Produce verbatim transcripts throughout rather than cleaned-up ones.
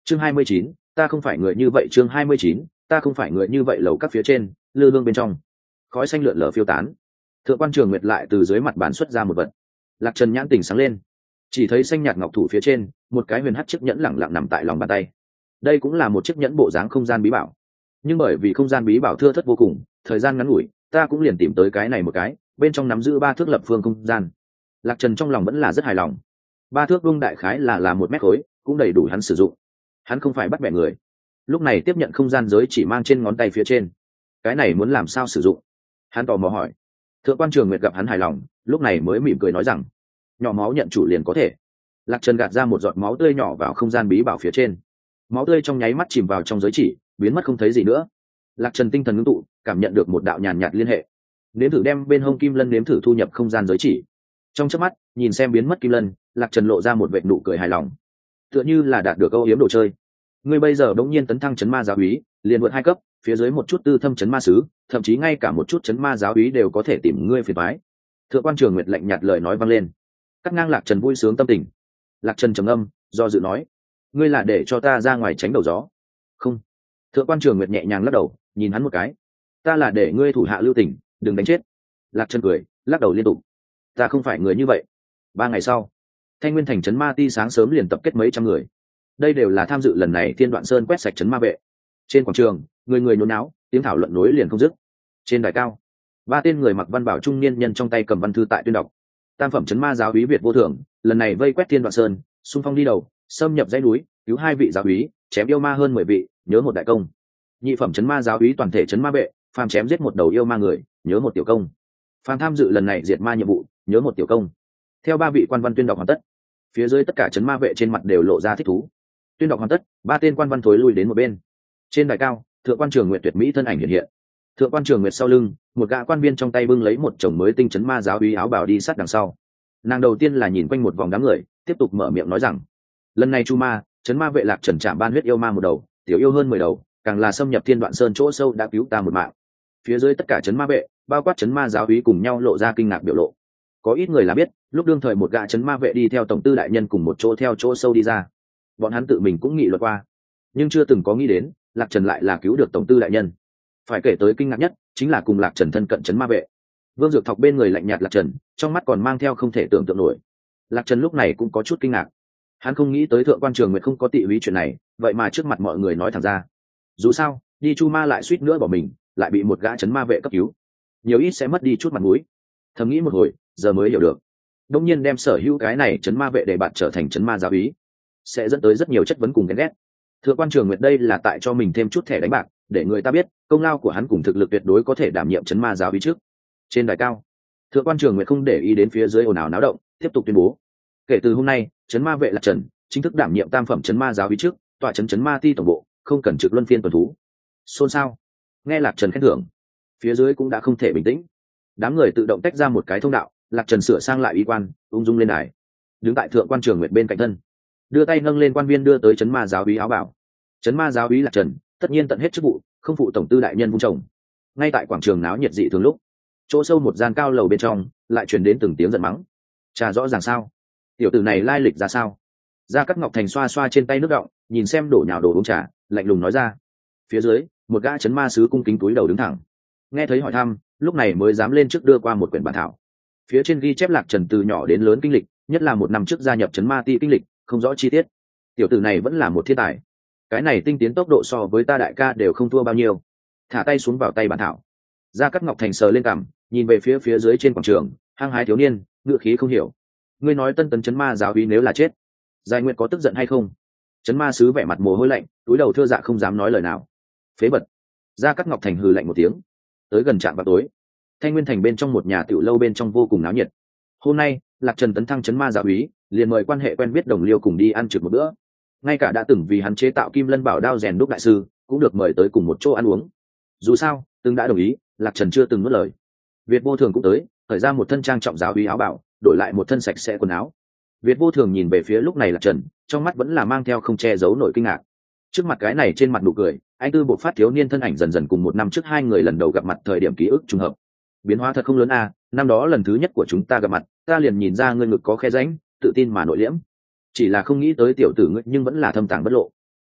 chương hai mươi chín, ta không phải người như vậy. chương hai mươi chín, ta không phải người như vậy. Lầu các phía trên, lư hương bên trong, khói xanh lượn lờ phiêu tán. Thượng quan Trường Nguyệt lại từ dưới mặt bàn xuất ra một vật. Lạc Trần nhãn tỉnh sáng lên, chỉ thấy xanh nhạt ngọc thủ phía trên một cái huyền hắc chiếc nhẫn lẳng lặng nằm tại lòng bàn tay. Đây cũng là một chiếc nhẫn bộ dáng không gian bí bảo, nhưng bởi vì không gian bí bảo thưa thất vô cùng, thời gian ngắn ngủi, ta cũng liền tìm tới cái này một cái, bên trong nắm giữ ba thước lập phương không gian. Lạc Trần trong lòng vẫn là rất hài lòng. Ba thước vuông đại khái là là một mét khối, cũng đầy đủ hắn sử dụng. Hắn không phải bắt bẻ người. Lúc này tiếp nhận không gian giới chỉ mang trên ngón tay phía trên. Cái này muốn làm sao sử dụng? Hắn tò mò hỏi. Thượng quan Trường Nguyệt gặp hắn hài lòng, lúc này mới mỉm cười nói rằng, nhỏ máu nhận chủ liền có thể. Lạc Trần gạt ra một giọt máu tươi nhỏ vào không gian bí bảo phía trên. Máu tươi trong nháy mắt chìm vào trong giới chỉ, biến mất không thấy gì nữa. Lạc Trần tinh thần ngưng tụ, cảm nhận được một đạo nhàn nhạt liên hệ. Nếm thử đem bên hông kim lân nếm thử thu nhập không gian giới chỉ. Trong chớp mắt, nhìn xem biến mất kim lân, Lạc Trần lộ ra một vệt nụ cười hài lòng, tựa như là đạt được âu yếm đồ chơi. Ngươi bây giờ đống nhiên tấn thăng chấn ma giáo úy, liền vượt hai cấp, phía dưới một chút tư thâm chấn ma sứ, thậm chí ngay cả một chút chấn ma giáo úy đều có thể tìm ngươi phiền toái. Thượng quan Trường Nguyệt lạnh nhạt lời nói vang lên, cắt ngang Lạc Trần vui sướng tâm tình. Lạc Trần trầm âm, do dự nói, ngươi là để cho ta ra ngoài tránh đầu gió? Không. Thượng quan Trường Nguyệt nhẹ nhàng lắc đầu, nhìn hắn một cái, ta là để ngươi thủ hạ lưu tình, đừng đánh chết. Lạc Trần cười, lắc đầu liên tục, ta không phải người như vậy. Ba ngày sau, Thanh Nguyên thành trấn ma ti sáng sớm liền tập kết mấy trăm người. Đây đều là tham dự lần này Thiên Đoạn Sơn quét sạch trấn ma vệ. Trên quảng trường, người người nhốn náo, tiếng thảo luận nối liền không dứt. Trên đài cao, ba tên người mặc văn bảo trung niên nhân trong tay cầm văn thư tại tuyên đọc. Tam phẩm trấn ma giáo úy Việt Vô Thường, lần này vây quét Thiên Đoạn Sơn, xung phong đi đầu, xâm nhập dãy núi, cứu hai vị giáo úy, chém yêu ma hơn mười vị, nhớ một đại công. Nhị phẩm trấn ma giáo úy toàn thể trấn ma vệ, phàm chém giết một đầu yêu ma người, nhớ một tiểu công. Phàm tham dự lần này diệt ma nhiệm vụ, nhớ một tiểu công. Theo ba vị quan văn tuyên đọc hoàn tất, phía dưới tất cả trấn ma vệ trên mặt đều lộ ra thích thú. Tuyên đọc hoàn tất, ba tên quan văn thối lui đến một bên. Trên đài cao, Thượng quan Trường Nguyệt tuyệt mỹ thân ảnh hiện hiện. Thượng quan Trường Nguyệt sau lưng, một gã quan viên trong tay bưng lấy một chồng mới tinh trấn ma giáo úy áo bào đi sát đằng sau. Nàng đầu tiên là nhìn quanh một vòng đám người, tiếp tục mở miệng nói rằng, lần này chu ma trấn ma vệ Lạc Trần chạm ban huyết yêu ma một đầu, tiểu yêu hơn mười đầu, càng là xâm nhập Thiên Đoạn Sơn chỗ sâu đã cứu ta một mạng. Phía dưới tất cả trấn ma vệ, bao quát trấn ma giáo úy cùng nhau lộ ra kinh ngạc biểu lộ. Có ít người là biết, lúc đương thời một gã trấn ma vệ đi theo tổng tư đại nhân cùng một chỗ theo chỗ sâu đi ra, bọn hắn tự mình cũng nghị luận qua, nhưng chưa từng có nghĩ đến Lạc Trần lại là cứu được tổng tư đại nhân. Phải kể tới kinh ngạc nhất chính là cùng Lạc Trần thân cận trấn ma vệ Vương Dược Thọc bên người lạnh nhạt Lạc Trần, trong mắt còn mang theo không thể tưởng tượng nổi. Lạc Trần lúc này cũng có chút kinh ngạc, hắn không nghĩ tới Thượng quan Trường Nguyệt không có tị húy chuyện này, vậy mà trước mặt mọi người nói thẳng ra. Dù sao đi chu ma lại suýt nữa bỏ mình, lại bị một gã trấn ma vệ cấp cứu, nhiều ít sẽ mất đi chút mặt mũi. Thầm nghĩ một hồi, giờ mới hiểu được, đông nhiên đem sở hữu cái này trấn ma vệ để bạn trở thành trấn ma giáo úy, sẽ dẫn tới rất nhiều chất vấn cùng ghen ghét. Thượng quan Trường Nguyệt đây là tại cho mình thêm chút thẻ đánh bạc, để người ta biết công lao của hắn cùng thực lực tuyệt đối có thể đảm nhiệm trấn ma giáo úy trước. Trên đài cao, Thượng quan Trường Nguyệt không để ý đến phía dưới ồn ào náo động, tiếp tục tuyên bố, kể từ hôm nay trấn ma vệ Lạc Trần chính thức đảm nhiệm tam phẩm trấn ma giáo úy trước, tọa trấn trấn ma ti tổng bộ, không cần trực luân phiên tuần thú. Xôn xao. Nghe Lạc Trần khen thưởng, phía dưới cũng đã không thể bình tĩnh, đám người tự động tách ra một cái thông đạo. Lạc Trần sửa sang lại y quan, ung dung lên đài, đứng tại Thượng quan Trường Nguyệt bên cạnh thân, đưa tay nâng lên quan viên đưa tới trấn ma giáo úy áo bảo. Trấn ma giáo úy Lạc Trần tất nhiên tận hết chức vụ, không phụ tổng tư đại nhân vung chồng. Ngay tại quảng trường náo nhiệt dị thường lúc, chỗ sâu một gian cao lầu bên trong lại truyền đến từng tiếng giận mắng. Trà rõ ràng sao? Tiểu tử này lai lịch ra sao? Gia Cát Ngọc Thành xoa xoa trên tay nước đọng, nhìn xem đổ nhào đổ uống trà, lạnh lùng nói ra. Phía dưới, một gã trấn ma sứ cung kính túi đầu đứng thẳng, nghe thấy hỏi thăm, lúc này mới dám lên trước đưa qua một quyển bản thảo. Phía trên ghi chép Lạc Trần từ nhỏ đến lớn kinh lịch, nhất là một năm trước gia nhập trấn ma ti kinh lịch, không rõ chi tiết. Tiểu tử này vẫn là một thiên tài, cái này tinh tiến tốc độ so với ta đại ca đều không thua bao nhiêu. Thả tay xuống vào tay bản thảo, Gia Cát Ngọc Thành sờ lên cằm, nhìn về phía phía dưới trên quảng trường, hăng hái thiếu niên, ngựa khí không hiểu. Ngươi nói tân tấn trấn ma giáo úy nếu là chết, Giai Nguyệt có tức giận hay không? Trấn ma sứ vẻ mặt mồ hôi lạnh, túi đầu thưa dạ không dám nói lời nào. Phế bật. Gia Cát Ngọc Thành hừ lạnh một tiếng. Tới gần trạm vào tối, Thanh Nguyên thành bên trong một nhà tiểu lâu bên trong vô cùng náo nhiệt. Hôm nay Lạc Trần tấn thăng trấn ma giáo úy, liền mời quan hệ quen biết đồng liêu cùng đi ăn trực một bữa. Ngay cả đã từng vì hắn chế tạo kim lân bảo đao rèn đúc đại sư cũng được mời tới cùng một chỗ ăn uống. Dù sao từng đã đồng ý, Lạc Trần chưa từng nuốt lời. Việt Vô Thường cũng tới, khởi ra một thân trang trọng giáo úy áo bảo, đổi lại một thân sạch sẽ quần áo. Việt Vô Thường nhìn về phía lúc này Lạc Trần, trong mắt vẫn là mang theo không che giấu nổi kinh ngạc. Trước mặt cái này trên mặt nụ cười, anh tư bộ phát thiếu niên thân ảnh dần dần cùng một năm trước hai người lần đầu gặp mặt thời điểm ký ức trùng hợp. Biến hóa thật không lớn à, năm đó lần thứ nhất của chúng ta gặp mặt, ta liền nhìn ra ngươi ngực có khe rãnh, tự tin mà nội liễm. Chỉ là không nghĩ tới tiểu tử ngươi nhưng vẫn là thâm tàng bất lộ.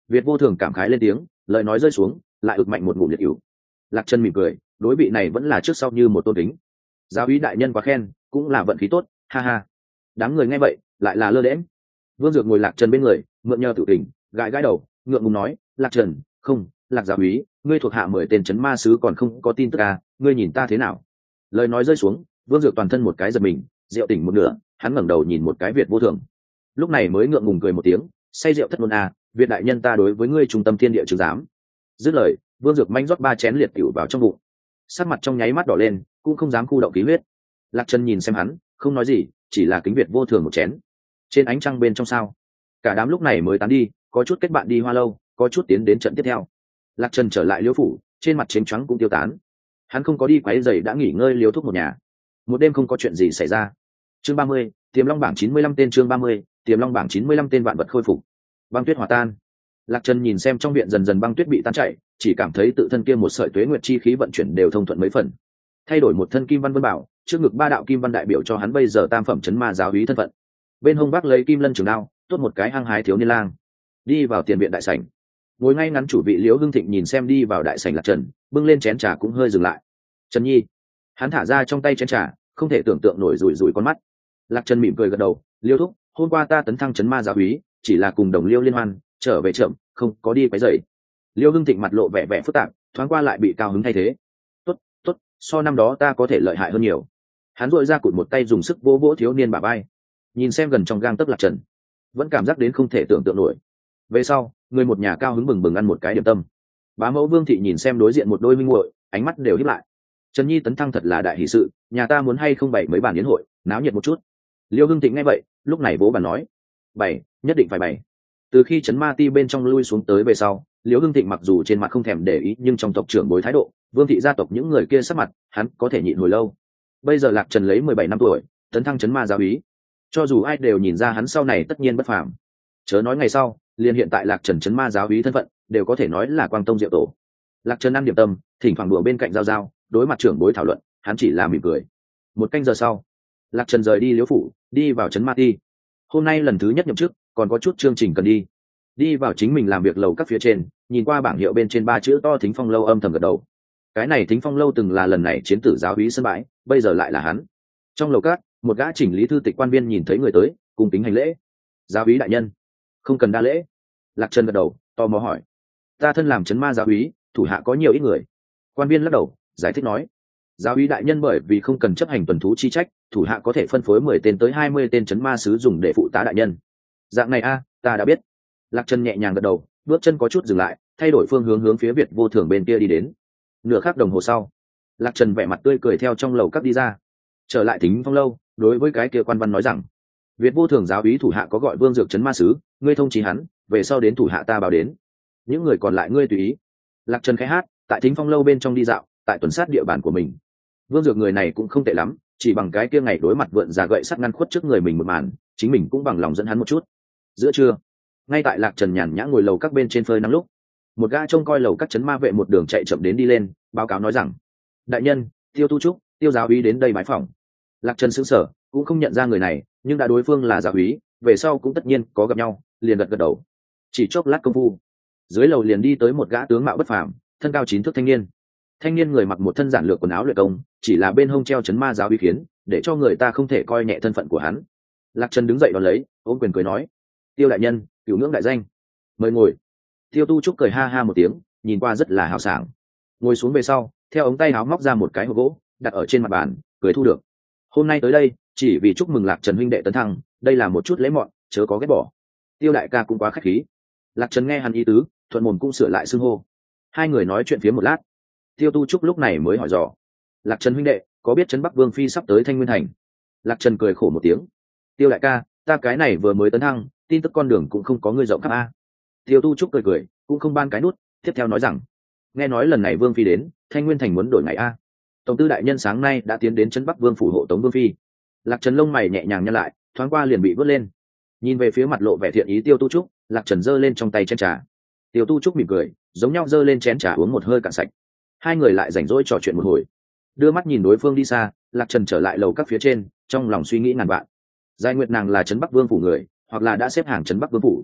Việt vô thường cảm khái lên tiếng, lời nói rơi xuống lại ực mạnh một ngụm liệt cửu. Lạc Trần mỉm cười, đối vị này vẫn là trước sau như một tôn kính. Giáo úy đại nhân quá khen, cũng là vận khí tốt, ha ha. Đám người nghe vậy lại là lơ đễm. Vương Dược ngồi Lạc Trần bên người, mượn nhờ tự tỉnh, gãi gãi đầu, ngượng ngùng nói, Lạc Trần, không, Lạc giáo úy, ngươi thuộc hạ mười tên chấn ma sứ còn không có tin tức à, ngươi nhìn ta thế nào? Lời nói rơi xuống, Vương Dược toàn thân một cái giật mình, rượu tỉnh một nửa, hắn ngẩng đầu nhìn một cái Việt vô thường, lúc này mới ngượng ngùng cười một tiếng, say rượu thất ngôn à, Việt đại nhân ta đối với ngươi trung tâm thiên địa chứng giám. Dứt lời, Vương Dược manh rót ba chén liệt cửu vào trong bụng, sắc mặt trong nháy mắt đỏ lên, cũng không dám khu động khí huyết. Lạc Trần nhìn xem hắn, không nói gì, chỉ là kính Việt vô thường một chén. Trên ánh trăng bên trong sao, cả đám lúc này mới tán đi, có chút kết bạn đi hoa lâu, có chút tiến đến trận tiếp theo. Lạc Trần trở lại Liễu phủ, trên mặt chênh choáng cũng tiêu tán. Hắn không có đi quấy rầy đã nghỉ ngơi Liễu Thúc một nhà. Một đêm không có chuyện gì xảy ra. Chương ba mươi, Tiềm Long bảng chín mươi lăm tên chương ba mươi, Tiềm Long bảng chín mươi lăm tên vạn vật khôi phục. Băng tuyết hòa tan. Lạc Trần nhìn xem trong viện dần dần băng tuyết bị tan chảy, chỉ cảm thấy tự thân kia một sợi tuế nguyệt chi khí vận chuyển đều thông thuận mấy phần. Thay đổi một thân kim văn vân bảo, trước ngực ba đạo kim văn đại biểu cho hắn bây giờ tam phẩm chấn ma giáo úy thân phận. Bên hông vác lấy kim lân trường đao, tốt một cái hăng hái thiếu niên lang. Đi vào tiền viện đại sảnh. Ngồi ngay ngắn chủ vị Liễu Hưng Thịnh nhìn xem đi vào đại sảnh Lạc Trần, bưng lên chén trà cũng hơi dừng lại. Trần Nhi, hắn thả ra trong tay chén trà, không thể tưởng tượng nổi rủi rủi con mắt. Lạc Trần mỉm cười gật đầu, Liêu thúc, hôm qua ta tấn thăng chấn ma giáo úy, chỉ là cùng đồng Liêu liên hoan, trở về chậm, không có đi quấy rầy. Liêu Hưng Thịnh mặt lộ vẻ vẻ phức tạp, thoáng qua lại bị cao hứng thay thế. Tốt, tốt, so năm đó ta có thể lợi hại hơn nhiều. Hắn rũi ra cụt một tay dùng sức vỗ vỗ thiếu niên bả vai, nhìn xem gần trong gang tấc Lạc Trần, vẫn cảm giác đến không thể tưởng tượng nổi. Về sau, người một nhà cao hứng bừng bừng ăn một cái điểm tâm. Bá mẫu Vương thị nhìn xem đối diện một đôi minh muội, ánh mắt đều híp lại. Trần Nhi tấn thăng thật là đại hỷ sự, nhà ta muốn hay không bày mấy bàn yến hội, náo nhiệt một chút. Liêu Hưng Thịnh nghe vậy, lúc này bố bà nói, bày, nhất định phải bày. Từ khi chấn ma ti bên trong lui xuống tới về sau, Liêu Hưng Thịnh mặc dù trên mặt không thèm để ý, nhưng trong tộc trưởng bối thái độ, Vương thị gia tộc những người kia sắc mặt, hắn có thể nhịn hồi lâu. Bây giờ Lạc Trần lấy mười bảy năm tuổi, tấn thăng chấn ma giáo úy, cho dù ai đều nhìn ra hắn sau này tất nhiên bất phàm. Chớ nói ngày sau, liền hiện tại Lạc Trần chấn ma giáo úy thân phận, đều có thể nói là quang tông diệu tổ. Lạc Trần ăn điểm tâm, thỉnh thoảng đùa bên cạnh giao giao, đối mặt trưởng bối thảo luận, hắn chỉ là mỉm cười. Một canh giờ sau, Lạc Trần rời đi Liễu phủ, đi vào trấn ma ti. Hôm nay lần thứ nhất nhậm chức, còn có chút chương trình cần đi. Đi vào chính mình làm việc lầu các phía trên, nhìn qua bảng hiệu bên trên ba chữ to Thính Phong lâu, âm thầm gật đầu. Cái này Thính Phong lâu từng là lần này chiến tử giáo úy sân bãi, bây giờ lại là hắn. Trong lầu các, một gã chỉnh lý thư tịch quan viên nhìn thấy người tới, cùng kính hành lễ. Giáo úy đại nhân, không cần đa lễ. Lạc Trần gật đầu, tò mò hỏi, ta thân làm trấn ma giáo úy, thủ hạ có nhiều ít người. Quan viên lắc đầu, giải thích nói, giáo úy đại nhân bởi vì không cần chấp hành tuần thú chi trách, thủ hạ có thể phân phối mười tên tới hai mươi tên trấn ma sứ dùng để phụ tá đại nhân. Dạng này a, ta đã biết. Lạc Trần nhẹ nhàng gật đầu, bước chân có chút dừng lại, thay đổi phương hướng hướng phía Việt vô thường bên kia đi đến. Nửa khắc đồng hồ sau, Lạc Trần vẻ mặt tươi cười theo trong lầu các đi ra, trở lại Thính Phong lâu, đối với cái kia quan văn nói rằng, Việt vô thường giáo úy thủ hạ có gọi Vương Dược trấn ma sứ, ngươi thông chí hắn, về sau đến thủ hạ ta báo đến. Những người còn lại ngươi tùy ý. Lạc Trần khẽ hát, tại Thính Phong lâu bên trong đi dạo, tại tuần sát địa bàn của mình. Vương Dược người này cũng không tệ lắm, chỉ bằng cái kia ngày đối mặt vượn già gậy sắt ngăn khuất trước người mình một màn, chính mình cũng bằng lòng dẫn hắn một chút. Giữa trưa, ngay tại Lạc Trần nhàn nhã ngồi lầu các bên trên phơi nắng lúc, một gã trông coi lầu các trấn ma vệ một đường chạy chậm đến đi lên, báo cáo nói rằng, đại nhân, Tiêu Tu Trúc, Tiêu giáo úy đến đây bái phỏng. Lạc Trần sững sờ, cũng không nhận ra người này, nhưng đã đối phương là giáo úy, về sau cũng tất nhiên có gặp nhau, liền gật gật đầu. Chỉ chốc lát công phu, dưới lầu liền đi tới một gã tướng mạo bất phàm, thân cao chín thước thanh niên. Thanh niên người mặc một thân giản lược quần áo luyện công, chỉ là bên hông treo chấn ma giáo uy khiến, để cho người ta không thể coi nhẹ thân phận của hắn. Lạc Trần đứng dậy đón lấy, ôm quyền cười nói, Tiêu đại nhân, cửu ngưỡng đại danh, mời ngồi. Tiêu Tu Trúc cười ha ha một tiếng, nhìn qua rất là hào sảng. Ngồi xuống về sau, theo ống tay áo móc ra một cái hộp gỗ, đặt ở trên mặt bàn, cười thu được. Hôm nay tới đây, chỉ vì chúc mừng Lạc Trần huynh đệ tấn thăng, đây là một chút lễ mọn, chớ có ghét bỏ. Tiêu đại ca cũng quá khách khí. Lạc Trần nghe hắn ý tứ, thuận mồm cũng sửa lại xưng hô. Hai người nói chuyện phía một lát, Tiêu Tu Trúc lúc này mới hỏi dò, Lạc Trần huynh đệ, có biết trấn Bắc Vương phi sắp tới Thanh Nguyên thành? Lạc Trần cười khổ một tiếng, Tiêu đại ca, ta cái này vừa mới tấn thăng, tin tức con đường cũng không có người rộng khắp a. Tiêu Tu Trúc cười cười, cũng không ban cái nút, tiếp theo nói rằng, nghe nói lần này Vương phi đến Thanh Nguyên thành muốn đổi ngày a. Tổng tư đại nhân sáng nay đã tiến đến trấn Bắc Vương phủ hộ tống Vương phi. Lạc Trần lông mày nhẹ nhàng nhăn lại, thoáng qua liền bị vớt lên. Nhìn về phía mặt lộ vẻ thiện ý Tiêu Tu Trúc, Lạc Trần giơ lên trong tay chén trà. Tiêu Tu Trúc mỉm cười, giống nhau giơ lên chén trà uống một hơi cạn sạch. Hai người lại rảnh rỗi trò chuyện một hồi, đưa mắt nhìn đối phương đi xa. Lạc Trần trở lại lầu các phía trên, trong lòng suy nghĩ ngàn vạn. Giai Nguyệt nàng là trấn Bắc Vương phủ người, hoặc là đã xếp hàng trấn Bắc Vương phủ.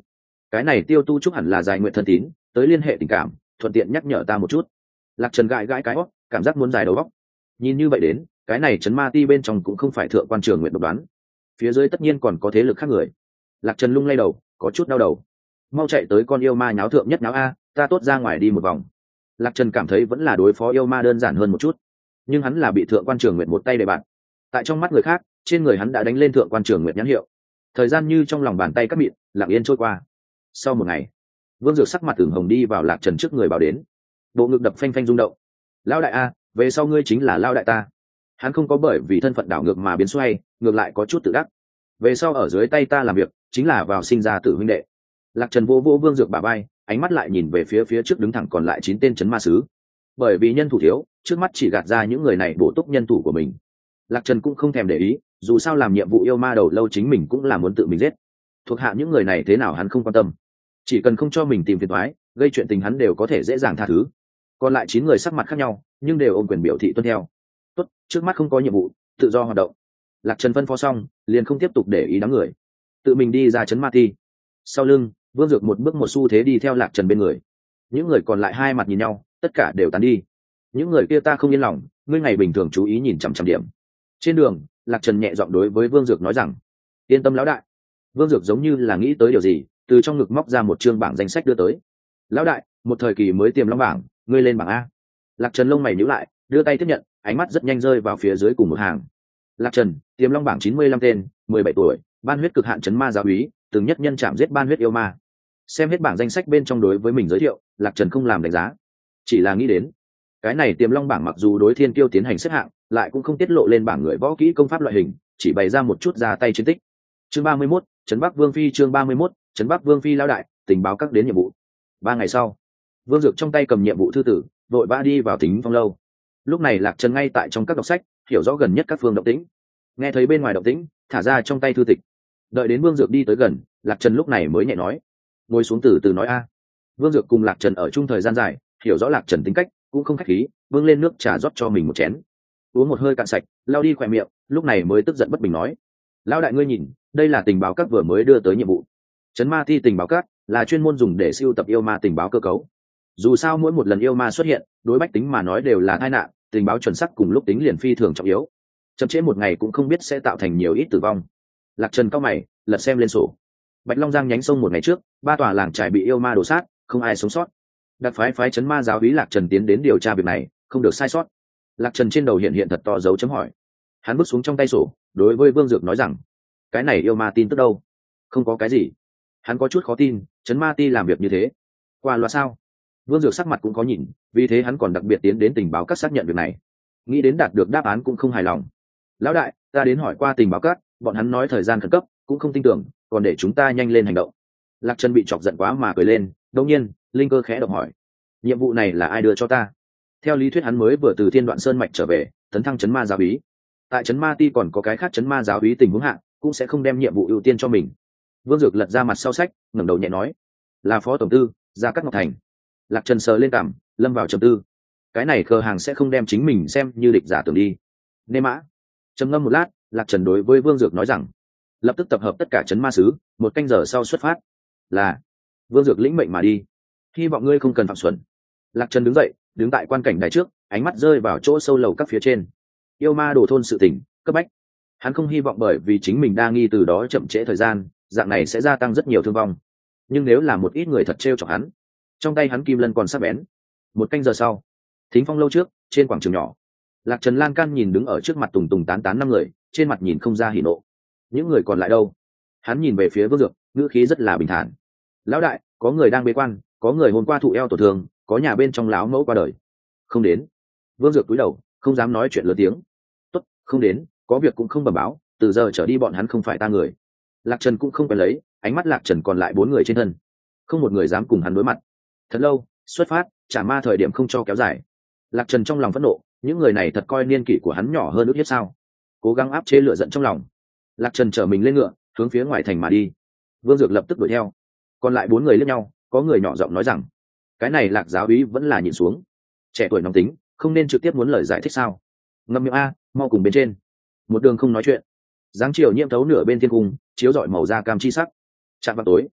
cái này Tiêu Tu Trúc hẳn là dài nguyện thân tín tới liên hệ tình cảm, thuận tiện nhắc nhở ta một chút. Lạc Trần gãi gãi cái óc, cảm giác muốn dài đầu óc. Nhìn như vậy đến, cái này Trấn Ma Ti bên trong cũng không phải Thượng Quan Trường Nguyện độc đoán, phía dưới tất nhiên còn có thế lực khác người. Lạc Trần lung lay đầu, có chút đau đầu. Mau chạy tới con yêu ma nháo thượng nhất nháo a, ta tốt ra ngoài đi một vòng. Lạc Trần cảm thấy vẫn là đối phó yêu ma đơn giản hơn một chút, nhưng hắn là bị Thượng Quan Trường Nguyện một tay đè bạn. Tại trong mắt người khác, trên người hắn đã đánh lên Thượng Quan Trường Nguyện nhãn hiệu. Thời gian như trong lòng bàn tay cắt mịn, lặng yên trôi qua. Sau một ngày, Vương Dược sắc mặt ửng hồng đi vào Lạc Trần trước người bảo đến, bộ ngực đập phanh phanh rung động. Lão đại a, về sau ngươi chính là lão đại ta. Hắn không có bởi vì thân phận đảo ngược mà biến xoay, ngược lại có chút tự đắc. Về sau ở dưới tay ta làm việc, chính là vào sinh ra tử huynh đệ. Lạc Trần vô vô Vương Dược bả vai, ánh mắt lại nhìn về phía phía trước đứng thẳng còn lại chín tên trấn ma sứ. Bởi vì nhân thủ thiếu, trước mắt chỉ gạt ra những người này bổ túc nhân thủ của mình. Lạc Trần cũng không thèm để ý, dù sao làm nhiệm vụ yêu ma đầu lâu chính mình cũng là muốn tự mình giết. Thuộc hạ những người này thế nào hắn không quan tâm, chỉ cần không cho mình tìm phiền toái, gây chuyện tình hắn đều có thể dễ dàng tha thứ. Còn lại chín người sắc mặt khác nhau, nhưng đều ôm quyền biểu thị tuân theo. Tốt, trước mắt không có nhiệm vụ, tự do hoạt động. Lạc Trần phân phó xong, liền không tiếp tục để ý đám người, tự mình đi ra Trấn Ma Ti. Sau lưng, Vương Dược một bước một xu thế đi theo Lạc Trần bên người. Những người còn lại hai mặt nhìn nhau, tất cả đều tán đi. Những người kia ta không yên lòng, ngươi ngày bình thường chú ý nhìn chằm chằm điểm. Trên đường, Lạc Trần nhẹ giọng đối với Vương Dược nói rằng, yên tâm lão đại. Vương Dược giống như là nghĩ tới điều gì, từ trong ngực móc ra một chương bảng danh sách đưa tới. Lão đại, một thời kỳ mới tiềm long bảng, ngươi lên bảng a. Lạc Trần lông mày nhíu lại, đưa tay tiếp nhận, ánh mắt rất nhanh rơi vào phía dưới cùng một hàng. Lạc Trần, tiềm long bảng chín mươi lăm tên, mười bảy tuổi, ban huyết cực hạn trấn ma giáo úy, từng nhất nhân chạm giết ban huyết yêu ma. Xem hết bảng danh sách bên trong đối với mình giới thiệu, Lạc Trần không làm đánh giá, chỉ là nghĩ đến cái này tiềm long bảng mặc dù đối thiên kiêu tiến hành xếp hạng, lại cũng không tiết lộ lên bảng người võ kỹ công pháp loại hình, chỉ bày ra một chút ra tay chiến tích. Chương ba mươi mốt, Trấn Bắc Vương Phi. Chương ba mươi mốt, Trấn Bắc Vương Phi lão đại, tình báo các đến nhiệm vụ. Ba ngày sau, Vương Dược trong tay cầm nhiệm vụ thư tử, vội vã đi vào Tính Phong lâu. Lúc này Lạc Trần ngay tại trong các đọc sách, hiểu rõ gần nhất các phương động tĩnh. Nghe thấy bên ngoài động tĩnh, thả ra trong tay thư tịch. Đợi đến Vương Dược đi tới gần, Lạc Trần lúc này mới nhẹ nói, ngồi xuống từ từ nói a. Vương Dược cùng Lạc Trần ở chung thời gian dài, hiểu rõ Lạc Trần tính cách, cũng không khách khí, vương lên nước trà rót cho mình một chén, uống một hơi cạn sạch, lao đi khỏe miệng, lúc này mới tức giận bất bình nói, lão đại ngươi nhìn, đây là tình báo các vừa mới đưa tới nhiệm vụ. Trấn Ma Ti tình báo các là chuyên môn dùng để siêu tập yêu ma tình báo cơ cấu. Dù sao mỗi một lần yêu ma xuất hiện, đối bách tính mà nói đều là tai nạn, tình báo chuẩn xác cùng lúc tính liền phi thường trọng yếu. Chậm trễ một ngày cũng không biết sẽ tạo thành nhiều ít tử vong. Lạc Trần cao mày, lật xem lên sổ. Bạch Long Giang nhánh sông một ngày trước, ba tòa làng trại bị yêu ma đổ sát, không ai sống sót. Đặc phái phái Trấn Ma giáo úy Lạc Trần tiến đến điều tra việc này, không được sai sót. Lạc Trần trên đầu hiện hiện thật to dấu chấm hỏi. Hắn bước xuống trong tay sổ, đối với Vương Dược nói rằng, cái này yêu ma tin tức đâu? Không có cái gì. Hắn có chút khó tin, Trấn Ma Ti làm việc như thế, qua loa sao? Vương Dược sắc mặt cũng có nhìn, vì thế hắn còn đặc biệt tiến đến tình báo các xác nhận việc này. Nghĩ đến đạt được đáp án cũng không hài lòng. Lão đại, ta đến hỏi qua tình báo các, bọn hắn nói thời gian khẩn cấp, cũng không tin tưởng, còn để chúng ta nhanh lên hành động. Lạc Trần bị chọc giận quá mà cười lên, đột nhiên, linh cơ khẽ động hỏi, nhiệm vụ này là ai đưa cho ta? Theo lý thuyết hắn mới vừa từ Thiên Đoạn Sơn mạch trở về, tấn thăng Trấn Ma giáo úy. Tại Trấn Ma Ti còn có cái khác Trấn Ma giáo úy tình huống hạ, cũng sẽ không đem nhiệm vụ ưu tiên cho mình. Vương Dược lật ra mặt sau sách, ngẩng đầu nhẹ nói, là phó tổng tư Gia Cát Ngọc Thành. Lạc Trần sờ lên cằm, lâm vào trầm tư. Cái này khờ hàng sẽ không đem chính mình xem như địch giả tưởng đi. Nê mã. Trầm ngâm một lát, Lạc Trần đối với Vương Dược nói rằng, lập tức tập hợp tất cả Trấn Ma sứ, một canh giờ sau xuất phát. Là. Vương Dược lĩnh mệnh mà đi. Hy vọng ngươi không cần phạm xuẩn. Lạc Trần đứng dậy, đứng tại quan cảnh đài trước, ánh mắt rơi vào chỗ sâu lầu các phía trên. Yêu ma đổ thôn sự tình cấp bách. Hắn không hy vọng bởi vì chính mình đa nghi từ đó chậm trễ thời gian, dạng này sẽ gia tăng rất nhiều thương vong. Nhưng nếu là một ít người thật trêu chọc hắn, trong tay hắn kim lân còn sắc bén. Một canh giờ sau, Thính Phong lâu trước, trên quảng trường nhỏ, Lạc Trần lan can nhìn đứng ở trước mặt tùng tùng tán tán năm người, trên mặt nhìn không ra hỉ nộ. Những người còn lại đâu? Hắn nhìn về phía Vương Dược, ngữ khí rất là bình thản. Lão đại, có người đang bế quan, có người hôm qua thụ eo tổn thương, có nhà bên trong láo mẫu qua đời. Không đến. Vương Dược cúi đầu, không dám nói chuyện lớn tiếng. Tốt, không đến, có việc cũng không bẩm báo, từ giờ trở đi bọn hắn không phải ta người. Lạc Trần cũng không phải lấy, ánh mắt Lạc Trần còn lại bốn người trên thân, không một người dám cùng hắn đối mặt. Thật lâu, xuất phát, trả ma thời điểm không cho kéo dài. Lạc Trần trong lòng phẫn nộ, những người này thật coi niên kỷ của hắn nhỏ hơn ước hiếp sao? Cố gắng áp chế lửa giận trong lòng. Lạc Trần trở mình lên ngựa, hướng phía ngoài thành mà đi. Vương Dược lập tức đuổi theo. Còn lại bốn người liếc nhau, có người nhỏ giọng nói rằng, cái này Lạc giáo úy vẫn là nhịn xuống, trẻ tuổi nóng tính, không nên trực tiếp muốn lời giải thích sao? Ngậm miệng a, mau cùng bên trên. Một đường không nói chuyện. Giáng chiều nhiễm thấu nửa bên thiên cung, chiếu rọi màu da cam chi sắc. Chạm vào tối,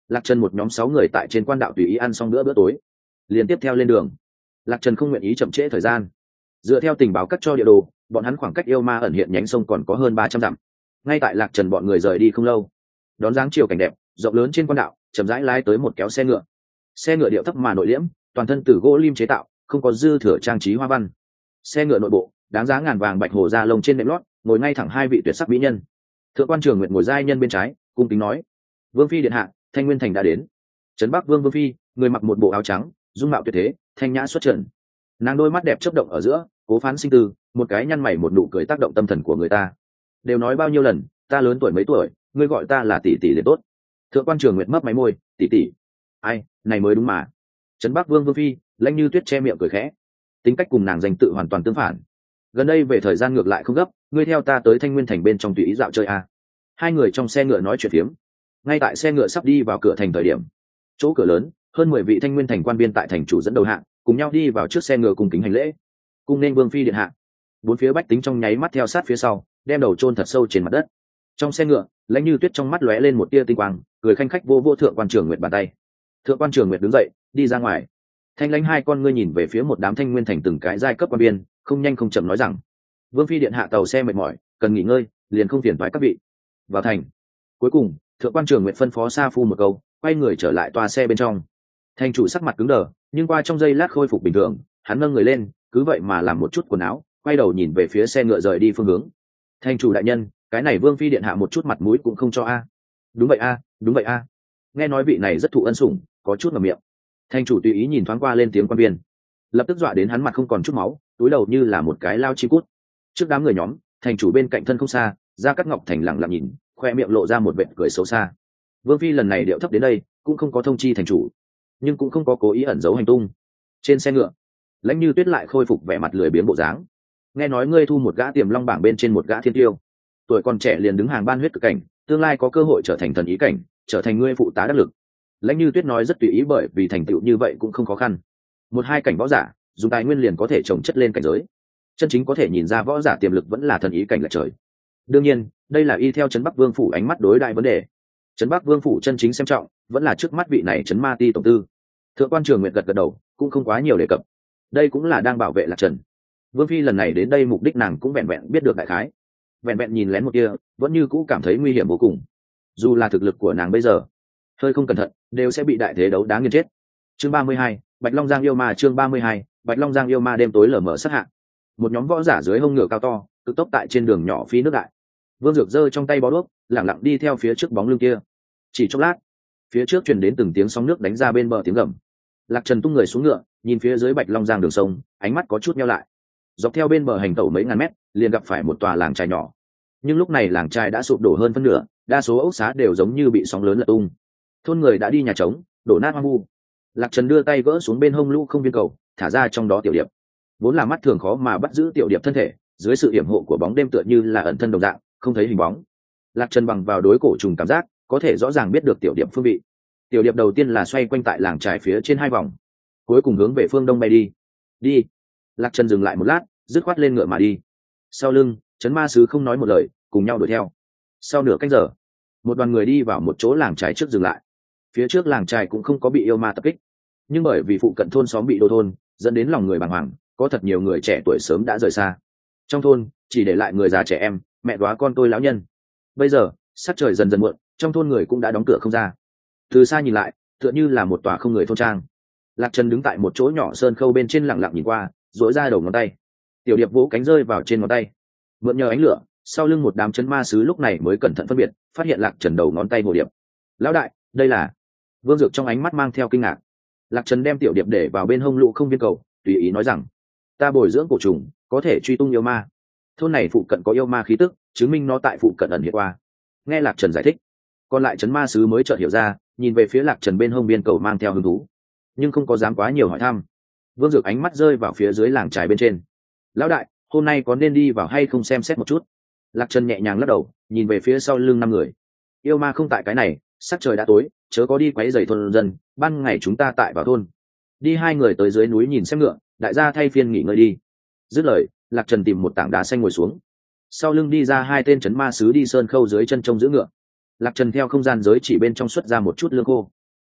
Lạc Trần một nhóm sáu người tại trên quan đạo tùy ý ăn xong bữa bữa tối, liền tiếp theo lên đường. Lạc Trần không nguyện ý chậm trễ thời gian, dựa theo tình báo cắt cho địa đồ, bọn hắn khoảng cách yêu ma ẩn hiện nhánh sông còn có hơn ba trăm dặm. Ngay tại Lạc Trần bọn người rời đi không lâu, đón dáng chiều cảnh đẹp rộng lớn trên quan đạo chậm rãi lái tới một kéo xe ngựa. Xe ngựa điệu thấp mà nội liễm, toàn thân từ gỗ lim chế tạo, không có dư thừa trang trí hoa văn. Xe ngựa nội bộ đáng giá ngàn vàng bạch hồ da lông trên nệm lót, ngồi ngay thẳng hai vị tuyệt sắc mỹ nhân. Thượng quan Trường Nguyệt ngồi giai nhân bên trái, cung kính nói: Vương phi điện hạ, Thanh Nguyên thành đã đến. Trấn Bắc Vương Vương phi, người mặc một bộ áo trắng, dung mạo tuyệt thế, thanh nhã xuất trần. Nàng đôi mắt đẹp chớp động ở giữa, cố phán sinh tư, một cái nhăn mày một nụ cười tác động tâm thần của người ta. Đều nói bao nhiêu lần, ta lớn tuổi mấy tuổi, ngươi gọi ta là tỷ tỷ liền tốt. Thượng quan Trường Nguyệt mấp máy môi, tỷ tỷ. Ai, này mới đúng mà. Trấn Bắc Vương Vương phi, lãnh như tuyết che miệng cười khẽ. Tính cách cùng nàng danh tự hoàn toàn tương phản. Gần đây về thời gian ngược lại không gấp, ngươi theo ta tới Thanh Nguyên thành bên trong tùy ý dạo chơi a. Hai người trong xe ngựa nói chuyện phiếm. Ngay tại xe ngựa sắp đi vào cửa thành thời điểm, chỗ cửa lớn, hơn mười vị Thanh Nguyên thành quan viên tại thành chủ dẫn đầu hạng, cùng nhau đi vào trước xe ngựa cùng kính hành lễ. Cung nên Vương phi điện hạ. Bốn phía bách tính trong nháy mắt theo sát phía sau, đem đầu chôn thật sâu trên mặt đất. Trong xe ngựa, lãnh như tuyết trong mắt lóe lên một tia tinh quang, cười khanh khách vô vô thượng quan Trường Nguyệt bàn tay. Thượng quan Trường Nguyệt đứng dậy, đi ra ngoài. Thanh lãnh hai con ngươi nhìn về phía một đám Thanh Nguyên thành từng cái giai cấp quan viên, không nhanh không chậm nói rằng: Vương phi điện hạ tàu xe mệt mỏi, cần nghỉ ngơi, liền không phiền toái các vị. Vào thành. Cuối cùng, thượng quan Trường Nguyệt phân phó Sa Phu một câu, quay người trở lại toa xe bên trong. Thành chủ sắc mặt cứng đờ, nhưng qua trong giây lát khôi phục bình thường, hắn nâng người lên, cứ vậy mà làm một chút quần áo, quay đầu nhìn về phía xe ngựa rời đi phương hướng. Thành chủ đại nhân, cái này Vương phi điện hạ một chút mặt mũi cũng không cho a. Đúng vậy a, đúng vậy a. Nghe nói vị này rất thụ ân sủng, có chút ngậm miệng. Thành chủ tùy ý nhìn thoáng qua lên tiếng quan viên, lập tức dọa đến hắn mặt không còn chút máu, túi đầu như là một cái lao chi cút. Trước đám người nhóm, thành chủ bên cạnh thân không xa, Gia Cát Ngọc Thành lặng lặng nhìn, khoe miệng lộ ra một vệt cười xấu xa. Vương phi lần này điệu thấp đến đây, cũng không có thông chi thành chủ, nhưng cũng không có cố ý ẩn giấu hành tung. Trên xe ngựa, lãnh như tuyết lại khôi phục vẻ mặt lười biếng bộ dáng. Nghe nói ngươi thu một gã tiềm long bảng bên trên một gã thiên tiêu, tuổi còn trẻ liền đứng hàng ban huyết cực cảnh, tương lai có cơ hội trở thành thần ý cảnh, trở thành ngươi phụ tá đắc lực. Lãnh như tuyết nói rất tùy ý, bởi vì thành tựu như vậy cũng không khó khăn. Một hai cảnh võ giả, dùng tài nguyên liền có thể trồng chất lên cảnh giới. Chân chính có thể nhìn ra võ giả tiềm lực vẫn là thần ý cảnh lệch trời. Đương nhiên, đây là y theo Trấn Bắc Vương phủ ánh mắt đối đại vấn đề. Trấn Bắc Vương phủ chân chính xem trọng, vẫn là trước mắt vị này Trấn Ma Ti tổng tư. Thượng quan Trường Nguyệt gật gật đầu, cũng không quá nhiều đề cập. Đây cũng là đang bảo vệ Lạc Trần. Vương phi lần này đến đây mục đích nàng cũng vẹn vẹn biết được đại khái. Vẹn vẹn nhìn lén một kia, vẫn như cũ cảm thấy nguy hiểm vô cùng. Dù là thực lực của nàng bây giờ, hơi không cẩn thận, đều sẽ bị đại thế đấu đá nghiền chết. Chương ba mươi hai, Bạch Long Giang yêu ma. Chương ba mươi hai, Bạch Long Giang yêu ma. Đêm tối lờ mờ sát hạ, một nhóm võ giả dưới hông ngựa cao to, cực tốc tại trên đường nhỏ phi nước đại. Vương Dược giơ trong tay bó đuốc, lẳng lặng đi theo phía trước bóng lưng kia. Chỉ chốc lát, phía trước truyền đến từng tiếng sóng nước đánh ra bên bờ tiếng gầm. Lạc Trần tung người xuống ngựa, nhìn phía dưới Bạch Long Giang đường sông, ánh mắt có chút nheo lại. Dọc theo bên bờ hành tẩu mấy ngàn mét, liền gặp phải một tòa làng trài nhỏ. Nhưng lúc này làng trài đã sụp đổ hơn phân nửa, đa số ốc xá đều giống như bị sóng lớn lật tung. Thôn người đã đi nhà trống, đổ nát hoang vu. Lạc Trần đưa tay gỡ xuống bên hông lũ không viên cầu, thả ra trong đó tiểu điệp. Vốn là mắt thường khó mà bắt giữ tiểu điệp thân thể, dưới sự hiểm hộ của bóng đêm tựa như là ẩn thân đồng dạng, không thấy hình bóng. Lạc Trần bằng vào đối cổ trùng cảm giác, có thể rõ ràng biết được tiểu điệp phương vị. Tiểu điệp đầu tiên là xoay quanh tại làng trài phía trên hai vòng, cuối cùng hướng về phương đông bay đi. Đi. Lạc Trần dừng lại một lát, dứt khoát lên ngựa mà đi. Sau lưng, Trấn Ma Sứ không nói một lời, cùng nhau đuổi theo. Sau nửa canh giờ, một đoàn người đi vào một chỗ làng trài trước dừng lại. Phía trước làng trài cũng không có bị yêu ma tập kích, nhưng bởi vì phụ cận thôn xóm bị đô thôn, dẫn đến lòng người bàng hoàng, có thật nhiều người trẻ tuổi sớm đã rời xa. Trong thôn chỉ để lại người già trẻ em, mẹ đóa con tôi lão nhân. Bây giờ sắc trời dần dần muộn, trong thôn người cũng đã đóng cửa không ra. Từ xa nhìn lại, tựa như là một tòa không người thôn trang. Lạc Trần đứng tại một chỗ nhỏ sơn khâu bên trên, lặng lặng nhìn qua, duỗi ra đầu ngón tay. Tiểu điệp vỗ cánh rơi vào trên ngón tay, mượn nhờ ánh lửa, sau lưng một đám Trấn Ma Sứ lúc này mới cẩn thận phân biệt, phát hiện Lạc Trần đầu ngón tay hồ điệp. Lão đại, đây là... Vương Dược trong ánh mắt mang theo kinh ngạc. Lạc Trần đem tiểu điệp để vào bên hông lũ không viên cầu, tùy ý nói rằng: ta bồi dưỡng cổ trùng, có thể truy tung yêu ma. Thôn này phụ cận có yêu ma khí tức, chứng minh nó tại phụ cận ẩn hiện qua. Nghe Lạc Trần giải thích, còn lại Trấn Ma Sứ mới chợt hiểu ra, nhìn về phía Lạc Trần bên hông viên cầu mang theo hứng thú, nhưng không có dám quá nhiều hỏi thăm. Vương Dược ánh mắt rơi vào phía dưới làng trài bên trên. Lão đại, hôm nay có nên đi vào hay không xem xét một chút? Lạc Trần nhẹ nhàng lắc đầu, nhìn về phía sau lưng năm người. Yêu ma không tại cái này, sắc trời đã tối, chớ có đi quấy rầy thôn dân, ban ngày chúng ta tại vào thôn. Đi. Hai người tới dưới núi nhìn xem ngựa, đại gia thay phiên nghỉ ngơi đi. Dứt lời, Lạc Trần tìm một tảng đá xanh ngồi xuống. Sau lưng đi ra hai tên Trấn Ma Sứ đi sơn khâu dưới chân trông giữ ngựa. Lạc Trần theo không gian giới chỉ bên trong xuất ra một chút lương khô,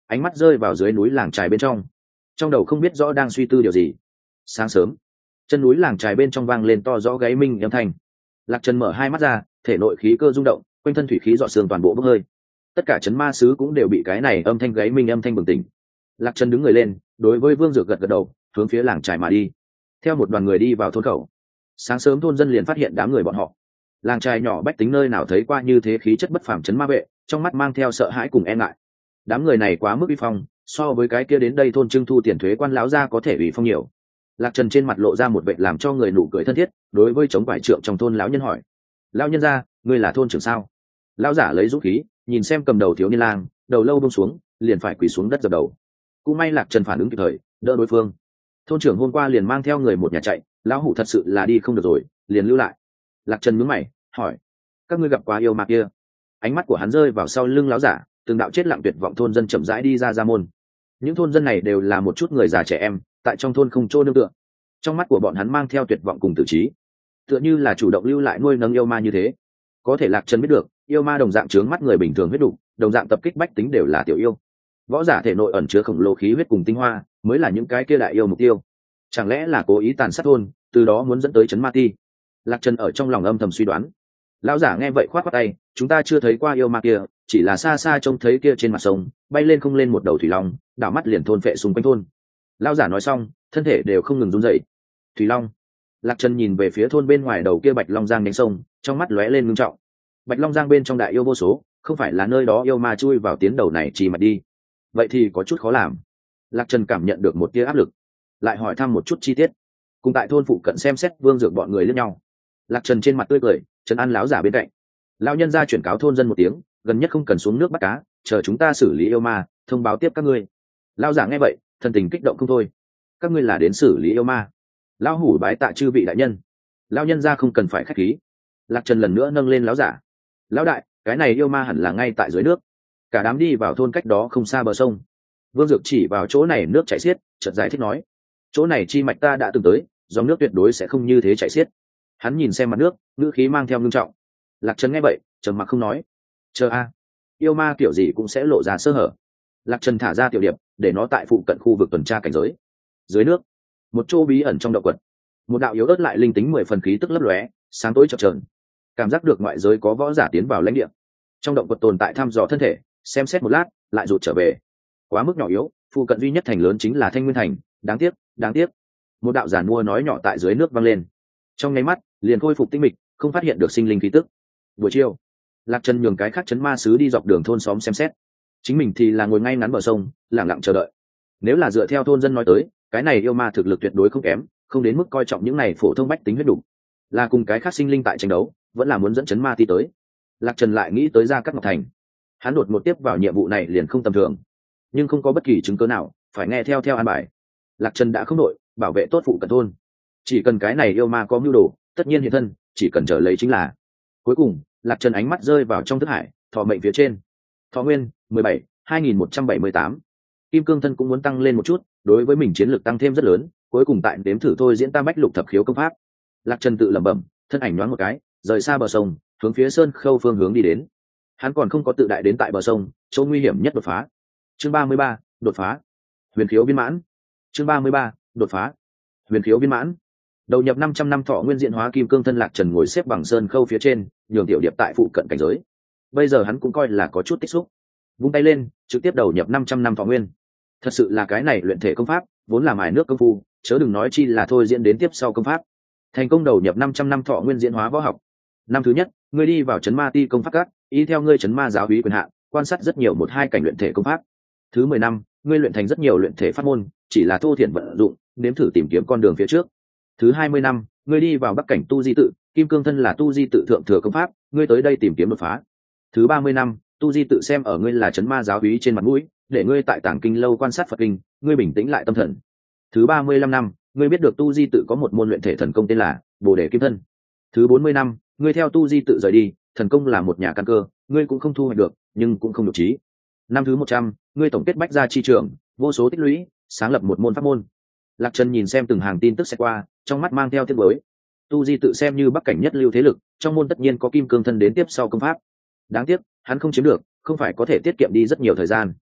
ánh mắt rơi vào dưới núi làng trài bên trong, trong đầu không biết rõ đang suy tư điều gì. Sáng sớm, chân núi làng trài bên trong vang lên to rõ gáy minh âm thanh. Lạc Trần mở hai mắt ra, thể nội khí cơ rung động, quanh thân thủy khí dọ sương toàn bộ bốc hơi. Tất cả chấn ma sứ cũng đều bị cái này âm thanh gáy minh âm thanh bừng tỉnh. Lạc Trần đứng người lên, đối với Vương Dược gật gật đầu, hướng phía làng trài mà đi. Theo một đoàn người đi vào thôn khẩu, sáng sớm thôn dân liền phát hiện đám người bọn họ. Làng trài nhỏ bách tính nơi nào thấy qua như thế khí chất bất phàm chấn ma vệ, trong mắt mang theo sợ hãi cùng e ngại. Đám người này quá mức uy phong, so với cái kia đến đây thôn trưng thu tiền thuế quan lão gia có thể uy phong nhiều. Lạc Trần trên mặt lộ ra một vẻ làm cho người nụ cười thân thiết, đối với chống quải trượng trong thôn lão nhân hỏi: lão nhân gia, ngươi là thôn trưởng sao? Lão giả lấy dũng khí, nhìn xem cầm đầu thiếu niên lang, đầu lâu buông xuống, liền phải quỳ xuống đất dập đầu. Cũng may Lạc Trần phản ứng kịp thời, đỡ đối phương. Thôn trưởng hôm qua liền mang theo người một nhà chạy, lão hủ thật sự là đi không được rồi, liền lưu lại. Lạc Trần nhướng mày, hỏi: các ngươi gặp quá yêu ma kia? Ánh mắt của hắn rơi vào sau lưng lão giả, từng đạo chết lặng tuyệt vọng thôn dân chậm rãi đi ra ra môn. Những thôn dân này đều là một chút người già trẻ em, tại trong thôn không chỗ nương tựa. Trong mắt của bọn hắn mang theo tuyệt vọng cùng tử trí, tựa như là chủ động lưu lại nuôi nấng yêu ma như thế. Có thể Lạc Trần biết được, yêu ma đồng dạng trướng mắt người bình thường huyết đủ, đồng dạng tập kích bách tính đều là tiểu yêu. Võ giả thể nội ẩn chứa khổng lồ khí huyết cùng tinh hoa, mới là những cái kia đại yêu mục tiêu. Chẳng lẽ là cố ý tàn sát thôn, từ đó muốn dẫn tới chấn ma ti? Lạc Trần ở trong lòng âm thầm suy đoán. Lão giả nghe vậy khoát khoát tay: chúng ta chưa thấy qua yêu ma kia, chỉ là xa xa trông thấy kia trên mặt sông bay lên không lên một đầu thủy long, đảo mắt liền thôn phệ xung quanh thôn. Lão giả nói xong, thân thể đều không ngừng run rẩy. Thủy long. Lạc Trần nhìn về phía thôn bên ngoài đầu kia bạch long giang nhánh sông, trong mắt lóe lên ngưng trọng. Bạch long giang bên trong đại yêu vô số, không phải là nơi đó yêu ma chui vào tiến đầu này chỉ mà đi. Vậy thì có chút khó làm. Lạc Trần cảm nhận được một tia áp lực, lại hỏi thăm một chút chi tiết. Cùng tại thôn phụ cận xem xét Vương Dược bọn người lẫn nhau. Lạc Trần trên mặt tươi cười, trấn an lão giả bên cạnh. Lão nhân ra chuyển cáo thôn dân một tiếng, gần nhất không cần xuống nước bắt cá, chờ chúng ta xử lý yêu ma, thông báo tiếp các ngươi. Lão giả nghe vậy, thần tình kích động không thôi. Các ngươi là đến xử lý yêu ma? Lão hủ bái tạ chư vị đại nhân. Lão nhân ra không cần phải khách khí. Lạc Trần lần nữa nâng lên lão giả. Lão đại, cái này yêu ma hẳn là ngay tại dưới nước. Cả đám đi vào thôn cách đó không xa bờ sông. Vương Dược chỉ vào chỗ này nước chảy xiết, chợt giải thích nói: chỗ này chi mạch ta đã từng tới, dòng nước tuyệt đối sẽ không như thế chảy xiết. Hắn nhìn xem mặt nước, ngữ khí mang theo ngưng trọng. Lạc Trần nghe vậy, trầm mặc không nói. Chờ a, yêu ma kiểu gì cũng sẽ lộ ra sơ hở. Lạc Trần thả ra tiểu điệp, để nó tại phụ cận khu vực tuần tra cảnh giới. Dưới nước, một chỗ bí ẩn trong động quật, một đạo yếu ớt lại linh tính mười phần khí tức lấp lóe, sáng tối chập chờn. Cảm giác được ngoại giới có võ giả tiến vào lãnh địa. Trong động quật tồn tại thăm dò thân thể, xem xét một lát, lại rụt trở về. Quá mức nhỏ yếu, phụ cận duy nhất thành lớn chính là Thanh Nguyên thành, đáng tiếc, đáng tiếc. Một đạo giản mua nói nhỏ tại dưới nước vang lên. Trong nháy mắt, liền khôi phục tinh mịch, không phát hiện được sinh linh khí tức. Buổi chiều, Lạc Trần nhường cái khác chấn ma sứ đi dọc đường thôn xóm xem xét, chính mình thì là ngồi ngay ngắn bờ sông, lặng lặng chờ đợi. Nếu là dựa theo thôn dân nói tới, cái này yêu ma thực lực tuyệt đối không kém, không đến mức coi trọng những này phổ thông bách tính huyết đủ, là cùng cái khác sinh linh tại tranh đấu, vẫn là muốn dẫn chấn ma ti tới. Lạc Trần lại nghĩ tới Gia Cát Ngọc thành, hắn đột một tiếp vào nhiệm vụ này liền không tầm thường, nhưng không có bất kỳ chứng cứ nào, phải nghe theo theo an bài. Lạc Trần đã không đội, bảo vệ tốt phụ cận thôn, chỉ cần cái này yêu ma có mưu đồ, tất nhiên hiện thân, chỉ cần chờ lấy chính là. Cuối cùng, Lạc Trần ánh mắt rơi vào trong thức hải, thọ mệnh phía trên. Thọ nguyên mười bảy, hai nghìn một trăm bảy mươi tám. Kim cương thân cũng muốn tăng lên một chút, đối với mình chiến lược tăng thêm rất lớn, cuối cùng tại đếm thử thôi diễn tam bách lục thập khiếu công pháp. Lạc Trần tự lẩm bẩm, thân ảnh nhoáng một cái, rời xa bờ sông, hướng phía sơn khâu phương hướng đi đến. Hắn còn không có tự đại đến tại bờ sông, chỗ nguy hiểm nhất đột phá. Chương ba mươi ba, đột phá. Huyền khiếu viên mãn. Chương ba mươi ba, đột phá. Huyền khiếu viên mãn. Đầu nhập năm trăm năm thọ nguyên diện hóa kim cương thân, Lạc Trần ngồi xếp bằng sơn khâu phía trên, nhường tiểu điệp tại phụ cận cảnh giới. Bây giờ hắn cũng coi là có chút tích xúc, vung tay lên, trực tiếp đầu nhập năm trăm năm thọ nguyên. Thật sự là cái này luyện thể công pháp, vốn là mài nước công phu, chớ đừng nói chi là thôi diễn đến tiếp sau công pháp. Thành công đầu nhập năm trăm năm thọ nguyên diễn hóa võ học. Năm thứ nhất, ngươi đi vào chấn ma ti công pháp các, y theo ngươi chấn ma giáo úy quyền hạn, quan sát rất nhiều một hai cảnh luyện thể công pháp. Thứ mười năm, ngươi luyện thành rất nhiều luyện thể pháp môn, chỉ là thô thiển vận dụng, nếm thử tìm kiếm con đường phía trước. Thứ hai mươi năm, ngươi đi vào bắc cảnh tu di tự, kim cương thân là tu di tự thượng thừa công pháp, ngươi tới đây tìm kiếm đột phá. Thứ ba mươi năm, tu di tự xem ở ngươi là chấn ma giáo úy trên mặt mũi, để ngươi tại tảng kinh lâu quan sát Phật kinh, ngươi bình tĩnh lại tâm thần. Thứ ba mươi lăm năm, ngươi biết được tu di tự có một môn luyện thể thần công tên là Bồ Đề Kim Thân. Thứ bốn mươi năm, ngươi theo tu di tự rời đi, thần công là một nhà căn cơ, ngươi cũng không thu hoạch được, nhưng cũng không nhục trí. Năm thứ một trăm, ngươi tổng kết bách gia chi trường, vô số tích lũy, sáng lập một môn pháp môn. Lạc Trần nhìn xem từng hàng tin tức sẽ qua, trong mắt mang theo tiếc nuối. Tu di tự xem như bắc cảnh nhất lưu thế lực, trong môn tất nhiên có kim cương thân đến tiếp sau công pháp. Đáng tiếc, hắn không chiếm được, không phải có thể tiết kiệm đi rất nhiều thời gian.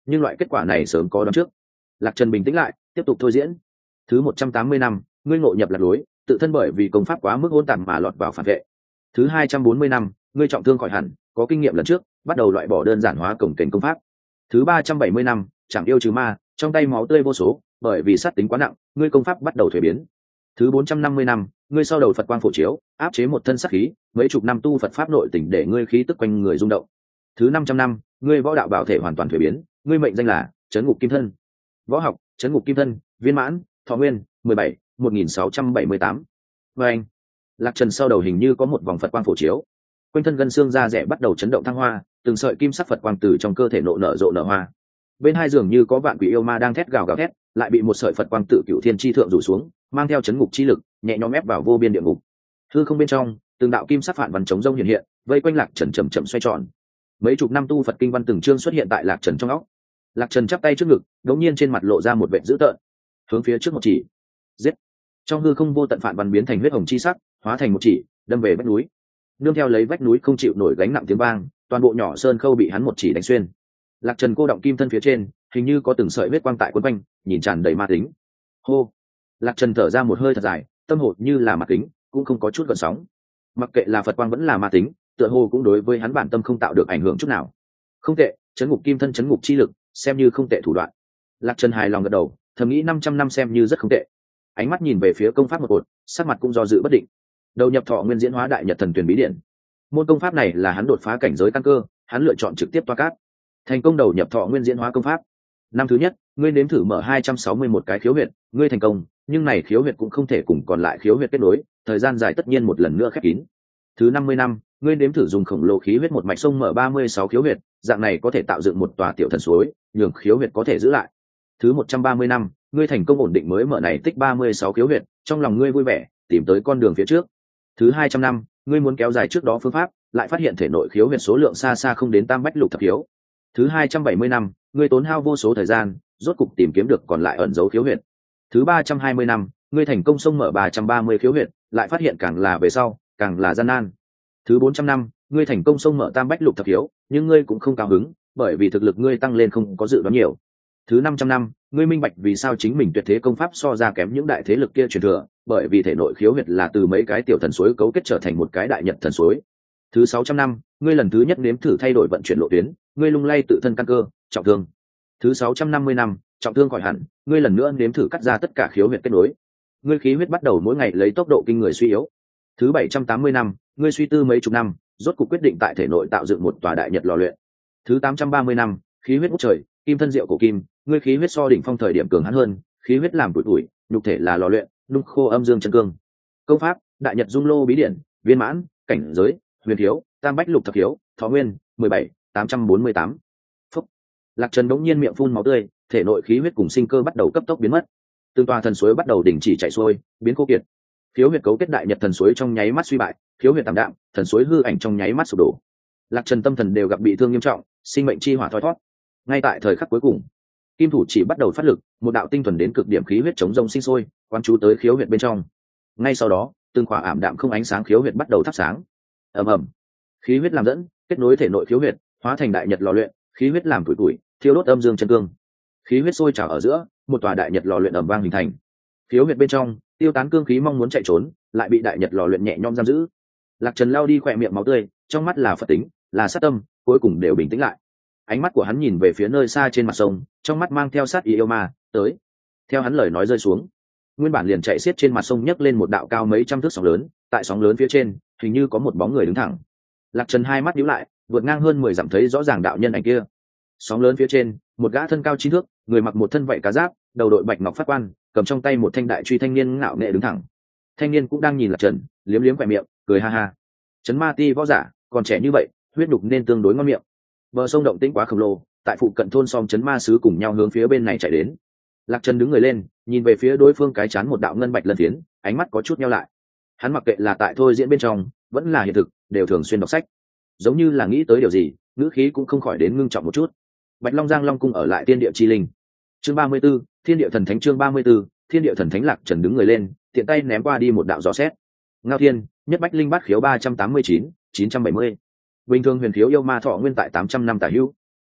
nhưng loại kết quả này sớm có đoán trước. Lạc Trần bình tĩnh lại, tiếp tục thôi diễn. Thứ một trăm tám mươi năm, ngươi ngộ nhập lạc lối, tự thân bởi vì công pháp quá mức hỗn tạp mà lọt vào phản vệ. Thứ hai trăm bốn mươi năm, ngươi trọng thương khỏi hẳn, có kinh nghiệm lần trước, bắt đầu loại bỏ đơn giản hóa cổng kềnh công pháp. Thứ ba trăm bảy mươi năm, chẳng yêu trừ ma, trong tay máu tươi vô số, bởi vì sát tính quá nặng, ngươi công pháp bắt đầu thuế biến. Thứ bốn trăm năm mươi năm, ngươi sau đầu Phật quang phổ chiếu, áp chế một thân sát khí, mấy chục năm tu Phật pháp nội tỉnh để ngươi khí tức quanh người rung động. Thứ năm trăm năm, ngươi võ đạo bảo thể hoàn toàn thuế biến, ngươi mệnh danh là Trấn Ngục Kim Thân. Võ học, Trấn Ngục Kim Thân, viên mãn, thọ nguyên, mười bảy, một nghìn sáu trăm bảy mươi tám. Và anh, Lạc Trần sau đầu hình như có một vòng Phật quang phổ chiếu, quanh thân gân xương da rẻ bắt đầu chấn động thăng hoa, từng sợi kim sắc Phật quang từ trong cơ thể nộ nở rộ nở hoa. Bên hai giường như có vạn quỷ yêu ma đang thét gào gào thét, lại bị một sợi Phật quang tự cửu thiên chi thượng rủ xuống, mang theo chấn ngục chi lực, nhẹ nhõm ép vào vô biên địa ngục. Hư không bên trong, từng đạo kim sắc phản văn chống rông hiện hiện, vây quanh Lạc Trần chậm chậm xoay tròn. Mấy chục năm tu Phật kinh văn từng chương xuất hiện tại Lạc Trần trong óc. Lạc Trần chắp tay trước ngực, đột nhiên trên mặt lộ ra một vẻ dữ tợn, hướng phía trước một chỉ, giết. Trong hư không vô tận phản văn biến thành huyết hồng chi sắc, hóa thành một chỉ, đâm về vách núi. Nương theo lấy vách núi không chịu nổi gánh nặng tiếng vang, toàn bộ nhỏ sơn khâu bị hắn một chỉ đánh xuyên. Lạc Trần cô động kim thân phía trên, hình như có từng sợi huyết quang tại quấn quanh, nhìn tràn đầy ma tính. Hô. Lạc Trần thở ra một hơi thật dài, tâm hồn như là mặt kính, cũng không có chút gợn sóng. Mặc kệ là Phật quang vẫn là ma tính, tựa hồ cũng đối với hắn bản tâm không tạo được ảnh hưởng chút nào. Không tệ, chấn ngục kim thân chấn ngục chi lực, xem như không tệ thủ đoạn. Lạc Trần hài lòng gật đầu, thầm nghĩ năm trăm năm xem như rất không tệ. Ánh mắt nhìn về phía công pháp một cột, sắc mặt cũng do dự bất định. Đầu nhập thọ nguyên diễn hóa đại nhật thần tuyển bí điển. Môn công pháp này là hắn đột phá cảnh giới căn cơ, hắn lựa chọn trực tiếp toa cát. Thành công đầu nhập thọ nguyên diễn hóa công pháp. Năm thứ nhất, ngươi nếm thử mở hai trăm sáu mươi mốt cái khiếu huyệt, ngươi thành công, nhưng này khiếu huyệt cũng không thể cùng còn lại khiếu huyệt kết nối, thời gian dài tất nhiên một lần nữa khép kín. Thứ năm mươi năm, ngươi nếm thử dùng khổng lồ khí huyết một mạch sông mở ba mươi sáu khiếu huyệt, dạng này có thể tạo dựng một tòa tiểu thần suối, nhường khiếu huyệt có thể giữ lại. Thứ một trăm ba mươi năm, ngươi thành công ổn định mới mở này tích ba mươi sáu khiếu huyệt, trong lòng ngươi vui vẻ, tìm tới con đường phía trước. Thứ hai trăm năm, ngươi muốn kéo dài trước đó phương pháp, lại phát hiện thể nội khiếu huyệt số lượng xa xa không đến tam bách lục thập khiếu. Thứ hai trăm bảy mươi năm, ngươi tốn hao vô số thời gian, rốt cục tìm kiếm được còn lại ẩn dấu khiếu huyệt. Thứ ba trăm hai mươi năm, ngươi thành công xông mở ba trăm ba mươi khiếu huyệt, lại phát hiện càng là về sau, càng là gian nan. Thứ bốn trăm năm, ngươi thành công xông mở tam bách lục thập khiếu, nhưng ngươi cũng không cao hứng, bởi vì thực lực ngươi tăng lên không có dự đoán nhiều. Thứ năm trăm năm, ngươi minh bạch vì sao chính mình tuyệt thế công pháp so ra kém những đại thế lực kia truyền thừa, bởi vì thể nội khiếu huyệt là từ mấy cái tiểu thần suối cấu kết trở thành một cái đại nhật thần suối. Thứ sáu trăm năm, ngươi lần thứ nhất nếm thử thay đổi vận chuyển lộ tuyến, ngươi lung lay tự thân căn cơ, trọng thương. Thứ sáu trăm năm mươi năm, trọng thương khỏi hẳn, ngươi lần nữa nếm thử cắt ra tất cả khiếu huyệt kết nối. Ngươi khí huyết bắt đầu mỗi ngày lấy tốc độ kinh người suy yếu. Thứ bảy trăm tám mươi năm, ngươi suy tư mấy chục năm, rốt cuộc quyết định tại thể nội tạo dựng một tòa đại nhật lò luyện. Thứ tám trăm ba mươi năm, khí huyết ngút trời, kim thân diệu cổ kim, ngươi khí huyết so đỉnh phong thời điểm cường hãn hơn, khí huyết làm tuổi tuổi, nhục thể là lò luyện, nung khô âm dương chân cương. Công pháp, đại nhật dung lô bí điển, viên mãn, cảnh giới, huyền thiếu, tam bách lục thập thiếu, thọ nguyên, mười bảy, tám trăm bốn mươi tám. Phúc. Lạc Trần đống nhiên miệng phun máu tươi, thể nội khí huyết cùng sinh cơ bắt đầu cấp tốc biến mất. Từng tòa thần suối bắt đầu đình chỉ chảy xuôi, biến khô kiệt. Khiếu huyệt cấu kết đại nhật thần suối trong nháy mắt suy bại, khiếu huyệt tạm đạm, thần suối hư ảnh trong nháy mắt sụp đổ. Lạc Trần tâm thần đều gặp bị thương nghiêm trọng, sinh mệnh chi hỏa thoi thoát. Ngay tại thời khắc cuối cùng, kim thủ chỉ bắt đầu phát lực, một đạo tinh thuần đến cực điểm khí huyết chống rông sinh sôi, quan chú tới khiếu huyệt bên trong. Ngay sau đó, từng khỏa ảm đạm không ánh sáng khiếu huyệt bắt đầu thắp sáng. Ầm ầm, khí huyết làm dẫn, kết nối thể nội khiếu huyệt, hóa thành đại nhật lò luyện, khí huyết làm tuổi tuổi, thiêu đốt âm dương chân cương. Khí huyết sôi trào ở giữa, một tòa đại nhật lò luyện ầm vang hình thành. Khiếu huyệt bên trong, tiêu tán cương khí mong muốn chạy trốn, lại bị đại nhật lò luyện nhẹ nhõm giam giữ. Lạc Trần lao đi khỏe miệng máu tươi, trong mắt là phật tính, là sát tâm, cuối cùng đều bình tĩnh lại. Ánh mắt của hắn nhìn về phía nơi xa trên mặt sông, trong mắt mang theo sát ý yêu ma, tới. Theo hắn lời nói rơi xuống, nguyên bản liền chạy xiết trên mặt sông nhấc lên một đạo cao mấy trăm thước sóng lớn, tại sóng lớn phía trên, hình như có một bóng người đứng thẳng. Lạc Trần hai mắt nhíu lại, vượt ngang hơn mười dặm thấy rõ ràng đạo nhân ảnh kia. Sóng lớn phía trên, một gã thân cao chín thước, người mặc một thân vảy cá giáp, đầu đội bạch ngọc phát quan, cầm trong tay một thanh đại truy thanh niên ngạo nghệ đứng thẳng. Thanh niên cũng đang nhìn Lạc Trần, liếm liếm khóe miệng, cười ha ha. Trấn Ma Ti võ giả, còn trẻ như vậy, huyết đục nên tương đối ngon miệng. Bờ sông động tĩnh quá khổng lồ, tại phụ cận thôn Som Trấn Ma sứ cùng nhau hướng phía bên này chạy đến. Lạc Trần đứng người lên, nhìn về phía đối phương cái chán một đạo ngân bạch lân phiến, ánh mắt có chút nheo lại. Hắn mặc kệ là tại thôi diễn bên trong, vẫn là hiện thực, đều thường xuyên đọc sách. Giống như là nghĩ tới điều gì, ngữ khí cũng không khỏi đến ngưng trọng một chút. Bạch Long Giang Long cung ở lại Tiên Địa Chi Linh. Chương ba mươi 34, Thiên Địa Thần Thánh chương ba mươi 34, Thiên Địa Thần Thánh. Lạc Trần đứng người lên, tiện tay ném qua đi một đạo gió xét. Ngao Thiên, Nhất Bách Linh Bát Khiếu ba trăm tám mươi chín, chín trăm bảy mươi. Bình thường huyền khiếu yêu ma thọ nguyên tại tám trăm năm tả hữu.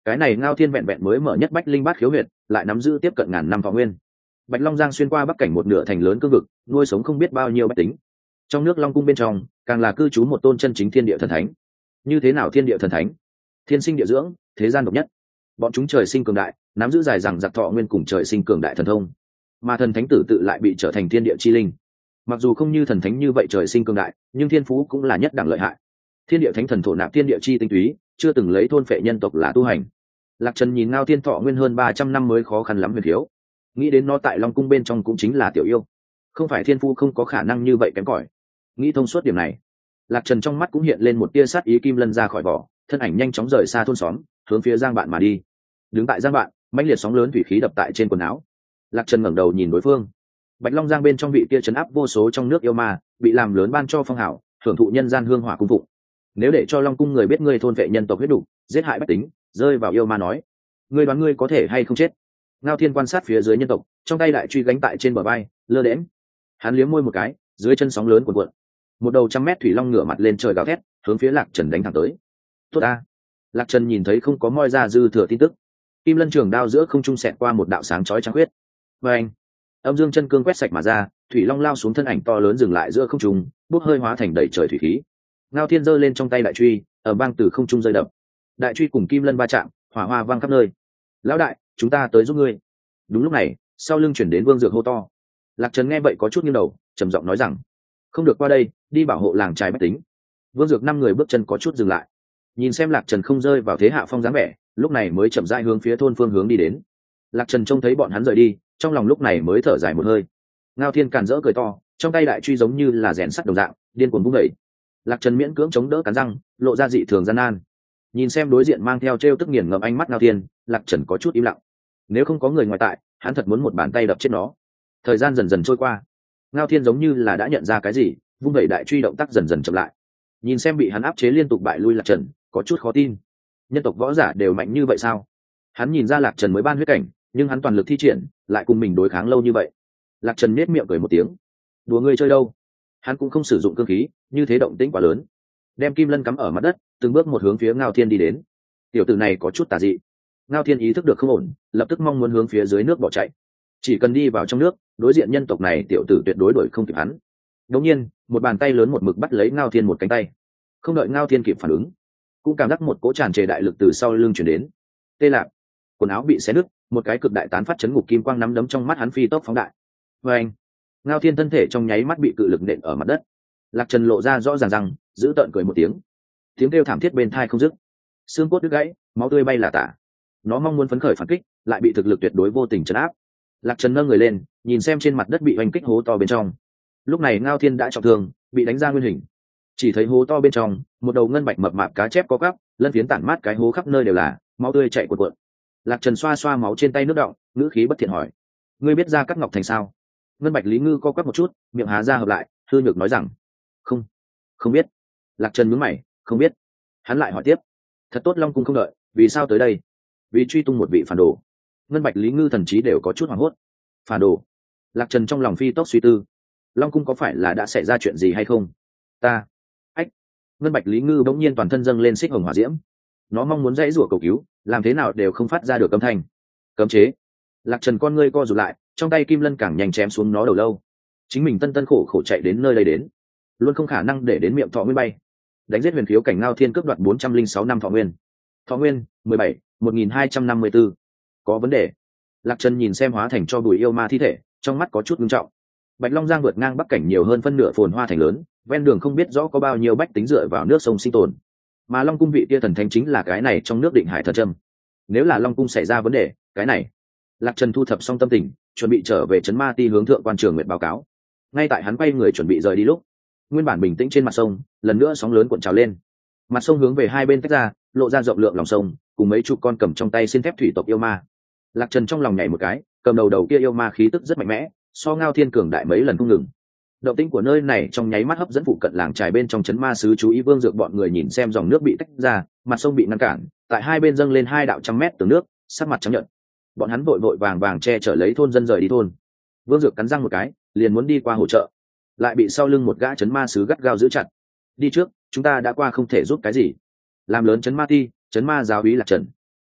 cái này Ngao Thiên vẹn vẹn mới mở nhất bách linh bát khiếu huyệt, lại nắm giữ tiếp cận ngàn năm thọ nguyên. Bạch Long Giang xuyên qua bắc cảnh một nửa thành lớn cương vực, nuôi sống không biết bao nhiêu bách tính. Trong nước Long cung bên trong, càng là cư trú một tôn chân chính thiên địa thần thánh. Như thế nào thiên địa thần thánh? Thiên sinh địa dưỡng, thế gian độc nhất. Bọn chúng trời sinh cường đại, nắm giữ dài rằng giặc thọ nguyên cùng trời sinh cường đại thần thông. Mà thần thánh tử tự lại bị trở thành thiên địa chi linh. Mặc dù không như thần thánh như vậy trời sinh cường đại, nhưng thiên phú cũng là nhất đẳng lợi hại. Thiên địa thánh thần thổ nạp thiên địa chi tinh túy, chưa từng lấy thôn phệ nhân tộc là tu hành. Lạc Trần nhìn Ngao Thiên thọ nguyên hơn ba trăm năm mới khó khăn lắm huyền thiếu, nghĩ đến nó tại Long cung bên trong cũng chính là tiểu yêu, không phải thiên phú không có khả năng như vậy kém cỏi. Nghĩ thông suốt điểm này, Lạc Trần trong mắt cũng hiện lên một tia sát ý, kim lân ra khỏi vỏ, thân ảnh nhanh chóng rời xa thôn xóm, hướng phía Giang Bạn mà đi. Đứng tại Giang Bạn, mãnh liệt sóng lớn thủy khí đập tại trên quần áo. Lạc Trần ngẩng đầu nhìn đối phương. Bạch Long Giang bên trong vị kia trấn áp vô số trong nước yêu ma, bị làm lớn ban cho phong hảo, hưởng thụ nhân gian hương hỏa cung phụng. Nếu để cho Long cung người biết ngươi thôn vệ nhân tộc huyết đủ, giết hại bách tính, rơi vào yêu ma nói, ngươi đoán ngươi có thể hay không chết? Ngao Thiên quan sát phía dưới nhân tộc, trong tay đại truy gánh tại trên bờ vai, lơ đễnh. Hắn liếm môi một cái, dưới chân sóng lớn cuộn cuộn. Một đầu trăm mét thủy long ngửa mặt lên trời gào thét, hướng phía Lạc Trần đánh thẳng tới. Tốt a! Lạc Trần nhìn thấy không có moi ra dư thừa tin tức. Kim lân trường đao giữa không trung xẹt qua một đạo sáng chói trắng huyết. Và anh, âm dương chân cương quét sạch mà ra, thủy long lao xuống, thân ảnh to lớn dừng lại giữa không trung, bốc hơi hóa thành đầy trời thủy khí. Ngao Thiên giơ lên trong tay đại truy, ở bang từ không trung rơi đập. Đại truy cùng kim lân va chạm, hỏa hoa vang khắp nơi. Lão đại, chúng ta tới giúp ngươi. Đúng lúc này, sau lưng chuyển đến Vương Dược hô to. Lạc Trần nghe vậy có chút nghiêng đầu, trầm giọng nói rằng, không được qua đây, đi bảo hộ làng trái bách tính. Vương Dược năm người bước chân có chút dừng lại, nhìn xem Lạc Trần không rơi vào thế hạ phong dáng vẻ, lúc này mới chậm rãi hướng phía thôn phương hướng đi đến. Lạc Trần trông thấy bọn hắn rời đi, trong lòng lúc này mới thở dài một hơi. Ngao Thiên càn rỡ cười to, trong tay đại truy giống như là rèn sắt đồng dạng, điên cuồng vung đẩy. Lạc Trần miễn cưỡng chống đỡ cắn răng, lộ ra dị thường gian nan. Nhìn xem đối diện mang theo trêu tức nghiền ngẫm ánh mắt Ngao Thiên, Lạc Trần có chút im lặng. Nếu không có người ngoài tại, hắn thật muốn một bàn tay đập chết nó. Thời gian dần dần trôi qua, Ngao Thiên giống như là đã nhận ra cái gì, vung đẩy đại truy động tác dần dần chậm lại. Nhìn xem bị hắn áp chế liên tục bại lui Lạc Trần, có chút khó tin. Nhân tộc võ giả đều mạnh như vậy sao? Hắn nhìn ra Lạc Trần mới ban huyết cảnh, nhưng hắn toàn lực thi triển, lại cùng mình đối kháng lâu như vậy. Lạc Trần nhếch miệng cười một tiếng. Đùa ngươi chơi đâu? Hắn cũng không sử dụng cương khí, như thế động tĩnh quá lớn. Đem kim lân cắm ở mặt đất, từng bước một hướng phía Ngao Thiên đi đến. Tiểu tử này có chút tà dị. Ngao Thiên ý thức được không ổn, lập tức mong muốn hướng phía dưới nước bỏ chạy. Chỉ cần đi vào trong nước, đối diện nhân tộc này tiểu tử tuyệt đối đuổi không kịp hắn. Đột nhiên, một bàn tay lớn một mực bắt lấy Ngao Thiên một cánh tay. Không đợi Ngao Thiên kịp phản ứng, cũng cảm giác một cỗ tràn trề đại lực từ sau lưng chuyển đến. Tê lạc, quần áo bị xé nứt, một cái cực đại tán phát chấn ngục kim quang nắm đấm trong mắt hắn phi tốc phóng đại. Và anh, Ngao Thiên thân thể trong nháy mắt bị cự lực nện ở mặt đất. Lạc Trần lộ ra rõ ràng rằng, giữ tợn cười một tiếng. Tiếng kêu thảm thiết bên tai không dứt, xương cốt đứt gãy, máu tươi bay là tả. Nó mong muốn phấn khởi phản kích, lại bị thực lực tuyệt đối vô tình trấn áp. Lạc Trần nâng người lên, nhìn xem trên mặt đất bị oanh kích hố to bên trong. Lúc này Ngao Thiên đã trọng thương, bị đánh ra nguyên hình. Chỉ thấy hố to bên trong, một đầu ngân bạch mập mạp cá chép có gắp, lân phiến tản mát cái hố khắp nơi đều là, máu tươi chảy cuộn cuộn. Lạc Trần xoa xoa máu trên tay nước đọng, ngữ khí bất thiện hỏi: ngươi biết ra Cát Ngọc Thành sao? Ngân bạch lý ngư co quắp một chút, miệng há ra hợp lại, hư nhược nói rằng: không, không biết. Lạc Trần nhướng mày, không biết. Hắn lại hỏi tiếp: thật tốt, Long cung không đợi, vì sao tới đây? Vì truy tung một vị phản đồ. Ngân bạch lý ngư thần trí đều có chút hoảng hốt. Phản đồ? Lạc Trần trong lòng phi tốc suy tư, Long cung có phải là đã xảy ra chuyện gì hay không? Ta ách. Ngân bạch lý ngư bỗng nhiên toàn thân dâng lên xích hồng hỏa diễm. Nó mong muốn dãy rủa cầu cứu, làm thế nào đều không phát ra được âm thanh. Cấm chế. Lạc Trần con ngươi co rụt lại, trong tay kim lân càng nhanh chém xuống nó đầu lâu. Chính mình tân tân khổ khổ chạy đến nơi đây đến, luôn không khả năng để đến miệng thọ nguyên bay. Đánh giết huyền khiếu cảnh Ngao Thiên cướp đoạt bốn trăm linh sáu năm thọ nguyên. Thọ nguyên mười bảy, một nghìn hai trăm năm mươi tư. Có vấn đề. Lạc Trần nhìn xem hóa thành cho bụi yêu ma thi thể, trong mắt có chút nghiêm trọng. Bạch Long Giang vượt ngang bắc cảnh nhiều hơn phân nửa phồn hoa thành lớn, ven đường không biết rõ có bao nhiêu bách tính dựa vào nước sông sinh tồn. Mà Long cung vị tia thần thánh chính là cái này trong nước Định Hải thần trâm. Nếu là Long cung xảy ra vấn đề, cái này. Lạc Trần thu thập xong tâm tình, chuẩn bị trở về trấn Ma Ti hướng thượng quan Trường Nguyệt báo cáo. Ngay tại hắn quay người chuẩn bị rời đi lúc, nguyên bản bình tĩnh trên mặt sông lần nữa sóng lớn cuộn trào lên. Mặt sông hướng về hai bên tách ra, lộ ra rộng lượng lòng sông, cùng mấy chục con cầm trong tay xin thép thủy tộc yêu ma. Lạc Trần trong lòng nhảy một cái, cầm đầu đầu kia yêu ma khí tức rất mạnh mẽ, so Ngao Thiên cường đại mấy lần không ngừng. Động tĩnh của nơi này trong nháy mắt hấp dẫn phụ cận làng trài bên trong trấn ma sứ chú ý. Vương Dược bọn người nhìn xem dòng nước bị tách ra, mặt sông bị ngăn cản, tại hai bên dâng lên hai đạo trăm mét tường nước, sắc mặt trắng nhợt. Bọn hắn vội vội vàng vàng che chở lấy thôn dân rời đi thôn. Vương Dược cắn răng một cái, liền muốn đi qua hỗ trợ, lại bị sau lưng một gã trấn ma sứ gắt gao giữ chặt. Đi trước, chúng ta đã qua không thể giúp cái gì. Làm lớn trấn ma ti, trấn ma giáo úy Lạc Trần.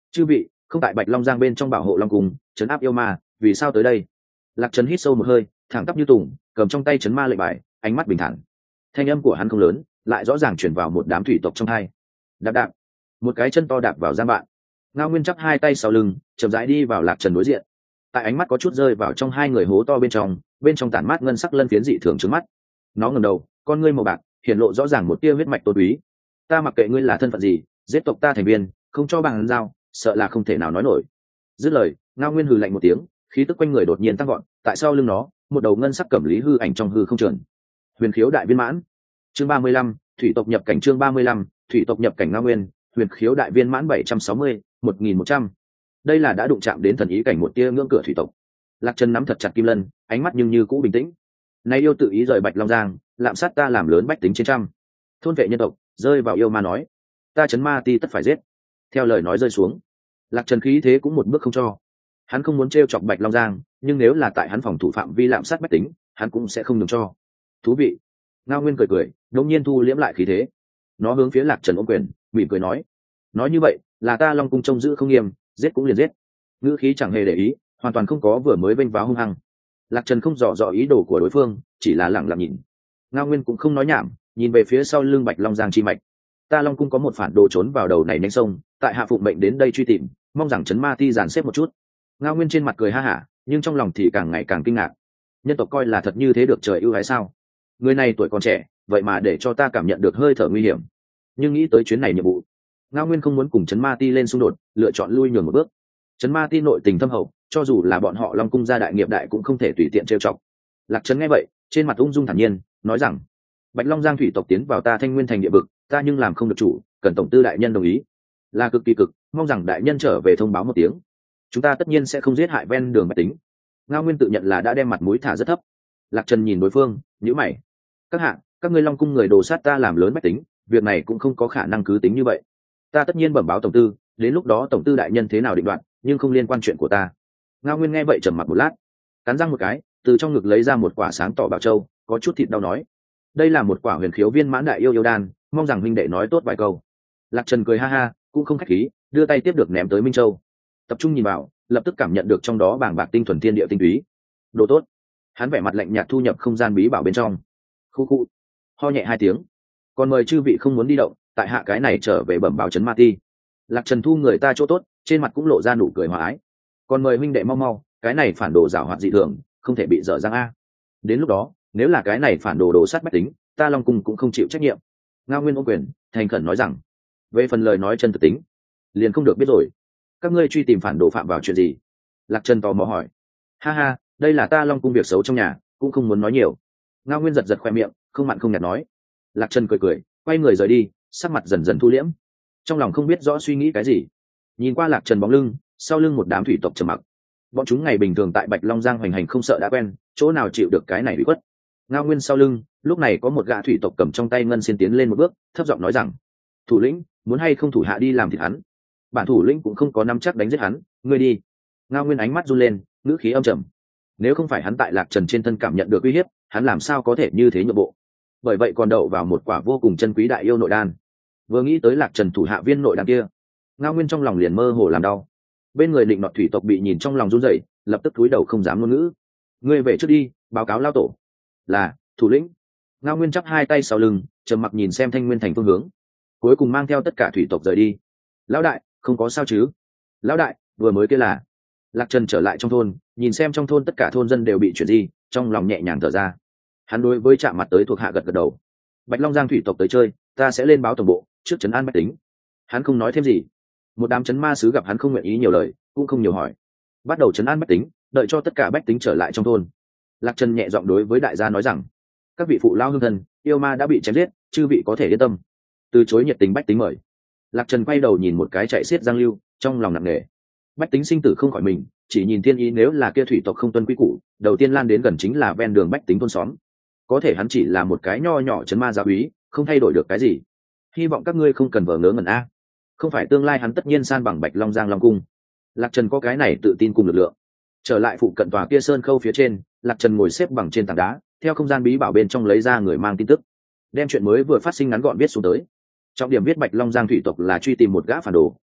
Chư vị không tại Bạch Long Giang bên trong bảo hộ Long Cung trấn áp yêu ma, vì sao tới đây? Lạc Trần hít sâu một hơi, thẳng tắp như tùng, cầm trong tay chấn ma lệnh bài, ánh mắt bình thản. Thanh âm của hắn không lớn, lại rõ ràng truyền vào một đám thủy tộc trong hai. Đạp đạp, một cái chân to đạp vào giang bạn. Ngao Nguyên chắp hai tay sau lưng, chậm rãi đi vào Lạc Trần đối diện. Tại ánh mắt có chút rơi vào trong hai người hố to bên trong, bên trong tản mát ngân sắc lân phiến dị thường trước mắt. Nó ngẩng đầu, con ngươi màu bạc, hiển lộ rõ ràng một tia huyết mạch tôn quý. Ta mặc kệ ngươi là thân phận gì, giết tộc ta thành viên, không cho bằng giao, sợ là không thể nào nói nổi. Dứt lời, Ngao Nguyên hừ lạnh một tiếng, khí tức quanh người đột nhiên tăng vọt, tại sau lưng nó, một đầu ngân sắc cẩm lý hư ảnh trong hư không trườn. Huyền khiếu đại viên mãn. Chương ba mươi lăm, thủy tộc nhập cảnh chương ba mươi lăm, thủy tộc nhập cảnh Ngao Nguyên, huyền khiếu đại viên mãn bảy trăm sáu mươi, một nghìn một trăm. Đây là đã đụng chạm đến thần ý cảnh một tia ngưỡng cửa thủy tộc. Lạc Trần nắm thật chặt kim lân, ánh mắt nhưng như cũ bình tĩnh. Nay yêu tự ý rời Bạch Long Giang, lạm sát ta làm lớn bách tính trên trăm. Thôn vệ nhân tộc, rơi vào yêu ma nói, ta chấn ma ti tất phải giết. Theo lời nói rơi xuống, Lạc Trần khí thế cũng một bước không cho. Hắn không muốn trêu chọc Bạch Long Giang, nhưng nếu là tại hắn phòng thủ phạm vi lạm sát bách tính, hắn cũng sẽ không nhường cho. Thú vị. Ngao Nguyên cười cười, đột nhiên thu liễm lại khí thế. Nó hướng phía Lạc Trần ôm quyền, mỉm cười nói, nói như vậy, là ta Long Cung trông giữ không nghiêm, giết cũng liền giết. Ngữ khí chẳng hề để ý, hoàn toàn không có vừa mới vênh váo hung hăng. Lạc Trần không rõ rõ ý đồ của đối phương, chỉ là lặng lặng nhìn. Ngao Nguyên cũng không nói nhảm, nhìn về phía sau lưng Bạch Long Giang chi mạch. Ta Long Cung có một phản đồ trốn vào đầu này nhanh sông, tại hạ phụng mệnh đến đây truy tìm, mong rằng trấn ma ti giàn xếp một chút. Ngao Nguyên trên mặt cười ha hả, nhưng trong lòng thì càng ngày càng kinh ngạc. Nhân tộc coi là thật như thế được trời ưu ái sao? Người này tuổi còn trẻ, vậy mà để cho ta cảm nhận được hơi thở nguy hiểm. Nhưng nghĩ tới chuyến này nhiệm vụ, Ngao Nguyên không muốn cùng trấn ma ti lên xung đột, lựa chọn lui nhường một bước. Trấn ma ti nội tình thâm hậu, cho dù là bọn họ Long Cung gia đại nghiệp đại cũng không thể tùy tiện trêu chọc. Lạc Trấn nghe vậy, trên mặt ung dung thản nhiên, nói rằng: Bạch Long Giang thủy tộc tiến vào ta Thanh Nguyên thành địa vực, ta nhưng làm không được chủ, cần tổng tư đại nhân đồng ý. Là cực kỳ cực, mong rằng đại nhân trở về thông báo một tiếng. Chúng ta tất nhiên sẽ không giết hại ven đường bách tính. Ngao Nguyên tự nhận là đã đem mặt mũi thả rất thấp. Lạc Trần nhìn đối phương, nhíu mày. Các hạ, các ngươi Long Cung người đồ sát ta làm lớn bách tính, việc này cũng không có khả năng cứ tính như vậy. Ta tất nhiên bẩm báo tổng tư, đến lúc đó tổng tư đại nhân thế nào định đoạt, nhưng không liên quan chuyện của ta. Ngao Nguyên nghe vậy trầm mặc một lát, cắn răng một cái, từ trong ngực lấy ra một quả sáng tỏ bảo châu, có chút thịt đau nói: đây là một quả huyền khiếu viên mãn đại yêu yêu đan, mong rằng huynh đệ nói tốt vài câu. Lạc Trần cười ha ha, cũng không khách khí, đưa tay tiếp được ném tới Minh Châu. Tập trung nhìn vào, lập tức cảm nhận được trong đó bàng bạc tinh thuần thiên địa tinh túy. Đồ tốt. Hắn vẻ mặt lạnh nhạt thu nhập không gian bí bảo bên trong. Khu khu. Ho nhẹ hai tiếng. Còn mời chư vị không muốn đi động, tại hạ cái này trở về bẩm báo trấn ma ti. Lạc Trần thu người ta chỗ tốt, trên mặt cũng lộ ra nụ cười hòa ái. Còn mời huynh đệ mau mau, cái này phản đồ giảo hoạt dị thường, không thể bị dở dang a. Đến lúc đó, nếu là cái này phản đồ đồ sát bách tính, ta Long Cung cũng không chịu trách nhiệm. Ngao Nguyên ôm quyền, thành khẩn nói rằng: về phần lời nói chân thực tính, liền không được biết rồi. Các ngươi truy tìm phản đồ phạm vào chuyện gì? Lạc Trần tò mò hỏi. Ha ha, đây là ta Long Cung việc xấu trong nhà, cũng không muốn nói nhiều. Ngao Nguyên giật giật khoe miệng, không mặn không nhạt nói. Lạc Trần cười cười, quay người rời đi, sắc mặt dần dần thu liễm, trong lòng không biết rõ suy nghĩ cái gì. Nhìn qua Lạc Trần bóng lưng, sau lưng một đám thủy tộc trầm mặc. Bọn chúng ngày bình thường tại Bạch Long Giang hoành hành không sợ đã quen, chỗ nào chịu được cái này bị khuất. Ngao Nguyên sau lưng, lúc này có một gã thủy tộc cầm trong tay ngân xiên tiến lên một bước, thấp giọng nói rằng: thủ lĩnh, muốn hay không thủ hạ đi làm thịt hắn? Bản thủ lĩnh cũng không có nắm chắc đánh giết hắn, ngươi đi. Ngao Nguyên ánh mắt run lên, ngữ khí âm trầm. Nếu không phải hắn tại Lạc Trần trên thân cảm nhận được uy hiếp, hắn làm sao có thể như thế nhượng bộ? Bởi vậy còn đậu vào một quả vô cùng chân quý đại yêu nội đan. Vừa nghĩ tới Lạc Trần thủ hạ viên nội đan kia, Ngao Nguyên trong lòng liền mơ hồ làm đau. Bên người định nọt thủy tộc bị nhìn trong lòng run rẩy, lập tức cúi đầu không dám ngôn ngữ. Ngươi về trước đi, báo cáo lao tổ. Là thủ lĩnh. Ngao Nguyên chắp hai tay sau lưng, trầm mặc nhìn xem Thanh Nguyên thành phương hướng, cuối cùng mang theo tất cả thủy tộc rời đi. Lão đại, không có sao chứ? Lão đại, vừa mới kia là. Lạc Trần trở lại trong thôn, nhìn xem trong thôn tất cả thôn dân đều bị chuyển di, trong lòng nhẹ nhàng thở ra. Hắn đối với chạm mặt tới thuộc hạ gật gật đầu. Bạch Long Giang thủy tộc tới chơi, ta sẽ lên báo tổng bộ, trước trấn an bách tính. Hắn không nói thêm gì. Một đám trấn ma sứ gặp hắn không nguyện ý nhiều lời, cũng không nhiều hỏi, bắt đầu trấn an bách tính, đợi cho tất cả bách tính trở lại trong thôn. Lạc Trần nhẹ giọng đối với đại gia nói rằng: các vị phụ lao hương thân, yêu ma đã bị chém giết, chư vị có thể yên tâm. Từ chối nhiệt tình bách tính mời. Lạc Trần quay đầu nhìn một cái chạy xiết Giang Lưu, trong lòng nặng nề. Bách tính sinh tử không khỏi mình, chỉ nhìn thiên ý, nếu là kia thủy tộc không tuân quy củ, đầu tiên lan đến gần chính là ven đường bách tính thôn xóm. Có thể hắn chỉ là một cái nho nhỏ trấn ma giáo úy, không thay đổi được cái gì. Hy vọng các ngươi không cần vờ ngớ ngẩn a. Không phải tương lai hắn tất nhiên san bằng Bạch Long Giang Long Cung. Lạc Trần có cái này tự tin cùng lực lượng. Trở lại phụ cận tòa kia sơn khâu phía trên, Lạc Trần ngồi xếp bằng trên tảng đá, theo không gian bí bảo bên trong lấy ra người mang tin tức, đem chuyện mới vừa phát sinh ngắn gọn viết xuống tới. Trọng điểm viết Bạch Long Giang thủy tộc là truy tìm một gã phản đồ,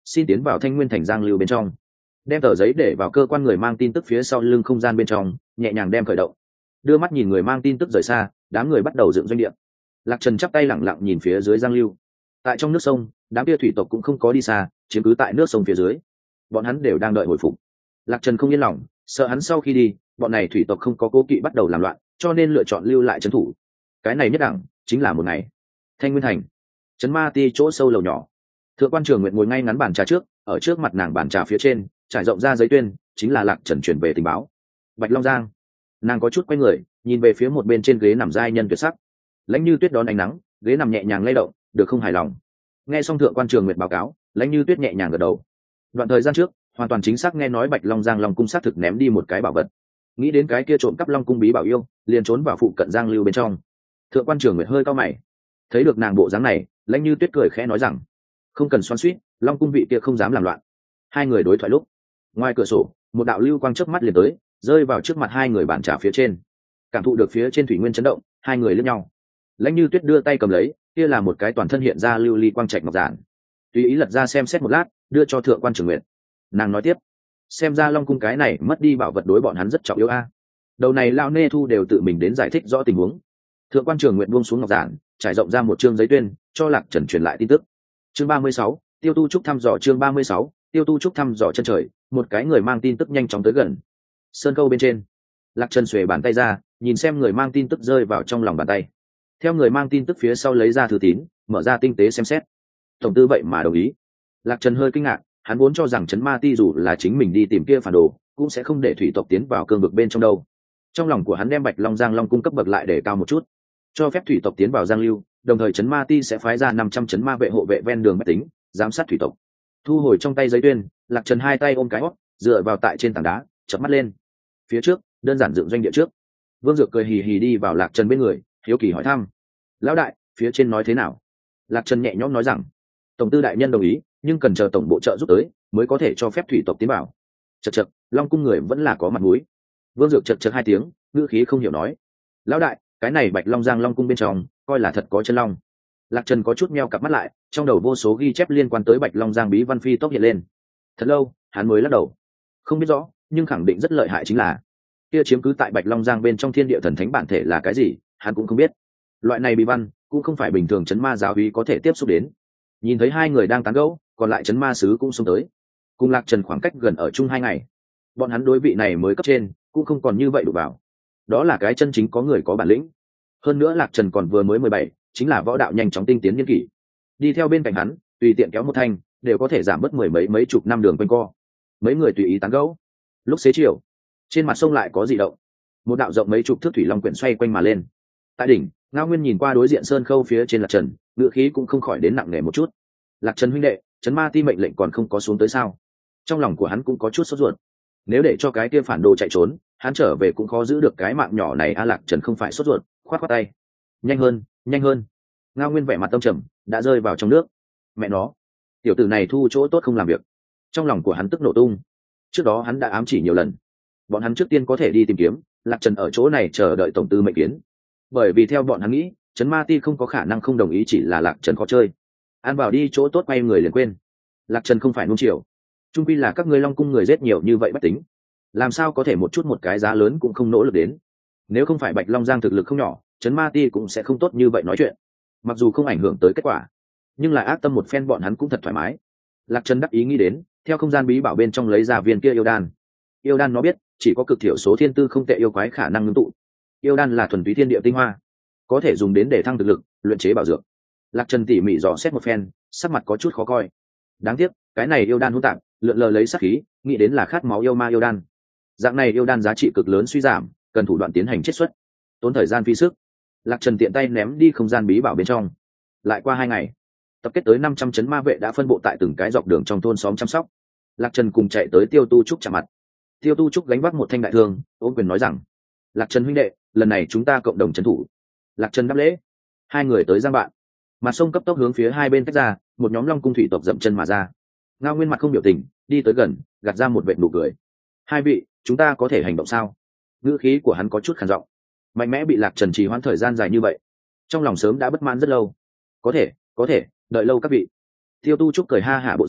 xin tiến vào Thanh Nguyên thành giang lưu bên trong. Đem tờ giấy để vào cơ quan người mang tin tức phía sau lưng không gian bên trong, nhẹ nhàng đem khởi động. Đưa mắt nhìn người mang tin tức rời xa, đám người bắt đầu dựng doanh địa. Lạc Trần chắp tay lẳng lặng nhìn phía dưới giang lưu. Tại trong nước sông, đám kia thủy tộc cũng không có đi xa, chiếm cứ tại nước sông phía dưới. Bọn hắn đều đang đợi hồi phục. Lạc Trần không yên lòng, sợ hắn sau khi đi, bọn này thủy tộc không có cố kỵ bắt đầu làm loạn, cho nên lựa chọn lưu lại trấn thủ. Cái này nhất đẳng chính là một ngày. Thanh Nguyên thành, trấn ma ti chỗ sâu lầu nhỏ. Thượng quan Trường Nguyệt ngồi ngay ngắn bàn trà trước, ở trước mặt nàng bàn trà phía trên trải rộng ra giấy tuyên, chính là Lạc Trần chuyển về tình báo. Bạch Long Giang. Nàng có chút quay người, nhìn về phía một bên trên ghế nằm giai nhân tuyệt sắc. Lãnh Như Tuyết đón ánh nắng, ghế nằm nhẹ nhàng lay động, được không hài lòng. Nghe xong Thượng quan Trường Nguyệt báo cáo, Lãnh Như Tuyết nhẹ nhàng gật đầu. Đoạn thời gian trước, hoàn toàn chính xác nghe nói Bạch Long Giang Long cung xác thực ném đi một cái bảo vật. Nghĩ đến cái kia trộm cắp Long cung bí bảo yêu, liền trốn vào phụ cận giang lưu bên trong. Thượng quan Trường Nguyệt hơi cao mày. Thấy được nàng bộ dáng này, Lãnh Như Tuyết cười khẽ nói rằng, không cần xoắn xuýt, Long cung vị kia không dám làm loạn. Hai người đối thoại lúc, ngoài cửa sổ, một đạo lưu quang chớp mắt liền tới, rơi vào trước mặt hai người bàn trà phía trên. Cảm thụ được phía trên thủy nguyên chấn động, hai người liếc nhau. Lãnh Như Tuyết đưa tay cầm lấy, kia là một cái toàn thân hiện ra lưu ly quang trạch ngọc giản. Tùy ý lật ra xem xét một lát, đưa cho Thượng quan Trường Nguyệt. Nàng nói tiếp, xem ra Long cung cái này mất đi bảo vật đối bọn hắn rất trọng yếu a. Đầu này lão nê thu đều tự mình đến giải thích rõ tình huống. Thượng quan Trường Nguyệt buông xuống ngọc giản, trải rộng ra một chương giấy tuyên, cho Lạc Trần truyền lại tin tức. Chương ba mươi sáu, Tiêu Tu Trúc thăm dò. Chương ba mươi sáu, Tiêu Tu Trúc thăm dò chân trời. Một cái người mang tin tức nhanh chóng tới gần. Sơn câu bên trên, Lạc Trần xuề bàn tay ra, nhìn xem người mang tin tức rơi vào trong lòng bàn tay. Theo người mang tin tức phía sau lấy ra thư tín, mở ra tinh tế xem xét. Tổng tư vậy mà đồng ý. Lạc Trần hơi kinh ngạc, hắn vốn cho rằng trấn ma ti dù là chính mình đi tìm kia phản đồ, cũng sẽ không để thủy tộc tiến vào cương vực bên trong đâu. Trong lòng của hắn đem Bạch Long Giang Long cung cấp bậc lại để cao một chút, cho phép thủy tộc tiến vào giang lưu, đồng thời trấn ma ti sẽ phái ra năm trăm trấn ma vệ hộ vệ ven đường bách tính, giám sát thủy tộc. Thu hồi trong tay giấy tuyên, Lạc Trần hai tay ôm cái hót, dựa vào tại trên tảng đá, chợp mắt lên. Phía trước, đơn giản dựng doanh địa trước. Vương Dược cười hì hì đi vào Lạc Trần bên người, hiếu kỳ hỏi thăm: "Lão đại, phía trên nói thế nào?" Lạc Trần nhẹ nhõm nói rằng: "Tổng tư đại nhân đồng ý, nhưng cần chờ tổng bộ trợ giúp tới, mới có thể cho phép thủy tộc tiến vào." Chậc chậc, Long cung người vẫn là có mặt mũi. Vương Dược chậc chậc hai tiếng, ngữ khí không hiểu nói: "Lão đại, cái này Bạch Long Giang Long cung bên trong, coi là thật có chân long." Lạc Trần có chút meo cặp mắt lại, trong đầu vô số ghi chép liên quan tới Bạch Long Giang bí văn phi tốc hiện lên. Thật lâu, hắn mới lắc đầu. Không biết rõ, nhưng khẳng định rất lợi hại chính là kia chiếm cứ tại Bạch Long Giang bên trong thiên địa thần thánh bản thể là cái gì, hắn cũng không biết. Loại này bí văn cũng không phải bình thường chấn ma giáo úy có thể tiếp xúc đến. Nhìn thấy hai người đang tán gẫu, còn lại chấn ma sứ cũng xông tới. Cùng Lạc Trần khoảng cách gần ở chung hai ngày, bọn hắn đối vị này mới cấp trên cũng không còn như vậy đủ vào. Đó là cái chân chính có người có bản lĩnh. Hơn nữa Lạc Trần còn vừa mới mười bảy, chính là võ đạo nhanh chóng tinh tiến niên kỷ. Đi theo bên cạnh hắn, tùy tiện kéo một thanh, đều có thể giảm bớt mười mấy mấy chục năm đường quanh co. Mấy người tùy ý tán gẫu. Lúc xế chiều, trên mặt sông lại có dị động. Một đạo rộng mấy chục thước thủy long quyển xoay quanh mà lên. Tại đỉnh, Ngao Nguyên nhìn qua đối diện sơn khâu phía trên Lạc Trần, ngựa khí cũng không khỏi đến nặng nề một chút. Lạc Trần huynh đệ, trấn ma ti mệnh lệnh còn không có xuống tới sao? Trong lòng của hắn cũng có chút sốt ruột. Nếu để cho cái kia phản đồ chạy trốn, hắn trở về cũng khó giữ được cái mạng nhỏ này. A Lạc Trần không phải sốt ruột, khoát khoát tay. Nhanh hơn, nhanh hơn. Ngao Nguyên vẻ mặt tâm trầm, đã rơi vào trong nước. Mẹ nó, tiểu tử này thu chỗ tốt không làm việc. Trong lòng của hắn tức nổ tung. Trước đó hắn đã ám chỉ nhiều lần, bọn hắn trước tiên có thể đi tìm kiếm Lạc Trần ở chỗ này chờ đợi tổng tư mệnh kiến. Bởi vì theo bọn hắn nghĩ, trấn ma ti không có khả năng không đồng ý, chỉ là Lạc Trần khó chơi. An bảo đi chỗ tốt quay người liền quên. Lạc Trần không phải nung chiều, trung quy là các ngươi Long cung người giết nhiều như vậy bất tính, làm sao có thể một chút một cái giá lớn cũng không nỗ lực đến. Nếu không phải Bạch Long Giang thực lực không nhỏ, trấn ma ti cũng sẽ không tốt như vậy nói chuyện. Mặc dù không ảnh hưởng tới kết quả, nhưng là ác tâm một phen, bọn hắn cũng thật thoải mái. Lạc Trần đắc ý nghĩ đến, theo không gian bí bảo bên trong lấy ra viên kia yêu đan. Yêu đan nó biết, chỉ có cực thiểu số thiên tư không tệ yêu quái khả năng ngưng tụ. Yêu đan là thuần túy thiên địa tinh hoa, có thể dùng đến để thăng thực lực, luyện chế bảo dược. Lạc Trần tỉ mỉ dò xét một phen, sắc mặt có chút khó coi. Đáng tiếc, cái này yêu đan hỗn tạp, lượn lờ lấy sát khí, nghĩ đến là khát máu yêu ma yêu đan. Dạng này yêu đan giá trị cực lớn suy giảm, cần thủ đoạn tiến hành chiết xuất, tốn thời gian phi sức. Lạc Trần tiện tay ném đi không gian bí bảo bên trong. Lại qua hai ngày, tập kết tới năm trăm trấn ma vệ đã phân bộ tại từng cái dọc đường trong thôn xóm chăm sóc. Lạc Trần cùng chạy tới Tiêu Tu Trúc chạm mặt. Tiêu Tu Trúc gánh vác một thanh đại thương, ôm quyền nói rằng: Lạc Trần huynh đệ, lần này chúng ta cộng đồng trấn thủ. Lạc Trần đáp lễ. Hai người tới giang bạn, mặt sông cấp tốc hướng phía hai bên tách ra, một nhóm Long cung thủy tộc dậm chân mà ra. Ngao Nguyên mặt không biểu tình, đi tới gần, gạt ra một vệt nụ cười. Hai vị, chúng ta có thể hành động sao? Ngữ khí của hắn có chút khàn giọng. Mạnh mẽ bị Lạc Trần trì hoãn thời gian dài như vậy, trong lòng sớm đã bất mãn rất lâu. Có thể, có thể, đợi lâu các vị. Tiêu Tu Trúc cười ha hả bộ dáng,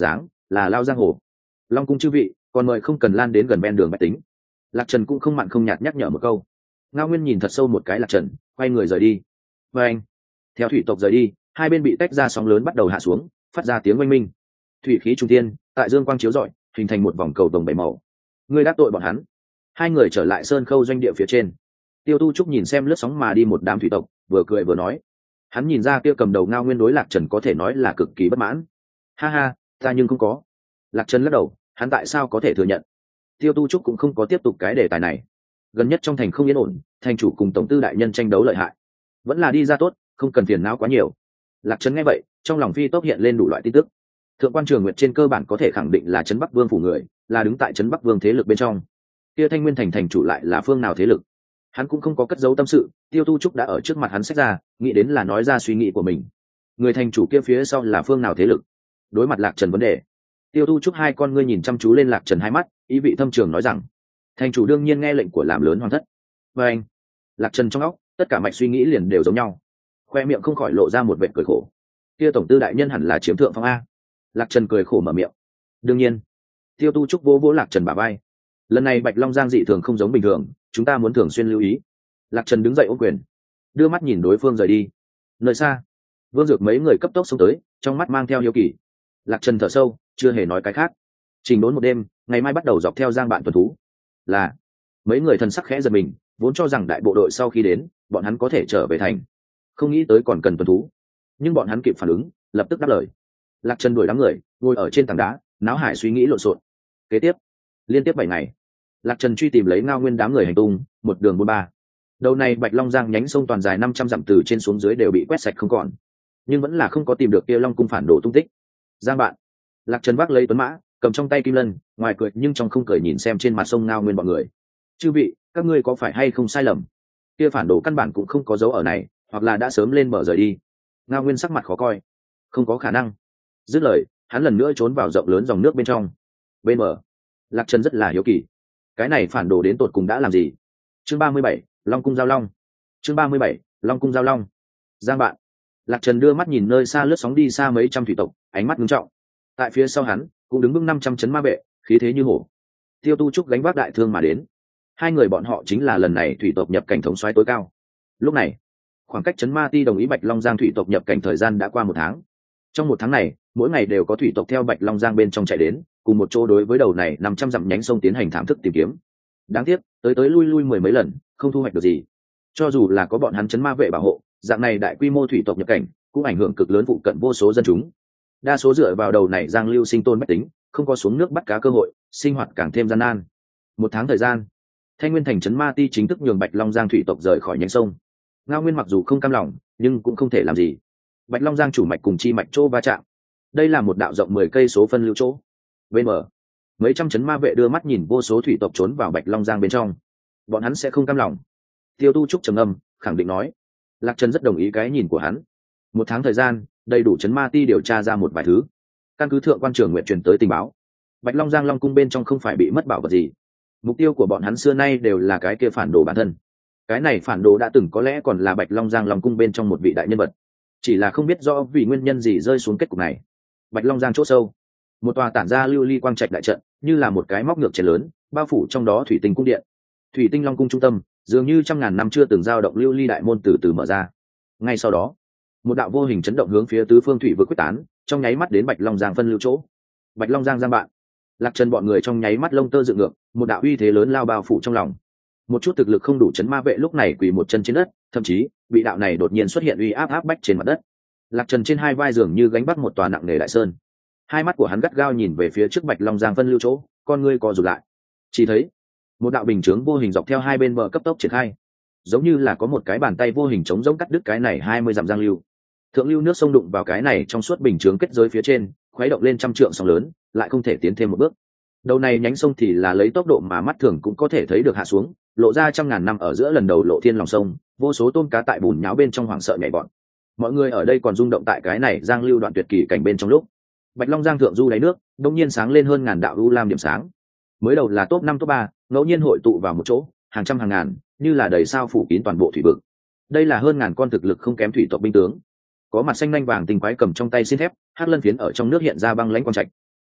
là lao giang hồ. Long cung chư vị còn mời không cần lan đến gần ven đường bách tính. Lạc Trần cũng không mặn không nhạt nhắc nhở một câu. Ngao Nguyên nhìn thật sâu một cái Lạc Trần, quay người rời đi. Và anh theo thủy tộc rời đi, hai bên bị tách ra, sóng lớn bắt đầu hạ xuống, phát ra tiếng oanh minh. Thủy khí trung tiên tại dương quang chiếu rọi, hình thành một vòng cầu đồng bảy màu. Ngươi đắc tội bọn hắn. Hai người trở lại sơn khâu doanh địa phía trên. Tiêu Tu Trúc nhìn xem lướt sóng mà đi một đám thủy tộc, vừa cười vừa nói. Hắn nhìn ra kia cầm đầu Ngao Nguyên đối Lạc Trần có thể nói là cực kỳ bất mãn. Ha ha, ta nhưng không có. Lạc Trần lắc đầu, hắn tại sao có thể thừa nhận? Tiêu Tu Trúc cũng không có tiếp tục cái đề tài này. Gần nhất trong thành không yên ổn, thành chủ cùng tổng tư đại nhân tranh đấu lợi hại, vẫn là đi ra tốt, không cần phiền não quá nhiều. Lạc Trần nghe vậy, trong lòng phi tốc hiện lên đủ loại tin tức. Thượng quan Trường Nguyệt trên cơ bản có thể khẳng định là trấn Bắc Vương phủ người, là đứng tại trấn Bắc Vương thế lực bên trong. Kia Thanh Nguyên thành thành chủ lại là phương nào thế lực? Hắn cũng không có cất giấu tâm sự, Tiêu Tu Trúc đã ở trước mặt hắn xách ra, nghĩ đến là nói ra suy nghĩ của mình. Người thành chủ kia phía sau là phương nào thế lực? Đối mặt Lạc Trần vấn đề, Tiêu Tu Trúc hai con ngươi nhìn chăm chú lên Lạc Trần hai mắt, ý vị thâm trường nói rằng, thành chủ đương nhiên nghe lệnh của làm lớn hoàng thất. Và anh, Lạc Trần trong óc, tất cả mạch suy nghĩ liền đều giống nhau, khoe miệng không khỏi lộ ra một vệt cười khổ. Kia tổng tư đại nhân hẳn là chiếm thượng phong a. Lạc Trần cười khổ mở miệng. Đương nhiên. Tiêu Tu Trúc vỗ vỗ Lạc Trần bả vai. Lần này Bạch Long Giang dị thường không giống bình thường, chúng ta muốn thường xuyên lưu ý. Lạc Trần đứng dậy ôm quyền, đưa mắt nhìn đối phương rời đi. Nơi xa, Vương Dược mấy người cấp tốc xông tới, trong mắt mang theo hiếu kỳ. Lạc Trần thở sâu, chưa hề nói cái khác. Trình đốn một đêm, ngày mai bắt đầu dọc theo Giang bạn tuần thú. Là mấy người thần sắc khẽ giật mình, vốn cho rằng đại bộ đội sau khi đến, bọn hắn có thể trở về thành, không nghĩ tới còn cần tuần thú. Nhưng bọn hắn kịp phản ứng, lập tức đáp lời. Lạc Trần đuổi đám người, ngồi ở trên tảng đá, náo hải suy nghĩ lộn xộn. Kế tiếp, liên tiếp bảy ngày, Lạc Trần truy tìm lấy Ngao Nguyên đám người hành tung, một đường buôn ba. Đầu này Bạch Long Giang nhánh sông toàn dài năm trăm dặm từ trên xuống dưới đều bị quét sạch không còn, nhưng vẫn là không có tìm được kia Long cung phản đồ tung tích. Giang bạn, Lạc Trần vác lấy tuấn mã, cầm trong tay kim lân, ngoài cười nhưng trong không cười nhìn xem trên mặt sông Ngao Nguyên bọn người. Chư vị, các ngươi có phải hay không sai lầm? Kia phản đồ căn bản cũng không có dấu ở này, hoặc là đã sớm lên bờ rời đi. Ngao Nguyên sắc mặt khó coi. Không có khả năng. Dứt lời, hắn lần nữa trốn vào rộng lớn dòng nước bên trong. Bên bờ, Lạc Trần rất là hiếu kỳ, cái này phản đồ đến tột cùng đã làm gì? Chương ba mươi bảy, Long cung giao long. Chương ba mươi bảy, Long cung giao long. Giang bạn, Lạc Trần đưa mắt nhìn nơi xa lướt sóng đi xa mấy trăm thủy tộc, ánh mắt nghiêm trọng. Tại phía sau hắn, cũng đứng vững năm trăm chấn ma vệ, khí thế như hổ. Tiêu Tu Trúc gánh vác đại thương mà đến. Hai người bọn họ chính là lần này thủy tộc nhập cảnh thống soái tối cao. Lúc này, khoảng cách chấn ma ti đồng ý Bạch Long Giang thủy tộc nhập cảnh thời gian đã qua một tháng. Trong một tháng này, mỗi ngày đều có thủy tộc theo Bạch Long Giang bên trong chạy đến, cùng một chỗ đối với đầu này năm trăm dặm nhánh sông tiến hành thám thức tìm kiếm. Đáng tiếc, tới tới lui lui mười mấy lần, không thu hoạch được gì. Cho dù là có bọn hắn chấn ma vệ bảo hộ, dạng này đại quy mô thủy tộc nhập cảnh, cũng ảnh hưởng cực lớn phụ cận vô số dân chúng. Đa số dựa vào đầu này giang lưu sinh tôn bách tính, không có xuống nước bắt cá cơ hội, sinh hoạt càng thêm gian nan. Một tháng thời gian, Thanh Nguyên thành chấn ma ti chính thức nhường Bạch Long Giang thủy tộc rời khỏi nhánh sông. Ngao Nguyên mặc dù không cam lòng, nhưng cũng không thể làm gì. Bạch Long Giang chủ mạch cùng chi mạch chỗ va chạm. Đây là một đạo rộng mười cây số phân lưu chỗ. Bên bờ, mấy trăm chấn ma vệ đưa mắt nhìn vô số thủy tộc trốn vào Bạch Long Giang bên trong. Bọn hắn sẽ không cam lòng. Tiêu Tu Trúc trầm âm, khẳng định nói. Lạc Trần rất đồng ý cái nhìn của hắn. Một tháng thời gian, đầy đủ chấn ma ti điều tra ra một vài thứ. Căn cứ thượng quan Trường Nguyện truyền tới tình báo, Bạch Long Giang Long cung bên trong không phải bị mất bảo vật gì. Mục tiêu của bọn hắn xưa nay đều là cái kia phản đồ bản thân. Cái này phản đồ đã từng có lẽ còn là Bạch Long Giang Long cung bên trong một vị đại nhân vật, chỉ là không biết rõ vì nguyên nhân gì rơi xuống kết cục này. Bạch Long Giang chỗ sâu, một tòa tản ra lưu ly quang trạch đại trận, như là một cái móc ngược trên lớn, bao phủ trong đó thủy tinh cung điện. Thủy tinh Long cung trung tâm, dường như trăm ngàn năm chưa từng dao động lưu ly đại môn từ từ mở ra. Ngay sau đó, một đạo vô hình chấn động hướng phía tứ phương thủy vực quyết tán, trong nháy mắt đến Bạch Long Giang phân lưu chỗ. Bạch Long Giang Giang bạn, Lạc Trần bọn người trong nháy mắt lông tơ dựng ngược, một đạo uy thế lớn lao bao phủ trong lòng. Một chút thực lực không đủ chấn ma vệ lúc này quỳ một chân trên đất, thậm chí bị đạo này đột nhiên xuất hiện uy áp áp bách trên mặt đất. Lạc Trần trên hai vai dường như gánh bắt một tòa nặng nề đại sơn. Hai mắt của hắn gắt gao nhìn về phía trước Bạch Long Giang phân lưu chỗ, con ngươi co rụt lại. Chỉ thấy một đạo bình chướng vô hình dọc theo hai bên bờ cấp tốc triển khai, giống như là có một cái bàn tay vô hình chống giống cắt đứt cái này hai mươi dặm giang lưu. Thượng lưu nước sông đụng vào cái này trong suốt bình chướng kết giới phía trên, khuấy động lên trăm trượng sóng lớn, lại không thể tiến thêm một bước. Đầu này nhánh sông thì là lấy tốc độ mà mắt thường cũng có thể thấy được hạ xuống, lộ ra trăm ngàn năm ở giữa lần đầu lộ thiên lòng sông, vô số tôm cá tại bùn nháo bên trong hoảng sợ nhảy vọt. Mọi người ở đây còn rung động tại cái này giang lưu đoạn tuyệt kỳ cảnh bên trong lúc Bạch Long Giang thượng du đáy nước, đột nhiên sáng lên hơn ngàn đạo u lam điểm sáng. Mới đầu là top năm top ba, ngẫu nhiên hội tụ vào một chỗ, hàng trăm hàng ngàn, như là đầy sao phủ kín toàn bộ thủy vực. Đây là hơn ngàn con thực lực không kém thủy tộc binh tướng, có mặt xanh nhanh vàng tinh quái cầm trong tay xin thép, hắc lân phiến ở trong nước hiện ra băng lãnh quang trạch.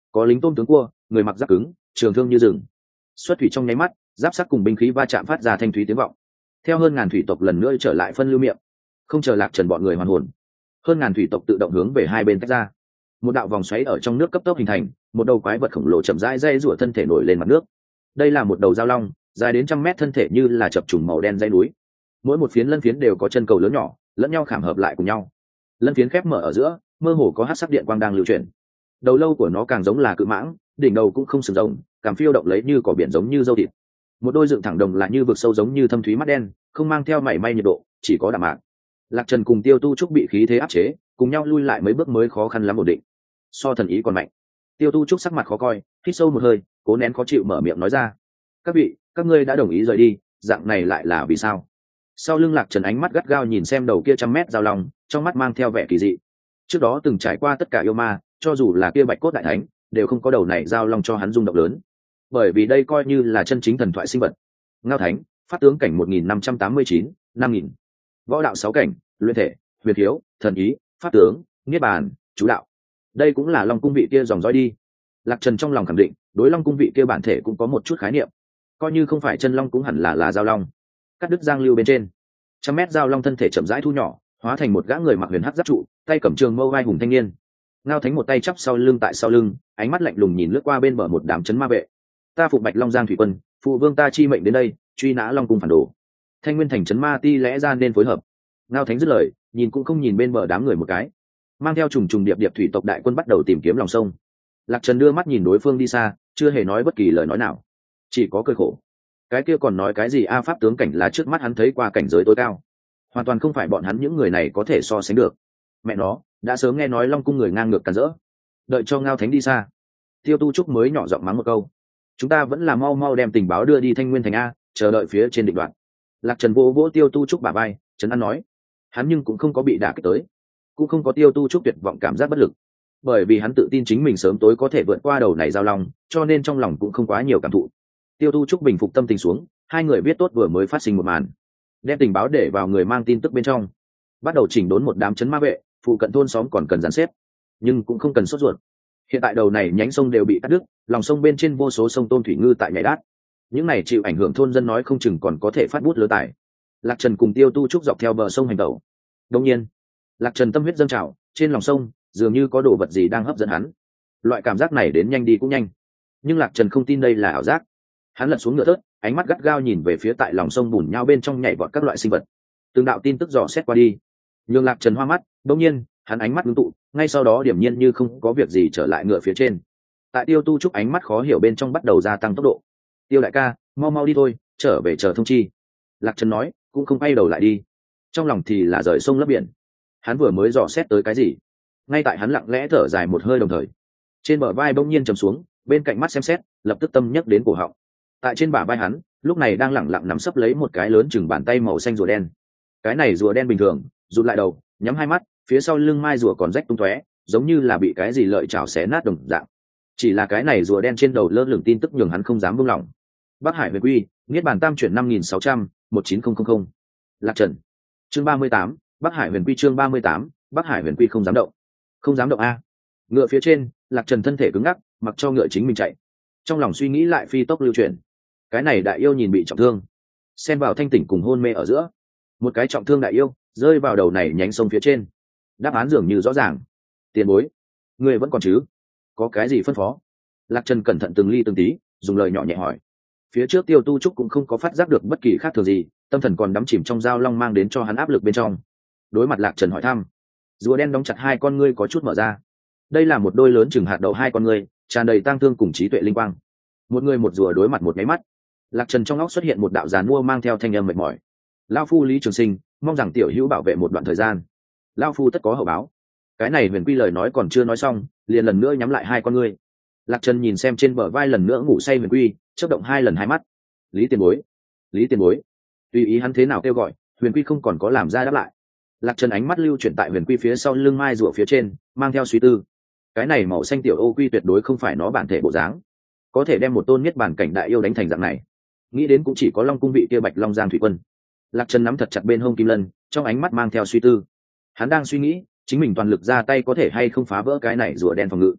có lính tôm tướng cua, người mặc giáp cứng, trường thương như rừng. Xuất thủy trong nháy mắt, giáp sắc cùng binh khí va chạm phát ra thanh thúy tiếng vọng. Theo hơn ngàn thủy tộc lần nữa trở lại phân lưu miệng, không chờ Lạc Trần bọn người hoàn hồn, hơn ngàn thủy tộc tự động hướng về hai bên tách ra. Một đạo vòng xoáy ở trong nước cấp tốc hình thành, một đầu quái vật khổng lồ chậm rãi dây rủa thân thể nổi lên mặt nước. Đây là một đầu giao long, dài đến trăm mét, thân thể như là chập trùng màu đen dây núi. Mỗi một phiến lân phiến đều có chân cầu lớn nhỏ, lẫn nhau khảm hợp lại cùng nhau. Lân phiến khép mở ở giữa, mơ hồ có hắc sắc điện quang đang lưu chuyển. Đầu lâu của nó càng giống là cự mãng, đỉnh đầu cũng không sừng rồng, cảm phiêu động lấy như cỏ biển giống như dâu thịt. Một đôi dựng thẳng đồng là như vực sâu giống như thâm thúy mắt đen, không mang theo mảy may nhiệt độ, chỉ có đạm mạc. Lạc Trần cùng Tiêu Tu Trúc bị khí thế áp chế, cùng nhau lui lại mấy bước mới khó khăn lắm ổn định. So thần ý còn mạnh. Tiêu Tu Trúc sắc mặt khó coi, hít sâu một hơi, cố nén khó chịu mở miệng nói ra: các vị, các ngươi đã đồng ý rời đi, dạng này lại là vì sao? Sau lưng Lạc Trần ánh mắt gắt gao nhìn xem đầu kia trăm mét giao long, trong mắt mang theo vẻ kỳ dị. Trước đó từng trải qua tất cả yêu ma, cho dù là kia bạch cốt đại thánh, đều không có đầu này giao long cho hắn rung động lớn, bởi vì đây coi như là chân chính thần thoại sinh vật. Ngao thánh, pháp tướng cảnh một nghìn năm trăm tám mươi chín, năm nghìn. Võ đạo sáu cảnh, luyện thể, huyền thiếu, thần ý, pháp tướng, niết bàn, chú đạo. Đây cũng là long cung vị kia dòng dõi đi. Lạc Trần trong lòng khẳng định, đối long cung vị kia bản thể cũng có một chút khái niệm, coi như không phải chân long cũng hẳn là là giao long. Cắt đứt giang lưu bên trên, trăm mét giao long thân thể chậm rãi thu nhỏ, hóa thành một gã người mặc huyền hắc giáp trụ, tay cầm trường mâu vai hùng thanh niên. Ngao thánh một tay chắp sau lưng tại sau lưng, ánh mắt lạnh lùng nhìn lướt qua bên bờ một đám chấn ma vệ. Ta phụ Bạch Long Giang thủy quân, phụ vương ta chi mệnh đến đây, truy nã long cung phản đồ. Thanh nguyên thành chấn ma ti lẽ ra nên phối hợp. Ngao thánh dứt lời, nhìn cũng không nhìn bên bờ đám người một cái, mang theo trùng trùng điệp điệp thủy tộc đại quân bắt đầu tìm kiếm lòng sông. Lạc Trần đưa mắt nhìn đối phương đi xa, chưa hề nói bất kỳ lời nói nào, chỉ có cười khổ. Cái kia còn nói cái gì a? Pháp tướng cảnh là trước mắt hắn thấy qua cảnh giới tối cao, hoàn toàn không phải bọn hắn những người này có thể so sánh được. Mẹ nó, đã sớm nghe nói long cung người ngang ngược càn rỡ. Đợi cho Ngao thánh đi xa, Tiêu Tu Trúc mới nhỏ giọng mắng một câu: chúng ta vẫn là mau mau đem tình báo đưa đi Thanh Nguyên thành a, chờ đợi phía trên định đoạn. Lạc Trần vỗ vỗ Tiêu Tu Trúc bả vai, trấn an nói. Hắn nhưng cũng không có bị đả kích tới, cũng không có Tiêu Tu Trúc tuyệt vọng cảm giác bất lực, bởi vì hắn tự tin chính mình sớm tối có thể vượt qua đầu này giao long, cho nên trong lòng cũng không quá nhiều cảm thụ. Tiêu Tu Trúc bình phục tâm tình xuống, hai người biết tốt vừa mới phát sinh một màn, đem tình báo để vào người mang tin tức bên trong, bắt đầu chỉnh đốn một đám chấn ma vệ. Phụ cận thôn xóm còn cần dàn xếp, nhưng cũng không cần sốt ruột. Hiện tại đầu này nhánh sông đều bị cắt đứt, lòng sông bên trên vô số sông tôm thủy ngư tại nhảy đát, những này chịu ảnh hưởng thôn dân nói không chừng còn có thể phát bút lứa tài. Lạc Trần cùng Tiêu Tu Trúc dọc theo bờ sông hành tẩu. Đột nhiên, Lạc Trần tâm huyết dâng trào, trên lòng sông dường như có đồ vật gì đang hấp dẫn hắn. Loại cảm giác này đến nhanh đi cũng nhanh, nhưng Lạc Trần không tin đây là ảo giác. Hắn lật xuống ngựa thớt, ánh mắt gắt gao nhìn về phía tại lòng sông bùn nhau bên trong nhảy vọt các loại sinh vật. Từng đạo tin tức dò xét qua đi, nhưng Lạc Trần hoa mắt. Đột nhiên, hắn ánh mắt ngưng tụ, ngay sau đó điểm nhiên như không có việc gì trở lại ngựa phía trên. Tại Tiêu Tu Trúc ánh mắt khó hiểu bên trong bắt đầu gia tăng tốc độ. Tiêu đại ca, mau mau đi thôi, trở về chờ thông chi. Lạc Trần nói, cũng không quay đầu lại đi, trong lòng thì là rời sông lấp biển. Hắn vừa mới dò xét tới cái gì, ngay tại hắn lặng lẽ thở dài một hơi đồng thời, trên bờ vai bỗng nhiên trầm xuống, bên cạnh mắt xem xét, lập tức tâm nhắc đến cổ họng. Tại trên bả vai hắn, lúc này đang lẳng lặng nắm sấp lấy một cái lớn chừng bàn tay màu xanh rùa đen. Cái này rùa đen bình thường, rụt lại đầu, nhắm hai mắt, phía sau lưng mai rùa còn rách tung tóe, giống như là bị cái gì lợi chảo xé nát đồng dạng. Chỉ là cái này rùa đen trên đầu lơ lửng tin tức nhường hắn không dám buông lỏng. Bắc Hải Huyền Quy, niết bàn tam chuyển năm nghìn sáu trăm, một chín không không không. Lạc Trần. Chương ba mươi tám, Bắc Hải Huyền Quy chương ba mươi tám, Bắc Hải Huyền Quy không dám động. Không dám động a? Ngựa phía trên, Lạc Trần thân thể cứng ngắc, mặc cho ngựa chính mình chạy. Trong lòng suy nghĩ lại phi tốc lưu chuyển. Cái này đại yêu nhìn bị trọng thương, xen vào thanh tỉnh cùng hôn mê ở giữa. Một cái trọng thương đại yêu rơi vào đầu này nhánh sông phía trên. Đáp án dường như rõ ràng. Tiền bối, ngươi vẫn còn chứ? Có cái gì phân phó? Lạc Trần cẩn thận từng ly từng tí, dùng lời nhỏ nhẹ hỏi. Phía trước Tiêu Tu Trúc cũng không có phát giác được bất kỳ khác thường gì, tâm thần còn đắm chìm trong giao long mang đến cho hắn áp lực bên trong. Đối mặt Lạc Trần hỏi thăm, rùa đen đóng chặt hai con ngươi có chút mở ra. Đây là một đôi lớn chừng hạt đậu hai con ngươi, tràn đầy tang thương cùng trí tuệ linh quang. Một người một rùa đối mặt một máy mắt. Lạc Trần trong óc xuất hiện một đạo giàn mua mang theo thanh âm mệt mỏi. Lão phu Lý Trường Sinh, mong rằng tiểu hữu bảo vệ một đoạn thời gian. Lão phu tất có hậu báo. Cái này Huyền Quy lời nói còn chưa nói xong, liền lần nữa nhắm lại hai con ngươi. Lạc Trần nhìn xem trên bờ vai lần nữa ngủ say Huyền Quy, chớp động hai lần hai mắt. Lý tiền bối, Lý tiền bối. Tùy ý hắn thế nào kêu gọi, Huyền Quy không còn có làm ra đáp lại. Lạc Trần ánh mắt lưu chuyển tại Huyền Quy phía sau lưng mai rùa phía trên, mang theo suy tư. Cái này màu xanh tiểu ô quy tuyệt đối không phải nó bản thể bộ dáng, có thể đem một tôn nhất bản cảnh đại yêu đánh thành dạng này, nghĩ đến cũng chỉ có Long cung vị kia Bạch Long Giang thủy quân. Lạc Trần nắm thật chặt bên hông kim lân, trong ánh mắt mang theo suy tư. Hắn đang suy nghĩ, chính mình toàn lực ra tay có thể hay không phá vỡ cái này rùa đen phòng ngự.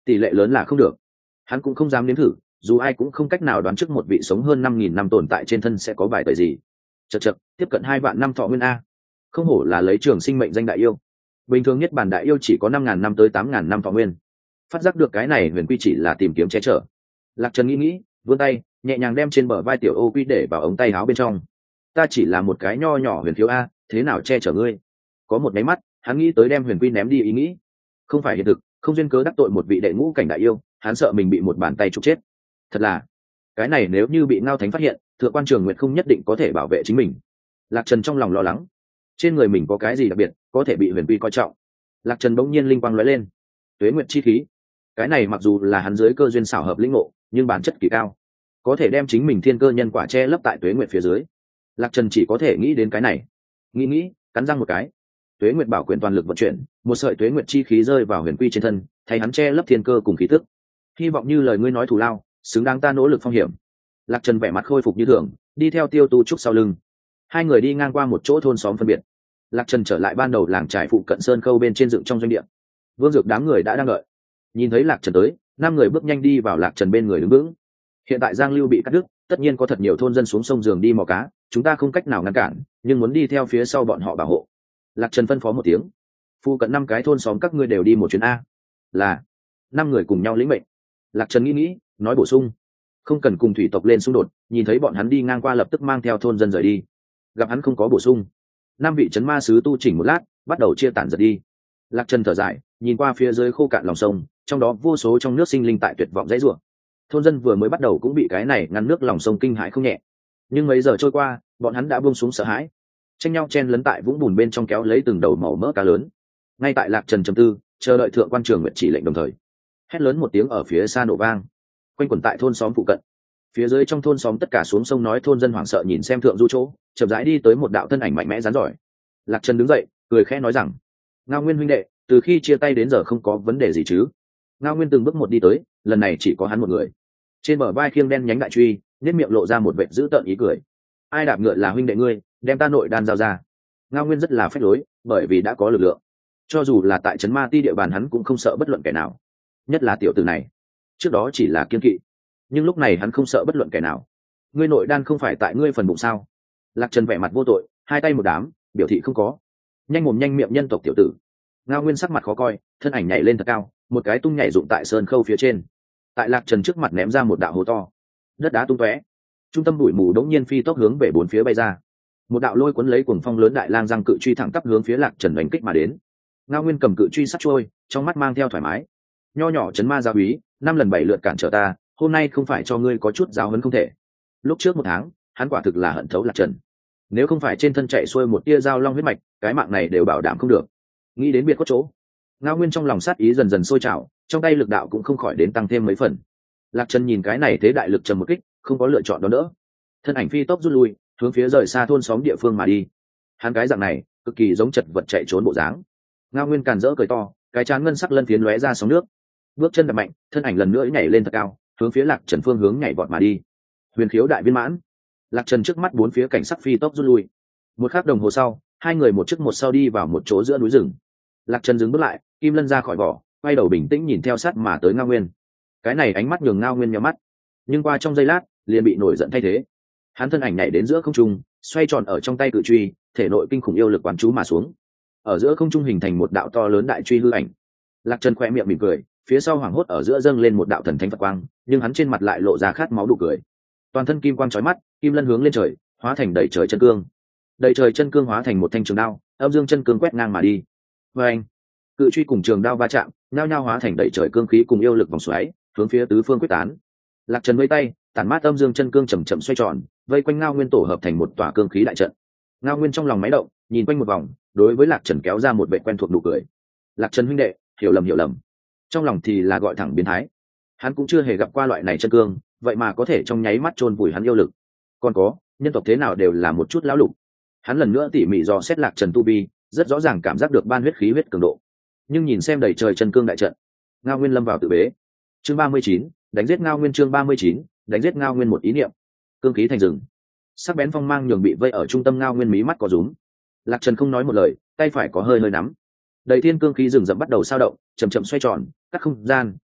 tỷ lệ lớn là không được. Hắn cũng không dám nếm thử, dù ai cũng không cách nào đoán trước một vị sống hơn năm nghìn năm tồn tại trên thân sẽ có bài tời gì. Chật chật, tiếp cận hai vạn năm thọ nguyên a, không hổ là lấy trường sinh mệnh danh đại yêu. Bình thường nhất bản đại yêu chỉ có năm ngàn năm tới tám ngàn năm thọ nguyên. Phát giác được cái này huyền quy chỉ là tìm kiếm che chở. Lạc Trần nghĩ nghĩ, vươn tay nhẹ nhàng đem trên bờ vai tiểu ô quy để vào ống tay áo bên trong. Ta chỉ là một cái nho nhỏ huyền phiếu a, thế nào che chở ngươi? Có một máy mắt hắn nghĩ tới đem huyền quy ném đi ý nghĩ. Không phải hiện thực, không duyên cớ đắc tội một vị đệ ngũ cảnh đại yêu, hắn sợ mình bị một bàn tay trục chết. Thật là, cái này nếu như bị Ngao Thánh phát hiện, Thượng Quan Trường Nguyệt không nhất định có thể bảo vệ chính mình. Lạc Trần trong lòng lo lắng, trên người mình có cái gì đặc biệt có thể bị huyền quy coi trọng. Lạc Trần bỗng nhiên linh quang lóe lên, tuế nguyệt chi khí. Cái này mặc dù là hắn dưới cơ duyên xảo hợp lĩnh ngộ, nhưng bản chất kỳ cao, có thể đem chính mình thiên cơ nhân quả che lấp tại tuế nguyệt phía dưới. Lạc Trần chỉ có thể nghĩ đến cái này, nghĩ nghĩ cắn răng một cái, tuế nguyệt bảo quyền toàn lực vận chuyển, một sợi tuế nguyệt chi khí rơi vào huyền quy trên thân, thay hắn che lấp thiên cơ cùng khí tức. Hy vọng như lời ngươi nói thù lao, xứng đáng ta nỗ lực phong hiểm. Lạc Trần vẻ mặt khôi phục như thường, đi theo Tiêu Tu Trúc sau lưng. Hai người đi ngang qua một chỗ thôn xóm phân biệt. Lạc Trần trở lại ban đầu làng trại phụ cận sơn khâu bên trên dựng trong doanh địa. Vương Dược đám người đã đang đợi. Nhìn thấy Lạc Trần tới, năm người bước nhanh đi vào Lạc Trần bên người đứng vững. Hiện tại Giang Lưu bị cắt đứt, tất nhiên có thật nhiều thôn dân xuống sông giường đi mò cá, chúng ta không cách nào ngăn cản, nhưng muốn đi theo phía sau bọn họ bảo hộ. Lạc Trần phân phó một tiếng. Phụ cận năm cái thôn xóm các ngươi đều đi một chuyến a. Là. Năm người cùng nhau lĩnh mệnh. Lạc Trần nghĩ nghĩ, nói bổ sung, không cần cùng thủy tộc lên xung đột. Nhìn thấy bọn hắn đi ngang qua lập tức mang theo thôn dân rời đi. Gặp hắn không có bổ sung, năm vị trấn ma sứ tu chỉnh một lát, bắt đầu chia tản giật đi. Lạc Trần thở dài, nhìn qua phía dưới khô cạn lòng sông, trong đó vô số trong nước sinh linh tại tuyệt vọng dãy rủa. Thôn dân vừa mới bắt đầu cũng bị cái này ngăn nước lòng sông kinh hãi không nhẹ, nhưng mấy giờ trôi qua, bọn hắn đã buông xuống sợ hãi, tranh nhau chen lấn tại vũng bùn bên trong kéo lấy từng đầu màu mỡ cá lớn. Ngay tại Lạc Trần trầm tư, chờ đợi Thượng Quan Trường Nguyệt chỉ lệnh đồng thời, hét lớn một tiếng ở phía xa nổ vang, quanh quẩn tại thôn xóm phụ cận. Phía dưới trong thôn xóm tất cả xuống sông nói, thôn dân hoảng sợ nhìn xem thượng du chỗ, chậm rãi đi tới một đạo thân ảnh mạnh mẽ rắn giỏi. Lạc Trần đứng dậy, cười khẽ nói rằng, Ngao Nguyên huynh đệ, từ khi chia tay đến giờ không có vấn đề gì chứ? Ngao Nguyên từng bước một đi tới, lần này chỉ có hắn một người, trên bờ vai khiêng đen nhánh đại truy, nét miệng lộ ra một vệt dữ tợn ý cười. Ai đạp ngựa là huynh đệ ngươi, đem ta nội đan giao ra. Ngao Nguyên rất là phách lối, bởi vì đã có lực lượng, cho dù là tại trấn ma ti địa bàn hắn cũng không sợ bất luận kẻ nào, nhất là tiểu tử này. Trước đó chỉ là kiên kỵ, nhưng lúc này hắn không sợ bất luận kẻ nào. Ngươi nội đan không phải tại ngươi phần bụng sao? Lạc Trần vẻ mặt vô tội, hai tay một đám, biểu thị không có. Nhanh mồm nhanh miệng nhân tộc tiểu tử. Ngao Nguyên sắc mặt khó coi, thân ảnh nhảy lên thật cao, một cái tung nhảy dụng tại sơn khâu phía trên. Tại Lạc Trần trước mặt ném ra một đạo hố to, đất đá tung tóe, trung tâm bụi mù đống nhiên phi tốc hướng về bốn phía bay ra. Một đạo lôi cuốn lấy cuồng phong lớn đại lang răng cự truy thẳng tắp hướng phía Lạc Trần đánh kích mà đến. Ngao Nguyên cầm cự truy sắt trôi, trong mắt mang theo thoải mái. Nho nhỏ trấn ma gia úy, năm lần bảy lượt cản trở ta, hôm nay không phải cho ngươi có chút giáo huấn không thể. Lúc trước một tháng, hắn quả thực là hận thấu Lạc Trần. Nếu không phải trên thân chạy xuôi một tia dao long huyết mạch, cái mạng này đều bảo đảm không được. Nghĩ đến biệt có chỗ, Ngao Nguyên trong lòng sát ý dần dần sôi trào, trong tay lực đạo cũng không khỏi đến tăng thêm mấy phần. Lạc Trần nhìn cái này thế đại lực trầm một kích, không có lựa chọn đó nữa, thân ảnh phi tốc rút lui, hướng phía rời xa thôn xóm địa phương mà đi. Hắn cái dạng này, cực kỳ giống chật vật chạy trốn bộ dáng. Ngao Nguyên càn rỡ cười to, cái trán ngân sắc lân phiến lóe ra sóng nước, bước chân đập mạnh, thân ảnh lần nữa nhảy lên thật cao, hướng phía Lạc Trần phương hướng nhảy vọt mà đi. Huyền khiếu đại viên mãn. Lạc Trần trước mắt bốn phía cảnh sắc phi tốc rút lui. Một khắc đồng hồ sau, hai người một trước một sau đi vào một chỗ giữa núi rừng. Lạc Trần dừng bước lại, kim lân ra khỏi vỏ, quay đầu bình tĩnh nhìn theo sát mà tới Ngao Nguyên. Cái này ánh mắt nhường Ngao Nguyên nhíu mắt, nhưng qua trong giây lát liền bị nổi giận thay thế. Hắn thân ảnh nhảy đến giữa không trung, xoay tròn ở trong tay cự truy, thể nội kinh khủng yêu lực quán chú mà xuống. Ở giữa không trung hình thành một đạo to lớn đại truy hư ảnh. Lạc Trần khẽ miệng mỉm cười, phía sau hoảng hốt ở giữa dâng lên một đạo thần thánh Phật quang, nhưng hắn trên mặt lại lộ ra khát máu đủ cười. Toàn thân kim quang chói mắt, kim lân hướng lên trời, hóa thành đầy trời chân cương. Đầy trời chân cương hóa thành một thanh trường đao, âm dương chân cương quét ngang mà đi. Và anh, cự truy cùng trường đao va chạm, nhao nhao hóa thành đầy trời cương khí cùng yêu lực vòng xoáy, hướng phía tứ phương quyết tán. Lạc Trần vây tay, tản mát âm dương chân cương chậm chậm xoay tròn, vây quanh Ngao Nguyên tổ hợp thành một tòa cương khí đại trận. Ngao Nguyên trong lòng máy động, nhìn quanh một vòng, đối với Lạc Trần kéo ra một vẻ quen thuộc nụ cười. Lạc Trần huynh đệ, hiểu lầm hiểu lầm. Trong lòng thì là gọi thẳng biến thái. Hắn cũng chưa hề gặp qua loại này chân cương, vậy mà có thể trong nháy mắt chôn vùi hắn yêu lực. Còn có, nhân tộc thế nào đều là một chút lão lục. Hắn lần nữa tỉ mỉ dò xét Lạc Trần tu vi, rất rõ ràng cảm giác được ban huyết khí huyết cường độ. Nhưng nhìn xem đầy trời chân cương đại trận, Ngao Nguyên lâm vào tự bế. Chương ba mươi chín, đánh giết Ngao Nguyên. Chương ba mươi chín, đánh giết Ngao Nguyên. Một ý niệm, cương khí thành rừng. Sắc bén phong mang nhường bị vây ở trung tâm Ngao Nguyên mí mắt có rúm. Lạc Trần không nói một lời, tay phải có hơi hơi nắm. Đầy thiên cương khí rừng rậm bắt đầu sao động, chậm chậm xoay tròn, cắt không gian,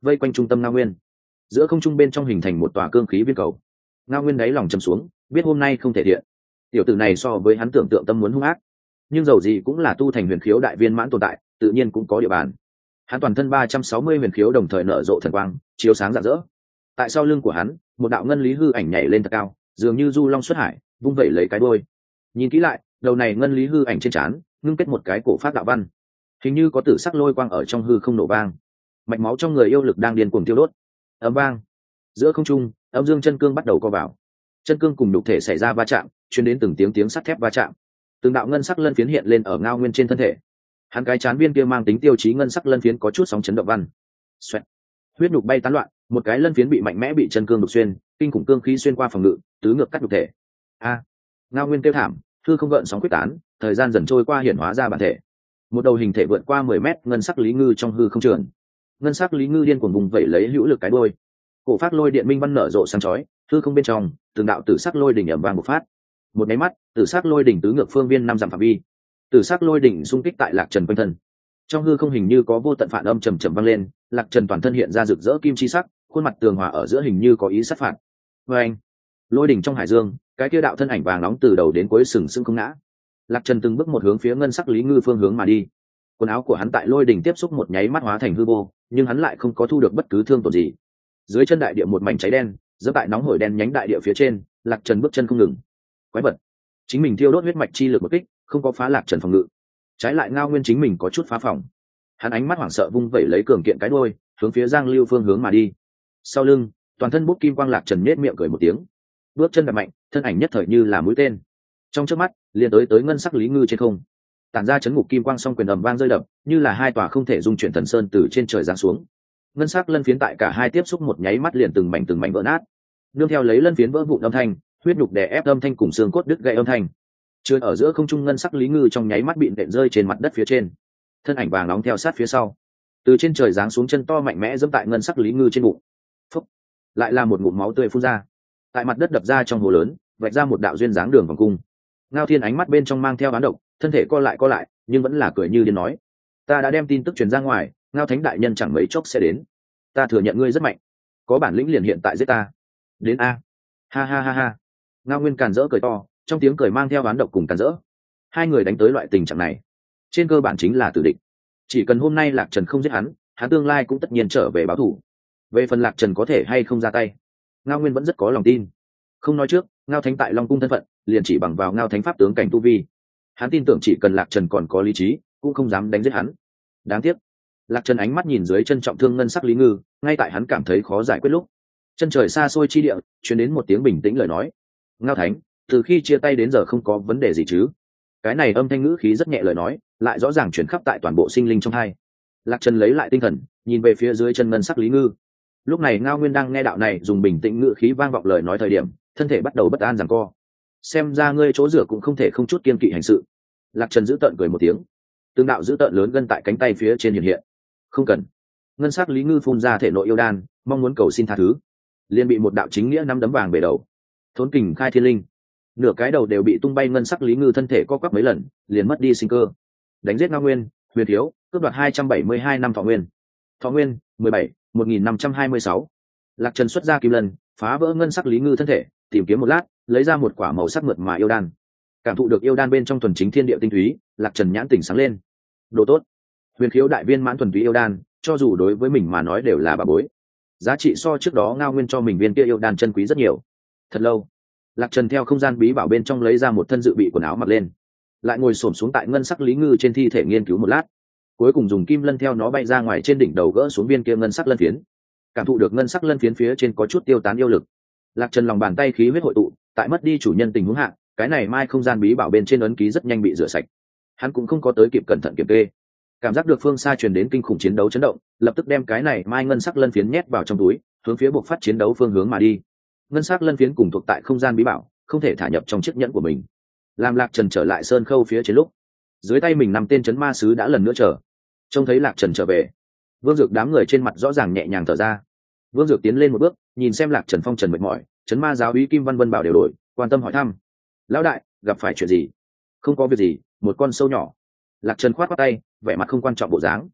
vây quanh trung tâm ngao nguyên. Giữa không trung bên trong hình thành một tòa cương khí viên cầu. Ngao nguyên đáy lòng trầm xuống, biết hôm nay không thể thiện. Tiểu tử này so với hắn tưởng tượng tâm muốn hung ác, nhưng dầu gì cũng là tu thành huyền khiếu đại viên mãn tồn tại, tự nhiên cũng có địa bàn. Hắn toàn thân ba trăm sáu mươi huyền khiếu đồng thời nở rộ thần quang, chiếu sáng rạng rỡ. Tại sau lưng của hắn, một đạo ngân lý hư ảnh nhảy lên thật cao, dường như du long xuất hải, vung vẩy lấy cái đuôi. Nhìn kỹ lại, đầu này ngân lý hư ảnh trên trán ngưng kết một cái cổ phát đạo văn, hình như có tử sắc lôi quang ở trong hư không nổ vang. Mạch máu trong người yêu lực đang điên cuồng tiêu đốt. Ầm vang, giữa không trung, âm dương chân cương bắt đầu co vào. Chân cương cùng nhục thể xảy ra va chạm, truyền đến từng tiếng tiếng sắt thép va chạm. Từng đạo ngân sắc lân phiến hiện lên ở ngao nguyên trên thân thể. Hắn cái chán viên kia mang tính tiêu chí ngân sắc lân phiến có chút sóng chấn động văn. Xoẹt. Huyết nhục bay tán loạn, một cái lân phiến bị mạnh mẽ bị chân cương đục xuyên, kinh khủng cương khí xuyên qua phòng ngự, tứ ngược cắt nhục thể. A! Ngao nguyên kêu thảm, hư không gợn sóng quyết tán, thời gian dần trôi qua hiển hóa ra bản thể. Một đầu hình thể vượt qua mười mét ngân sắc lý ngư trong hư không trường. Ngân sắc lý ngư điên cuồng vùng vẩy lấy hữu lực cái đuôi. Cổ phát lôi điện minh văn nở rộ sáng chói, hư không bên trong, từng đạo tử sắc lôi đỉnh ầm vang một phát. Một cái mắt, tử sắc lôi đỉnh tứ ngược phương viên năm dặm phạm vi. Tử sắc lôi đỉnh xung kích tại Lạc Trần quanh thân. Trong hư không hình như có vô tận phản âm trầm trầm vang lên, Lạc Trần toàn thân hiện ra rực rỡ kim chi sắc, khuôn mặt tường hòa ở giữa hình như có ý sát phạt. Và anh, lôi đỉnh trong hải dương, cái kia đạo thân ảnh vàng nóng từ đầu đến cuối sừng sững không ngã. Lạc Trần từng bước một hướng phía ngân sắc lý ngư phương hướng mà đi. Quần áo của hắn tại lôi đỉnh tiếp xúc một nháy mắt hóa thành hư vô, nhưng hắn lại không có thu được bất cứ thương tổn gì. Dưới chân đại địa một mảnh cháy đen, giữa tại nóng hổi đen nhánh đại địa phía trên, Lạc Trần bước chân không ngừng. Quái vật, chính mình thiêu đốt huyết mạch chi lực một kích, không có phá Lạc Trần phòng ngự, trái lại ngao nguyên chính mình có chút phá phòng. Hắn ánh mắt hoảng sợ vung vẩy lấy cường kiện cái đuôi, hướng phía Giang Lưu phương hướng mà đi. Sau lưng, toàn thân bút kim quang Lạc Trần nhếch miệng cười một tiếng, bước chân đập mạnh, thân ảnh nhất thời như là mũi tên. Trong chớp mắt, liền tới tới ngân sắc lý ngư trên không. Tản ra chấn ngục kim quang song quyền ầm vang rơi đập, như là hai tòa không thể dung chuyển thần sơn từ trên trời giáng xuống. Ngân sắc lân phiến tại cả hai tiếp xúc một nháy mắt liền từng mảnh từng mảnh vỡ nát. Nương theo lấy lân phiến vỡ vụn âm thanh, huyết nhục đè ép âm thanh cùng xương cốt đứt gãy âm thanh. Trượt ở giữa không trung ngân sắc lý ngư trong nháy mắt bị nện rơi trên mặt đất phía trên. Thân ảnh vàng nóng theo sát phía sau. Từ trên trời giáng xuống chân to mạnh mẽ giẫm tại ngân sắc lý ngư trên bụng. Phúc! Lại là một ngụm máu tươi phun ra. Tại mặt đất đập ra trong hồ lớn, vạch ra một đạo duyên dáng đường vòng cung. Ngao Thiên ánh mắt bên trong mang theo bán độc, thân thể co lại co lại, nhưng vẫn là cười như điên nói: "Ta đã đem tin tức truyền ra ngoài, Ngao Thánh đại nhân chẳng mấy chốc sẽ đến. Ta thừa nhận ngươi rất mạnh, có bản lĩnh liền hiện tại giết ta." Đến a. Ha ha ha ha. Ngao Nguyên càn rỡ cười to, trong tiếng cười mang theo bán độc cùng càn rỡ. Hai người đánh tới loại tình trạng này, trên cơ bản chính là tử địch. Chỉ cần hôm nay Lạc Trần không giết hắn, hắn tương lai cũng tất nhiên trở về báo thù. Về phần Lạc Trần có thể hay không ra tay, Ngao Nguyên vẫn rất có lòng tin. Không nói trước, Ngao Thánh tại Long Cung thân phận, liền chỉ bằng vào Ngao Thánh pháp tướng cảnh tu vi. Hắn tin tưởng chỉ cần Lạc Trần còn có lý trí, cũng không dám đánh giết hắn. Đáng tiếc, Lạc Trần ánh mắt nhìn dưới chân trọng thương ngân sắc lý ngư, ngay tại hắn cảm thấy khó giải quyết lúc, chân trời xa xôi chi địa truyền đến một tiếng bình tĩnh lời nói: "Ngao Thánh, từ khi chia tay đến giờ không có vấn đề gì chứ?" Cái này âm thanh ngữ khí rất nhẹ lời nói, lại rõ ràng chuyển khắp tại toàn bộ sinh linh trong hai. Lạc Trần lấy lại tinh thần, nhìn về phía dưới chân ngân sắc lý ngư. Lúc này Ngao Nguyên đang nghe đạo này dùng bình tĩnh ngữ khí vang vọng lời nói thời điểm, thân thể bắt đầu bất an giằng co. "Xem ra ngươi chỗ rửa cũng không thể không chút kiên kỵ hành sự." Lạc Trần giữ tợn cười một tiếng. Tương đạo giữ tợn lớn gân tại cánh tay phía trên hiện hiện. "Không cần." Ngân sắc lý ngư phun ra thể nội yêu đan, mong muốn cầu xin tha thứ, liền bị một đạo chính nghĩa năm đấm vàng bể đầu. Thốn kình khai thiên linh, nửa cái đầu đều bị tung bay. Ngân sắc lý ngư thân thể co quắp mấy lần, liền mất đi sinh cơ. Đánh giết Ngao Nguyên, huyền thiếu, cướp đoạt hai trăm bảy mươi hai năm thọ nguyên. Thọ nguyên mười bảy, một nghìn năm trăm hai mươi sáu. Lạc Trần xuất ra kim lần, phá vỡ ngân sắc lý ngư thân thể, tìm kiếm một lát, lấy ra một quả màu sắc mượt mà yêu đan. Cảm thụ được yêu đan bên trong thuần chính thiên địa tinh túy, Lạc Trần nhãn tỉnh sáng lên. Đồ tốt. Huyền khiếu đại viên mãn thuần túy yêu đan, cho dù đối với mình mà nói đều là bà bối. Giá trị so trước đó Ngao Nguyên cho mình viên kia yêu đan chân quý rất nhiều. Thật lâu, Lạc Trần theo không gian bí bảo bên trong lấy ra một thân dự bị quần áo mặc lên, lại ngồi xổm xuống tại ngân sắc lý ngư trên thi thể nghiên cứu một lát, cuối cùng dùng kim lân theo nó bay ra ngoài trên đỉnh đầu gỡ xuống viên kia ngân sắc lân phiến. Cảm thụ được ngân sắc lân phiến phía trên có chút tiêu tán yêu lực, Lạc Trần lòng bàn tay khí huyết hội tụ, tại mất đi chủ nhân tình huống hạ, cái này mai không gian bí bảo bên trên ấn ký rất nhanh bị rửa sạch. Hắn cũng không có tới kịp cẩn thận kiểm kê, cảm giác được phương xa truyền đến kinh khủng chiến đấu chấn động, lập tức đem cái này mai ngân sắc lân phiến nhét vào trong túi, hướng phía buộc phát chiến đấu phương hướng mà đi. Ngân sắc lân phiến cùng thuộc tại không gian bí bảo, không thể thả nhập trong chiếc nhẫn của mình. Làm Lạc Trần trở lại sơn khâu phía trên lúc, dưới tay mình năm tên chấn ma sứ đã lần nữa chờ. Trông thấy Lạc Trần trở về, Vương Dược đám người trên mặt rõ ràng nhẹ nhàng thở ra. Vương Dược tiến lên một bước, nhìn xem Lạc Trần phong trần mệt mỏi, chấn ma giáo úy Kim Văn Vân bảo đều đổi, quan tâm hỏi thăm: "Lão đại, gặp phải chuyện gì?" "Không có việc gì, một con sâu nhỏ." Lạc Trần khoát khoát tay, vẻ mặt không quan trọng bộ dáng.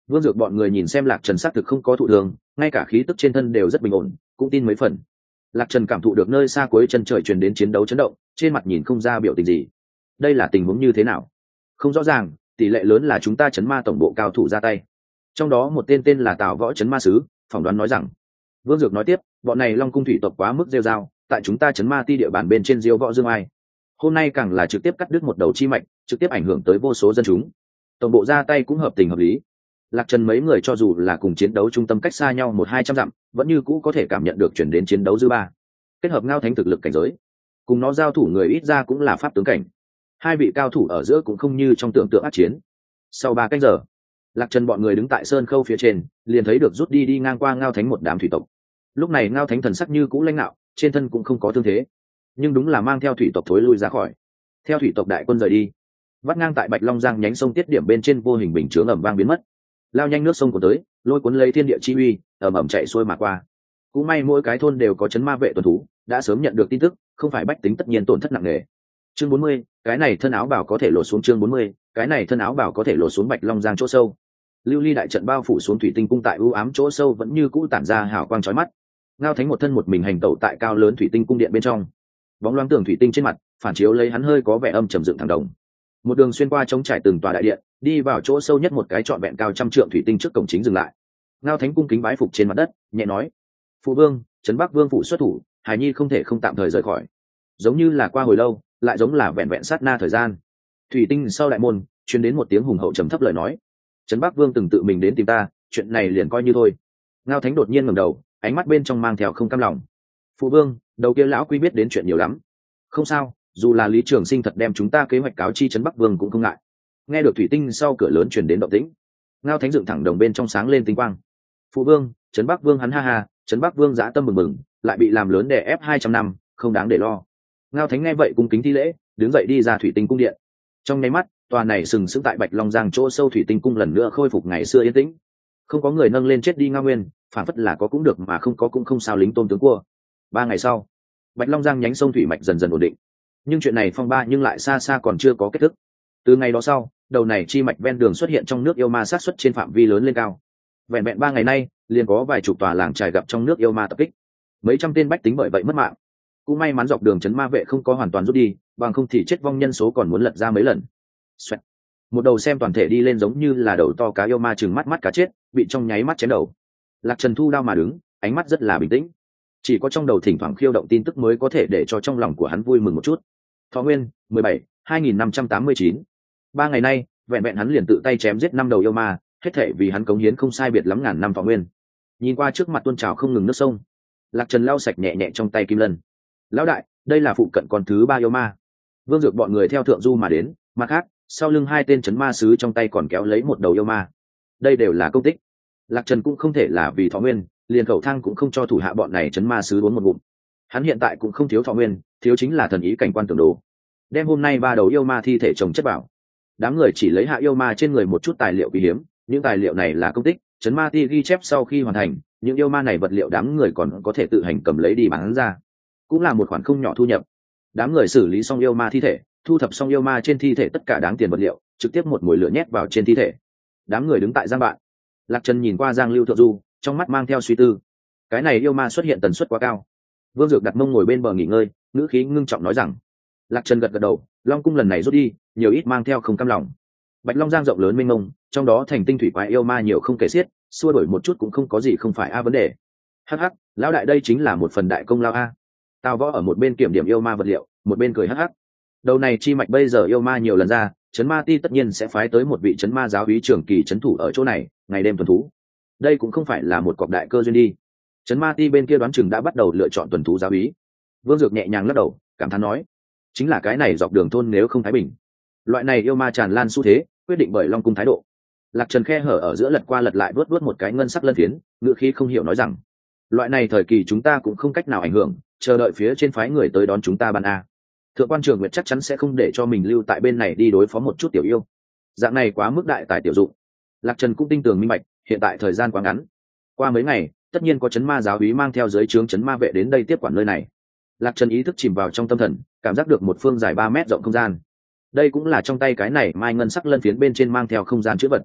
Vương Dược bọn người nhìn xem Lạc Trần xác thực không có thụ thường, ngay cả khí tức trên thân đều rất bình ổn, cũng tin mấy phần. Lạc Trần cảm thụ được nơi xa cuối chân trời truyền đến chiến đấu chấn động, trên mặt nhìn không ra biểu tình gì. Đây là tình huống như thế nào? Không rõ ràng, tỷ lệ lớn là chúng ta chấn ma tổng bộ cao thủ ra tay. Trong đó một tên tên là Tào Võ chấn ma sứ, phỏng đoán nói rằng. Vương Dược nói tiếp, bọn này Long cung thủy tộc quá mức rêu rao, tại chúng ta chấn ma ti địa bàn bên trên diêu võ dương ai. Hôm nay càng là trực tiếp cắt đứt một đầu chi mạch, trực tiếp ảnh hưởng tới vô số dân chúng. Tổng bộ ra tay cũng hợp tình hợp lý. Lạc Trần mấy người cho dù là cùng chiến đấu trung tâm cách xa nhau một hai trăm dặm, vẫn như cũ có thể cảm nhận được chuyển đến chiến đấu dư ba. Kết hợp Ngao Thánh thực lực cảnh giới, cùng nó giao thủ người ít ra cũng là pháp tướng cảnh. Hai vị cao thủ ở giữa cũng không như trong tưởng tượng ác chiến. Sau ba canh giờ, Lạc Trần bọn người đứng tại sơn khâu phía trên, liền thấy được rút đi đi ngang qua Ngao Thánh một đám thủy tộc. Lúc này Ngao Thánh thần sắc như cũ lãnh nạo, trên thân cũng không có thương thế, nhưng đúng là mang theo thủy tộc thối lui ra khỏi. Theo thủy tộc đại quân rời đi, vắt ngang tại Bạch Long Giang nhánh sông tiết điểm bên trên vô hình bình chướng ầm vang biến mất. Lao nhanh nước sông của tới, lôi cuốn lấy thiên địa chi uy, ầm ầm chạy xuôi mà qua. Cũng may mỗi cái thôn đều có chấn ma vệ tuần thú, đã sớm nhận được tin tức, không phải bách tính tất nhiên tổn thất nặng nề. Chương bốn mươi, cái này thân áo bảo có thể lột xuống. Chương bốn mươi, cái này thân áo bảo có thể lột xuống. Bạch Long Giang chỗ sâu, lưu ly đại trận bao phủ xuống thủy tinh cung tại u ám chỗ sâu vẫn như cũ tản ra hào quang chói mắt. Ngao Thánh một thân một mình hành tẩu tại cao lớn thủy tinh cung điện bên trong, bóng loáng tường thủy tinh trên mặt phản chiếu lấy hắn hơi có vẻ âm trầm dựng thẳng đồng. Một đường xuyên qua trống trải từng tòa đại điện, đi vào chỗ sâu nhất một cái trọn vẹn cao trăm trượng thủy tinh trước cổng chính dừng lại. Ngao Thánh cung kính bái phục trên mặt đất, nhẹ nói: "Phụ vương, trấn Bắc vương phụ xuất thủ, Hải Nhi không thể không tạm thời rời khỏi." Giống như là qua hồi lâu, lại giống là vẹn vẹn sát na thời gian. Thủy tinh sau đại môn truyền đến một tiếng hùng hậu trầm thấp lời nói: "Trấn Bắc vương từng tự mình đến tìm ta, chuyện này liền coi như thôi." Ngao Thánh đột nhiên ngẩng đầu, ánh mắt bên trong mang theo không cam lòng. "Phụ vương, đầu kia lão quy biết đến chuyện nhiều lắm." "Không sao, dù là Lý Trường Sinh thật đem chúng ta kế hoạch cáo chi trấn Bắc vương cũng không ngại." Nghe được thủy tinh sau cửa lớn truyền đến động tĩnh, Ngao Thánh dựng thẳng đồng bên trong sáng lên tinh quang. "Phụ vương, trấn Bắc vương hắn ha ha, trấn Bắc vương dã tâm mừng mừng, lại bị làm lớn đè ép hai trăm năm, không đáng để lo." Ngao Thánh nghe vậy cung kính thi lễ, đứng dậy đi ra thủy tinh cung điện. Trong nháy mắt, tòa này sừng sững tại Bạch Long Giang chỗ sâu thủy tinh cung lần nữa khôi phục ngày xưa yên tĩnh. Không có người nâng lên chết đi Ngao Nguyên, phản phất là có cũng được mà không có cũng không sao lính tôm tướng cua. Ba ngày sau, Bạch Long Giang nhánh sông thủy mạch dần dần ổn định, nhưng chuyện này phong ba nhưng lại xa xa còn chưa có kết thúc. Từ ngày đó sau, đầu này chi mạch ven đường xuất hiện trong nước yêu ma sát xuất trên phạm vi lớn lên cao. Vẹn vẹn ba ngày nay, liền có vài chục tòa làng trài gặp trong nước yêu ma tập kích, mấy trăm tên bách tính bởi vậy mất mạng. Cũng may mắn dọc đường trấn ma vệ không có hoàn toàn rút đi, bằng không thì chết vong nhân số còn muốn lật ra mấy lần. Xoẹt. Một đầu xem toàn thể đi lên giống như là đầu to cá yêu ma chừng mắt mắt cá chết, bị trong nháy mắt chém đầu. Lạc Trần thu đao mà đứng, ánh mắt rất là bình tĩnh. Chỉ có trong đầu thỉnh thoảng khiêu động tin tức mới có thể để cho trong lòng của hắn vui mừng một chút. Thọ nguyên mười bảy, hai nghìn năm trăm tám mươi chín. Ba ngày nay, vẹn vẹn hắn liền tự tay chém giết năm đầu yêu ma, hết thảy vì hắn cống hiến không sai biệt lắm ngàn năm thọ nguyên. Nhìn qua trước mặt tuôn trào không ngừng nước sông, Lạc Trần lau sạch nhẹ nhẹ trong tay kim lân. "Lão đại, đây là phụ cận con thứ ba yêu ma." Vương Dược bọn người theo thượng du mà đến, mặt khác, sau lưng hai tên trấn ma sứ trong tay còn kéo lấy một đầu yêu ma. Đây đều là công tích. Lạc Trần cũng không thể là vì thọ nguyên, liền khẩu thang cũng không cho thủ hạ bọn này trấn ma sứ uống một ngụm. Hắn hiện tại cũng không thiếu thọ nguyên, thiếu chính là thần ý cảnh quan tưởng đồ. Đem hôm nay ba đầu yêu ma thi thể chồng chất bảo. Đám người chỉ lấy hạ yêu ma trên người một chút tài liệu quý hiếm, những tài liệu này là công tích, trấn ma ti ghi chép sau khi hoàn thành, những yêu ma này vật liệu đám người còn có thể tự hành cầm lấy đi bán ra, cũng là một khoản không nhỏ thu nhập. Đám người xử lý xong yêu ma thi thể, thu thập xong yêu ma trên thi thể tất cả đáng tiền vật liệu, trực tiếp một mồi lửa nhét vào trên thi thể. Đám người đứng tại giang bạn, Lạc Trần nhìn qua Giang Lưu Thượng Du, trong mắt mang theo suy tư. Cái này yêu ma xuất hiện tần suất quá cao. Vương Dược đặt mông ngồi bên bờ nghỉ ngơi, ngữ khí ngưng trọng nói rằng. Lạc Trần gật gật đầu, Long cung lần này rút đi, nhiều ít mang theo không cam lòng. Bạch Long Giang rộng lớn mênh mông, trong đó thành tinh thủy quái yêu ma nhiều không kể xiết, xua đổi một chút cũng không có gì không phải a vấn đề. Hắc hắc, lão đại đây chính là một phần đại công lao a. Tào Võ ở một bên kiểm điểm yêu ma vật liệu, một bên cười hắc hắc. Đầu này chi mạch bây giờ yêu ma nhiều lần ra, trấn ma ti tất nhiên sẽ phái tới một vị trấn ma giáo úy trưởng kỳ trấn thủ ở chỗ này, ngày đêm tuần thú. Đây cũng không phải là một cọc đại cơ duyên đi. Trấn ma ti bên kia đoán chừng đã bắt đầu lựa chọn tuần thú giáo úy. Vương Dược nhẹ nhàng lắc đầu, cảm thán nói, chính là cái này dọc đường thôn nếu không thái bình. Loại này yêu ma tràn lan xu thế, quyết định bởi Long cung thái độ. Lạc Trần khe hở ở giữa lật qua lật lại vớt vớt một cái ngân sắc lân phiến, ngựa khí không hiểu nói rằng, loại này thời kỳ chúng ta cũng không cách nào ảnh hưởng, chờ đợi phía trên phái người tới đón chúng ta ban a. Thượng quan Trường Nguyệt chắc chắn sẽ không để cho mình lưu tại bên này đi đối phó một chút tiểu yêu. Dạng này quá mức đại tài tiểu dụng. Lạc Trần cũng tin tưởng minh bạch, hiện tại thời gian quá ngắn. Qua mấy ngày, tất nhiên có chấn ma giáo úy mang theo dưới trướng chấn ma vệ đến đây tiếp quản nơi này. Lạc Trần ý thức chìm vào trong tâm thần, cảm giác được một phương dài ba mét rộng không gian. Đây cũng là trong tay cái này mai ngân sắc lân phiến bên trên mang theo không gian chữ vật.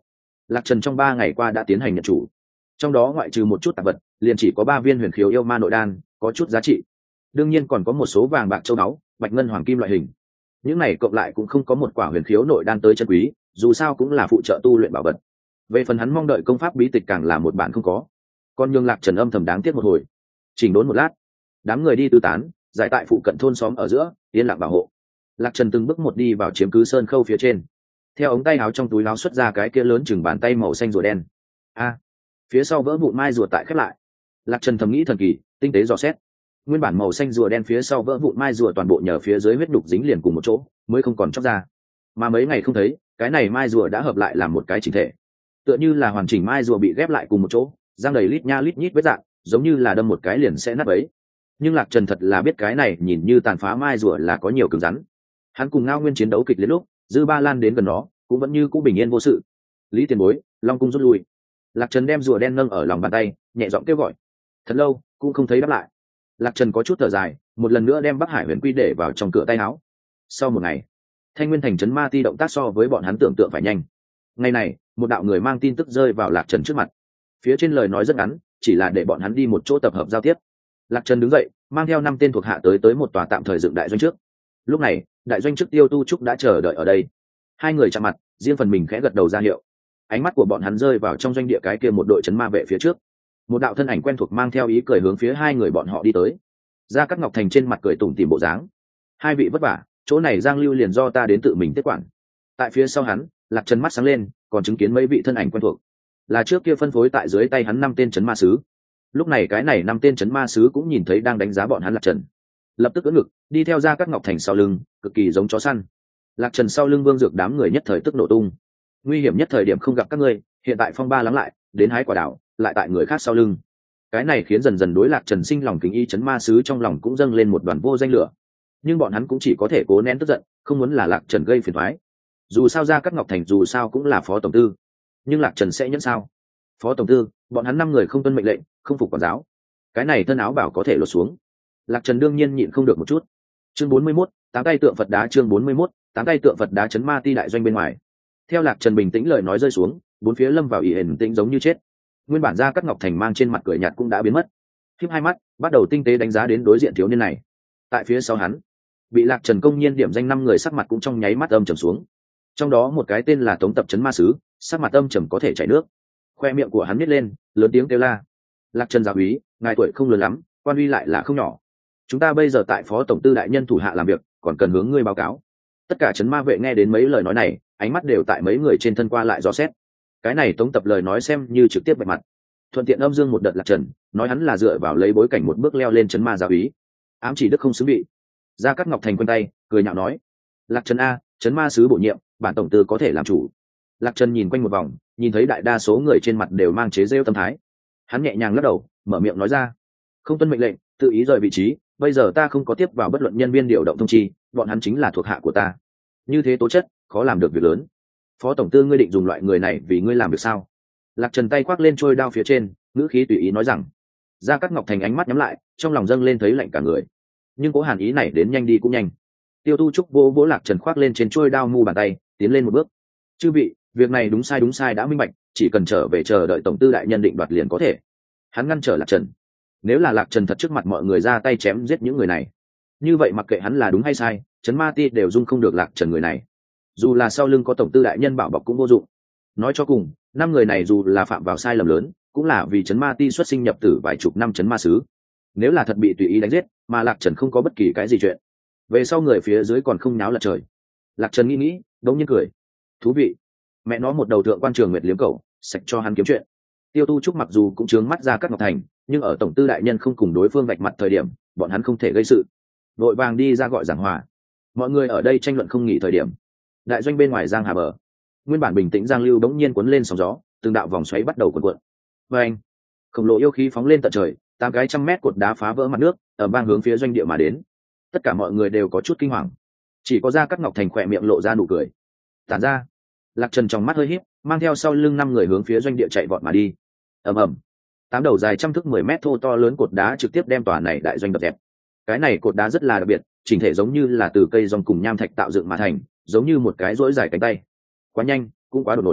Lạc Trần trong ba ngày qua đã tiến hành nhận chủ, trong đó ngoại trừ một chút tạp vật liền chỉ có ba viên huyền khiếu yêu ma nội đan có chút giá trị, đương nhiên còn có một số vàng bạc châu báu, bạch ngân hoàng kim loại hình. Những này cộng lại cũng không có một quả huyền khiếu nội đan tới chân quý, dù sao cũng là phụ trợ tu luyện bảo vật. Về phần hắn mong đợi công pháp bí tịch càng là một bản không có. Còn nhường Lạc Trần âm thầm đáng tiếc một hồi. Chỉnh đốn một lát, đám người đi tứ tán, giải tại phụ cận thôn xóm ở giữa, yên lặng bảo hộ. Lạc Trần từng bước một đi vào chiếm cứ sơn khâu phía trên, theo ống tay áo trong túi áo xuất ra cái kia lớn chừng bàn tay màu xanh rùa đen. A, phía sau vỡ vụn mai rùa tại khép lại. Lạc Trần thầm nghĩ thần kỳ, tinh tế dò xét. Nguyên bản màu xanh rùa đen phía sau vỡ vụn mai rùa toàn bộ nhờ phía dưới huyết đục dính liền cùng một chỗ, mới không còn chóc ra. Mà mấy ngày không thấy, cái này mai rùa đã hợp lại làm một cái chỉnh thể, tựa như là hoàn chỉnh mai rùa bị ghép lại cùng một chỗ, răng đầy lít nha lít nhít vết dạng, giống như là đâm một cái liền sẽ nát ấy. Nhưng Lạc Trần thật là biết cái này nhìn như tàn phá mai rùa là có nhiều cứng rắn. Hắn cùng Ngao Nguyên chiến đấu kịch liệt lúc, Dư Ba Lan đến gần nó, cũng vẫn như cũ bình yên vô sự. Lý tiền bối, Long cung rút lui. Lạc Trần đem rùa đen nâng ở lòng bàn tay, nhẹ giọng kêu gọi. Thật lâu cũng không thấy đáp lại. Lạc Trần có chút thở dài, một lần nữa đem Bắc Hải Huyền Quy để vào trong cửa tay áo. Sau một ngày, Thanh Nguyên thành trấn ma ti động tác so với bọn hắn tưởng tượng phải nhanh. Ngày này, một đạo người mang tin tức rơi vào Lạc Trần trước mặt. Phía trên lời nói rất ngắn, chỉ là để bọn hắn đi một chỗ tập hợp giao tiếp. Lạc Trần đứng dậy, mang theo năm tên thuộc hạ tới tới một tòa tạm thời dựng đại doanh trước. Lúc này, đại doanh trước Tiêu Tu Trúc đã chờ đợi ở đây. Hai người chạm mặt, riêng phần mình khẽ gật đầu ra hiệu. Ánh mắt của bọn hắn rơi vào trong doanh địa cái kia một đội trấn ma vệ phía trước. Một đạo thân ảnh quen thuộc mang theo ý cười hướng phía hai người bọn họ đi tới. Gia Cát Ngọc Thành trên mặt cười tủm tỉm bộ dáng. Hai vị vất vả, chỗ này Giang Lưu liền do ta đến tự mình tiếp quản. Tại phía sau hắn, Lạc Trần mắt sáng lên, còn chứng kiến mấy vị thân ảnh quen thuộc. Là trước kia phân phối tại dưới tay hắn năm tên trấn ma sứ. Lúc này cái này năm tên trấn ma sứ cũng nhìn thấy đang đánh giá bọn hắn Lạc Trần, lập tức ưỡn ngực đi theo Gia Cát Ngọc Thành sau lưng, cực kỳ giống chó săn. Lạc Trần sau lưng Vương Dược đám người nhất thời tức nổ tung. Nguy hiểm nhất thời điểm không gặp các ngươi, hiện tại phong ba lắng lại, đến hái quả đảo, lại tại người khác sau lưng. Cái này khiến dần dần đối Lạc Trần sinh lòng kính y, trấn ma sứ trong lòng cũng dâng lên một đoàn vô danh lửa. Nhưng bọn hắn cũng chỉ có thể cố nén tức giận, không muốn là Lạc Trần gây phiền toái. Dù sao Gia Cát Ngọc Thành dù sao cũng là phó tổng tư, nhưng Lạc Trần sẽ nhẫn sao? Phó tổng tư, bọn hắn năm người không tuân mệnh lệnh, không phục quản giáo, cái này thân áo bảo có thể lột xuống. Lạc Trần đương nhiên nhịn không được một chút. Chương bốn mươi mốt, tám tay tượng Phật đá. Chương bốn mươi mốt, tám tay tượng Phật đá. Trấn ma ti đại doanh bên ngoài. Theo Lạc Trần bình tĩnh lời nói rơi xuống, bốn phía lâm vào ỉ ẩn tĩnh giống như chết. Nguyên bản Gia Cát Ngọc Thành mang trên mặt cười nhạt cũng đã biến mất, khiếp hai mắt bắt đầu tinh tế đánh giá đến đối diện thiếu niên này. Tại phía sau hắn, bị Lạc Trần công nhiên điểm danh năm người sắc mặt cũng trong nháy mắt âm trầm xuống. Trong đó một cái tên là Tống Tập Trấn ma sứ, sắc mặt âm trầm có thể chảy nước, khoe miệng của hắn nhếch lên, lớn tiếng kêu la. Lạc Trần giáo úy, ngài tuổi không lớn lắm, quan uy lại là không nhỏ, chúng ta bây giờ tại phó tổng tư đại nhân thủ hạ làm việc, còn cần hướng ngươi báo cáo. Tất cả trấn ma vệ nghe đến mấy lời nói này, ánh mắt đều tại mấy người trên thân qua lại dò xét. Cái này Tống Tập lời nói xem như trực tiếp bạch mặt, thuận tiện âm dương một đợt Lạc Trần, nói hắn là dựa vào lấy bối cảnh một bước leo lên trấn ma giáo úy, ám chỉ đức không xứng bị. Gia Cát Ngọc Thành quanh tay cười nhạo nói, Lạc Trần a, trấn ma sứ bổ nhiệm, bản tổng tư có thể làm chủ. Lạc Trần nhìn quanh một vòng, nhìn thấy đại đa số người trên mặt đều mang chế rêu tâm thái, hắn nhẹ nhàng lắc đầu, mở miệng nói ra, không tuân mệnh lệnh, tự ý rời vị trí, bây giờ ta không có tiếp vào bất luận nhân viên điều động thông chi, bọn hắn chính là thuộc hạ của ta, như thế tố chất khó làm được việc lớn. Phó tổng tư, ngươi định dùng loại người này vì ngươi làm việc sao? Lạc Trần tay khoác lên trôi đao phía trên, ngữ khí tùy ý nói rằng. Gia Cát Ngọc Thành ánh mắt nhắm lại, trong lòng dâng lên thấy lạnh cả người, nhưng cố hàn ý này đến nhanh đi cũng nhanh. Tiêu Tu Trúc vỗ vỗ Lạc Trần khoác lên trên trôi đao mu bàn tay, tiến lên một bước. Chư vị, việc này đúng sai đúng sai đã minh bạch, chỉ cần trở về chờ đợi tổng tư đại nhân định đoạt liền có thể. Hắn ngăn trở Lạc Trần. Nếu là Lạc Trần thật trước mặt mọi người ra tay chém giết những người này, như vậy mặc kệ hắn là đúng hay sai, trấn ma ti đều dung không được Lạc Trần người này. Dù là sau lưng có tổng tư đại nhân bảo bọc cũng vô dụng. Nói cho cùng, năm người này dù là phạm vào sai lầm lớn, cũng là vì trấn ma ti xuất sinh nhập tử vài chục năm trấn ma sứ. Nếu là thật bị tùy ý đánh giết, mà Lạc Trần không có bất kỳ cái gì chuyện, về sau người phía dưới còn không náo lật trời. Lạc Trần nghĩ nghĩ, đống nhiên cười. Thú vị. Mẹ nó một đầu thượng quan Trường Nguyệt liếm cầu, sạch cho hắn kiếm chuyện. Tiêu Tu Trúc mặc dù cũng trướng mắt Gia Cát Ngọc Thành, nhưng ở tổng tư đại nhân không cùng đối phương vạch mặt thời điểm, bọn hắn không thể gây sự. Vội vàng đi ra gọi giảng hòa. Mọi người ở đây tranh luận không nghỉ thời điểm. Đại doanh bên ngoài Giang Hà bờ, nguyên bản bình tĩnh Giang Lưu bỗng nhiên cuốn lên sóng gió, từng đạo vòng xoáy bắt đầu cuộn cuộn. Và anh, khổng lồ yêu khí phóng lên tận trời, tám cái trăm mét cột đá phá vỡ mặt nước, ở bang hướng phía doanh địa mà đến. Tất cả mọi người đều có chút kinh hoàng, chỉ có Gia Cát Ngọc Thành khỏe miệng lộ ra nụ cười. Tản ra. Lạc Trần trong mắt hơi híp, mang theo sau lưng năm người hướng phía doanh địa chạy vọt mà đi. Ầm ầm, tám đầu dài trăm thước mười mét thô to lớn cột đá trực tiếp đem tòa này đại doanh đập dẹp. Cái này cột đá rất là đặc biệt, chỉnh thể giống như là từ cây rong cùng nham thạch tạo dựng mà thành, giống như một cái rỗi dài cánh tay. Quá nhanh, cũng quá đột ngột.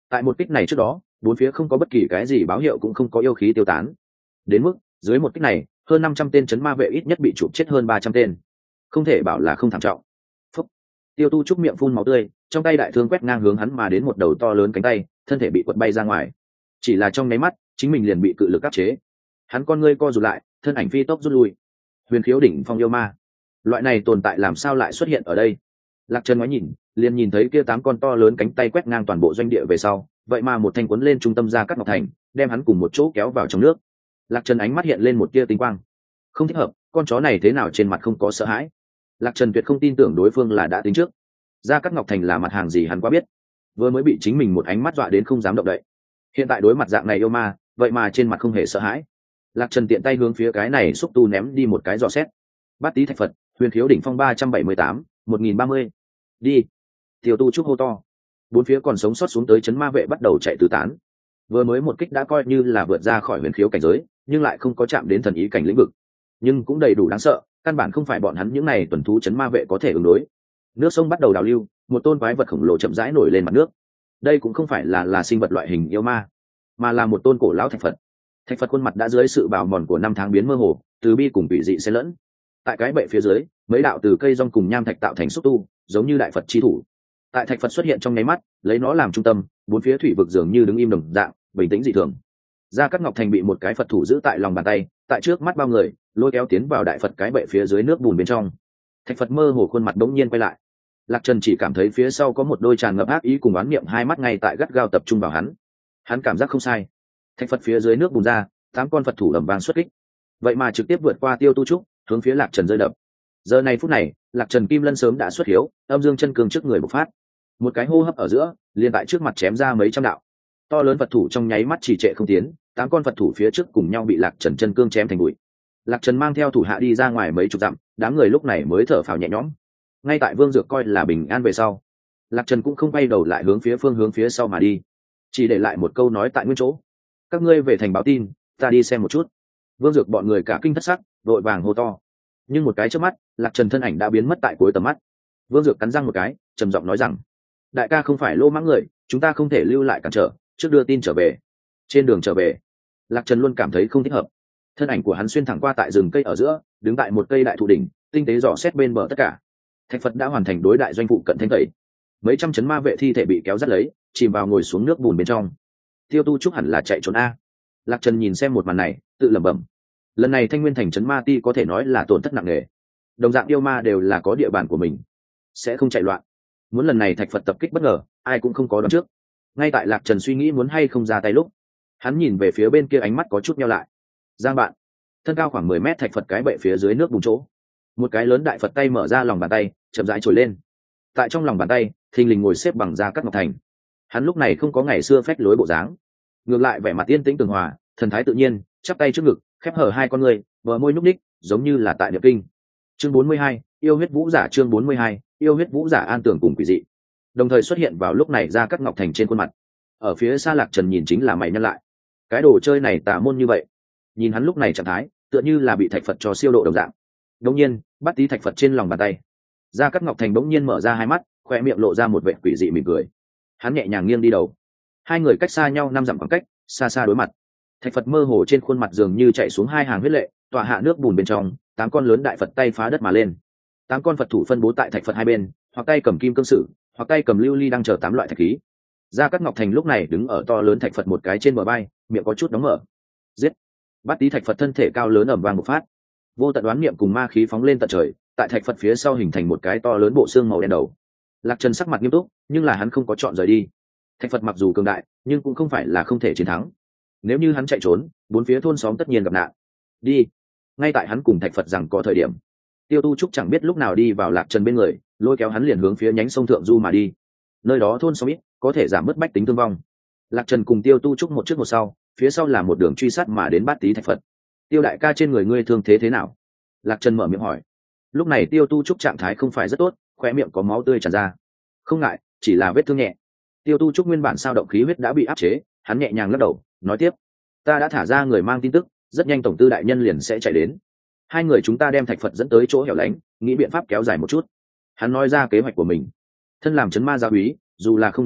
Tại một kích này trước đó, bốn phía không có bất kỳ cái gì báo hiệu, cũng không có yêu khí tiêu tán. Đến mức dưới một kích này, hơn năm trăm tên chấn ma vệ ít nhất bị chụp chết hơn ba trăm tên, không thể bảo là không thảm trọng. Phúc. Tiêu Tu Trúc miệng phun máu tươi, trong tay đại thương quét ngang hướng hắn mà đến một đầu to lớn cánh tay, thân thể bị quật bay ra ngoài. Chỉ là trong nháy mắt, chính mình liền bị cự lực áp chế. Hắn con ngươi co rụt lại, thân ảnh phi tốc rút lui. Huyền khiếu đỉnh phong yêu ma, loại này tồn tại làm sao lại xuất hiện ở đây? Lạc Trần ngoái nhìn, liền nhìn thấy kia tám con to lớn cánh tay quét ngang toàn bộ doanh địa về sau, vậy mà một thanh cuốn lên trung tâm Gia Cát Ngọc Thành, đem hắn cùng một chỗ kéo vào trong nước. Lạc Trần ánh mắt hiện lên một tia tinh quang. Không thích hợp, con chó này thế nào trên mặt không có sợ hãi? Lạc Trần tuyệt không tin tưởng đối phương là đã tính trước. Gia Cát Ngọc Thành là mặt hàng gì hắn quá biết, vừa mới bị chính mình một ánh mắt dọa đến không dám động đậy. Hiện tại đối mặt dạng này yêu ma, vậy mà trên mặt không hề sợ hãi. Lạc Trần tiện tay hướng phía cái này xúc tu ném đi một cái dò xét. Bát Tý Thạch Phật, Huyền khiếu đỉnh phong ba trăm bảy mươi tám, một nghìn ba mươi. Đi. Tiêu Tu Trúc hô to. Bốn phía còn sống sót xuống tới chấn ma vệ bắt đầu chạy tứ tán. Vừa mới một kích đã coi như là vượt ra khỏi huyền khiếu cảnh giới, nhưng lại không có chạm đến thần ý cảnh lĩnh vực, nhưng cũng đầy đủ đáng sợ, căn bản không phải bọn hắn những này tuần thú chấn ma vệ có thể ứng đối. Nước sông bắt đầu đào lưu, một tôn quái vật khổng lồ chậm rãi nổi lên mặt nước. Đây cũng không phải là là sinh vật loại hình yêu ma, mà là một tôn cổ lão thạch Phật. Thạch Phật khuôn mặt đã dưới sự bào mòn của năm tháng biến mơ hồ, từ bi cùng bị dị xen lẫn. Tại cái bệ phía dưới, mấy đạo từ cây rong cùng nham thạch tạo thành xúc tu, giống như đại Phật chi thủ. Tại thạch Phật xuất hiện trong nháy mắt, lấy nó làm trung tâm, bốn phía thủy vực dường như đứng im đồng dạng, bình tĩnh dị thường. Gia Cát Ngọc Thành bị một cái Phật thủ giữ tại lòng bàn tay, tại trước mắt bao người, lôi kéo tiến vào đại Phật cái bệ phía dưới nước bùn bên trong. Thạch Phật mơ hồ khuôn mặt bỗng nhiên quay lại. Lạc Trần chỉ cảm thấy phía sau có một đôi tràn ngập ác ý cùng oán niệm hai mắt ngay tại gắt gao tập trung vào hắn. Hắn cảm giác không sai. Thạch Phật phía dưới nước bùn ra, tám con Phật thủ ầm vang xuất kích. Vậy mà trực tiếp vượt qua Tiêu Tu Trúc, hướng phía Lạc Trần rơi đập. Giờ này phút này, Lạc Trần Kim Lân sớm đã xuất hiếu, âm dương chân cương trước người bộc phát. Một cái hô hấp ở giữa, liền tại trước mặt chém ra mấy trăm đạo. To lớn Phật thủ trong nháy mắt trì trệ không tiến, tám con Phật thủ phía trước cùng nhau bị Lạc Trần chân cương chém thành bụi. Lạc Trần mang theo thủ hạ đi ra ngoài mấy chục dặm, đám người lúc này mới thở phào nhẹ nhõm. Ngay tại Vương Dược coi là bình an về sau, Lạc Trần cũng không quay đầu lại hướng phía phương hướng phía sau mà đi, chỉ để lại một câu nói tại nguyên chỗ: các ngươi về thành báo tin, ta đi xem một chút. Vương Dược bọn người cả kinh thất sắc, vội vàng hô to. Nhưng một cái chớp mắt, Lạc Trần thân ảnh đã biến mất tại cuối tầm mắt. Vương Dược cắn răng một cái, trầm giọng nói rằng: đại ca không phải lô mãng người, chúng ta không thể lưu lại cản trở, trước đưa tin trở về. Trên đường trở về, Lạc Trần luôn cảm thấy không thích hợp. Thân ảnh của hắn xuyên thẳng qua tại rừng cây ở giữa, đứng tại một cây đại thụ đỉnh, tinh tế dò xét bên bờ tất cả. Thạch Phật đã hoàn thành đối đại doanh phụ cận thanh tẩy, mấy trăm chấn ma vệ thi thể bị kéo dắt lấy, chìm vào ngồi xuống nước bùn bên trong. Tiêu Tu Trúc hẳn là chạy trốn a. Lạc Trần nhìn xem một màn này, tự lẩm bẩm. Lần này Thanh Nguyên thành chấn ma ti có thể nói là tổn thất nặng nề. Đồng dạng yêu ma đều là có địa bàn của mình, sẽ không chạy loạn. Muốn lần này Thạch Phật tập kích bất ngờ, ai cũng không có đoán trước. Ngay tại Lạc Trần suy nghĩ muốn hay không ra tay lúc, hắn nhìn về phía bên kia, ánh mắt có chút nheo lại. Giang bạn, thân cao khoảng mười mét Thạch Phật cái bệ phía dưới nước bùn chỗ, một cái lớn đại Phật tay mở ra lòng bàn tay, chậm rãi trồi lên. Tại trong lòng bàn tay, thình lình ngồi xếp bằng Gia Cát Ngọc Thành. Hắn lúc này không có ngày xưa phách lối bộ dáng, ngược lại vẻ mặt yên tĩnh tường hòa, thần thái tự nhiên, chắp tay trước ngực, khép hở hai con người, bờ môi nhúc ních, giống như là tại niệm kinh. Chương bốn mươi hai, yêu huyết vũ giả. Chương bốn mươi hai, yêu huyết vũ giả an tưởng cùng quỷ dị, đồng thời xuất hiện vào lúc này Gia Cát Ngọc Thành trên khuôn mặt. Ở phía xa Lạc Trần nhìn chính là mày nhăn lại. Cái đồ chơi này tà môn như vậy. Nhìn hắn lúc này trạng thái, tựa như là bị Thạch Phật cho siêu độ đồng dạng. Đống nhiên, Bát Tý Thạch Phật trên lòng bàn tay, Gia Cát Ngọc Thành đống nhiên mở ra hai mắt, khoe miệng lộ ra một vẻ quỷ dị mỉm cười. Hắn nhẹ nhàng nghiêng đi đầu. Hai người cách xa nhau năm dặm khoảng cách, xa xa đối mặt. Thạch Phật mơ hồ trên khuôn mặt dường như chạy xuống hai hàng huyết lệ, tỏa hạ nước bùn bên trong, tám con lớn đại Phật tay phá đất mà lên. Tám con Phật thủ phân bố tại Thạch Phật hai bên, hoặc tay cầm kim cương sử, hoặc tay cầm lưu ly đang chờ tám loại thạch khí. Gia Cát Ngọc Thành lúc này đứng ở to lớn Thạch Phật một cái trên bờ bay, miệng có chút đóng mở. Giết! Bát Tý Thạch Phật thân thể cao lớn ầm vang một phát, vô tận đoán niệm cùng ma khí phóng lên tận trời, tại Thạch Phật phía sau hình thành một cái to lớn bộ xương màu đen đầu. Lạc Trần sắc mặt nghiêm túc, nhưng là hắn không có chọn rời đi. Thạch Phật mặc dù cường đại, nhưng cũng không phải là không thể chiến thắng. Nếu như hắn chạy trốn, bốn phía thôn xóm tất nhiên gặp nạn. Đi! Ngay tại hắn cùng Thạch Phật rằng có thời điểm, Tiêu Tu Trúc chẳng biết lúc nào đi vào Lạc Trần bên người, lôi kéo hắn liền hướng phía nhánh sông thượng du mà đi. Nơi đó thôn xóm ít, có thể giảm bớt bách tính thương vong. Lạc Trần cùng Tiêu Tu Trúc một trước một sau, phía sau là một đường truy sát mà đến Bát Tý Thạch Phật. Tiêu đại ca, trên người ngươi thương thế thế nào? Lạc Trần mở miệng hỏi. Lúc này Tiêu Tu Trúc trạng thái không phải rất tốt, khóe miệng có máu tươi tràn ra. Không ngại, chỉ là vết thương nhẹ. Tiêu Tu Trúc nguyên bản sao động khí huyết đã bị áp chế, hắn nhẹ nhàng lắc đầu, nói tiếp: ta đã thả ra người mang tin tức, rất nhanh tổng tư đại nhân liền sẽ chạy đến. Hai người chúng ta đem Thạch Phật dẫn tới chỗ hẻo lánh, nghĩ biện pháp kéo dài một chút. Hắn nói ra kế hoạch của mình. Thân làm chấn ma giáo úy, dù là không địch lại,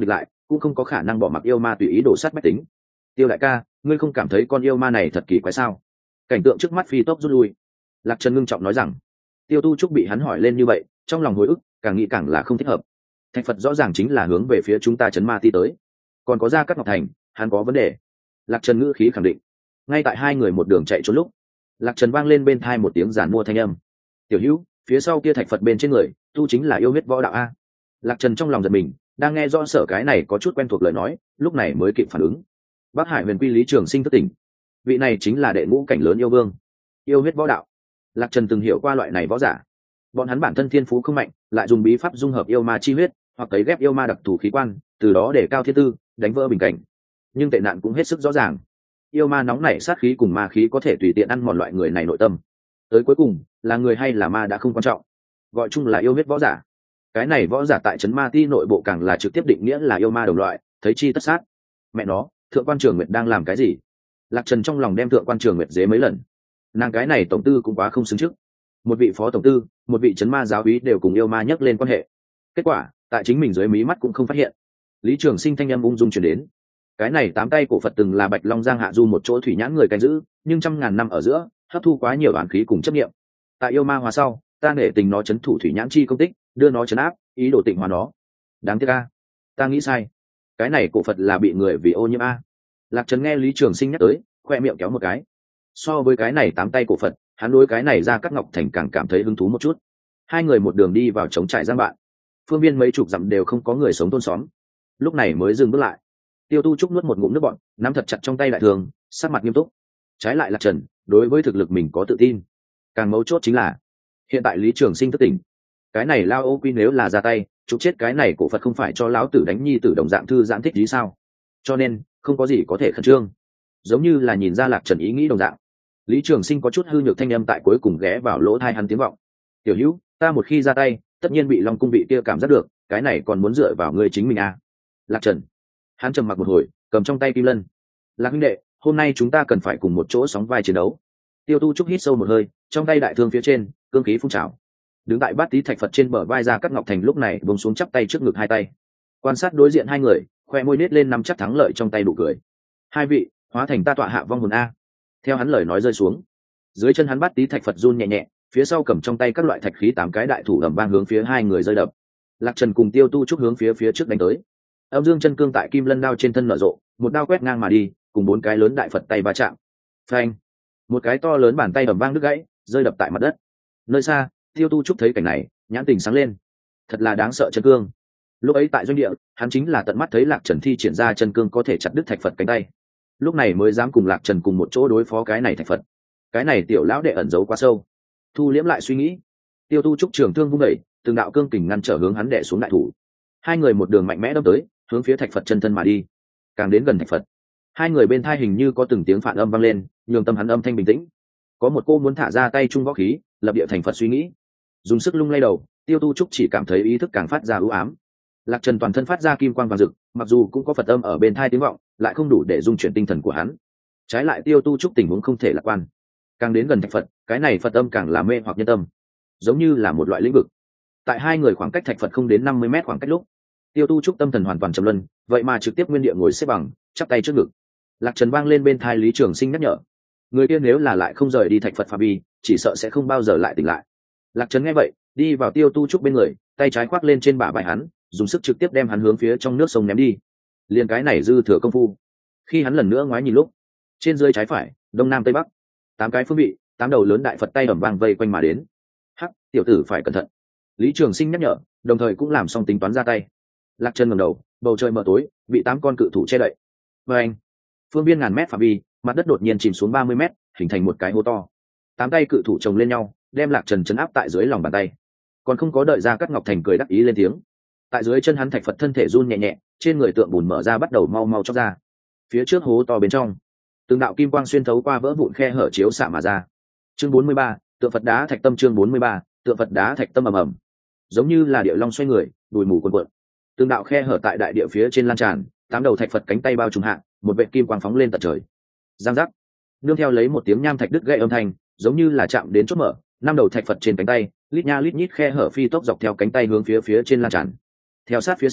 cũng không có khả năng bỏ mặc yêu ma tùy ý đổ sát bách tính. Tiêu đại ca, ngươi không cảm thấy con yêu ma này thật kỳ quái sao? Cảnh tượng trước mắt phi tốc rút lui. Lạc Trần ngưng trọng nói rằng. Tiêu Tu Trúc bị hắn hỏi lên như vậy, trong lòng hồi ức, càng nghĩ càng là không thích hợp. Thạch Phật rõ ràng chính là hướng về phía chúng ta chấn ma ti tới, còn có Gia Cát Ngọc Thành, hắn có vấn đề. Lạc Trần ngữ khí khẳng định. Ngay tại hai người một đường chạy trốn lúc, Lạc Trần vang lên bên tai một tiếng giản mua thanh âm. Tiểu Hữu, phía sau kia thạch Phật bên trên người, tu chính là yêu huyết võ đạo a. Lạc Trần trong lòng giật mình, đang nghe rõ sở cái này có chút quen thuộc lời nói, lúc này mới kịp phản ứng. Bắc Hải Huyền Quy Lý Trường Sinh thức tỉnh, vị này chính là đệ ngũ cảnh lớn yêu vương, yêu huyết võ đạo. Lạc Trần từng hiểu qua loại này võ giả, bọn hắn bản thân thiên phú không mạnh, lại dùng bí pháp dung hợp yêu ma chi huyết, hoặc cấy ghép yêu ma đặc thù khí quan, từ đó để cao thiên tư, đánh vỡ bình cảnh. Nhưng tệ nạn cũng hết sức rõ ràng, yêu ma nóng nảy sát khí cùng ma khí có thể tùy tiện ăn mòn loại người này nội tâm. Tới cuối cùng, là người hay là ma đã không quan trọng, gọi chung là yêu huyết võ giả. Cái này võ giả tại trấn ma ti nội bộ càng là trực tiếp định nghĩa là yêu ma đồng loại, thấy chi tất sát. Mẹ nó, thượng quan Trường Nguyệt đang làm cái gì? Lạc Trần trong lòng đem thượng quan Trường Nguyệt dế mấy lần. Nàng cái này tổng tư cũng quá không xứng trước. Một vị phó tổng tư, một vị trấn ma giáo úy đều cùng yêu ma nhắc lên quan hệ. Kết quả, tại chính mình dưới mí mắt cũng không phát hiện. Lý Trường Sinh thanh âm ung dung truyền đến. Cái này tám tay cổ Phật từng là Bạch Long Giang hạ du một chỗ thủy nhãn người canh giữ, nhưng trăm ngàn năm ở giữa, hấp thu quá nhiều oán khí cùng chấp niệm. Tại yêu ma hóa sau, ta nể tình nó chấn thủ thủy nhãn chi công tích, đưa nó chấn áp, ý đồ tịnh hóa nó. Đáng tiếc a, ta nghĩ sai. Cái này cổ Phật là bị người vì ô nhiễm a. Lạc Trần nghe Lý Trường Sinh nhắc tới, khoe miệng kéo một cái. So với cái này tám tay cổ Phật, hắn đối cái này Gia Cát Ngọc Thành càng cảm thấy hứng thú một chút. Hai người một đường đi vào trống trại giang bạn, phương viên mấy chục dặm đều không có người sống thôn xóm, lúc này mới dừng bước lại. Tiêu Tu Trúc nuốt một ngụm nước bọt, nắm thật chặt trong tay đại thường, sắc mặt nghiêm túc. Trái lại Lạc Trần, đối với thực lực mình có tự tin. Càng mấu chốt chính là, hiện tại Lý Trường Sinh thức tỉnh, cái này lao ô quy nếu là ra tay, chụp chết cái này cổ Phật không phải cho lão tử đánh nhi tử đồng dạng thư giãn thích gì sao? Cho nên, không có gì có thể khẩn trương. Giống như là nhìn ra Lạc Trần ý nghĩ đồng dạng. Lý Trường Sinh có chút hư nhược thanh âm tại cuối cùng ghé vào lỗ tai hắn tiếng vọng. Tiểu Hữu, ta một khi ra tay, tất nhiên bị Long cung vị kia cảm giác được, cái này còn muốn dựa vào ngươi chính mình à? Lạc Trần, hắn trầm mặc một hồi, cầm trong tay kim lân. Lạc huynh đệ, hôm nay chúng ta cần phải cùng một chỗ sóng vai chiến đấu. Tiêu Tu Trúc hít sâu một hơi, trong tay đại thương phía trên, cương khí phun trào. Đứng tại bát tí thạch Phật trên bờ vai Gia Cát Ngọc Thành lúc này buông xuống chắp tay trước ngực hai tay, quan sát đối diện hai người, khoe môi nết lên nắm chắc thắng lợi trong tay đủ cười. Hai vị, hóa thành ta tọa hạ vong hồn a. Theo hắn lời nói rơi xuống, dưới chân hắn bát tí thạch Phật run nhẹ nhẹ, phía sau cầm trong tay các loại thạch khí tám cái đại thủ ầm vang hướng phía hai người rơi đập. Lạc Trần cùng Tiêu Tu Trúc hướng phía phía trước đánh tới. Âm dương chân cương tại kim lân đao trên thân nở rộ, một đao quét ngang mà đi, cùng bốn cái lớn đại Phật tay va chạm. Phanh! Một cái to lớn bàn tay ầm vang đứt gãy, rơi đập tại mặt đất. Nơi xa, Tiêu Tu Trúc thấy cảnh này, nhãn tình sáng lên. Thật là đáng sợ chân cương. Lúc ấy tại doanh địa, hắn chính là tận mắt thấy Lạc Trần thi triển ra chân cương có thể chặt đứt thạch Phật cánh tay. Lúc này mới dám cùng Lạc Trần cùng một chỗ đối phó cái này thạch Phật. Cái này tiểu lão đệ ẩn giấu quá sâu. Thu liễm lại suy nghĩ, Tiêu Tu Trúc trường thương vung đẩy, từng đạo cương kình ngăn trở hướng hắn đè xuống đại thủ. Hai người một đường mạnh mẽ đâm tới, hướng phía thạch Phật chân thân mà đi. Càng đến gần thạch Phật, hai người bên thai hình như có từng tiếng phản âm vang lên, nhường tâm hắn âm thanh bình tĩnh. Có một cô muốn thả ra tay trung võ khí, lập địa thành Phật suy nghĩ. Dùng sức lung lay đầu, Tiêu Tu Trúc chỉ cảm thấy ý thức càng phát ra u ám. Lạc Trần toàn thân phát ra kim quang vàng rực, mặc dù cũng có Phật âm ở bên thai tiếng vọng, lại không đủ để dung chuyển tinh thần của hắn. Trái lại Tiêu Tu Trúc tình huống không thể lạc quan. Càng đến gần thạch Phật, cái này Phật âm càng là mê hoặc nhân tâm, giống như là một loại lĩnh vực. Tại hai người khoảng cách thạch Phật không đến năm mươi mét khoảng cách lúc, Tiêu Tu Trúc tâm thần hoàn toàn trầm luân, vậy mà trực tiếp nguyên địa ngồi xếp bằng, chắp tay trước ngực. Lạc Trần vang lên bên thai Lý Trường Sinh nhắc nhở, người kia nếu là lại không rời đi thạch Phật phạm vi, chỉ sợ sẽ không bao giờ lại tỉnh lại. Lạc Trần nghe vậy, đi vào Tiêu Tu Trúc bên người, tay trái khoác lên trên bả vai hắn, dùng sức trực tiếp đem hắn hướng phía trong nước sông ném đi. Liền cái này dư thừa công phu. Khi hắn lần nữa ngoái nhìn lúc, trên dưới trái phải, đông nam tây bắc, tám cái phương vị, tám đầu lớn đại Phật tay ầm vang vây quanh mà đến. Hắc, tiểu tử phải cẩn thận. Lý Trường Sinh nhắc nhở, đồng thời cũng làm xong tính toán ra tay. Lạc Trần ngẩng đầu, bầu trời mờ tối, bị tám con cự thủ che đậy. Và anh, phương viên ngàn mét phạm vi, mặt đất đột nhiên chìm xuống ba mươi mét, hình thành một cái hố to. Tám tay cự thủ chồng lên nhau, đem Lạc Trần chấn áp tại dưới lòng bàn tay. Còn không có đợi Gia Cát Ngọc Thành cười đắc ý lên tiếng. Tại dưới chân hắn thạch Phật thân thể run nhẹ nhẹ, trên người tượng bùn mở ra bắt đầu mau mau chóc ra. Phía trước hố to bên trong, từng đạo kim quang xuyên thấu qua vỡ vụn khe hở chiếu xạ mà ra. Chương bốn mươi ba, tượng Phật đá thạch tâm. Chương bốn mươi ba, tượng Phật đá thạch tâm ầm ầm. Giống như là địa long xoay người, đùi mù cuồn cuộn. Từng đạo khe hở tại đại địa phía trên lan tràn, tám đầu thạch Phật cánh tay bao trùm hạ, một vệt kim quang phóng lên tận trời. Giang giác. Nương theo lấy một tiếng nham thạch đứt gãy âm thanh, giống như là chạm đến chốt mở, năm đầu thạch Phật trên cánh tay, lít nha lít nhít khe hở phi tốc dọc theo cánh tay hướng phía phía trên lan tràn. Theo sát phía sau,